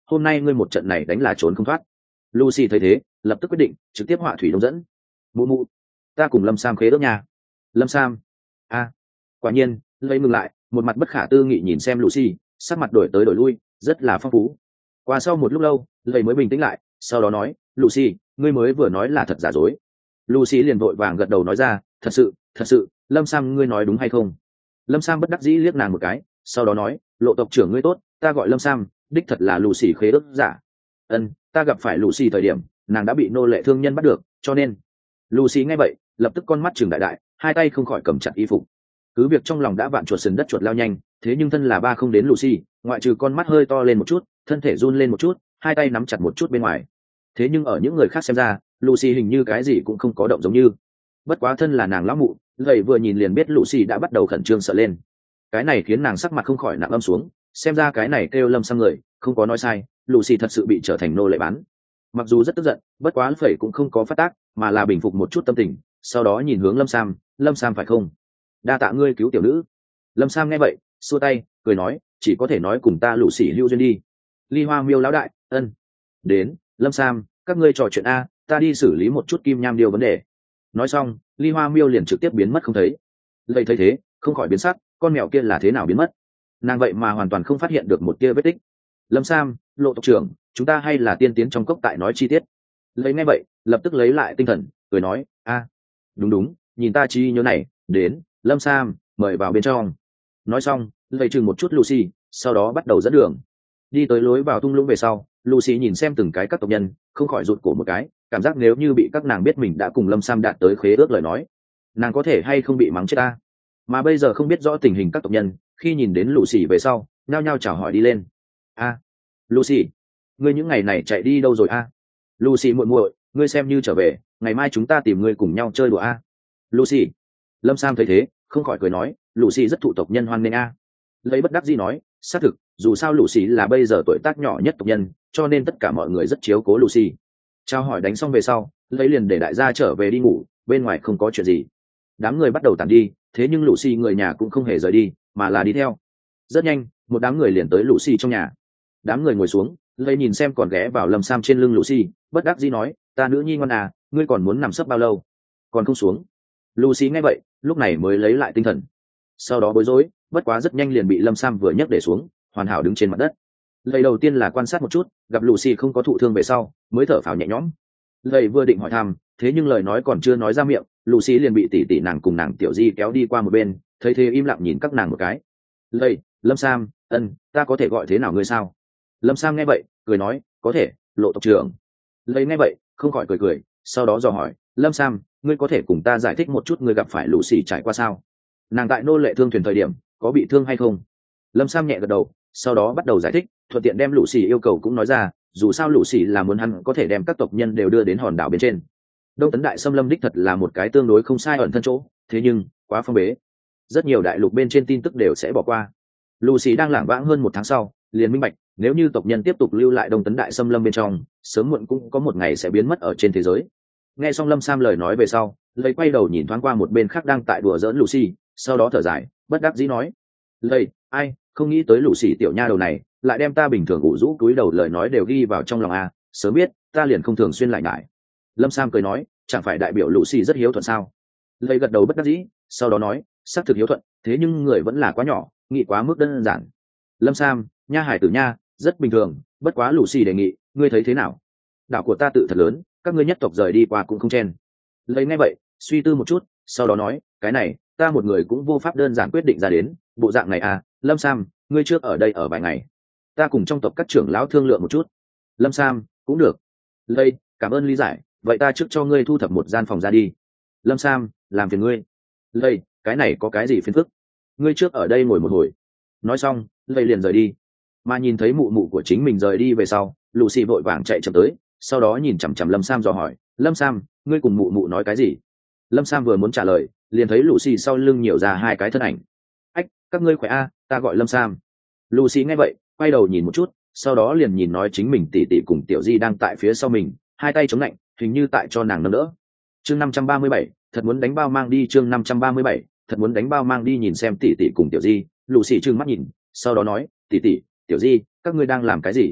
hôm nay ngươi một trận này đánh là trốn không thoát. Lucy thấy thế lập tức quyết định trực tiếp họa thủy đông dẫn. Mụ mụ, ta cùng Lâm Sam khế ước nha. Lâm Sam, a quả nhiên lấy ngừng lại, một mặt bất khả tư nghị nhìn xem Lucy, sắc mặt đổi tới đổi lui rất là phong phú. Qua sau một lúc lâu lấy mới bình tĩnh lại, sau đó nói, Lucy, ngươi mới vừa nói là thật giả dối. Lucy liền vội vàng gật đầu nói ra, thật sự thật sự, Lâm Sam ngươi nói đúng hay không? Lâm Sam bất đắc dĩ liếc nàng một cái, sau đó nói, Lộ tộc trưởng ngươi tốt, ta gọi Lâm Sam, đích thật là Lucy khế ước giả. Ân, ta gặp phải Lucy thời điểm nàng đã bị nô lệ thương nhân bắt được, cho nên. Lucy nghe vậy lập tức con mắt trừng đại đại, hai tay không khỏi cầm chặt y phục. Cứ việc trong lòng đã vạn chuột sừng đất chuột lao nhanh, thế nhưng thân là ba không đến Lucy, ngoại trừ con mắt hơi to lên một chút, thân thể run lên một chút, hai tay nắm chặt một chút bên ngoài. Thế nhưng ở những người khác xem ra, Lucy hình như cái gì cũng không có động giống như. Bất quá thân là nàng lão mụ, gầy vừa nhìn liền biết Lucy đã bắt đầu khẩn trương sợ lên. Cái này khiến nàng sắc mặt không khỏi nặng âm xuống, xem ra cái này kêu Lâm Sam người không có nói sai, Lucy thật sự bị trở thành nô lệ bán. Mặc dù rất tức giận, bất quá phẩy cũng không có phát tác, mà là bình phục một chút tâm tình, sau đó nhìn hướng Lâm Sam, Lâm Sam phải không? Đa tạ ngươi cứu tiểu nữ. Lâm Sam nghe vậy xua tay cười nói, chỉ có thể nói cùng ta Lucy hữu duyên đi. Ly Hoa Miêu lão đại, ân. Đến, Lâm Sam, các ngươi trò chuyện a, ta đi xử lý một chút kim nham điều vấn đề. Nói xong Ly Hoa Miêu liền trực tiếp biến mất không thấy. Lây thấy thế không khỏi biến sắc, con mèo kia là thế nào biến mất? Nàng vậy mà hoàn toàn không phát hiện được một tia vết tích. Lâm Sam, Lộ tộc trưởng, chúng ta hay là tiên tiến trong cốc tại nói chi tiết. Lấy ngay vậy lập tức lấy lại tinh thần cười nói, a đúng đúng, nhìn ta chi nhớ này, đến, Lâm Sam mời vào bên trong. Nói xong lấy chừng một chút Lucy, sau đó bắt đầu dẫn đường. Đi tới lối vào thung lũng về sau, Lucy nhìn xem từng cái các tộc nhân không khỏi rụt cổ một cái, cảm giác nếu như bị các nàng biết mình đã cùng Lâm Sam đạt tới khế ước lời nói, nàng có thể hay không bị mắng chết ta. Mà bây giờ không biết rõ tình hình các tộc nhân, khi nhìn đến Lucy về sau nhao nhao chào hỏi đi lên. A Lucy, ngươi những ngày này chạy đi đâu rồi a? Lucy muội muội, ngươi xem như trở về, ngày mai chúng ta tìm ngươi cùng nhau chơi đùa a. Lucy. Lâm Sam thấy thế không khỏi cười nói, Lucy rất thụ tộc nhân hoan nghênh a. Lấy bất đắc dĩ nói, xác thực, dù sao Lucy là bây giờ tuổi tác nhỏ nhất tộc nhân, cho nên tất cả mọi người rất chiếu cố Lucy. Trao hỏi đánh xong về sau, lấy liền để đại gia trở về đi ngủ, bên ngoài không có chuyện gì. Đám người bắt đầu tản đi, thế nhưng Lucy người nhà cũng không hề rời đi, mà là đi theo. Rất nhanh một đám người liền tới Lucy trong nhà. Đám người ngồi xuống, lấy nhìn xem còn ghé vào Lâm Sam trên lưng Lucy, bất đắc dĩ nói, ta nữ nhi ngoan à, ngươi còn muốn nằm sấp bao lâu? Còn không xuống. Lucy nghe vậy lúc này mới lấy lại tinh thần, sau đó bối rối, bất quá rất nhanh liền bị Lâm Sam vừa nhấc để xuống, hoàn hảo đứng trên mặt đất. Lấy đầu tiên là quan sát một chút, gặp Lucy không có thụ thương về sau mới thở phào nhẹ nhõm. Lấy vừa định hỏi thăm, thế nhưng lời nói còn chưa nói ra miệng, Lucy liền bị tỷ tỷ nàng cùng nàng tiểu di kéo đi qua một bên, thấy thế im lặng nhìn các nàng một cái. Lấy, Lâm Sam, ân, ta có thể gọi thế nào ngươi sao? Lâm Sam nghe vậy cười nói, có thể, Lộ tộc trưởng. Lấy nghe vậy không khỏi cười cười, sau đó dò hỏi, Lâm Sam, ngươi có thể cùng ta giải thích một chút ngươi gặp phải Lucy trải qua sao? Nàng tại nô lệ thương thuyền thời điểm có bị thương hay không? Lâm Sam nhẹ gật đầu, sau đó bắt đầu giải thích, thuận tiện đem Lucy yêu cầu cũng nói ra, dù sao Lucy là muốn hắn có thể đem các tộc nhân đều đưa đến hòn đảo bên trên. Đông Tấn Đại Xâm Lâm đích thật là một cái tương đối không sai ẩn thân chỗ, thế nhưng quá phong bế, rất nhiều đại lục bên trên tin tức đều sẽ bỏ qua. Lucy đang lảng vãng hơn một tháng sau liền minh bạch, nếu như tộc nhân tiếp tục lưu lại Đông Tấn Đại Xâm Lâm bên trong, sớm muộn cũng có một ngày sẽ biến mất ở trên thế giới. Nghe xong Lâm Sam lời nói về sau, lấy quay đầu nhìn thoáng qua một bên khác đang tại đùa giỡn Lucy, sau đó thở dài bất đắc dĩ nói, lấy ai không nghĩ tới Lucy tiểu nha đầu này lại đem ta bình thường ủ rũ túi đầu lời nói đều ghi vào trong lòng a, sớm biết ta liền không thường xuyên lại ngại. Lâm Sam cười nói, chẳng phải đại biểu Lucy rất hiếu thuận sao? Lấy gật đầu bất đắc dĩ, sau đó nói, xác thực hiếu thuận, thế nhưng người vẫn là quá nhỏ, nghĩ quá mức đơn giản. Lâm Sam, nha hải tử nha, rất bình thường, bất quá Lucy đề nghị, ngươi thấy thế nào? Đảo của ta tự thật lớn, các ngươi nhất tộc rời đi qua cũng không chen. Lấy ngay vậy suy tư một chút, sau đó nói, cái này ta một người cũng vô pháp đơn giản quyết định ra đến, bộ dạng này à, Lâm Sam, ngươi trước ở đây ở vài ngày, ta cùng trong tộc các trưởng lão thương lượng một chút. Lâm Sam, cũng được. Lây, cảm ơn lý giải, vậy ta trước cho ngươi thu thập một gian phòng ra đi. Lâm Sam, làm phiền ngươi. Lây, cái này có cái gì phiền phức, ngươi trước ở đây ngồi một hồi. Nói xong Lây liền rời đi. Mà nhìn thấy mụ mụ của chính mình rời đi về sau, Lucy vội vàng chạy chậm tới, sau đó nhìn chằm chằm Lâm Sam dò hỏi, Lâm Sam, ngươi cùng mụ mụ nói cái gì? Lâm Sam vừa muốn trả lời liền thấy Lucy sau lưng nhiều ra hai cái thân ảnh. Ách, các ngươi khỏe a, ta gọi Lâm Sam. Lucy nghe vậy quay đầu nhìn một chút, sau đó liền nhìn nói chính mình tỷ tỷ cùng tiểu di đang tại phía sau mình, hai tay chống lạnh, hình như tại cho nàng nâng đỡ. Chương năm trăm ba mươi bảy, thật muốn đánh bao mang đi. Chương năm trăm ba mươi bảy, thật muốn đánh bao mang đi. Nhìn xem tỷ tỷ cùng tiểu di, Lucy trừng mắt nhìn, sau đó nói, tỷ tỷ, tiểu di, các ngươi đang làm cái gì?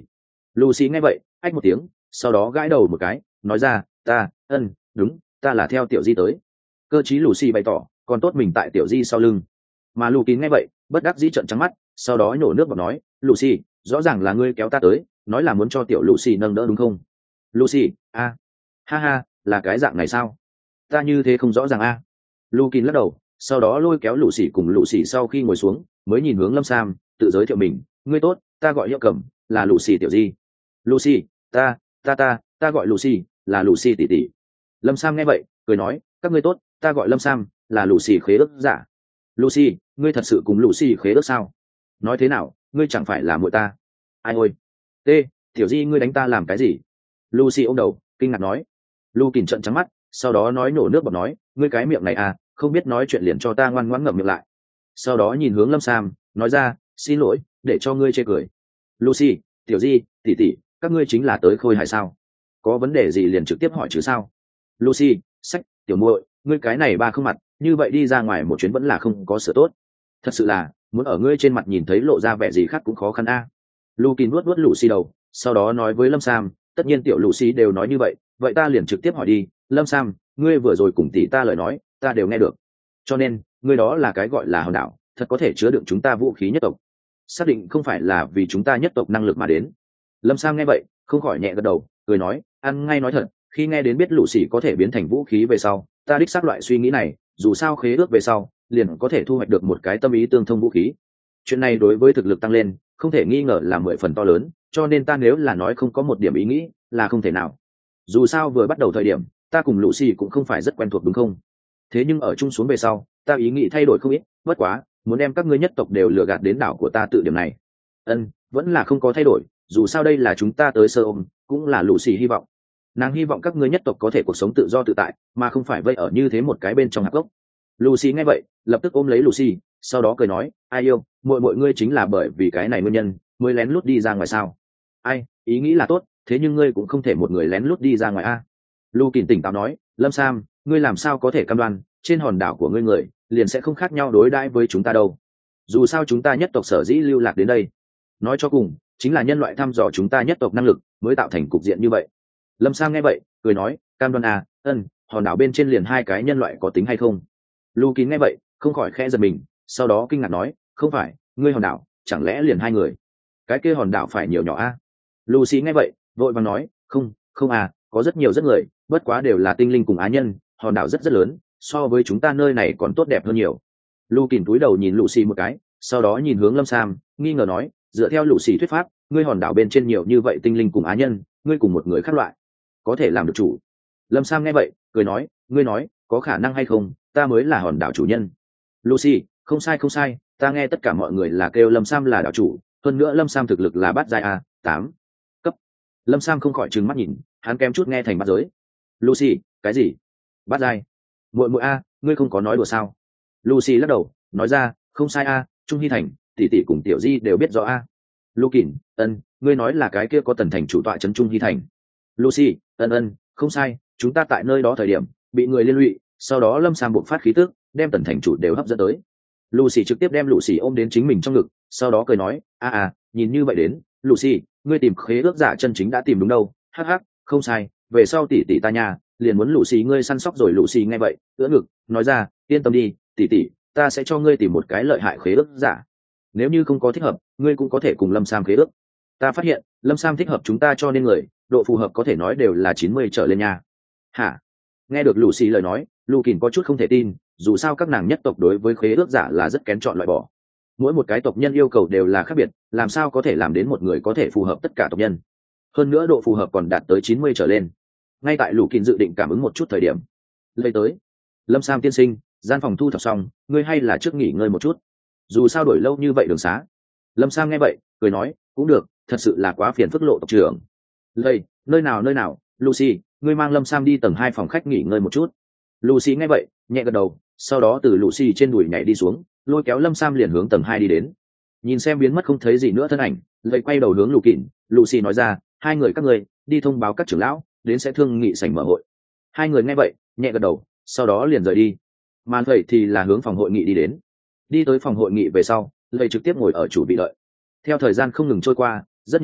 Lucy nghe vậy ách một tiếng, sau đó gãi đầu một cái nói ra, ta ân đúng, ta là theo tiểu di tới. Cơ chí Lucy bày tỏ còn tốt mình tại tiểu di sau lưng, mà Lucy nghe vậy bất đắc dĩ trợn trắng mắt, sau đó nhổ nước bọt nói, Lucy, rõ ràng là ngươi kéo ta tới, nói là muốn cho tiểu Lucy nâng đỡ đúng không? Lucy, a, ha ha, là cái dạng này sao? Ta như thế không rõ ràng a. À. Lucy lắc đầu, sau đó lôi kéo Lucy cùng Lucy sau khi ngồi xuống, mới nhìn hướng Lâm Sam, tự giới thiệu mình, ngươi tốt, ta gọi Hiệu Cẩm, là Lucy tiểu di. Lucy, ta, ta ta, ta gọi Lucy, là Lucy tỷ tỷ. Lâm Sam nghe vậy, cười nói, các ngươi tốt, ta gọi Lâm Sam, là Lucy khế ước giả. Lucy, ngươi thật sự cùng Lucy khế ước sao? Nói thế nào, ngươi chẳng phải là muội ta? Ai ôi, t, tiểu di ngươi đánh ta làm cái gì? Lucy ôm đầu, kinh ngạc nói. Lucy trợn trắng mắt, sau đó nói nổ nước bọt nói, ngươi cái miệng này à, không biết nói chuyện liền cho ta ngoan ngoãn ngậm miệng lại. Sau đó nhìn hướng Lâm Sam, nói ra, xin lỗi, để cho ngươi chê cười. Lucy, tiểu di, tỷ tỷ, các ngươi chính là tới khôi hài sao? Có vấn đề gì liền trực tiếp hỏi chứ sao? Lucy, sách, tiểu muội, ngươi cái này ba không mặt, như vậy đi ra ngoài một chuyến vẫn là không có sửa tốt. Thật sự là, muốn ở ngươi trên mặt nhìn thấy lộ ra vẻ gì khác cũng khó khăn a. À. Lucy nuốt nuốt Lucy đầu, sau đó nói với Lâm Sam, tất nhiên tiểu Lucy đều nói như vậy, vậy ta liền trực tiếp hỏi đi, Lâm Sam, ngươi vừa rồi cùng tỷ ta lời nói, ta đều nghe được. Cho nên, ngươi đó là cái gọi là hòn đảo, thật có thể chứa đựng chúng ta vũ khí nhất tộc. Xác định không phải là vì chúng ta nhất tộc năng lực mà đến. Lâm Sam nghe vậy, không khỏi nhẹ gật đầu, cười nói, ăn ngay nói thật, khi nghe đến biết Lucy có thể biến thành vũ khí về sau, ta đích xác loại suy nghĩ này, dù sao khế ước về sau, liền có thể thu hoạch được một cái tâm ý tương thông vũ khí. Chuyện này đối với thực lực tăng lên, không thể nghi ngờ là mười phần to lớn, cho nên ta nếu là nói không có một điểm ý nghĩ, là không thể nào. Dù sao vừa bắt đầu thời điểm, ta cùng Lucy cũng không phải rất quen thuộc đúng không? Thế nhưng ở chung xuống về sau, ta ý nghĩ thay đổi không ít, bất quá, muốn đem các ngươi nhất tộc đều lừa gạt đến đảo của ta tự điểm này. Ân, vẫn là không có thay đổi, dù sao đây là chúng ta tới sơ ôm, cũng là Lucy hy vọng. Nàng hy vọng các ngươi nhất tộc có thể cuộc sống tự do tự tại, mà không phải vây ở như thế một cái bên trong hạp gốc. Lucy nghe vậy, lập tức ôm lấy Lucy, sau đó cười nói, ai yêu, muội muội ngươi chính là bởi vì cái này nguyên nhân, mới lén lút đi ra ngoài sao? Ai, ý nghĩ là tốt, thế nhưng ngươi cũng không thể một người lén lút đi ra ngoài a. Lucy tỉnh táo nói, Lâm Sam, ngươi làm sao có thể cam đoan, trên hòn đảo của ngươi người, liền sẽ không khác nhau đối đãi với chúng ta đâu. Dù sao chúng ta nhất tộc sở dĩ lưu lạc đến đây, nói cho cùng, chính là nhân loại thăm dò chúng ta nhất tộc năng lực, mới tạo thành cục diện như vậy. Lâm Sam nghe vậy, cười nói, cam đoan à, ân, hòn đảo bên trên liền hai cái nhân loại có tính hay không? Lucy nghe vậy, không khỏi khẽ giật mình, sau đó kinh ngạc nói, không phải, ngươi hòn đảo, chẳng lẽ liền hai người? Cái kia hòn đảo phải nhiều nhỏ a? À? Lucy nghe vậy, vội vàng nói, không, không à, có rất nhiều rất người, bất quá đều là tinh linh cùng á nhân, hòn đảo rất rất lớn, so với chúng ta nơi này còn tốt đẹp hơn nhiều. Lucy cúi đầu nhìn Lucy một cái, sau đó nhìn hướng Lâm Sam, nghi ngờ nói, dựa theo Lucy thuyết pháp, ngươi hòn đảo bên trên nhiều như vậy tinh linh cùng á nhân, ngươi cùng một người khác loại, có thể làm được chủ. Lâm Sam nghe vậy, cười nói, ngươi nói, có khả năng hay không, ta mới là hòn đảo chủ nhân. Lucy, không sai không sai, ta nghe tất cả mọi người là kêu Lâm Sam là đảo chủ, hơn nữa Lâm Sam thực lực là bát giai a, tám cấp. Lâm Sam không khỏi trừng mắt nhìn, hắn kém chút nghe thành bát giới. Lucy, cái gì? Bát giai? Muội muội a, ngươi không có nói đùa sao? Lucy lắc đầu, nói ra, không sai a, Trung Hy Thành, tỷ tỷ cùng Tiểu Di đều biết rõ a. Lukin, ân, ngươi nói là cái kia có tần thành chủ tọa trấn Trung Hy Thành. Lucy, ân ân, không sai, chúng ta tại nơi đó thời điểm bị người liên lụy, sau đó Lâm Sam buộc phát khí tức, đem tần thành chủ đều hấp dẫn tới. Lucy trực tiếp đem Lucy ôm đến chính mình trong ngực, sau đó cười nói, a à, nhìn như vậy đến, Lucy, ngươi tìm khế ước giả chân chính đã tìm đúng đâu? Hắc hắc, không sai, về sau tỷ tỷ ta nhà, liền muốn Lucy ngươi săn sóc rồi. Lucy nghe vậy, ưỡn ngực, nói ra, yên tâm đi, tỷ tỷ, ta sẽ cho ngươi tìm một cái lợi hại khế ước giả. Nếu như không có thích hợp, ngươi cũng có thể cùng Lâm Sam khế ước. Ta phát hiện, Lâm Sam thích hợp chúng ta cho nên người, độ phù hợp có thể nói đều là chín mươi trở lên nha. Hả? Nghe được Lucy lời nói, Lukin có chút không thể tin, dù sao các nàng nhất tộc đối với khế ước giả là rất kén chọn loại bỏ. Mỗi một cái tộc nhân yêu cầu đều là khác biệt, làm sao có thể làm đến một người có thể phù hợp tất cả tộc nhân? Hơn nữa độ phù hợp còn đạt tới chín mươi trở lên. Ngay tại Lukin dự định cảm ứng một chút thời điểm, lấy tới. Lâm Sam tiên sinh, gian phòng thu thập xong, ngươi hay là trước nghỉ ngơi một chút. Dù sao đổi lâu như vậy đường xá. Lâm Sam nghe vậy, cười nói, cũng được, thật sự là quá phiền phức Lộ tộc trưởng. Đây, nơi nào nơi nào, Lucy, ngươi mang Lâm Sam đi tầng hai phòng khách nghỉ ngơi một chút. Lucy nghe vậy, nhẹ gật đầu, sau đó từ Lucy trên đùi nhảy đi xuống, lôi kéo Lâm Sam liền hướng tầng hai đi đến. Nhìn xem biến mất không thấy gì nữa thân ảnh, lại quay đầu hướng Lukin, Lucy nói ra, hai người các ngươi đi thông báo các trưởng lão, đến sẽ thương nghị sảnh mở hội. Hai người nghe vậy, nhẹ gật đầu, sau đó liền rời đi. Mà vậy thì là hướng phòng hội nghị đi đến. Đi tới phòng hội nghị về sau, Lầy trực tiếp ngồi ở chủ vị đợi. Theo thời gian không ngừng trôi qua, rất nhanh,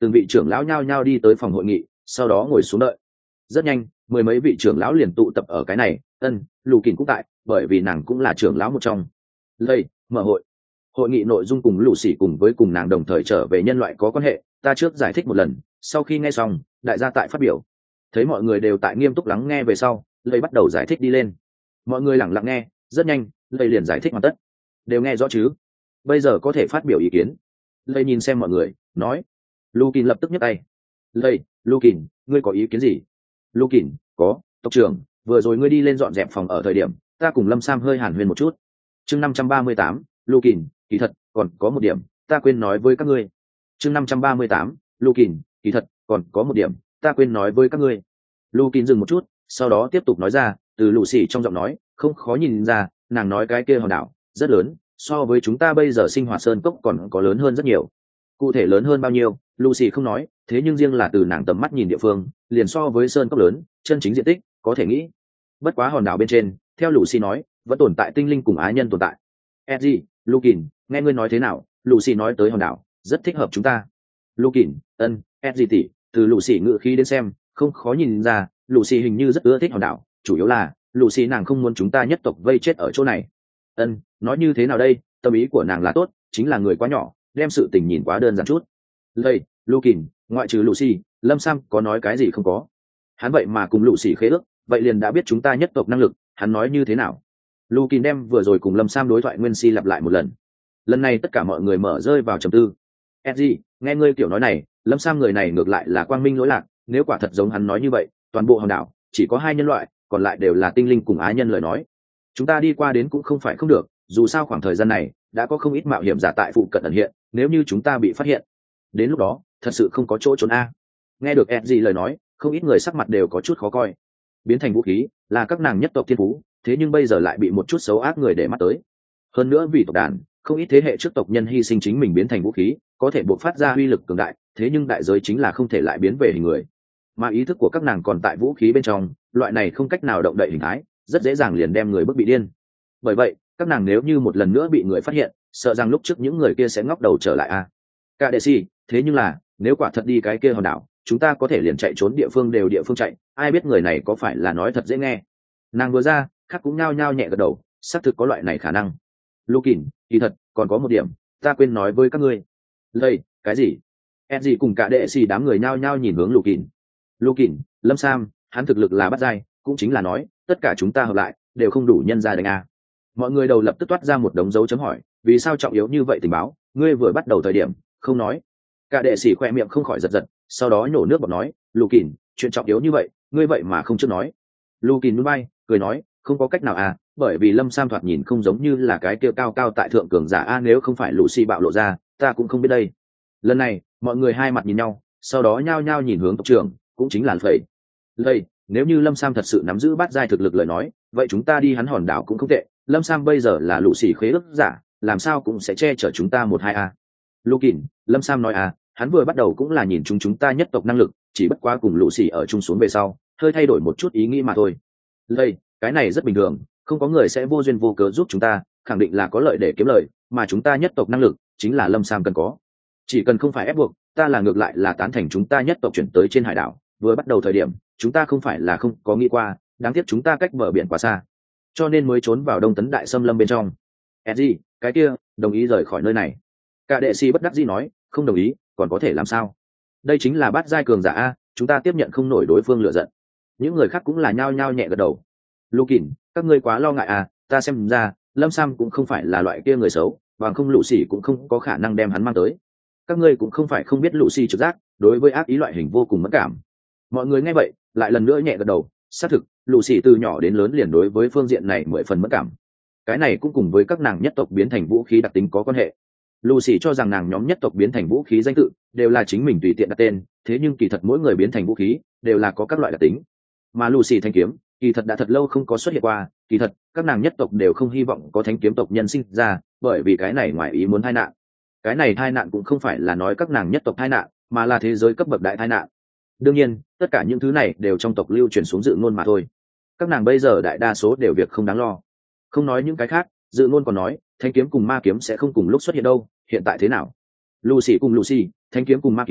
từng vị trưởng lão nhao nhao đi tới phòng hội nghị, sau đó ngồi xuống đợi. Rất nhanh mười mấy vị trưởng lão liền tụ tập ở cái này. Ân Lù Kìn cũng tại, bởi vì nàng cũng là trưởng lão một trong. Lây mở hội. Hội nghị nội dung cùng Lù Xỉ cùng với cùng nàng đồng thời trở về nhân loại có quan hệ, ta trước giải thích một lần, sau khi nghe xong đại gia tại phát biểu. Thấy mọi người đều tại nghiêm túc lắng nghe về sau, Lây bắt đầu giải thích đi lên. Mọi người lặng lặng nghe, rất nhanh Lây liền giải thích hoàn tất. Đều nghe rõ chứ? Bây giờ có thể phát biểu ý kiến. Lây nhìn xem mọi người nói. Lù Kìn lập tức nhấc tay. Lây, Lù Kìn, ngươi có ý kiến gì? Lù Kìn, có, tộc trưởng, vừa rồi ngươi đi lên dọn dẹp phòng ở thời điểm ta cùng Lâm Sam hơi hàn huyên một chút. Chương năm trăm ba mươi tám, Lù Kìn, kỳ thật còn có một điểm ta quên nói với các ngươi. Chương năm trăm ba mươi tám, Lù Kìn, kỳ thật còn có một điểm ta quên nói với các ngươi. Lù Kìn dừng một chút, sau đó tiếp tục nói ra, từ Lù Xỉ trong giọng nói không khó nhìn ra nàng nói cái kia hòn đảo rất lớn, so với chúng ta bây giờ sinh hoạt sơn cốc còn có lớn hơn rất nhiều. Cụ thể lớn hơn bao nhiêu Lù Xỉ không nói, thế nhưng riêng là từ nàng tầm mắt nhìn địa phương liền so với sơn cốc lớn, chân chính diện tích có thể nghĩ. Bất quá hòn đảo bên trên theo Lù Xỉ nói vẫn tồn tại tinh linh cùng á nhân tồn tại. Edgy, Lù Kìn, nghe ngươi nói thế nào? Lù Xỉ nói tới hòn đảo rất thích hợp chúng ta. Lù Kìn, ân, Edgy tỷ, từ Lù Xỉ ngự khí đến xem không khó nhìn ra Lù Xỉ hình như rất ưa thích hòn đảo, chủ yếu là Lù Xỉ nàng không muốn chúng ta nhất tộc vây chết ở chỗ này. Ân, nói như thế nào đây? Tâm ý của nàng là tốt, chính là người quá nhỏ, đem sự tình nhìn quá đơn giản chút. Lây, Lù Kìn, ngoại trừ Lù Xỉ, Lâm Sam có nói cái gì không có? Hắn vậy mà cùng Lù Xỉ khế ước, vậy liền đã biết chúng ta nhất tộc năng lực, hắn nói như thế nào? Lù Kìn đem vừa rồi cùng Lâm Sam đối thoại nguyên si lặp lại một lần. Lần này tất cả mọi người mở rơi vào trầm tư. Edgy, nghe ngươi kiểu nói này, Lâm Sam người này ngược lại là quang minh lỗi lạc, nếu quả thật giống hắn nói như vậy, toàn bộ hòn đảo chỉ có hai nhân loại, còn lại đều là tinh linh cùng á nhân lời nói. Chúng ta đi qua đến cũng không phải không được, dù sao khoảng thời gian này đã có không ít mạo hiểm giả tại phụ cận ẩn hiện, nếu như chúng ta bị phát hiện, đến lúc đó thật sự không có chỗ trốn a. Nghe được Edgy lời nói, không ít người sắc mặt đều có chút khó coi. Biến thành vũ khí là các nàng nhất tộc thiên phú, thế nhưng bây giờ lại bị một chút xấu ác người để mắt tới. Hơn nữa vì tộc đàn, không ít thế hệ trước tộc nhân hy sinh chính mình biến thành vũ khí, có thể buộc phát ra uy lực cường đại, thế nhưng đại giới chính là không thể lại biến về hình người. Mà ý thức của các nàng còn tại vũ khí bên trong, loại này không cách nào động đậy hình thái, rất dễ dàng liền đem người bức bị điên. Bởi vậy các nàng nếu như một lần nữa bị người phát hiện, sợ rằng lúc trước những người kia sẽ ngóc đầu trở lại a. Cả đệ si, thế nhưng là nếu quả thật đi cái kia hòn đảo, chúng ta có thể liền chạy trốn địa phương đều địa phương chạy, ai biết người này có phải là nói thật dễ nghe. Nàng vừa ra khác cũng nhao nhao nhẹ gật đầu, xác thực có loại này khả năng. Lù Kìn, kỳ thật còn có một điểm ta quên nói với các ngươi. Lây, cái gì? Edgy cùng cả đệ sĩ đám người nhao nhao nhìn hướng Lù Kìn. Lù Kìn, Lâm Sam, hắn thực lực là bắt giai, cũng chính là nói tất cả chúng ta hợp lại đều không đủ nhân ra đánh a. Mọi người đầu lập tức toát ra một đống dấu chấm hỏi, vì sao trọng yếu như vậy tình báo ngươi vừa bắt đầu thời điểm không nói? Cả đệ sĩ khoe miệng không khỏi giật giật, sau đó nhổ nước bọt nói, Lù Kìn, chuyện trọng yếu như vậy ngươi vậy mà không trước nói. Lù Kìn núi bay cười nói, không có cách nào à, bởi vì Lâm Sam thoạt nhìn không giống như là cái kia cao cao tại thượng cường giả a, nếu không phải Lù Xì bạo lộ ra ta cũng không biết đây. Lần này mọi người hai mặt nhìn nhau, sau đó nhao nhao nhìn hướng tộc trưởng, cũng chính là Phẩy. Lây, nếu như Lâm Sam thật sự nắm giữ bát giai thực lực lời nói, vậy chúng ta đi hắn hòn đảo cũng không tệ. Lâm Sam bây giờ là Lù Xì khế ước giả, làm sao cũng sẽ che chở chúng ta một hai a. Lù Kìn, Lâm Sam nói à, hắn vừa bắt đầu cũng là nhìn chúng chúng ta nhất tộc năng lực, chỉ bất quá cùng Lù Xì ở chung xuống về sau hơi thay đổi một chút ý nghĩ mà thôi. Lây, cái này rất bình thường, không có người sẽ vô duyên vô cớ giúp chúng ta, khẳng định là có lợi để kiếm lợi, mà chúng ta nhất tộc năng lực chính là Lâm Sam cần có. Chỉ cần không phải ép buộc, ta là ngược lại là tán thành chúng ta nhất tộc chuyển tới trên hải đảo. Vừa bắt đầu thời điểm chúng ta không phải là không có nghĩ qua, đáng tiếc chúng ta cách bờ biển quá xa, cho nên mới trốn vào Đông Tấn Đại Xâm Lâm bên trong. Edgy, cái kia đồng ý rời khỏi nơi này. Cả đệ sĩ bất đắc dĩ nói, không đồng ý còn có thể làm sao, đây chính là bát giai cường giả a, chúng ta tiếp nhận không nổi đối phương lựa giận. Những người khác cũng là nhao nhao nhẹ gật đầu. Lù Kìn, các ngươi quá lo ngại à, ta xem ra Lâm Sam cũng không phải là loại kia người xấu, và không Lù Xì cũng không có khả năng đem hắn mang tới. Các ngươi cũng không phải không biết Lù Xì trực giác đối với ác ý loại hình vô cùng mất cảm. Mọi người nghe vậy lại lần nữa nhẹ gật đầu, xác thực Lù Xì từ nhỏ đến lớn liền đối với phương diện này mười phần mất cảm. Cái này cũng cùng với các nàng nhất tộc biến thành vũ khí đặc tính có quan hệ. Lù Xì cho rằng nàng nhóm nhất tộc biến thành vũ khí danh tự đều là chính mình tùy tiện đặt tên, thế nhưng kỳ thật mỗi người biến thành vũ khí đều là có các loại đặc tính. Mà Lù Xì thanh kiếm kỳ thật đã thật lâu không có xuất hiện qua, kỳ thật các nàng nhất tộc đều không hy vọng có thánh kiếm tộc nhân sinh ra, bởi vì cái này ngoài ý muốn tai nạn. Cái này tai nạn cũng không phải là nói các nàng nhất tộc tai nạn, mà là thế giới cấp bậc đại tai nạn. Đương nhiên tất cả những thứ này đều trong tộc lưu truyền xuống dự ngôn mà thôi, các nàng bây giờ đại đa số đều việc không đáng lo. Không nói những cái khác, dự ngôn còn nói thanh kiếm cùng ma kiếm sẽ không cùng lúc xuất hiện đâu, hiện tại thế nào? Lù Xì cùng Lù Xì, thanh kiếm cùng ma kiếm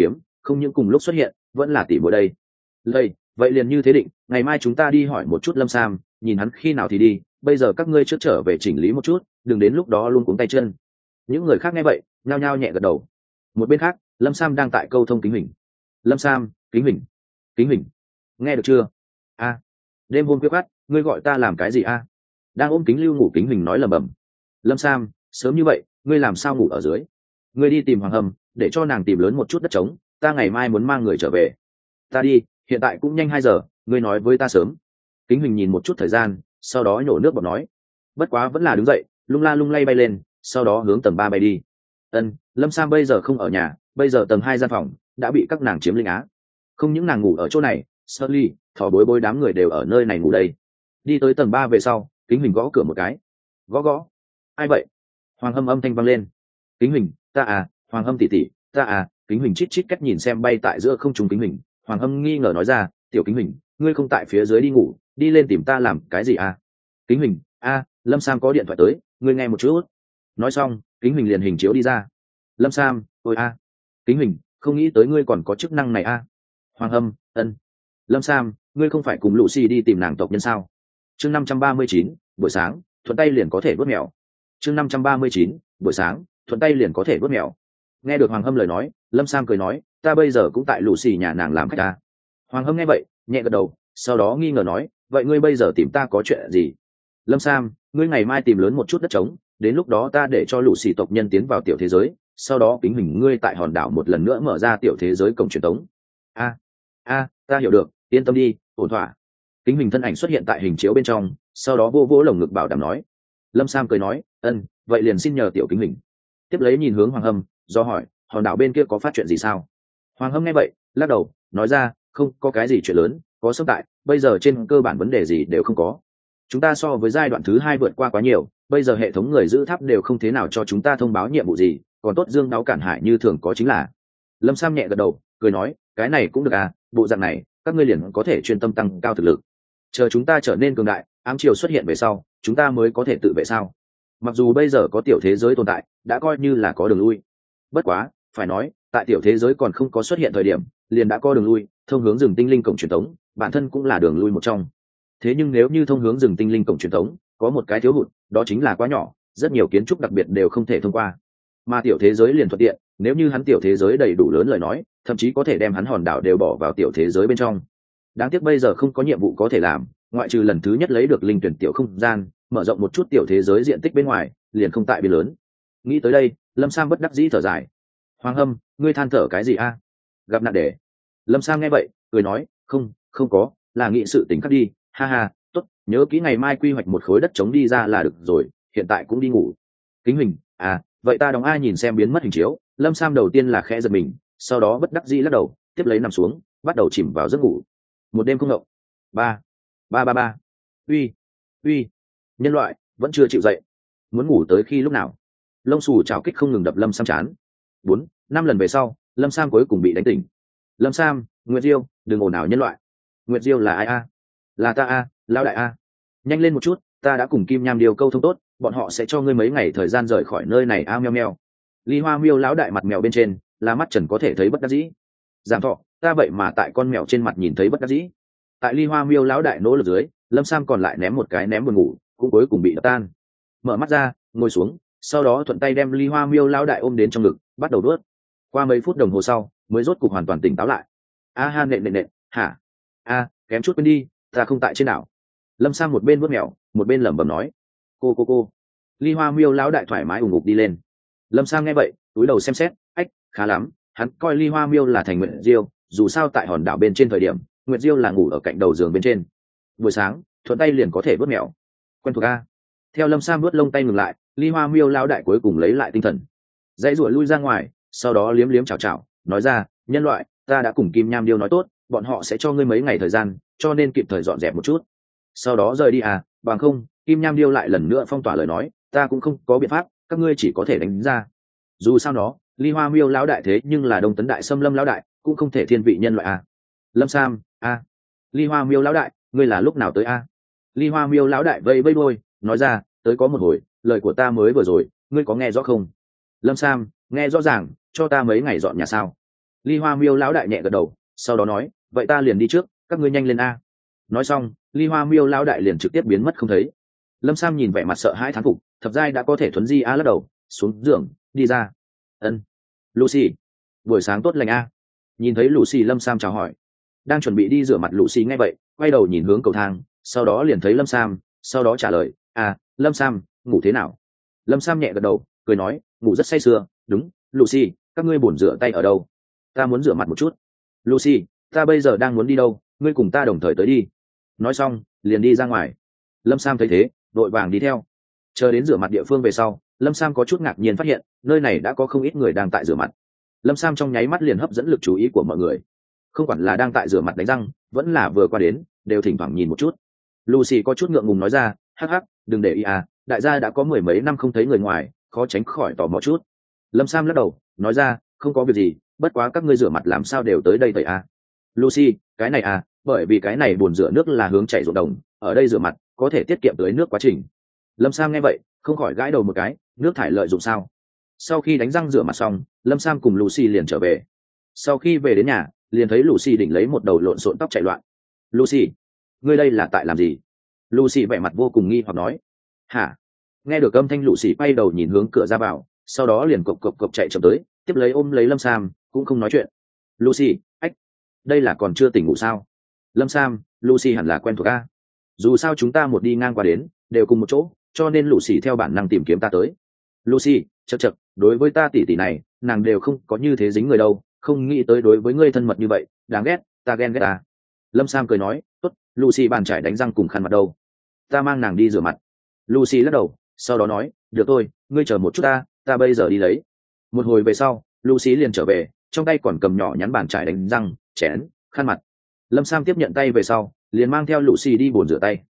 không những cùng lúc xuất hiện vẫn là tỷ muội đây. Đây, vậy liền như thế định, ngày mai chúng ta đi hỏi một chút Lâm Sam, nhìn hắn khi nào thì đi, bây giờ các ngươi trước trở về chỉnh lý một chút, đừng đến lúc đó luôn cuống tay chân. Những người khác nghe vậy nhao nhao nhẹ gật đầu. Một bên khác, Lâm Sam đang tại câu thông Kính Hình. Lâm Sam, Kính Hình, Kính Hình, nghe được chưa? A, đêm hôm khuya khoắt ngươi gọi ta làm cái gì a? Đang ôm Kính Lưu ngủ Kính Hình nói lầm bầm. Lâm Sam, sớm như vậy ngươi làm sao ngủ ở dưới? Ngươi đi tìm Hoàng Hầm để cho nàng tìm lớn một chút đất trống, ta ngày mai muốn mang người trở về. Ta đi, hiện tại cũng nhanh hai giờ, ngươi nói với ta sớm. Kính Hình nhìn một chút thời gian, sau đó nhổ nước bọt nói. Bất quá vẫn là đứng dậy, lung la lung lay bay lên, sau đó hướng tầng ba bay đi. Ân, Lâm Sam bây giờ không ở nhà, bây giờ tầng hai gian phòng đã bị các nàng chiếm lĩnh á. Không những nàng ngủ ở chỗ này, Shirley, thỏ bối bối đám người đều ở nơi này ngủ đây. Đi tới tầng ba về sau, Kính Hình gõ cửa một cái. Gõ gõ. Ai vậy? Hoàng Hâm âm thanh vang lên. Kính Hình, ta à, Hoàng Hâm tỷ tỷ, ta à. Kính Hình chít chít cách nhìn xem bay tại giữa không trung Kính Hình. Hoàng Hâm nghi ngờ nói ra, tiểu Kính Hình, ngươi không tại phía dưới đi ngủ, đi lên tìm ta làm cái gì à? Kính Hình, a, Lâm Sam có điện thoại tới, ngươi nghe một chút. Nói xong, Kính Hình liền hình chiếu đi ra. Lâm Sam, ôi a. Kính Hình, không nghĩ tới ngươi còn có chức năng này a. Hoàng Hâm, ân. Lâm Sam, ngươi không phải cùng Lucy đi tìm nàng tộc nhân sao? Chương năm trăm ba mươi chín, buổi sáng, thuận tay liền có thể vớt mèo. Chương năm trăm ba mươi chín, buổi sáng, thuận tay liền có thể vớt mèo. Nghe được Hoàng Hâm lời nói, Lâm Sam cười nói, ta bây giờ cũng tại Lucy nhà nàng làm khách ta. Hoàng Hâm nghe vậy, nhẹ gật đầu, sau đó nghi ngờ nói, vậy ngươi bây giờ tìm ta có chuyện gì? Lâm Sam, ngươi ngày mai tìm lớn một chút đất trống, đến lúc đó ta để cho Lucy tộc nhân tiến vào tiểu thế giới, sau đó Kính Hình ngươi tại hòn đảo một lần nữa mở ra tiểu thế giới cổng truyền tống. A, a, ta hiểu được, yên tâm đi, ổn thỏa. Kính Hình thân ảnh xuất hiện tại hình chiếu bên trong, sau đó vô vỗ lồng ngực bảo đảm nói. Lâm Sam cười nói, ân, vậy liền xin nhờ tiểu Kính Hình. Tiếp lấy nhìn hướng Hoàng Hâm, do hỏi, hòn đảo bên kia có phát chuyện gì sao? Hoàng Hâm nghe vậy, lắc đầu, nói ra, không có cái gì chuyện lớn, có sớm tại, bây giờ trên cơ bản vấn đề gì đều không có. Chúng ta so với giai đoạn thứ hai vượt qua quá nhiều, bây giờ hệ thống người giữ tháp đều không thế nào cho chúng ta thông báo nhiệm vụ gì, còn tốt Dương Đáo cản hải như thường có chính là. Lâm Sam nhẹ gật đầu, cười nói, cái này cũng được à, bộ dạng này, các ngươi liền có thể chuyên tâm tăng cao thực lực. Chờ chúng ta trở nên cường đại, ám triều xuất hiện về sau, chúng ta mới có thể tự vệ sao? Mặc dù bây giờ có tiểu thế giới tồn tại, đã coi như là có đường lui. Bất quá, phải nói, tại tiểu thế giới còn không có xuất hiện thời điểm, liền đã có đường lui, thông hướng rừng tinh linh cổng truyền thống, bản thân cũng là đường lui một trong. Thế nhưng nếu như thông hướng rừng tinh linh cổng truyền thống, có một cái thiếu hụt, đó chính là quá nhỏ, rất nhiều kiến trúc đặc biệt đều không thể thông qua. Mà tiểu thế giới liền thuận tiện, nếu như hắn tiểu thế giới đầy đủ lớn lời nói, thậm chí có thể đem hắn hòn đảo đều bỏ vào tiểu thế giới bên trong. Đáng tiếc bây giờ không có nhiệm vụ có thể làm, ngoại trừ lần thứ nhất lấy được linh tuyển tiểu không gian, mở rộng một chút tiểu thế giới diện tích bên ngoài, liền không tại biên lớn. Nghĩ tới đây, Lâm Sam bất đắc dĩ thở dài. Hoàng Hâm, ngươi than thở cái gì a? Gặp nạn để. Lâm Sam nghe vậy, cười nói, không, không có, là nghị sự tính khác đi, ha ha, tốt, nhớ kỹ ngày mai quy hoạch một khối đất trống đi ra là được rồi, hiện tại cũng đi ngủ. Kính Hình, à, vậy ta đóng ai nhìn xem biến mất hình chiếu. Lâm Sam đầu tiên là khẽ giật mình, sau đó bất đắc dĩ lắc đầu, tiếp lấy nằm xuống, bắt đầu chìm vào giấc ngủ. Một đêm không ngậu. Ba, ba ba ba. Uy, uy, nhân loại vẫn chưa chịu dậy, muốn ngủ tới khi lúc nào? Lông xù chảo kích không ngừng đập Lâm Sam chán. Bốn, năm lần về sau, Lâm Sam cuối cùng bị đánh tỉnh. Lâm Sam, Nguyệt Diêu, đừng ồn ào nhân loại. Nguyệt Diêu là ai a? Là ta a, lão đại a. Nhanh lên một chút, ta đã cùng Kim Nham điều câu thông tốt, bọn họ sẽ cho ngươi mấy ngày thời gian rời khỏi nơi này a. Meo meo. Ly Hoa Miêu lão đại mặt mèo bên trên, là mắt trần có thể thấy bất đắc dĩ. Giảm thọ, ta vậy mà tại con mèo trên mặt nhìn thấy bất đắc dĩ. Tại Ly Hoa Miêu lão đại nỗ lực dưới, Lâm Sam còn lại ném một cái ném buồn ngủ, cũng cuối cùng bị đập tan. Mở mắt ra, ngồi xuống, sau đó thuận tay đem Ly Hoa Miêu lão đại ôm đến trong ngực, bắt đầu đuốt. Qua mấy phút đồng hồ sau, mới rốt cục hoàn toàn tỉnh táo lại. A ha nện nện nện, hả? A, kém chút quên đi, ta không tại trên đảo. Lâm Sam một bên vuốt mèo, một bên lẩm bẩm nói, cô cô cô. Ly Hoa Miêu lão đại thoải mái ủng ngục đi lên. Lâm Sam nghe vậy, túi đầu xem xét, ách, khá lắm, hắn coi Ly Hoa Miêu là thành Nguyệt Diêu, dù sao tại hòn đảo bên trên thời điểm, Nguyệt Diêu là ngủ ở cạnh đầu giường bên trên. Buổi sáng, thuận tay liền có thể vuốt mèo. Quen thuộc a. Theo Lâm Sam vuốt lông tay ngừng lại, Ly Hoa Miêu lão đại cuối cùng lấy lại tinh thần. Dãy rủa lui ra ngoài, sau đó liếm liếm chào chào, nói ra, nhân loại, ta đã cùng Kim Nham Điêu nói tốt, bọn họ sẽ cho ngươi mấy ngày thời gian, cho nên kịp thời dọn dẹp một chút. Sau đó rời đi à, bằng không, Kim Nham Điêu lại lần nữa phong tỏa lời nói, ta cũng không có biện pháp, các ngươi chỉ có thể đánh ra. Dù sao đó, Ly Hoa Miêu lão đại thế nhưng là Đông Tấn đại xâm lâm lão đại, cũng không thể thiên vị nhân loại à. Lâm Sam, a, à. Ly Hoa Miêu lão đại, ngươi là lúc nào tới a? À? Ly Hoa Miêu lão đại vây vây đôi, nói ra, tới có một hồi, lời của ta mới vừa rồi, ngươi có nghe rõ không? Lâm Sam, nghe rõ ràng, cho ta mấy ngày dọn nhà sao? Ly Hoa Miêu lão đại nhẹ gật đầu, sau đó nói, vậy ta liền đi trước, các ngươi nhanh lên a. Nói xong, Ly Hoa Miêu lão đại liền trực tiếp biến mất không thấy. Lâm Sam nhìn vẻ mặt sợ hãi thán phục, thập giai đã có thể thuấn di a lắc đầu, xuống giường đi ra. Ân. Lucy, buổi sáng tốt lành a. Nhìn thấy Lucy, Lâm Sam chào hỏi. Đang chuẩn bị đi rửa mặt Lucy nghe vậy, quay đầu nhìn hướng cầu thang, sau đó liền thấy Lâm Sam, sau đó trả lời, à, Lâm Sam, ngủ thế nào? Lâm Sam nhẹ gật đầu, cười nói, ngủ rất say sưa. Đúng, Lucy, các ngươi bồn rửa tay ở đâu? Ta muốn rửa mặt một chút. Lucy, ta bây giờ đang muốn đi đâu, ngươi cùng ta đồng thời tới đi. Nói xong, liền đi ra ngoài. Lâm Sam thấy thế, đội vàng đi theo. Chờ đến rửa mặt địa phương về sau, Lâm Sam có chút ngạc nhiên phát hiện, nơi này đã có không ít người đang tại rửa mặt. Lâm Sam trong nháy mắt liền hấp dẫn lực chú ý của mọi người. Không quản là đang tại rửa mặt đánh răng, vẫn là vừa qua đến, đều thỉnh thoảng nhìn một chút. Lucy có chút ngượng ngùng nói ra, hắc hắc, đừng để ý à, đại gia đã có mười mấy năm không thấy người ngoài, khó tránh khỏi tò mò chút. Lâm Sam lắc đầu, nói ra, không có việc gì, bất quá các ngươi rửa mặt làm sao đều tới đây vậy à? Lucy, cái này à, bởi vì cái này bồn rửa nước là hướng chảy ruộng đồng, ở đây rửa mặt có thể tiết kiệm tưới nước quá trình. Lâm Sam nghe vậy, không khỏi gãi đầu một cái, nước thải lợi dụng sao? Sau khi đánh răng rửa mặt xong, Lâm Sam cùng Lucy liền trở về. Sau khi về đến nhà, liền thấy Lucy đỉnh lấy một đầu lộn xộn tóc chạy loạn. Lucy, ngươi đây là tại làm gì? Lucy vẻ mặt vô cùng nghi hoặc nói. Hả? Nghe được âm thanh, Lucy quay đầu nhìn hướng cửa ra vào, sau đó liền cộc cộc cộc chạy chậm tới, tiếp lấy ôm lấy Lâm Sam, cũng không nói chuyện. Lucy, ách, đây là còn chưa tỉnh ngủ sao? Lâm Sam, Lucy hẳn là quen thuộc a. Dù sao chúng ta một đi ngang qua đến, đều cùng một chỗ, cho nên Lucy theo bản năng tìm kiếm ta tới. Lucy, chậc chậc, đối với ta tỷ tỷ này, nàng đều không có như thế dính người đâu, không nghĩ tới đối với ngươi thân mật như vậy, đáng ghét, ta ghen ghét ta. Lâm Sam cười nói, tốt, Lucy bàn trải đánh răng cùng khăn mặt đâu, ta mang nàng đi rửa mặt. Lucy lắc đầu, sau đó nói, được thôi, ngươi chờ một chút ta, ta bây giờ đi lấy. Một hồi về sau, Lucy liền trở về, trong tay còn cầm nhỏ nhắn bàn trải đánh răng, chén, khăn mặt. Lâm Sam tiếp nhận tay về sau, liền mang theo Lucy đi bồn rửa tay.